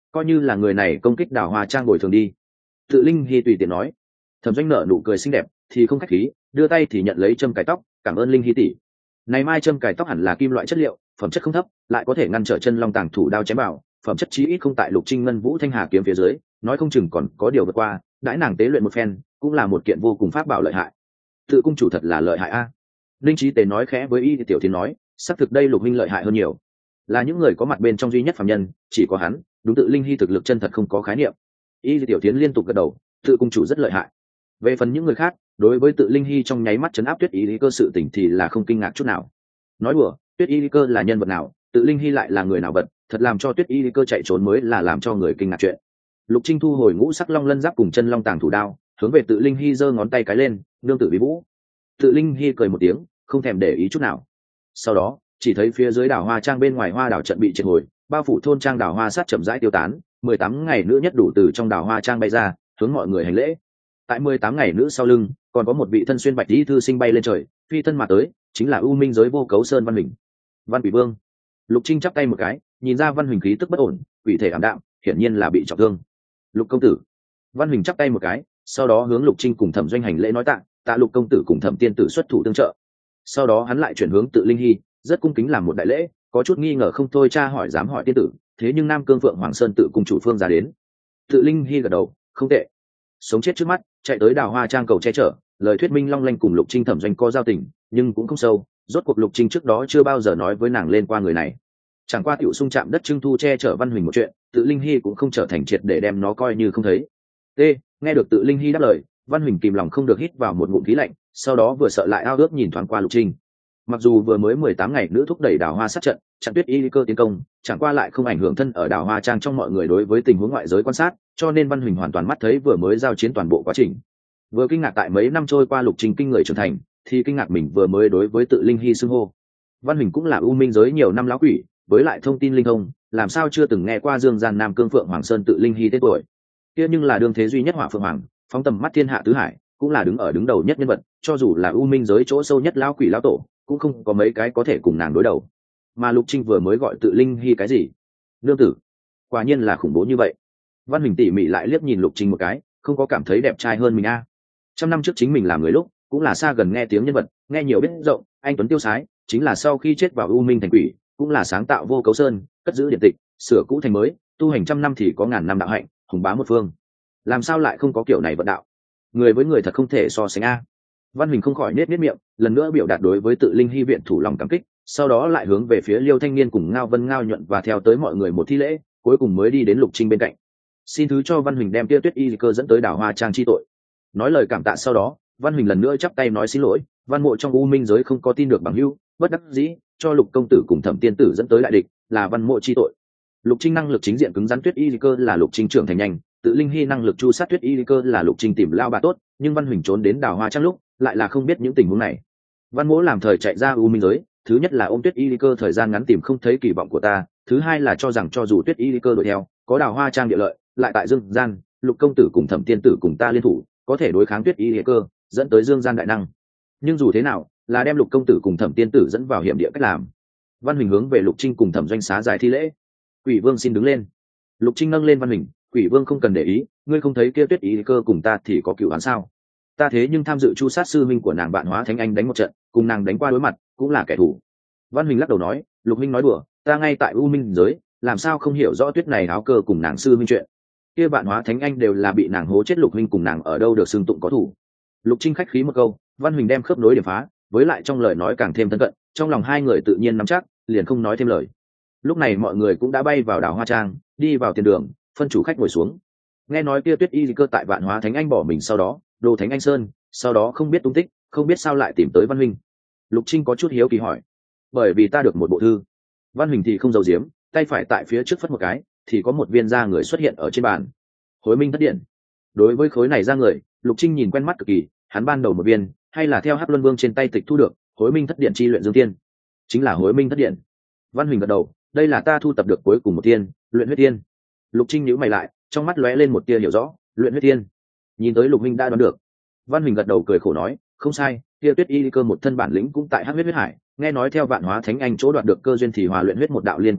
coi như là người này công kích đào hoa trang bồi thường đi. Tự linh hy tùy tiện nói. Thẩm Doanh nở nụ cười xinh đẹp thì không khách khí, đưa tay thì nhận lấy châm cài tóc, cảm ơn linh hy tỷ. Này mai châm cài tóc hẳn là kim loại chất liệu, phẩm chất không thấp, lại có thể ngăn trở chân long tàng thủ đao chém vào, phẩm chất chí ít không tại Lục Trinh Ngân Vũ Thanh Hà kiếm phía dưới, nói không chừng còn có điều vượt qua, đãi nàng tế luyện một phen, cũng là một kiện vô cùng pháp bảo lợi hại. Tự cung chủ thật là lợi hại a. Linh Chí Tế nói khẽ với Y Tiểu Thiến nói, xác thực đây Lục huynh lợi hại hơn nhiều, là những người có mặt bên trong duy nhất phàm nhân, chỉ có hắn, đúng tự linh hy thực lực chân thật không có khái niệm. Y Tiểu Thiến liên tục gật đầu, tự cung chủ rất lợi hại. Về phần những người khác, đối với tự linh hy trong nháy mắt chấn áp Tuyết Y Lý Cơ sự tỉnh thì là không kinh ngạc chút nào. Nói đùa, Tuyết Y Lý Cơ là nhân vật nào, tự linh hy lại là người nào vật, thật làm cho Tuyết Y Lý Cơ chạy trốn mới là làm cho người kinh ngạc chuyện. Lục Trinh thu hồi ngũ sắc long lân giáp cùng chân long tàng thủ đao, hướng về tự linh hy giơ ngón tay cái lên, nương tử bí vũ. Tự linh hy cười một tiếng, không thèm để ý chút nào. Sau đó chỉ thấy phía dưới đảo hoa trang bên ngoài hoa đảo trận bị triệt hồi, bao phủ thôn trang đảo hoa sát chậm rãi tiêu tán, mười tám ngày nữ nhất đủ từ trong đảo hoa trang bay ra, hướng mọi người hành lễ. Tại mười tám ngày nữ sau lưng còn có một vị thân xuyên bạch y thư sinh bay lên trời, phi thân mà tới, chính là U Minh giới vô cấu sơn Văn Huỳnh. Văn Quỷ Vương. Lục Trinh chắp tay một cái, nhìn ra Văn Huỳnh khí tức bất ổn, quỷ thể ảm đạm, hiển nhiên là bị trọng thương. Lục công tử. Văn Huỳnh chắp tay một cái, sau đó hướng Lục Trinh cùng Thẩm Doanh hành lễ nói tạ, tạ Lục công tử cùng Thẩm tiên tử xuất thủ tương trợ. Sau đó hắn lại chuyển hướng tự linh hy, rất cung kính làm một đại lễ, có chút nghi ngờ không thôi cha hỏi dám hỏi tiên tử, thế nhưng Nam Cương Phượng Hoàng Sơn tự cùng chủ phương ra đến. Tự linh hy gật đầu, không tệ. Sống chết trước mắt, chạy tới đào hoa trang cầu che chở, lời thuyết minh long lanh cùng Lục Trinh Thẩm Doanh có giao tình, nhưng cũng không sâu, rốt cuộc Lục Trinh trước đó chưa bao giờ nói với nàng lên qua người này. Chẳng qua tiểu xung chạm đất trưng thu che chở Văn Huỳnh một chuyện, tự linh hy cũng không trở thành triệt để đem nó coi như không thấy. T, nghe được tự linh hy đáp lời, Văn Huỳnh kìm lòng không được hít vào một ngụm khí lạnh, sau đó vừa sợ lại ao ước nhìn thoáng qua Lục Trinh. Mặc dù vừa mới mười tám ngày nữ thúc đẩy đào hoa sát trận, chặn Tuyết Y Lý Cơ tiến công, chẳng qua lại không ảnh hưởng thân ở đào hoa trang trong mọi người đối với tình huống ngoại giới quan sát, cho nên Văn Huỳnh hoàn toàn mắt thấy vừa mới giao chiến toàn bộ quá trình. Vừa kinh ngạc tại mấy năm trôi qua Lục Trinh kinh người trưởng thành, thì kinh ngạc mình vừa mới đối với tự linh hy xưng hô. Văn Huỳnh cũng là U Minh giới nhiều năm lão quỷ, với lại thông tin linh thông, làm sao chưa từng nghe qua Dương Gian Nam Cương Phượng Hoàng Sơn tự linh hy tên tuổi. Kia nhưng là đương thế duy nhất Hỏa Phượng Hoàng, phóng tầm mắt thiên hạ tứ hải, cũng là đứng ở đứng đầu nhất nhân vật, cho dù là U Minh giới chỗ sâu nhất lão quỷ lão tổ, cũng không có mấy cái có thể cùng nàng đối đầu. Mà Lục Trinh vừa mới gọi tự linh hy cái gì? Nương tử. Quả nhiên là khủng bố như vậy. Văn Huỳnh tỉ mỉ lại liếc nhìn Lục Trinh một cái, không có cảm thấy đẹp trai hơn mình a. À. Trăm năm trước chính mình làm người lúc, cũng là xa gần nghe tiếng nhân vật, nghe nhiều biết rộng, anh tuấn tiêu sái, chính là sau khi chết vào U Minh thành quỷ, cũng là sáng tạo vô cấu sơn, cất giữ điện tịch, sửa cũ thành mới, tu hành trăm năm thì có ngàn năm đạo hạnh, hùng bá một phương. Làm sao lại không có kiểu này vận đạo? Người với người thật không thể so sánh a. À. Văn Huỳnh không khỏi nết nết miệng, lần nữa biểu đạt đối với tự linh hy viện thủ lòng cảm kích, sau đó lại hướng về phía Liêu Thanh Niên cùng Ngao Vân Ngao nhuận và theo tới mọi người một thi lễ, cuối cùng mới đi đến Lục Trinh bên cạnh. Xin thứ cho Văn Huỳnh đem Tia Tuyết Y Lý Cơ dẫn tới đảo hoa trang chi tội. Nói lời cảm tạ sau đó, Văn Huỳnh lần nữa chắp tay nói xin lỗi, Văn mộ trong U Minh giới không có tin được bằng hữu, bất đắc dĩ cho Lục công tử cùng Thẩm tiên tử dẫn tới đại địch, là Văn mộ chi tội. Lục Trinh năng lực chính diện cứng rắn Tuyết Y Lý Cơ là Lục Trinh trưởng thành nhanh, tự linh hy năng lực chu sát Tuyết Y Lý Cơ là Lục Trinh tìm lao bà tốt, nhưng Văn Huỳnh trốn đến đảo hoa trang lúc, lại là không biết những tình huống này. Văn mỗ làm thời chạy ra U Minh giới, thứ nhất là ôm Tuyết Y Lý Cơ thời gian ngắn tìm không thấy kỳ vọng của ta, thứ hai là cho rằng cho dù Tuyết Y Lý Cơ đuổi theo, có đào hoa trang địa lợi, lại tại Dương Gian, Lục công tử cùng Thẩm tiên tử cùng ta liên thủ, có thể đối kháng Tuyết Y Lý Cơ, dẫn tới Dương Gian đại năng. Nhưng dù thế nào, là đem Lục công tử cùng Thẩm tiên tử dẫn vào hiểm địa cách làm. Văn Huỳnh hướng về Lục Trinh cùng Thẩm Doanh xá dài thi lễ. Quỷ Vương xin đứng lên. Lục Trinh nâng lên Văn Huỳnh, Quỷ Vương không cần để ý, ngươi không thấy kia Tuyết Y Lý Cơ cùng ta thì có cựu án sao? Ta thế nhưng tham dự chu sát sư minh của nàng Vạn Hóa Thánh Anh đánh một trận, cùng nàng đánh qua đối mặt, cũng là kẻ thù. Văn Huỳnh lắc đầu nói, Lục minh nói đùa, ta ngay tại U Minh giới, làm sao không hiểu rõ Tuyết này áo cơ cùng nàng sư minh chuyện. Kia Vạn Hóa Thánh Anh đều là bị nàng hố chết, Lục minh cùng nàng ở đâu được xưng tụng có thủ. Lục Trinh khách khí một câu, Văn Huỳnh đem khớp nối điểm phá, với lại trong lời nói càng thêm thân cận, trong lòng hai người tự nhiên nắm chắc, liền không nói thêm lời. Lúc này mọi người cũng đã bay vào đảo hoa trang, đi vào tiền đường, phân chủ khách ngồi xuống. Nghe nói kia Tuyết Y Lý Cơ tại Vạn Hóa Thánh Anh bỏ mình sau đó, đồ Thánh Anh Sơn, sau đó không biết tung tích, không biết sao lại tìm tới Văn Huỳnh. Lục Trinh có chút hiếu kỳ hỏi. Bởi vì ta được một bộ thư. Văn Huỳnh thì không giấu giếm, tay phải tại phía trước phất một cái, thì có một viên da người xuất hiện ở trên bàn. Hối Minh Thất Điện. Đối với khối này da người, Lục Trinh nhìn quen mắt cực kỳ, hắn ban đầu một viên, hay là theo Hắc Luân Vương trên tay tịch thu được, Hối Minh Thất Điện chi luyện dương tiên, chính là Hối Minh Thất Điện. Văn Huỳnh gật đầu, đây là ta thu tập được cuối cùng một tiên, luyện huyết tiên. Lục Trinh nhíu mày lại, trong mắt lóe lên một tia hiểu rõ, luyện huyết tiên. Nhìn tới Lục huynh đã đoán được. Văn Huỳnh gật đầu cười khổ nói, không sai, kia Tuyết Y Lý Cơ một thân bản lĩnh cũng tại Hắc huyết huyết hải, nghe nói theo Vạn Hóa Thánh Anh chỗ đoạt được cơ duyên thì hòa luyện huyết một đạo liên quan đến,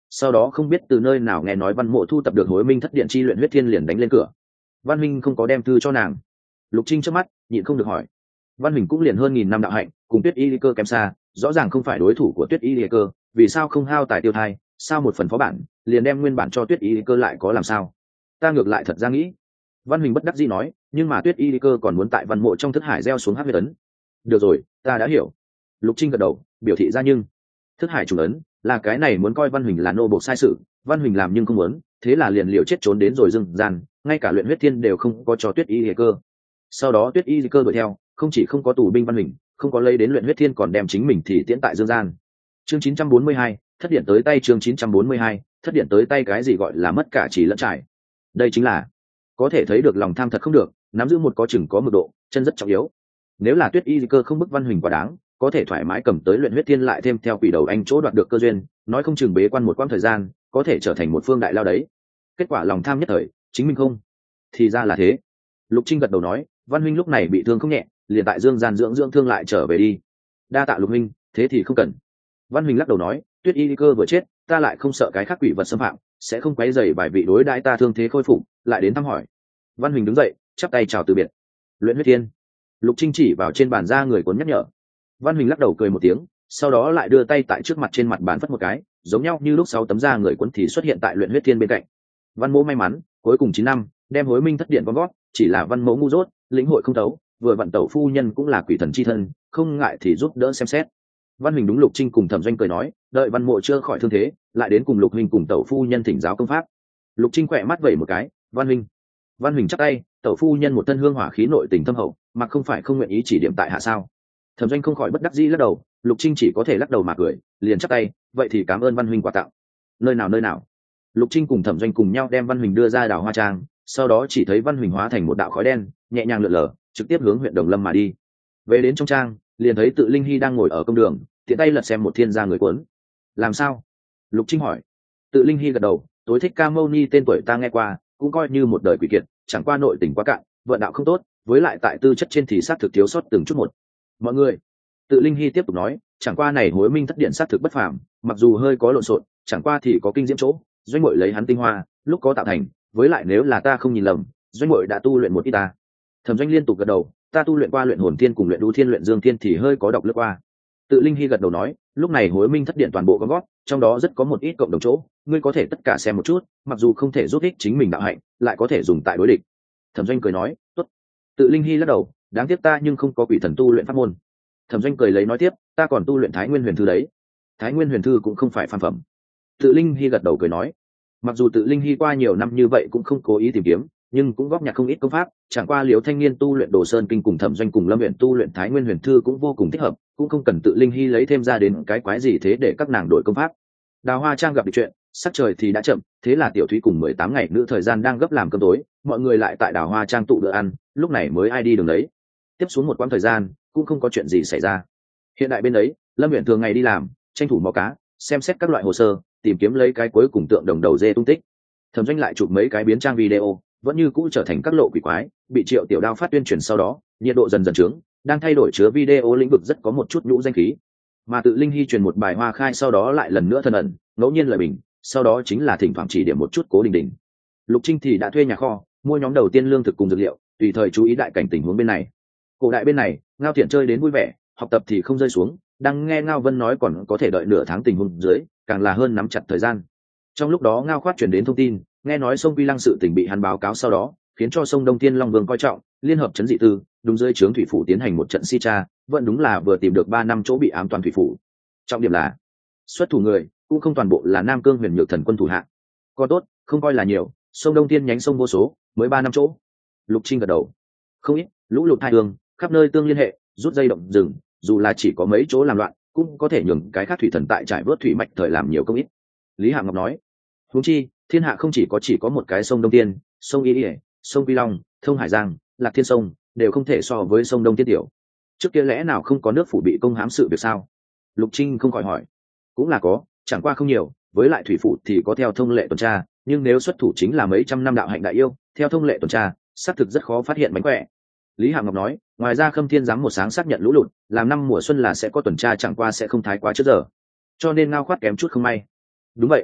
sau đó không biết từ nơi nào nghe nói văn mộ thu tập được hối minh thất điện chi luyện huyết thiên liền đánh lên cửa. Văn Minh không có đem thư cho nàng. Lục Trinh trước mắt nhịn không được hỏi. Văn Minh cũng liền hơn nghìn năm đạo hạnh, cùng Tuyết Y Lý Cơ kém xa, rõ ràng không phải đối thủ của Tuyết Y Lý Cơ, vì sao không hao tài tiêu thai, sao một phần phó bản liền đem nguyên bản cho Tuyết Y Lý Cơ lại có làm sao? Ta ngược lại thật ra nghĩ. Văn Minh bất đắc dĩ nói, nhưng mà Tuyết Y Lý Cơ còn muốn tại văn mộ trong thức hải gieo xuống hắc huyết ấn. Được rồi, ta đã hiểu. Lục Trinh gật đầu, biểu thị ra nhưng thức hải chủ ấn là cái này muốn coi Văn Huỳnh là nô bộc sai sự, Văn Huỳnh làm nhưng không muốn, thế là liền liều chết trốn đến rồi dừng gian, ngay cả luyện huyết thiên đều không có cho Tuyết Y Lý Cơ. Sau đó Tuyết Y Lý Cơ đuổi theo, không chỉ không có tù binh Văn Huỳnh, không có lấy đến luyện huyết thiên còn đem chính mình thì tiễn tại dương gian. Chương chín trăm bốn mươi hai, thất điện tới tay. Chương chín trăm bốn mươi hai, thất điện tới tay. Cái gì gọi là mất cả chỉ lẫn trải? Đây chính là có thể thấy được lòng tham thật không được, nắm giữ một có chừng có mực độ, chân rất trọng yếu. Nếu là Tuyết Y Lý Cơ không bức Văn Huỳnh quá đáng, có thể thoải mái cầm tới luyện huyết thiên lại thêm theo quỷ đầu anh chỗ đoạt được cơ duyên, nói không chừng bế quan một quãng thời gian, có thể trở thành một phương đại lao đấy. Kết quả lòng tham nhất thời, chính mình không. Thì ra là thế. Lục Trinh gật đầu nói, Văn huynh lúc này bị thương không nhẹ, liền tại dương gian dưỡng dưỡng thương lại trở về đi. Đa tạ Lục huynh, thế thì không cần. Văn huynh lắc đầu nói, Tuyết Y Lý Cơ vừa chết, ta lại không sợ cái khác quỷ vật xâm phạm, sẽ không quấy rầy vài vị đối đãi ta thương thế khôi phục, lại đến thăm hỏi. Văn huynh đứng dậy, chắp tay chào từ biệt. Luyện huyết thiên. Lục Trinh chỉ vào trên bàn ra người cuốn nhắc nhở. Văn Huỳnh lắc đầu cười một tiếng, sau đó lại đưa tay tại trước mặt trên mặt bàn phất một cái, giống nhau như lúc sáu tấm da người cuốn thì xuất hiện tại luyện huyết thiên bên cạnh. Văn Mỗ may mắn, cuối cùng chín năm, đem hối minh thất điện con gót, chỉ là Văn Mỗ ngu dốt, lĩnh hội không thấu, vừa vận tẩu phu nhân cũng là quỷ thần chi thân, không ngại thì giúp đỡ xem xét. Văn Huỳnh đúng Lục Trinh cùng Thẩm Doanh cười nói, đợi Văn Mộ chưa khỏi thương thế, lại đến cùng Lục Huỳnh cùng tẩu phu nhân thỉnh giáo công pháp. Lục Trinh quẹ mắt vẩy một cái, Văn Huỳnh. Văn Huỳnh chắp tay, tẩu phu nhân một thân hương hỏa khí nội tình thâm hậu, mà không phải không nguyện ý chỉ điểm tại hạ sao? Thẩm Doanh không khỏi bất đắc dĩ lắc đầu, Lục Trinh chỉ có thể lắc đầu mà cười, liền chắp tay, vậy thì cảm ơn Văn huynh quà tặng. Nơi nào nơi nào? Lục Trinh cùng Thẩm Doanh cùng nhau đem Văn Huỳnh đưa ra đảo hoa trang, sau đó chỉ thấy Văn Huỳnh hóa thành một đạo khói đen, nhẹ nhàng lượn lờ, trực tiếp hướng huyện Đồng Lâm mà đi. Về đến trong trang, liền thấy Tự Linh Hy đang ngồi ở công đường, tiện tay lật xem một thiên gia người cuốn. Làm sao? Lục Trinh hỏi. Tự Linh Hy gật đầu, tối thích Ca Mâu Ni tên tuổi ta nghe qua, cũng coi như một đời quỷ kiệt, chẳng qua nội tình quá cạn, vận đạo không tốt, với lại tại tư chất trên thì sát thực thiếu sót từng chút một. Mọi người, Tự Linh Hy tiếp tục nói, chẳng qua này hối minh thất điện sát thực bất phàm, mặc dù hơi có lộn xộn, chẳng qua thì có kinh diễm chỗ, doanh muội lấy hắn tinh hoa, lúc có tạo thành, với lại nếu là ta không nhìn lầm, doanh muội đã tu luyện một ít ta. Thẩm Doanh liên tục gật đầu, ta tu luyện qua luyện hồn thiên cùng luyện đu thiên luyện dương thiên thì hơi có đọc lướt qua. Tự Linh Hy gật đầu nói, lúc này hối minh thất điện toàn bộ có gót, trong đó rất có một ít cộng đồng chỗ, ngươi có thể tất cả xem một chút, mặc dù không thể giúp ích chính mình đạo hạnh, lại có thể dùng tại đối địch. Thẩm Doanh cười nói, tốt. Tự Linh Hy lắc đầu, đáng tiếc ta nhưng không có quỷ thần tu luyện pháp môn. Thẩm Doanh cười lấy nói tiếp, ta còn tu luyện Thái Nguyên Huyền Thư đấy. Thái Nguyên Huyền Thư cũng không phải phàm phẩm. Tự Linh Hy gật đầu cười nói, mặc dù Tự Linh Hy qua nhiều năm như vậy cũng không cố ý tìm kiếm, nhưng cũng góp nhặt không ít công pháp, chẳng qua Liễu Thanh Niên tu luyện Đồ Sơn Kinh cùng Thẩm Doanh cùng Lâm Uyển tu luyện Thái Nguyên Huyền Thư cũng vô cùng thích hợp, cũng không cần Tự Linh Hy lấy thêm ra đến cái quái gì thế để các nàng đổi công pháp. Đào Hoa Trang gặp được chuyện, sắc trời thì đã chậm, thế là Tiểu Thúy cùng mười tám ngày nữa thời gian đang gấp làm cơm tối, mọi người lại tại Đào Hoa Trang tụ bữa ăn, lúc này mới ai đi đường đấy. Tiếp xuống một quãng thời gian, cũng không có chuyện gì xảy ra. Hiện tại bên đấy, Lâm Uyển thường ngày đi làm, tranh thủ mò cá, xem xét các loại hồ sơ, tìm kiếm lấy cái cuối cùng tượng đồng đầu dê tung tích. Thẩm Doanh lại chụp mấy cái biến trang video, vẫn như cũ trở thành các lộ quỷ quái, bị Triệu Tiểu Đao phát tuyên truyền sau đó, nhiệt độ dần dần trướng, đang thay đổi chứa video lĩnh vực rất có một chút nhũ danh khí. Mà Tự Linh Hy truyền một bài hoa khai sau đó lại lần nữa thân ẩn, ngẫu nhiên lời bình, sau đó chính là thỉnh thoảng chỉ điểm một chút Cố Đình Đình. Lục Trinh thì đã thuê nhà kho, mua nhóm đầu tiên lương thực cùng dược liệu, tùy thời chú ý đại cảnh tình huống bên này. Cổ đại bên này, Ngao Thiện chơi đến vui vẻ, học tập thì không rơi xuống, đang nghe Ngao Vân nói còn có thể đợi nửa tháng tình huống dưới, càng là hơn nắm chặt thời gian. Trong lúc đó Ngao Khoát truyền đến thông tin, nghe nói sông Quy Lăng sự tình bị hắn báo cáo sau đó, khiến cho sông Đông Thiên Long Vương coi trọng, liên hợp trấn dị tư, đúng dưới trướng thủy phủ tiến hành một trận si tra, vẫn đúng là vừa tìm được ba năm chỗ bị ám toàn thủy phủ. Trọng điểm là, xuất thủ người cũng không toàn bộ là Nam Cương Huyền Nhược Thần quân thủ hạ. Có tốt, không coi là nhiều, sông Đông Thiên nhánh sông vô số, mới ba năm chỗ. Lục Trinh gật đầu. Không ít, lũ lụt hai hương, khắp nơi tương liên hệ, rút dây động rừng, dù là chỉ có mấy chỗ làm loạn, cũng có thể nhường cái khác thủy thần tại trải vớt thủy mạch thời làm nhiều công ít. Lý Hạ Ngọc nói, huống chi, thiên hạ không chỉ có chỉ có một cái sông Đông Thiên, sông Y Ỉa, sông Vi Long, thông Hải Giang, Lạc Thiên sông, đều không thể so với sông Đông Thiên tiểu. Trước kia lẽ nào không có nước phủ bị công hãm sự việc sao? Lục Trinh không khỏi hỏi. Cũng là có, chẳng qua không nhiều, với lại thủy phủ thì có theo thông lệ tuần tra, nhưng nếu xuất thủ chính là mấy trăm năm đạo hạnh đại yêu, theo thông lệ tuần tra, xác thực rất khó phát hiện mánh khỏe. Lý Hạ Ngọc nói, ngoài ra Khâm Thiên giám một sáng xác nhận lũ lụt, làm năm mùa xuân là sẽ có tuần tra, chẳng qua sẽ không thái quá trước giờ, cho nên Ngao Khoát kém chút không may. Đúng vậy.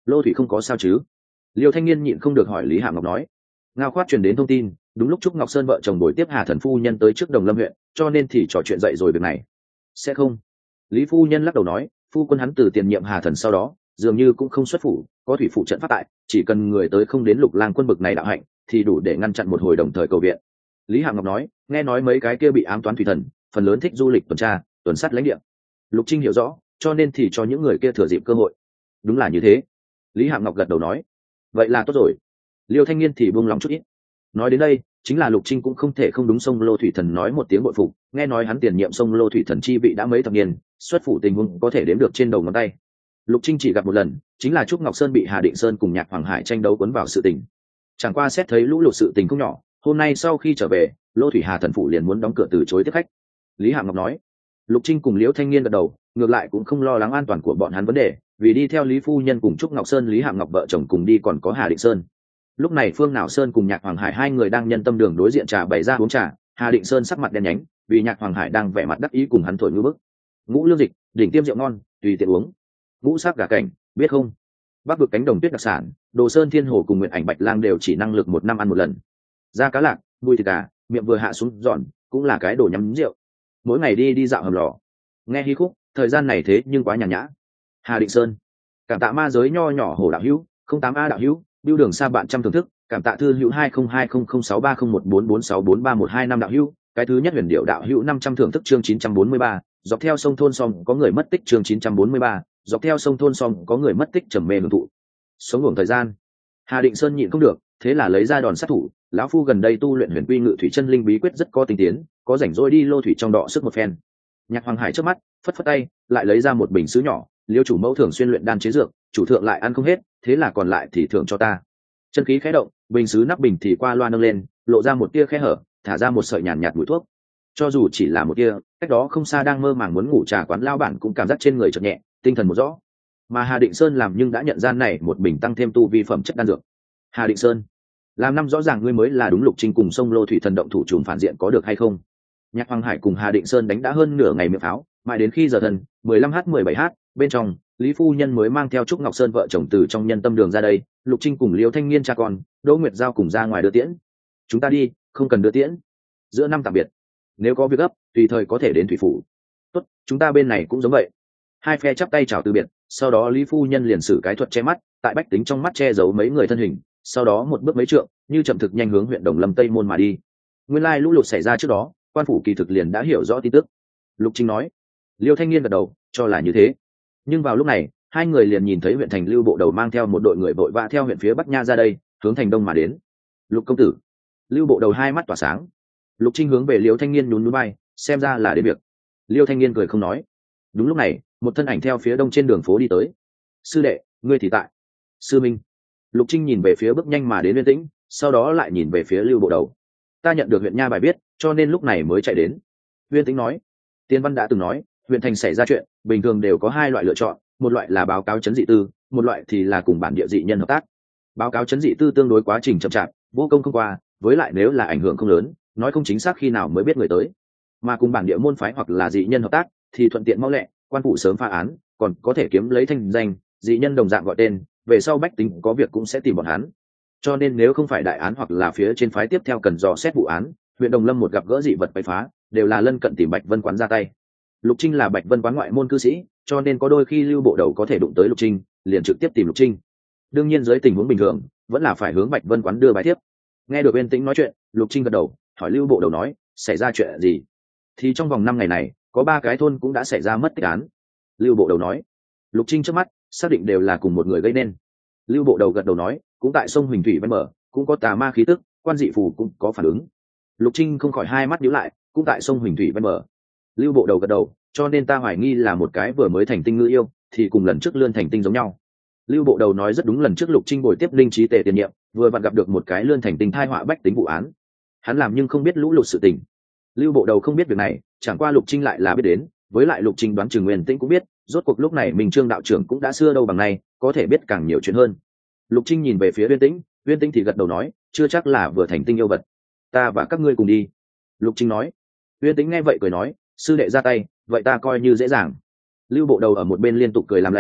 Lô thủy không có sao chứ? Liêu thanh niên nhịn không được hỏi Lý Hàm Ngọc nói. Ngao khoát truyền đến thông tin, đúng lúc Trúc Ngọc Sơn vợ chồng buổi tiếp Hà Thần phu nhân tới trước Đồng Lâm huyện, cho nên thì trò chuyện dậy rồi việc này. Sẽ không. Lý phu nhân lắc đầu nói, phu quân hắn từ tiền nhiệm Hà Thần sau đó dường như cũng không xuất phủ, có thủy phụ trận phát tại, chỉ cần người tới không đến Lục Lang quân bực này đạo hạnh thì đủ để ngăn chặn một hồi đồng thời cầu viện. Lý Hàm Ngọc nói, nghe nói mấy cái kia bị ám toán thủy thần phần lớn thích du lịch tuần tra tuần sát lãnh địa. Lục Trinh hiểu rõ, cho nên thì cho những người kia thừa dịp cơ hội. Đúng là như thế. Lý Hàm Ngọc gật đầu nói, vậy là tốt rồi. Liêu thanh niên thì buông lòng chút ít. Nói đến đây, chính là Lục Trinh cũng không thể không đúng sông Lô thủy thần nói một tiếng bội phục, nghe nói hắn tiền nhiệm sông Lô thủy thần chi vị đã mấy thập niên, xuất phủ tình huống có thể đếm được trên đầu ngón tay. Lục Trinh chỉ gặp một lần, chính là Trúc Ngọc Sơn bị Hà Định Sơn cùng Nhạc Hoàng Hải tranh đấu cuốn vào sự tình. Chẳng qua xét thấy lũ lụt sự tình không nhỏ, hôm nay sau khi trở về, Lô thủy Hà thần phủ liền muốn đóng cửa từ chối tiếp khách. Lý Hàm Ngọc nói. Lục Trinh cùng Liễu Thanh Niên gật đầu, ngược lại cũng không lo lắng an toàn của bọn hắn vấn đề, vì đi theo Lý phu nhân cùng Trúc Ngọc Sơn, Lý Hàm Ngọc vợ chồng cùng đi còn có Hà Định Sơn. Lúc này Phương Nạo Sơn cùng Nhạc Hoàng Hải hai người đang nhân tâm đường đối diện trà bày ra uống trà, Hà Định Sơn sắc mặt đen nhánh, vì Nhạc Hoàng Hải đang vẻ mặt đắc ý cùng hắn thổi ngư bức. Ngũ lương dịch, đỉnh tiêm rượu ngon, tùy tiện uống. Ngũ sắc gà cảnh, biết không? Bắc vực cánh đồng tuyết đặc sản, Đồ Sơn Thiên Hồ cùng Nguyện Ảnh Bạch Lang đều chỉ năng lực một năm ăn một lần. Da cá lạc, mùi thịt gà, miệng vừa hạ xuống giòn, cũng là cái đồ nhắm rượu. Mỗi ngày đi đi dạo hầm lò, nghe hí khúc, thời gian này thế nhưng quá nhàn nhã. Hà Định Sơn, cảm tạ ma giới nho nhỏ Hồ đạo hữu, không tám a đạo hữu, bưu đường xa bạn trăm thưởng thức, cảm tạ thư hữu hai không hai không không sáu ba không một bốn bốn sáu bốn ba một hai năm đạo hữu, cái thứ nhất huyền điệu đạo hữu năm trăm thưởng thức chương chín trăm bốn mươi ba, dọc theo sông thôn Song có người mất tích chương chín trăm bốn mươi ba, dọc theo sông thôn Song có người mất tích trầm mê hưởng thụ. Sống ngủ thời gian, Hà Định Sơn nhịn không được, thế là lấy ra đòn sát thủ, lão phu gần đây tu luyện huyền quy ngự thủy chân linh bí quyết rất có tinh tiến, có rảnh rỗi đi Lô thủy trong đọ sức một phen. Nhạc Hoàng Hải trước mắt phất phất tay, lại lấy ra một bình sứ nhỏ, Liêu chủ mẫu thường xuyên luyện đan chế dược, chủ thượng lại ăn không hết, thế là còn lại thì thưởng cho ta. Chân khí khẽ động, bình sứ nắp bình thì qua loa nâng lên, lộ ra một tia khe hở, thả ra một sợi nhàn nhạt mùi thuốc. Cho dù chỉ là một tia, cách đó không xa đang mơ màng muốn ngủ trà quán lao bản cũng cảm giác trên người chợt nhẹ, tinh thần một rõ. Mà Hà Định Sơn làm nhưng đã nhận ra này một bình tăng thêm tu vi phẩm chất đan dược. Hà Định Sơn, làm năm rõ ràng ngươi mới là đúng Lục Trinh cùng sông Lô thủy thần động thủ trùm phản diện có được hay không? Nhạc Hoàng Hải cùng Hà Định Sơn đánh đã hơn nửa ngày miệng pháo, mãi đến khi giờ thân mười lăm h mười bảy h, bên trong Lý phu nhân mới mang theo Trúc Ngọc Sơn vợ chồng từ trong nhân tâm đường ra đây, Lục Trinh cùng Liêu Thanh Niên cha con, Đỗ Nguyệt Giao cùng ra ngoài đưa tiễn. Chúng ta đi, không cần đưa tiễn. Giữa năm tạm biệt, nếu có việc gấp tùy thời có thể đến thủy phủ. Tốt, chúng ta bên này cũng giống vậy. Hai phe chắp tay chào từ biệt, sau đó Lý phu nhân liền sử cái thuật che mắt, tại bách tính trong mắt che giấu mấy người thân hình, sau đó một bước mấy trượng, như chậm thực nhanh hướng huyện Đồng Lâm Tây môn mà đi. Nguyên lai lũ lụt xảy ra trước đó, quan phủ kỳ thực liền đã hiểu rõ tin tức. Lục Trinh nói. Liêu Thanh Niên gật đầu, cho là như thế. Nhưng vào lúc này, hai người liền nhìn thấy huyện thành Lưu Bộ Đầu mang theo một đội người vội vã theo huyện phía Bắc Nha ra đây, hướng thành đông mà đến. Lục công tử. Lưu Bộ Đầu hai mắt tỏa sáng. Lục Trinh hướng về Liêu Thanh Niên nhún nhún vai, xem ra là đến việc. Liêu Thanh Niên cười không nói. Đúng lúc này, một thân ảnh theo phía đông trên đường phố đi tới. Sư đệ, ngươi thì tại. Sư minh. Lục Trinh nhìn về phía bước nhanh mà đến Uyên Tĩnh, sau đó lại nhìn về phía Lưu Bộ Đầu. Ta nhận được huyện Nha bài viết, cho nên lúc này mới chạy đến. Uyên Tĩnh nói. Tiên văn đã từng nói, huyện thành xảy ra chuyện, bình thường đều có hai loại lựa chọn, một loại là báo cáo chấn dị tư, một loại thì là cùng bản địa dị nhân hợp tác. Báo cáo chấn dị tư tương đối quá trình chậm chạp, vô công không qua, với lại nếu là ảnh hưởng không lớn, nói không chính xác khi nào mới biết người tới. Mà cùng bản địa môn phái hoặc là dị nhân hợp tác, thì thuận tiện mau lẹ, quan phủ sớm phá án, còn có thể kiếm lấy thanh danh, dị nhân đồng dạng gọi tên, về sau bách tính có việc cũng sẽ tìm bọn hắn. Cho nên nếu không phải đại án hoặc là phía trên phái tiếp theo cần dò xét vụ án, huyện Đồng Lâm một gặp gỡ dị vật bày phá, đều là lân cận tìm Bạch Vân quán ra tay. Lục Trinh là Bạch Vân quán ngoại môn cư sĩ, cho nên có đôi khi Lưu Bộ Đầu có thể đụng tới Lục Trinh, liền trực tiếp tìm Lục Trinh. Đương nhiên dưới tình huống bình thường, vẫn là phải hướng Bạch Vân quán đưa bài tiếp. Nghe được Uyên Tĩnh nói chuyện, Lục Trinh gật đầu, hỏi Lưu Bộ Đầu nói, xảy ra chuyện gì? Thì trong vòng năm ngày này, có ba cái thôn cũng đã xảy ra mất tích án. Lưu Bộ Đầu nói. Lục Trinh trước mắt xác định đều là cùng một người gây nên. Lưu Bộ Đầu gật đầu nói, cũng tại sông Huỳnh Thủy ven bờ, cũng có tà ma khí tức, quan dị phù cũng có phản ứng. Lục Trinh không khỏi hai mắt nhíu lại, cũng tại sông Huỳnh Thủy ven bờ. Lưu Bộ Đầu gật đầu, cho nên ta hoài nghi là một cái vừa mới thành tinh ngư yêu, thì cùng lần trước lươn thành tinh giống nhau. Lưu Bộ Đầu nói rất đúng, lần trước Lục Trinh bồi tiếp Linh Trí Tề tiền nhiệm, vừa vặn gặp được một cái lươn thành tinh thai họa bách tính vụ án. Hắn làm nhưng không biết lũ lụt sự tình. Lưu Bộ Đầu không biết việc này, chẳng qua Lục Trinh lại là biết đến, với lại Lục Trinh đoán chừng Nguyên Tĩnh cũng biết, rốt cuộc lúc này mình Trương đạo trưởng cũng đã xưa đâu bằng nay, có thể biết càng nhiều chuyện hơn. Lục Trinh nhìn về phía Uyên Tĩnh, Uyên Tĩnh thì gật đầu nói, chưa chắc là vừa thành tinh yêu vật. Ta và các ngươi cùng đi. Lục Trinh nói. Uyên Tĩnh nghe vậy cười nói, sư đệ ra tay, vậy ta coi như dễ dàng. Lưu Bộ Đầu ở một bên liên tục cười làm lành,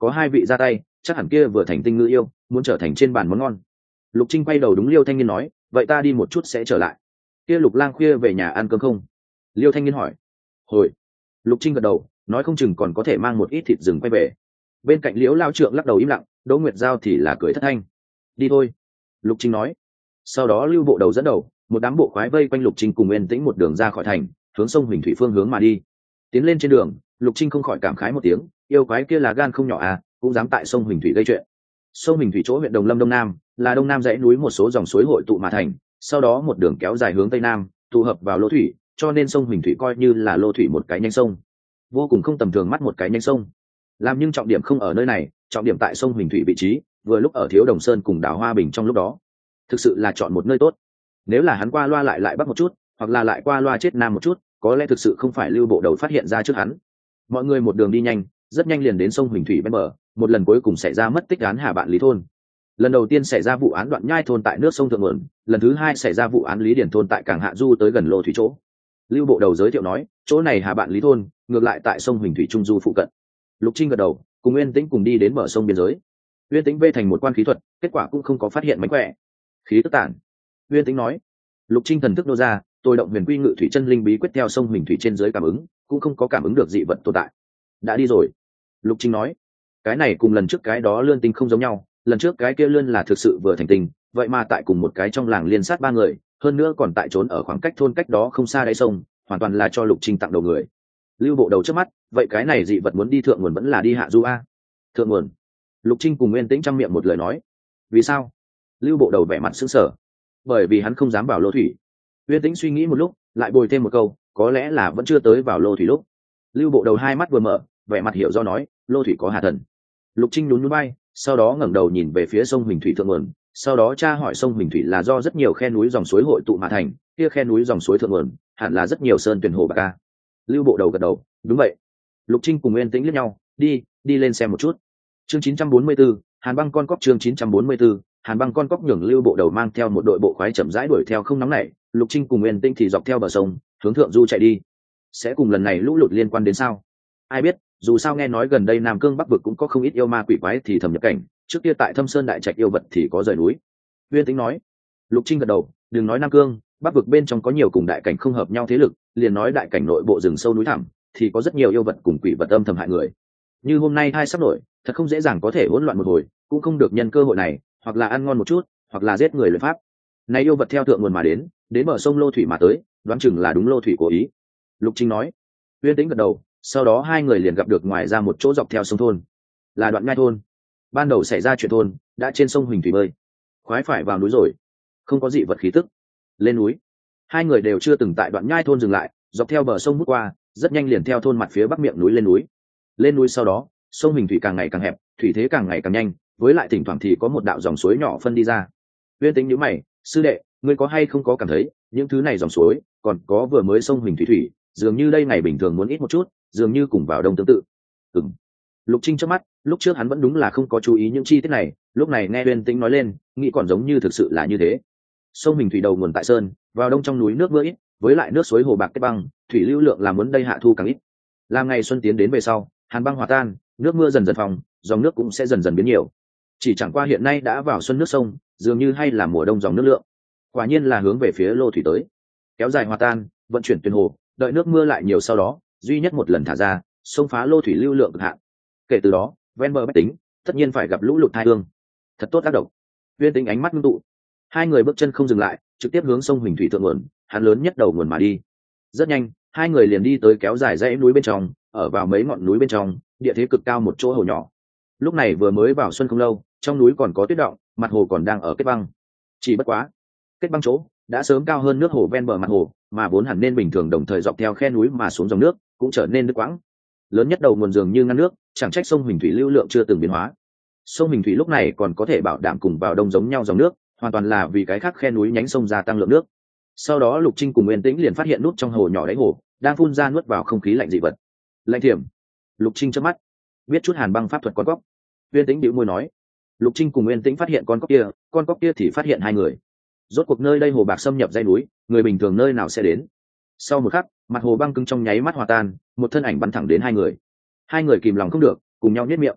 có hai vị ra tay, chắc hẳn kia vừa thành tinh ngư yêu muốn trở thành trên bàn món ngon. Lục Trinh quay đầu đúng Liêu Thanh Niên nói, vậy ta đi một chút sẽ trở lại. Kia Lục Lang khuya về nhà ăn cơm không? Liêu Thanh Niên hỏi. Hồi. Lục Trinh gật đầu, nói không chừng còn có thể mang một ít thịt rừng quay về. Bên cạnh Liễu Lao Trượng lắc đầu im lặng, Đỗ Nguyệt Giao thì là cười thất thanh. Đi thôi. Lục Trinh nói. Sau đó Lưu Bộ Đầu dẫn đầu, một đám bộ khoái vây quanh Lục Trinh cùng Nguyên Tĩnh một đường ra khỏi thành, hướng sông Huỳnh Thủy phương hướng mà đi. Tiến lên trên đường, Lục Trinh không khỏi cảm khái một tiếng, yêu quái kia là gan không nhỏ à, cũng dám tại sông Huỳnh Thủy gây chuyện. Sông Huỳnh Thủy chỗ huyện Đồng Lâm Đông Nam, là đông nam dãy núi một số dòng suối hội tụ mà thành, sau đó một đường kéo dài hướng tây nam, tụ hợp vào Lô Thủy, cho nên sông Huỳnh Thủy coi như là Lô Thủy một cái nhánh sông, vô cùng không tầm thường mắt một cái nhánh sông. Làm nhưng trọng điểm không ở nơi này, trọng điểm tại sông Huỳnh Thủy vị trí, vừa lúc ở Thiếu Đồng Sơn cùng đảo Hoa Bình trong lúc đó, thực sự là chọn một nơi tốt. Nếu là hắn qua loa lại lại bắc một chút, hoặc là lại qua loa chết nam một chút, có lẽ thực sự không phải Lưu Bộ Đầu phát hiện ra trước hắn. Mọi người một đường đi nhanh, rất nhanh liền đến sông Huỳnh Thủy bên bờ, một lần cuối cùng xảy ra mất tích án Hà Bạn Lý thôn. Lần đầu tiên xảy ra vụ án Đoạn Nhai thôn tại nước sông thượng nguồn, lần thứ hai xảy ra vụ án Lý Điển thôn tại cảng Hạ Du tới gần Lô Thủy chỗ. Lưu Bộ Đầu giới thiệu nói, chỗ này Hà Bạn Lý thôn, ngược lại tại sông Huỳnh Thủy trung du phụ cận. Lục Trinh gật đầu, cùng Nguyên Tĩnh cùng đi đến bờ sông biên giới. Nguyên Tĩnh vê thành một quan khí thuật, kết quả cũng không có phát hiện mánh khỏe. Khí tức tản. Nguyên Tĩnh nói. Lục Trinh thần thức nô ra, tôi động Huyền Quy Ngự Thủy Chân Linh bí quyết theo sông Huỳnh Thủy trên dưới cảm ứng, cũng không có cảm ứng được dị vật tồn tại. Đã đi rồi. Lục Trinh nói. Cái này cùng lần trước cái đó lươn tinh không giống nhau, lần trước cái kia lươn là thực sự vừa thành tinh, vậy mà tại cùng một cái trong làng liên sát ba người, hơn nữa còn tại trốn ở khoảng cách thôn cách đó không xa đáy sông, hoàn toàn là cho Lục Trinh tặng đầu người. Lưu Bộ Đầu trước mắt, vậy cái này dị vật muốn đi thượng nguồn vẫn là đi hạ du a? Thượng nguồn. Lục Trinh cùng Nguyên Tĩnh trăm miệng một lời nói. Vì sao? Lưu Bộ Đầu vẻ mặt sững sờ. Bởi vì hắn không dám vào Lô Thủy. Nguyên Tĩnh suy nghĩ một lúc, lại bồi thêm một câu, có lẽ là vẫn chưa tới vào Lô Thủy lúc. Lưu Bộ Đầu hai mắt vừa mở, vẻ mặt hiểu do nói, Lô Thủy có hà thần. Lục Trinh nhún nhún bay, sau đó ngẩng đầu nhìn về phía sông Huỳnh Thủy thượng nguồn, sau đó tra hỏi sông Huỳnh Thủy là do rất nhiều khe núi dòng suối hội tụ mà thành, kia khe núi dòng suối thượng nguồn, hẳn là rất nhiều sơn tuyển hồ bạc ca. Lưu Bộ Đầu gật đầu, đúng vậy. Lục Trinh cùng Nguyên Tĩnh liếc nhau, đi, đi lên xem một chút. Chương chín trăm bốn mươi tư, Hàn Băng con cóc chương chín trăm bốn mươi tư, Hàn Băng con cóc nhường Lưu Bộ Đầu mang theo một đội bộ khoái chậm rãi đuổi theo không nóng nảy, Lục Trinh cùng Nguyên Tĩnh thì dọc theo bờ sông, hướng thượng du chạy đi. Sẽ cùng lần này lũ lụt liên quan đến sao? Ai biết, dù sao nghe nói gần đây Nam Cương Bắc vực cũng có không ít yêu ma quỷ quái thì thầm nhập cảnh, trước kia tại Thâm Sơn đại trạch yêu vật thì có rời núi. Nguyên Tĩnh nói. Lục Trinh gật đầu, đừng nói Nam Cương, Bắc vực bên trong có nhiều cùng đại cảnh không hợp nhau thế lực, liền nói đại cảnh nội bộ rừng sâu núi thẳm, thì có rất nhiều yêu vật cùng quỷ vật âm thầm hại người. Như hôm nay hai sắp nổi, thật không dễ dàng có thể hỗn loạn một hồi, cũng không được nhân cơ hội này, hoặc là ăn ngon một chút, hoặc là giết người luyện pháp. Nay yêu vật theo thượng nguồn mà đến, đến bờ sông Lô Thủy mà tới, đoán chừng là đúng Lô Thủy cố ý. Lục Trinh nói. Nguyên Tĩnh gật đầu, sau đó hai người liền gặp được ngoài ra một chỗ dọc theo sông thôn, là Đoạn Nhai thôn. Ban đầu xảy ra chuyện thôn đã trên sông Huỳnh Thủy bơi, khoái phải vào núi rồi, không có dị vật khí tức. Lên núi. Hai người đều chưa từng tại Đoạn Nhai thôn dừng lại, dọc theo bờ sông bước qua, rất nhanh liền theo thôn mặt phía bắc miệng núi lên núi. Lên núi sau đó, sông Huỳnh Thủy càng ngày càng hẹp, thủy thế càng ngày càng nhanh, với lại thỉnh thoảng thì có một đạo dòng suối nhỏ phân đi ra. Nguyên Tĩnh nhíu mày, sư đệ, ngươi có hay không có cảm thấy những thứ này dòng suối, còn có vừa mới sông Huỳnh Thủy thủy, dường như đây ngày bình thường muốn ít một chút, dường như cùng vào đông tương tự. Ừm. Lục Trinh chớp mắt, lúc trước hắn vẫn đúng là không có chú ý những chi tiết này, lúc này nghe Nguyên Tĩnh nói lên, nghĩ còn giống như thực sự là như thế. Sông Huỳnh Thủy đầu nguồn tại sơn, vào đông trong núi nước mưa ít, với lại nước suối hồ bạc kết băng, thủy lưu lượng làm muốn đây hạ thu càng ít. Làm ngày xuân tiến đến về sau, hàn băng hòa tan, nước mưa dần dần phòng, dòng nước cũng sẽ dần dần biến nhiều. Chỉ chẳng qua hiện nay đã vào xuân nước sông, dường như hay là mùa đông dòng nước lượng. Quả nhiên là hướng về phía Lô Thủy tới. Kéo dài hòa tan, vận chuyển tuyển hồ, đợi nước mưa lại nhiều sau đó, duy nhất một lần thả ra, sông phá Lô Thủy lưu lượng cực hạn. Kể từ đó, ven bờ bách tính, tất nhiên phải gặp lũ lụt tai ương. Thật tốt tác động. Uyên Tĩnh ánh mắt ngưng tụ. Hai người bước chân không dừng lại, trực tiếp hướng sông Huỳnh Thủy thượng nguồn, hắn lớn nhất đầu nguồn mà đi. Rất nhanh, hai người liền đi tới kéo dài dãy núi bên trong, ở vào mấy ngọn núi bên trong, địa thế cực cao một chỗ hồ nhỏ. Lúc này vừa mới vào xuân không lâu, trong núi còn có tuyết động, mặt hồ còn đang ở kết băng. Chỉ bất quá, kết băng chỗ đã sớm cao hơn nước hồ ven bờ mặt hồ, mà vốn hẳn nên bình thường đồng thời dọc theo khe núi mà xuống dòng nước, cũng trở nên đứt quãng. Lớn nhất đầu nguồn dường như ngăn nước, chẳng trách sông Huỳnh Thủy lưu lượng chưa từng biến hóa. Sông Huỳnh Thủy lúc này còn có thể bảo đảm cùng vào đông giống nhau dòng nước, hoàn toàn là vì cái khác khe núi nhánh sông gia tăng lượng nước. Sau đó Lục Trinh cùng Nguyên Tĩnh liền phát hiện nút trong hồ nhỏ đáy hồ đang phun ra nuốt vào không khí lạnh dị vật. Lạnh thiểm. Lục Trinh chớp mắt, biết chút hàn băng pháp thuật con cóc. Nguyên Tĩnh bĩu môi nói. Lục Trinh cùng Nguyên Tĩnh phát hiện con cóc kia, con cóc kia thì phát hiện hai người. Rốt cuộc nơi đây hồ bạc xâm nhập dãy núi, người bình thường nơi nào sẽ đến. Sau một khắc, mặt hồ băng cứng trong nháy mắt hòa tan, một thân ảnh bắn thẳng đến hai người. Hai người kìm lòng không được, cùng nhau nhếch miệng.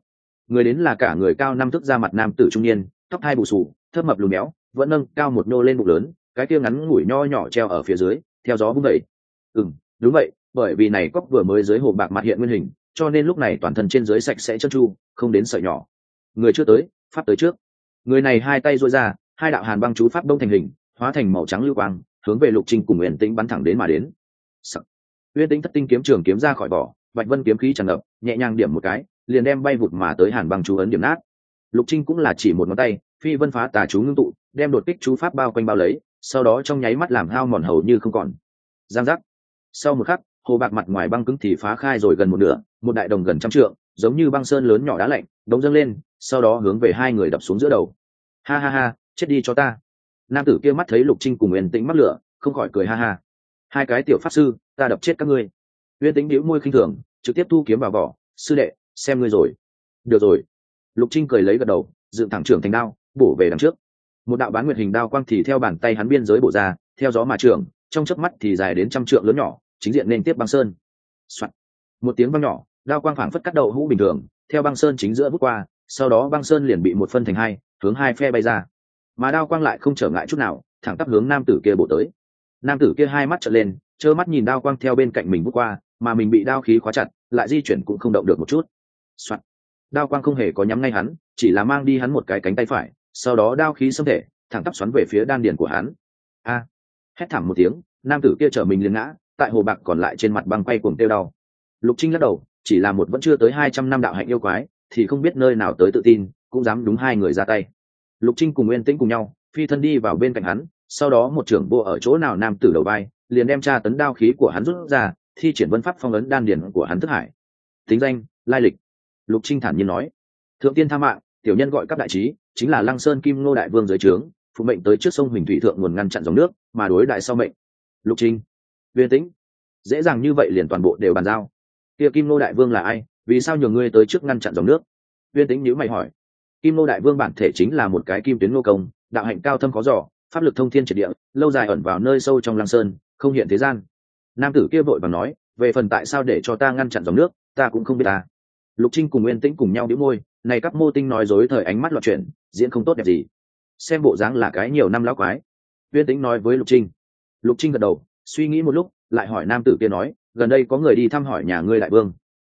người đến là cả người cao năm thước ra mặt nam tử trung niên, tóc hai bù xù, thấp mập lùn béo, vẫn nâng cao một nô lên bụng lớn, cái kia ngắn ngủi nho nhỏ treo ở phía dưới, theo gió bung đẩy. Ừm, đúng vậy, bởi vì này cóc vừa mới dưới hồ bạc mặt hiện nguyên hình, cho nên lúc này toàn thân trên dưới sạch sẽ trơn tru, không đến sợi nhỏ. Người chưa tới, pháp tới trước. Người này hai tay duỗi ra, hai đạo hàn băng chú pháp đông thành hình, hóa thành màu trắng lưu quang, hướng về Lục Trinh cùng Uyển Tĩnh bắn thẳng đến mà đến. Sắc. Uyển Tĩnh thất tinh kiếm trường kiếm ra khỏi vỏ, bạch vân kiếm khí tràn ngập, nhẹ nhàng điểm một cái, liền đem bay vụt mà tới hàn băng chú ấn điểm nát. Lục Trinh cũng là chỉ một ngón tay, phi vân phá tà chú ngưng tụ, đem đột kích chú pháp bao quanh bao lấy, sau đó trong nháy mắt làm hao mòn hầu như không còn. Giang giác. Sau một khắc, hồ bạc mặt ngoài băng cứng thì phá khai rồi gần một nửa, một đại đồng gần trăm trượng, giống như băng sơn lớn nhỏ đá lạnh, đống dâng lên, sau đó hướng về hai người đập xuống giữa đầu. Ha ha ha, chết đi cho ta. Nam tử kia mắt thấy Lục Trinh cùng Uyển Tĩnh mắc lửa, không khỏi cười ha ha. Hai cái tiểu pháp sư, ta đập chết các ngươi. Uyển Tĩnh bĩu môi khinh thường, trực tiếp thu kiếm vào vỏ, sư đệ, xem ngươi rồi. Được rồi. Lục Trinh cười lấy gật đầu, dựng thẳng trưởng thành đao, bổ về đằng trước. Một đạo bán nguyệt hình đao quang thì theo bàn tay hắn biên giới bổ ra, theo gió mà trưởng, trong chớp mắt thì dài đến trăm trượng lớn nhỏ, chính diện nên tiếp băng sơn. Soạn. Một tiếng vang nhỏ, đao quang phảng phất cắt đậu hũ bình thường, theo băng sơn chính giữa vút qua, sau đó băng sơn liền bị một phân thành hai, hướng hai phe bay ra. Mà đao quang lại không trở ngại chút nào, thẳng tắp hướng nam tử kia bổ tới. Nam tử kia hai mắt trợn lên, trơ mắt nhìn đao quang theo bên cạnh mình vút qua, mà mình bị đao khí khóa chặt, lại di chuyển cũng không động được một chút. Soạn. Đao quang không hề có nhắm ngay hắn, chỉ là mang đi hắn một cái cánh tay phải, sau đó đao khí xâm thể, thẳng tắp xoắn về phía đan điền của hắn. A! Hét thảm một tiếng, nam tử kia trở mình liền ngã, tại hồ bạc còn lại trên mặt băng quay cuồng tiêu đau. Lục Trinh lắc đầu, chỉ là một vẫn chưa tới hai trăm năm đạo hạnh yêu quái, thì không biết nơi nào tới tự tin, cũng dám đúng hai người ra tay. Lục Trinh cùng Uyển Tĩnh cùng nhau phi thân đi vào bên cạnh hắn, sau đó một trưởng vô ở chỗ nào nam tử đầu vai, liền đem tra tấn đao khí của hắn rút ra, thi triển vân pháp phong ấn đan điền của hắn thức hải. Tính danh, lai lịch. Lục Trinh thản nhiên nói: Thượng tiên tha mạng, tiểu nhân gọi các đại trí, chính là Lăng Sơn Kim Ngô đại vương dưới trướng, phụ mệnh tới trước sông Huỳnh thủy thượng nguồn ngăn chặn dòng nước, mà đối đại sau mệnh. Lục Trinh, Uyển Tĩnh, dễ dàng như vậy liền toàn bộ đều bàn giao. Kia Kim Ngô đại vương là ai, vì sao nhường ngươi tới trước ngăn chặn dòng nước? Uyển Tĩnh nhíu mày hỏi. Kim Ngô đại vương bản thể chính là một cái kim tuyến ngô công, đạo hạnh cao thâm khó dò, pháp lực thông thiên triệt địa, lâu dài ẩn vào nơi sâu trong Lăng Sơn, không hiện thế gian. Nam tử kia vội vàng nói, về phần tại sao để cho ta ngăn chặn dòng nước, ta cũng không biết ta. Lục Trinh cùng Uyển Tĩnh cùng nhau đĩu môi, này các mô tinh nói dối thời ánh mắt loạn chuyển, diễn không tốt đẹp gì. Xem bộ dáng là cái nhiều năm lão quái. Uyển Tĩnh nói với Lục Trinh. Lục Trinh gật đầu, suy nghĩ một lúc, lại hỏi nam tử kia nói, gần đây có người đi thăm hỏi nhà ngươi đại vương.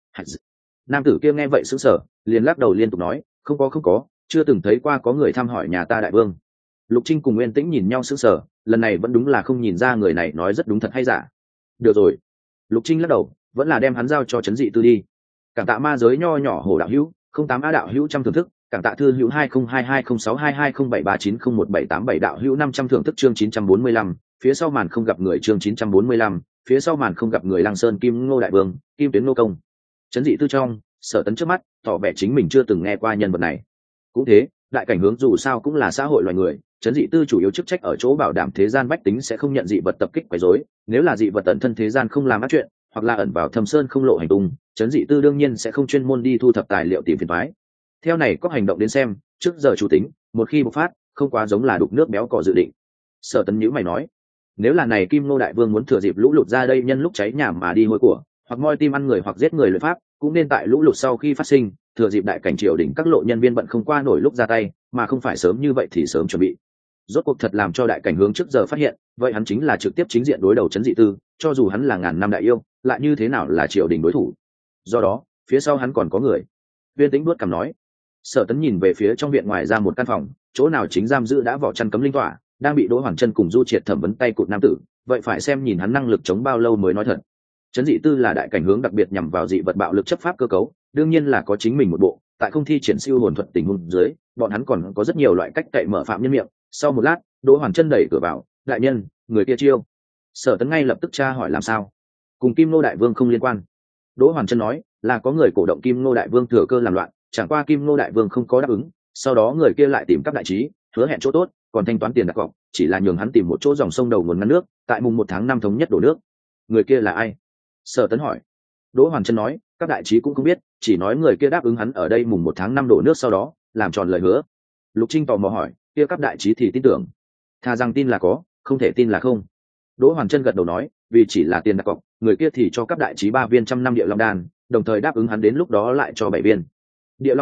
Nam tử kia nghe vậy sững sờ, liền lắc đầu liên tục nói, không có không có, chưa từng thấy qua có người thăm hỏi nhà ta đại vương. Lục Trinh cùng Uyển Tĩnh nhìn nhau sững sờ, lần này vẫn đúng là không nhìn ra người này nói rất đúng thật hay giả. Được rồi. Lục Trinh lắc đầu, vẫn là đem hắn giao cho Trấn Dị Tư đi. Cảm tạ ma giới nho nhỏ hồ đạo hữu, không tám a đạo hữu trăm thưởng thức, cảm tạ thư hữu hai không hai hai không sáu hai hai không bảy ba chín không một bảy tám bảy đạo hữu năm trăm thưởng thức chương chín trăm bốn mươi lăm, phía sau màn không gặp người chương chín trăm bốn mươi lăm, phía sau màn không gặp người Lăng Sơn Kim Ngô đại vương, Kim Tuyến Ngô công. Trấn Dị Tư trong, Sở Tấn trước mắt, tỏ vẻ chính mình chưa từng nghe qua nhân vật này. Cũng thế, đại cảnh hướng dù sao cũng là xã hội loài người, Trấn Dị Tư chủ yếu chức trách ở chỗ bảo đảm thế gian bách tính sẽ không nhận dị vật tập kích quấy rối, nếu là dị vật tận thân thế gian không làm ác chuyện, hoặc là ẩn vào thâm sơn không lộ hành tung, Trấn Dị Tư đương nhiên sẽ không chuyên môn đi thu thập tài liệu tìm phiền toái. Theo này có hành động đến xem, trước giờ chủ tính, một khi bộc phát, không quá giống là đục nước béo cò dự định. Sở Tấn nhíu mày nói, nếu là này Kim Ngô đại vương muốn thừa dịp lũ lụt ra đây nhân lúc cháy nhà mà đi hôi của, hoặc moi tim ăn người hoặc giết người luyện pháp, cũng nên tại lũ lụt sau khi phát sinh, thừa dịp đại cảnh triều đình các lộ nhân viên bận không qua nổi lúc ra tay, mà không phải sớm như vậy thì sớm chuẩn bị. Rốt cuộc thật làm cho đại cảnh hướng trước giờ phát hiện, vậy hắn chính là trực tiếp chính diện đối đầu Trấn Dị Tư, cho dù hắn là ngàn năm đại yêu, lại như thế nào là triều đình đối thủ. Do đó, phía sau hắn còn có người. Uyển Tĩnh đuốt cằm nói. Sở Tấn nhìn về phía trong viện ngoài ra một căn phòng, chỗ nào chính giam giữ đã vỏ chăn cấm linh tỏa, đang bị Đỗ Hoàn Chân cùng Du Triệt thẩm vấn tay cụt nam tử, vậy phải xem nhìn hắn năng lực chống bao lâu mới nói thật. Trấn Dị Tư là đại cảnh hướng đặc biệt nhằm vào dị vật bạo lực chấp pháp cơ cấu, đương nhiên là có chính mình một bộ, tại không thi triển siêu hồn thuật tình huống dưới, bọn hắn còn có rất nhiều loại cách cậy mở phạm nhân miệng. Sau một lát, Đỗ Hoàn Chân đẩy cửa vào, đại nhân, người kia chiêu. Sở Tấn ngay lập tức tra hỏi làm sao. Cùng Kim Ngô đại vương không liên quan. Đỗ Hoàn Chân nói, là có người cổ động Kim Ngô đại vương thừa cơ làm loạn, chẳng qua Kim Ngô đại vương không có đáp ứng, sau đó người kia lại tìm các đại trí, hứa hẹn chỗ tốt, còn thanh toán tiền đặt cọc, chỉ là nhường hắn tìm một chỗ dòng sông đầu nguồn ngăn nước, tại mùng một tháng năm thống nhất đổ nước. Người kia là ai? Sở Tấn hỏi. Đỗ Hoàn Chân nói, các đại trí cũng không biết, chỉ nói người kia đáp ứng hắn ở đây mùng một tháng năm đổ nước sau đó, làm tròn lời hứa. Lục Trinh tò mò hỏi, kia các đại trí thì tin tưởng? Thà rằng tin là có, không thể tin là không. Đỗ Hoàn Chân gật đầu nói, vì chỉ là tiền đặt cọc, người kia thì cho các đại trí ba viên trăm năm địa long đan, đồng thời đáp ứng hắn đến lúc đó lại cho bảy viên. Địa long đan,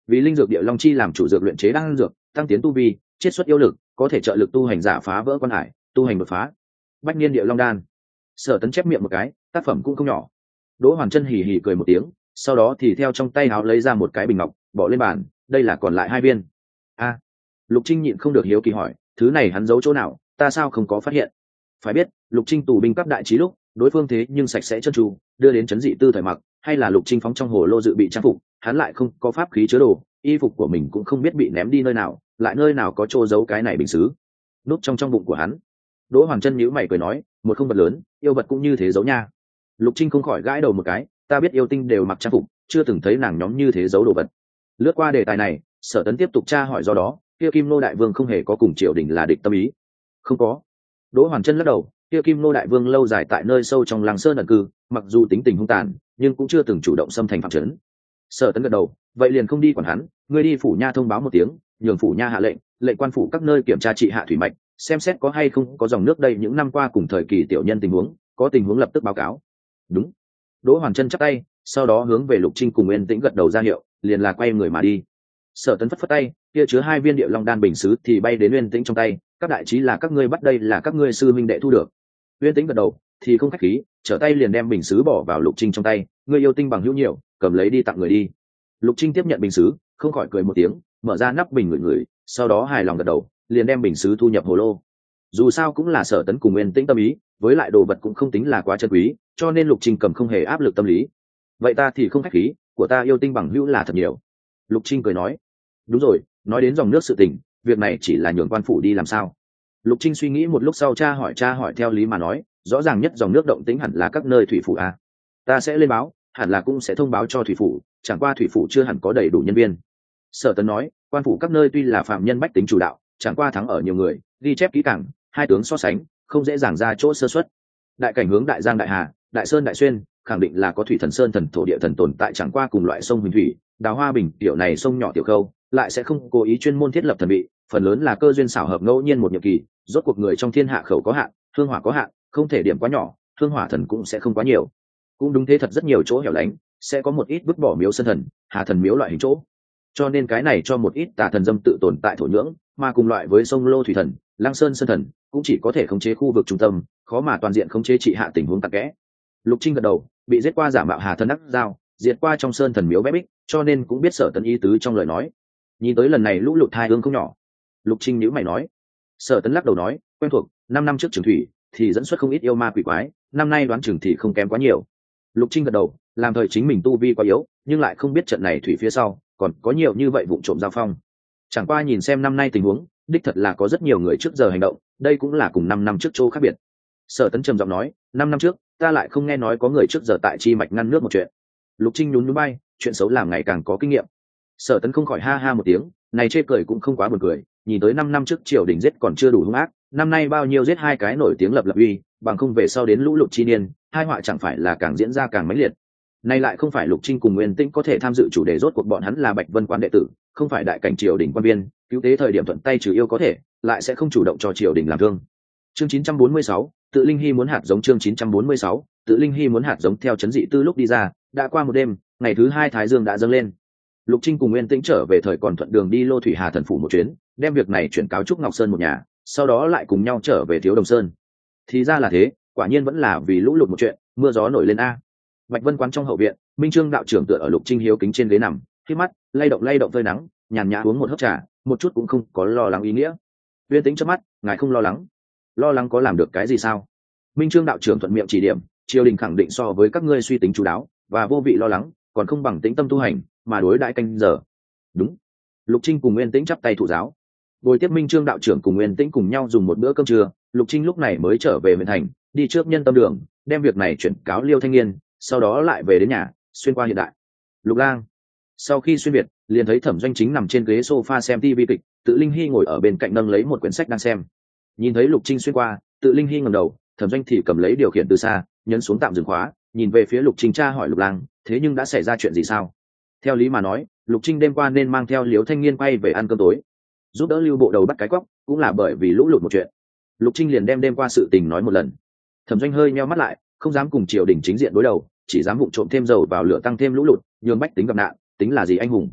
vì linh dược địa long chi làm chủ dược luyện chế đan dược, tăng tiến tu vi, chiết xuất yêu lực, có thể trợ lực tu hành giả phá vỡ quan hải, tu hành đột phá. Bách niên địa long đan. Sở Tấn chép miệng một cái, tác phẩm cũng không nhỏ. Đỗ Hoàn Chân hì hì cười một tiếng, sau đó thì theo trong tay áo lấy ra một cái bình ngọc, bỏ lên bàn, đây là còn lại hai viên. A. Lục Trinh nhịn không được hiếu kỳ hỏi, thứ này hắn giấu chỗ nào, ta sao không có phát hiện? Phải biết, Lục Trinh tù binh cấp đại trí lúc, đối phương thế nhưng sạch sẽ trơn tru, đưa đến trấn dị tư thời mặc, hay là Lục Trinh phóng trong hồ lô dự bị trang phục, hắn lại không có pháp khí chứa đồ, y phục của mình cũng không biết bị ném đi nơi nào, lại nơi nào có chỗ giấu cái này bình sứ. Núp trong trong bụng của hắn. Đỗ Hoàng Chân nhíu mày cười nói, một không vật lớn, yêu vật cũng như thế giấu nha. Lục Trinh không khỏi gãi đầu một cái, ta biết yêu tinh đều mặc trang phục, chưa từng thấy nàng nhóm như thế giấu đồ vật. Lướt qua đề tài này, Sở Tấn tiếp tục tra hỏi do đó, kia Kim Nô đại vương không hề có cùng triều đình là địch tâm ý. Không có. Đỗ Hoàng Chân lắc đầu, kia Kim Nô đại vương lâu dài tại nơi sâu trong làng sơn ẩn cư, mặc dù tính tình hung tàn, nhưng cũng chưa từng chủ động xâm thành phạm trấn. Sở Tấn gật đầu, vậy liền không đi quản hắn, ngươi đi phủ nha thông báo một tiếng, nhường phủ nha hạ lệnh, lệnh quan phủ các nơi kiểm tra trị hạ thủy mạch, xem xét có hay không có dòng nước đây những năm qua cùng thời kỳ tiểu nhân tình huống, có tình huống lập tức báo cáo. Đúng. Đỗ Hoàn Chân chắp tay, sau đó hướng về Lục Trinh cùng Nguyên Tĩnh gật đầu ra hiệu, liền là quay người mà đi. Sở Tấn phất phất tay, kia chứa hai viên địa long đan bình sứ thì bay đến Nguyên Tĩnh trong tay, các đại trí là các ngươi bắt đây là các ngươi sư minh đệ thu được. Nguyên Tĩnh gật đầu, thì không khách khí, trở tay liền đem bình sứ bỏ vào Lục Trinh trong tay, ngươi yêu tinh bằng hữu nhiều, cầm lấy đi tặng người đi. Lục Trinh tiếp nhận bình sứ, không khỏi cười một tiếng, mở ra nắp bình ngửi ngửi, sau đó hài lòng gật đầu, liền đem bình sứ thu nhập hồ lô. Dù sao cũng là Sở Tấn cùng Nguyên Tĩnh tâm ý, với lại đồ vật cũng không tính là quá chân quý, cho nên Lục Trinh cầm không hề áp lực tâm lý. Vậy ta thì không khách khí, của ta yêu tinh bằng hữu là thật nhiều. Lục Trinh cười nói, đúng rồi, nói đến dòng nước sự tình, việc này chỉ là nhường quan phủ đi làm sao? Lục Trinh suy nghĩ một lúc sau tra hỏi tra hỏi theo lý mà nói, rõ ràng nhất dòng nước động tĩnh hẳn là các nơi thủy phủ a. Ta sẽ lên báo, hẳn là cũng sẽ thông báo cho thủy phủ, chẳng qua thủy phủ chưa hẳn có đầy đủ nhân viên. Sở Tấn nói, quan phủ các nơi tuy là phạm nhân bách tính chủ đạo, chẳng qua thắng ở nhiều người, ghi chép kỹ càng, hai tướng so sánh, không dễ dàng ra chỗ sơ suất. Đại cảnh hướng Đại Giang Đại Hà, Đại Sơn Đại Xuyên, khẳng định là có thủy thần sơn thần thổ địa thần tồn tại, chẳng qua cùng loại sông Huỳnh thủy, Đào Hoa Bình tiểu này sông nhỏ tiểu khâu, lại sẽ không cố ý chuyên môn thiết lập thần vị, phần lớn là cơ duyên xảo hợp ngẫu nhiên một nhiệm kỳ, rốt cuộc người trong thiên hạ khẩu có hạn, hương hỏa có hạn, không thể điểm quá nhỏ, hương hỏa thần cũng sẽ không quá nhiều. Cũng đúng thế, thật rất nhiều chỗ hẻo lánh, sẽ có một ít vứt bỏ miếu sơn thần, hà thần miếu loại hình chỗ. Cho nên cái này cho một ít tà thần dâm tự tồn tại thổ nhưỡng, mà cùng loại với sông Lô thủy thần, Lăng Sơn sơn thần, cũng chỉ có thể khống chế khu vực trung tâm, khó mà toàn diện khống chế trị hạ tình huống tắc kẽ. Lục Trinh gật đầu, bị giết qua giả mạo hà thần đắc giao, diệt qua trong sơn thần miếu bé bích, cho nên cũng biết Sở Tấn ý tứ trong lời nói. Nhìn tới lần này lũ lụt hai hương không nhỏ. Lục Trinh nhíu mày nói. Sở Tấn lắc đầu nói, quen thuộc, năm năm trước trường thủy thì dẫn xuất không ít yêu ma quỷ quái, năm nay đoán chừng thì không kém quá nhiều. Lục Trinh gật đầu, làm thời chính mình tu vi quá yếu, nhưng lại không biết trận này thủy phía sau còn có nhiều như vậy vụ trộm giao phong. Chẳng qua nhìn xem năm nay tình huống, đích thật là có rất nhiều người trước giờ hành động, đây cũng là cùng năm năm trước chỗ khác biệt. Sở Tấn trầm giọng nói, năm năm trước ta lại không nghe nói có người trước giờ tại chi mạch ngăn nước một chuyện. Lục Trinh nhún nhún bay, chuyện xấu làm ngày càng có kinh nghiệm. Sở Tấn không khỏi ha ha một tiếng, này chê cười cũng không quá buồn cười, nhìn tới năm năm trước triều đình giết còn chưa đủ hung ác, năm nay bao nhiêu giết hai cái nổi tiếng lập lập uy, bằng không về sau đến lũ lụt chi niên, hai họa chẳng phải là càng diễn ra càng mãnh liệt. Nay lại không phải Lục Trinh cùng Nguyên Tĩnh có thể tham dự chủ đề, rốt cuộc bọn hắn là Bạch Vân Quán đệ tử, không phải đại cảnh triều đình quan viên, cứu tế thời điểm thuận tay trừ yêu có thể, lại sẽ không chủ động cho triều đình làm thương. Chương chín trăm bốn mươi sáu, Tự Linh Hy muốn hạt giống. Chương chín trăm bốn mươi sáu, Tự Linh Hy muốn hạt giống. Theo chấn dị tư lúc đi ra, đã qua một đêm, ngày thứ hai thái dương đã dâng lên. Lục Trinh cùng Nguyên Tĩnh trở về thời còn thuận đường đi Lô Thủy Hà thần phủ một chuyến, đem việc này chuyển cáo Trúc Ngọc Sơn một nhà, sau đó lại cùng nhau trở về Thiếu Đồng Sơn. Thì ra là thế, quả nhiên vẫn là vì lũ lụt một chuyện, mưa gió nổi lên a. Bạch Vân Quán trong hậu viện, Minh Trương đạo trưởng tựa ở Lục Trinh hiếu kính trên ghế nằm, khi mắt lay động lay động phơi nắng, nhàn nhã uống một hớp trà, một chút cũng không có lo lắng ý nghĩa. Nguyên Tĩnh chớp mắt, ngài không lo lắng? Lo lắng có làm được cái gì sao? Minh Trương đạo trưởng thuận miệng chỉ điểm, triều đình khẳng định so với các ngươi suy tính chú đáo và vô vị lo lắng, còn không bằng tĩnh tâm tu hành mà đối đãi canh giờ. Đúng. Lục Trinh cùng Nguyên Tĩnh chắp tay thủ giáo. Bồi tiếp Minh Trương đạo trưởng cùng Nguyên Tĩnh cùng nhau dùng một bữa cơm trưa, Lục Trinh lúc này mới trở về huyện thành, đi trước nhân tâm đường, đem việc này chuyển cáo Liêu Thanh Niên, sau đó lại về đến nhà, xuyên qua hiện đại. Lục Lang. Sau khi xuyên việt, liền thấy Thẩm Doanh chính nằm trên ghế sofa xem ti vi kịch, Tự Linh Hy ngồi ở bên cạnh nâng lấy một quyển sách đang xem. Nhìn thấy Lục Trinh xuyên qua, Tự Linh Hy ngẩng đầu, Thẩm Doanh thì cầm lấy điều khiển từ xa, nhấn xuống tạm dừng khóa, nhìn về phía Lục Trinh tra hỏi Lục Lang, thế nhưng đã xảy ra chuyện gì sao? Theo lý mà nói, Lục Trinh đêm qua nên mang theo Liêu Thanh Niên quay về ăn cơm tối, giúp đỡ Lưu Bộ Đầu bắt cái cóc, cũng là bởi vì lũ lụt một chuyện. Lục Trinh liền đem đêm qua sự tình nói một lần. Thẩm Doanh hơi nheo mắt lại, không dám cùng triều đình chính diện đối đầu, chỉ dám vụng trộm thêm dầu vào lửa tăng thêm lũ lụt, nhường bách tính gặp nạn, tính là gì anh hùng?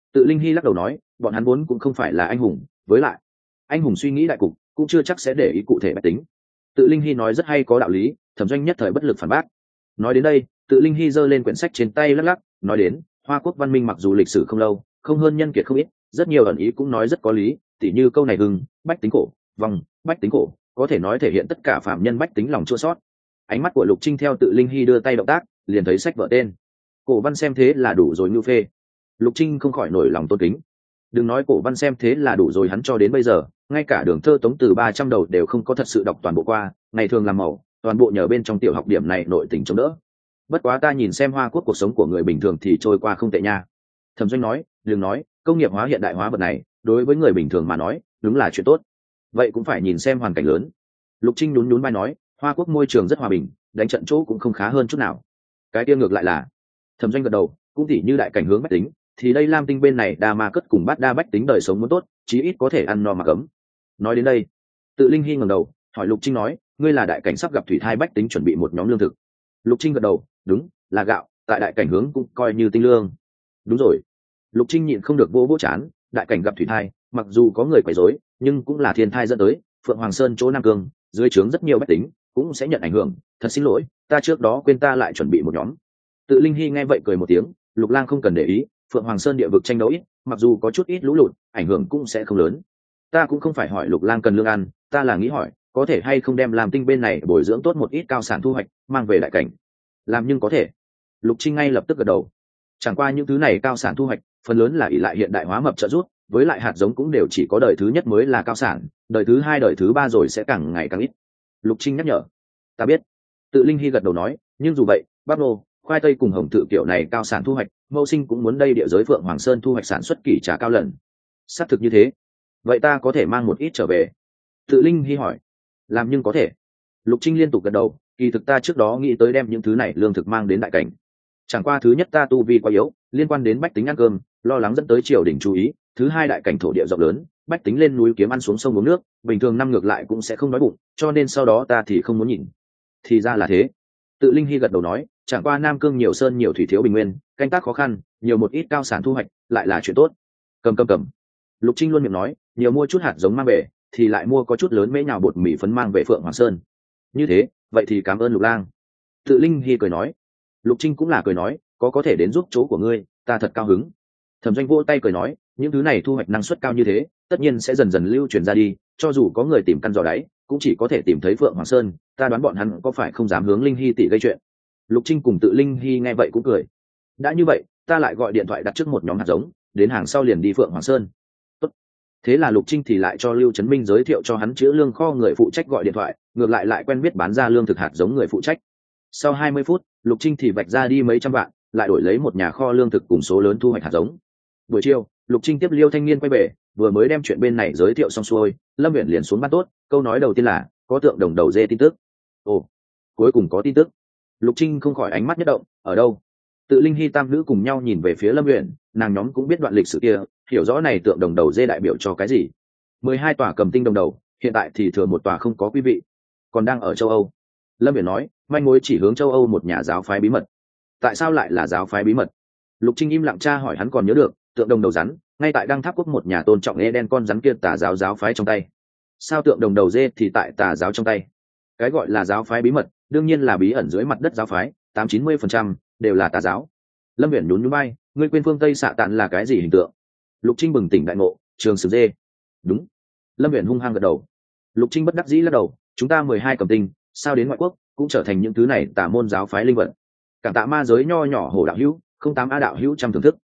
Tự Linh Hy lắc đầu nói, bọn hắn vốn cũng không phải là anh hùng, với lại anh hùng suy nghĩ đại cục cũng chưa chắc sẽ để ý cụ thể bách tính. Tự Linh Hy nói rất hay có đạo lý, Thẩm Doanh nhất thời bất lực phản bác. Nói đến đây, Tự Linh Hy giơ lên quyển sách trên tay lắc lắc, nói đến, Hoa Quốc văn minh mặc dù lịch sử không lâu, không hơn nhân kiệt không ít, rất nhiều ẩn ý cũng nói rất có lý, tỉ như câu này hưng, bách tính cổ, vòng, bách tính cổ, có thể nói thể hiện tất cả phạm nhân bách tính lòng chua sót. Ánh mắt của Lục Trinh theo Tự Linh Hy đưa tay động tác, liền thấy sách vở tên. Cổ văn xem thế là đủ rồi, ngưu phê. Lục Trinh không khỏi nổi lòng tôn kính. Đừng nói cổ văn xem thế là đủ rồi, hắn cho đến bây giờ, ngay cả đường thơ tống từ ba trăm đầu đều không có thật sự đọc toàn bộ qua, ngày thường làm mẫu, toàn bộ nhờ bên trong tiểu học điểm này nội tình chống đỡ. Bất quá ta nhìn xem Hoa Quốc cuộc sống của người bình thường thì trôi qua không tệ nha. Thẩm Doanh nói, đừng nói, công nghiệp hóa hiện đại hóa vật này, đối với người bình thường mà nói, đúng là chuyện tốt. Vậy cũng phải nhìn xem hoàn cảnh lớn. Lục Trinh nhún nhún vai nói, Hoa Quốc môi trường rất hòa bình, đánh trận chỗ cũng không khá hơn chút nào. Cái kia ngược lại là, Thẩm Doanh gật đầu, cũng tỉ như đại cảnh hướng bách tính, thì đây Lam Tinh bên này đa ma cất cùng bát đa bách tính đời sống muốn tốt, chí ít có thể ăn no mặc ấm. Nói đến đây, Tự Linh Hy ngẩng đầu, hỏi Lục Trinh nói, ngươi là đại cảnh sắp gặp thủy thai bách tính chuẩn bị một nhóm lương thực. Lục Trinh gật đầu, đúng, là gạo, tại đại cảnh hướng cũng coi như tinh lương. Đúng rồi. Lục Trinh nhịn không được vỗ vỗ chán, đại cảnh gặp thủy thai, mặc dù có người quấy rối, nhưng cũng là thiên thai dẫn tới, Phượng Hoàng Sơn chỗ Nam Cương, dưới trướng rất nhiều bách tính, cũng sẽ nhận ảnh hưởng, thật xin lỗi, ta trước đó quên ta lại chuẩn bị một nhóm. Tự Linh Hy nghe vậy cười một tiếng, Lục Lang không cần để ý, Phượng Hoàng Sơn địa vực tranh đấu ít, mặc dù có chút ít lũ lụt, ảnh hưởng cũng sẽ không lớn. Ta cũng không phải hỏi Lục Lang cần lương ăn, ta là nghĩ hỏi, có thể hay không đem làm tinh bên này bồi dưỡng tốt một ít cao sản thu hoạch, mang về đại cảnh. Làm nhưng có thể. Lục Trinh ngay lập tức gật đầu. Chẳng qua những thứ này cao sản thu hoạch, phần lớn là ỷ lại hiện đại hóa mập trợ rút, với lại hạt giống cũng đều chỉ có đời thứ nhất mới là cao sản, đời thứ hai đời thứ ba rồi sẽ càng ngày càng ít. Lục Trinh nhắc nhở. Ta biết. Tự Linh Hy gật đầu nói, nhưng dù vậy, bắp nô, khoai tây cùng hồng tự kiểu này cao sản thu hoạch, mâu sinh cũng muốn đây địa giới Phượng Hoàng Sơn thu hoạch sản xuất kỷ trả cao lần. Xác thực như thế. Vậy ta có thể mang một ít trở về? Tự Linh Hy hỏi. Làm nhưng có thể. Lục Trinh liên tục gật đầu, kỳ thực ta trước đó nghĩ tới đem những thứ này lương thực mang đến đại cảnh. Chẳng qua thứ nhất ta tu vi quá yếu, liên quan đến bách tính ăn cơm, lo lắng dẫn tới triều đình chú ý, thứ hai đại cảnh thổ địa rộng lớn, bách tính lên núi kiếm ăn xuống sông uống nước, bình thường năm ngược lại cũng sẽ không đói bụng, cho nên sau đó ta thì không muốn nhìn. Thì ra là thế. Tự Linh Hy gật đầu nói, chẳng qua Nam Cương nhiều sơn nhiều thủy thiếu bình nguyên, canh tác khó khăn, nhiều một ít cao sản thu hoạch, lại là chuyện tốt. Cầm cầm cầm. Lục Trinh luôn miệng nói, nhiều mua chút hạt giống mang về, thì lại mua có chút lớn mễ nhào bột mì phấn mang về Phượng Hoàng Sơn. Như thế, vậy thì cảm ơn Lục Lang. Tự Linh Hy cười nói. Lục Trinh cũng là cười nói, có có thể đến giúp chỗ của ngươi, ta thật cao hứng. Thẩm Doanh vỗ tay cười nói, những thứ này thu hoạch năng suất cao như thế, tất nhiên sẽ dần dần lưu truyền ra đi, cho dù có người tìm căn dò đáy, cũng chỉ có thể tìm thấy Phượng Hoàng Sơn, ta đoán bọn hắn có phải không dám hướng Linh Hy tỷ gây chuyện. Lục Trinh cùng Tự Linh Hy nghe vậy cũng cười. Đã như vậy, ta lại gọi điện thoại đặt trước một nhóm hạt giống, đến hàng sau liền đi Phượng Hoàng Sơn. Tốt. Thế là Lục Trinh thì lại cho Lưu Trấn Minh giới thiệu cho hắn chữ lương kho người phụ trách gọi điện thoại, ngược lại lại quen biết bán ra lương thực hạt giống người phụ trách. Sau hai mươi phút, Lục Trinh thì vạch ra đi mấy trăm vạn, lại đổi lấy một nhà kho lương thực cùng số lớn thu hoạch hạt giống. Buổi chiều, Lục Trinh tiếp Liêu Thanh Niên quay về, vừa mới đem chuyện bên này giới thiệu xong xuôi, Lâm Uyển liền xuống ban tốt, câu nói đầu tiên là, có tượng đồng đầu dê tin tức. Ồ, cuối cùng có tin tức. Lục Trinh không khỏi ánh mắt nhất động, ở đâu? Tự Linh Hy tam nữ cùng nhau nhìn về phía Lâm Uyển, nàng nhóm cũng biết đoạn lịch sử kia, hiểu rõ này tượng đồng đầu dê đại biểu cho cái gì. Mười hai tòa cầm tinh đồng đầu, hiện tại thì thừa một tòa không có quý vị, còn đang ở châu Âu. Lâm Uyển nói, manh mối chỉ hướng châu Âu một nhà giáo phái bí mật. Tại sao lại là giáo phái bí mật? Lục Trinh im lặng tra hỏi, hắn còn nhớ được, tượng đồng đầu rắn, ngay tại Đăng Tháp Quốc một nhà tôn trọng Eden con rắn kia tà giáo giáo phái trong tay. Sao tượng đồng đầu dê thì tại tà giáo trong tay? Cái gọi là giáo phái bí mật, đương nhiên là bí ẩn dưới mặt đất giáo phái, tám chín mươi phần trăm đều là tà giáo. Lâm Uyển nhún nhún vai, ngươi quên phương Tây xạ tạn là cái gì hình tượng? Lục Trinh bừng tỉnh đại ngộ, trường sử dê. Đúng. Lâm Uyển hung hăng gật đầu. Lục Trinh bất đắc dĩ lắc đầu, chúng ta mười hai cầm tinh, sao đến ngoại quốc cũng trở thành những thứ này tà môn giáo phái linh vật. Cảm tạ ma giới nho nhỏ hồ đạo hữu, không tám a đạo hữu trăm thưởng thức.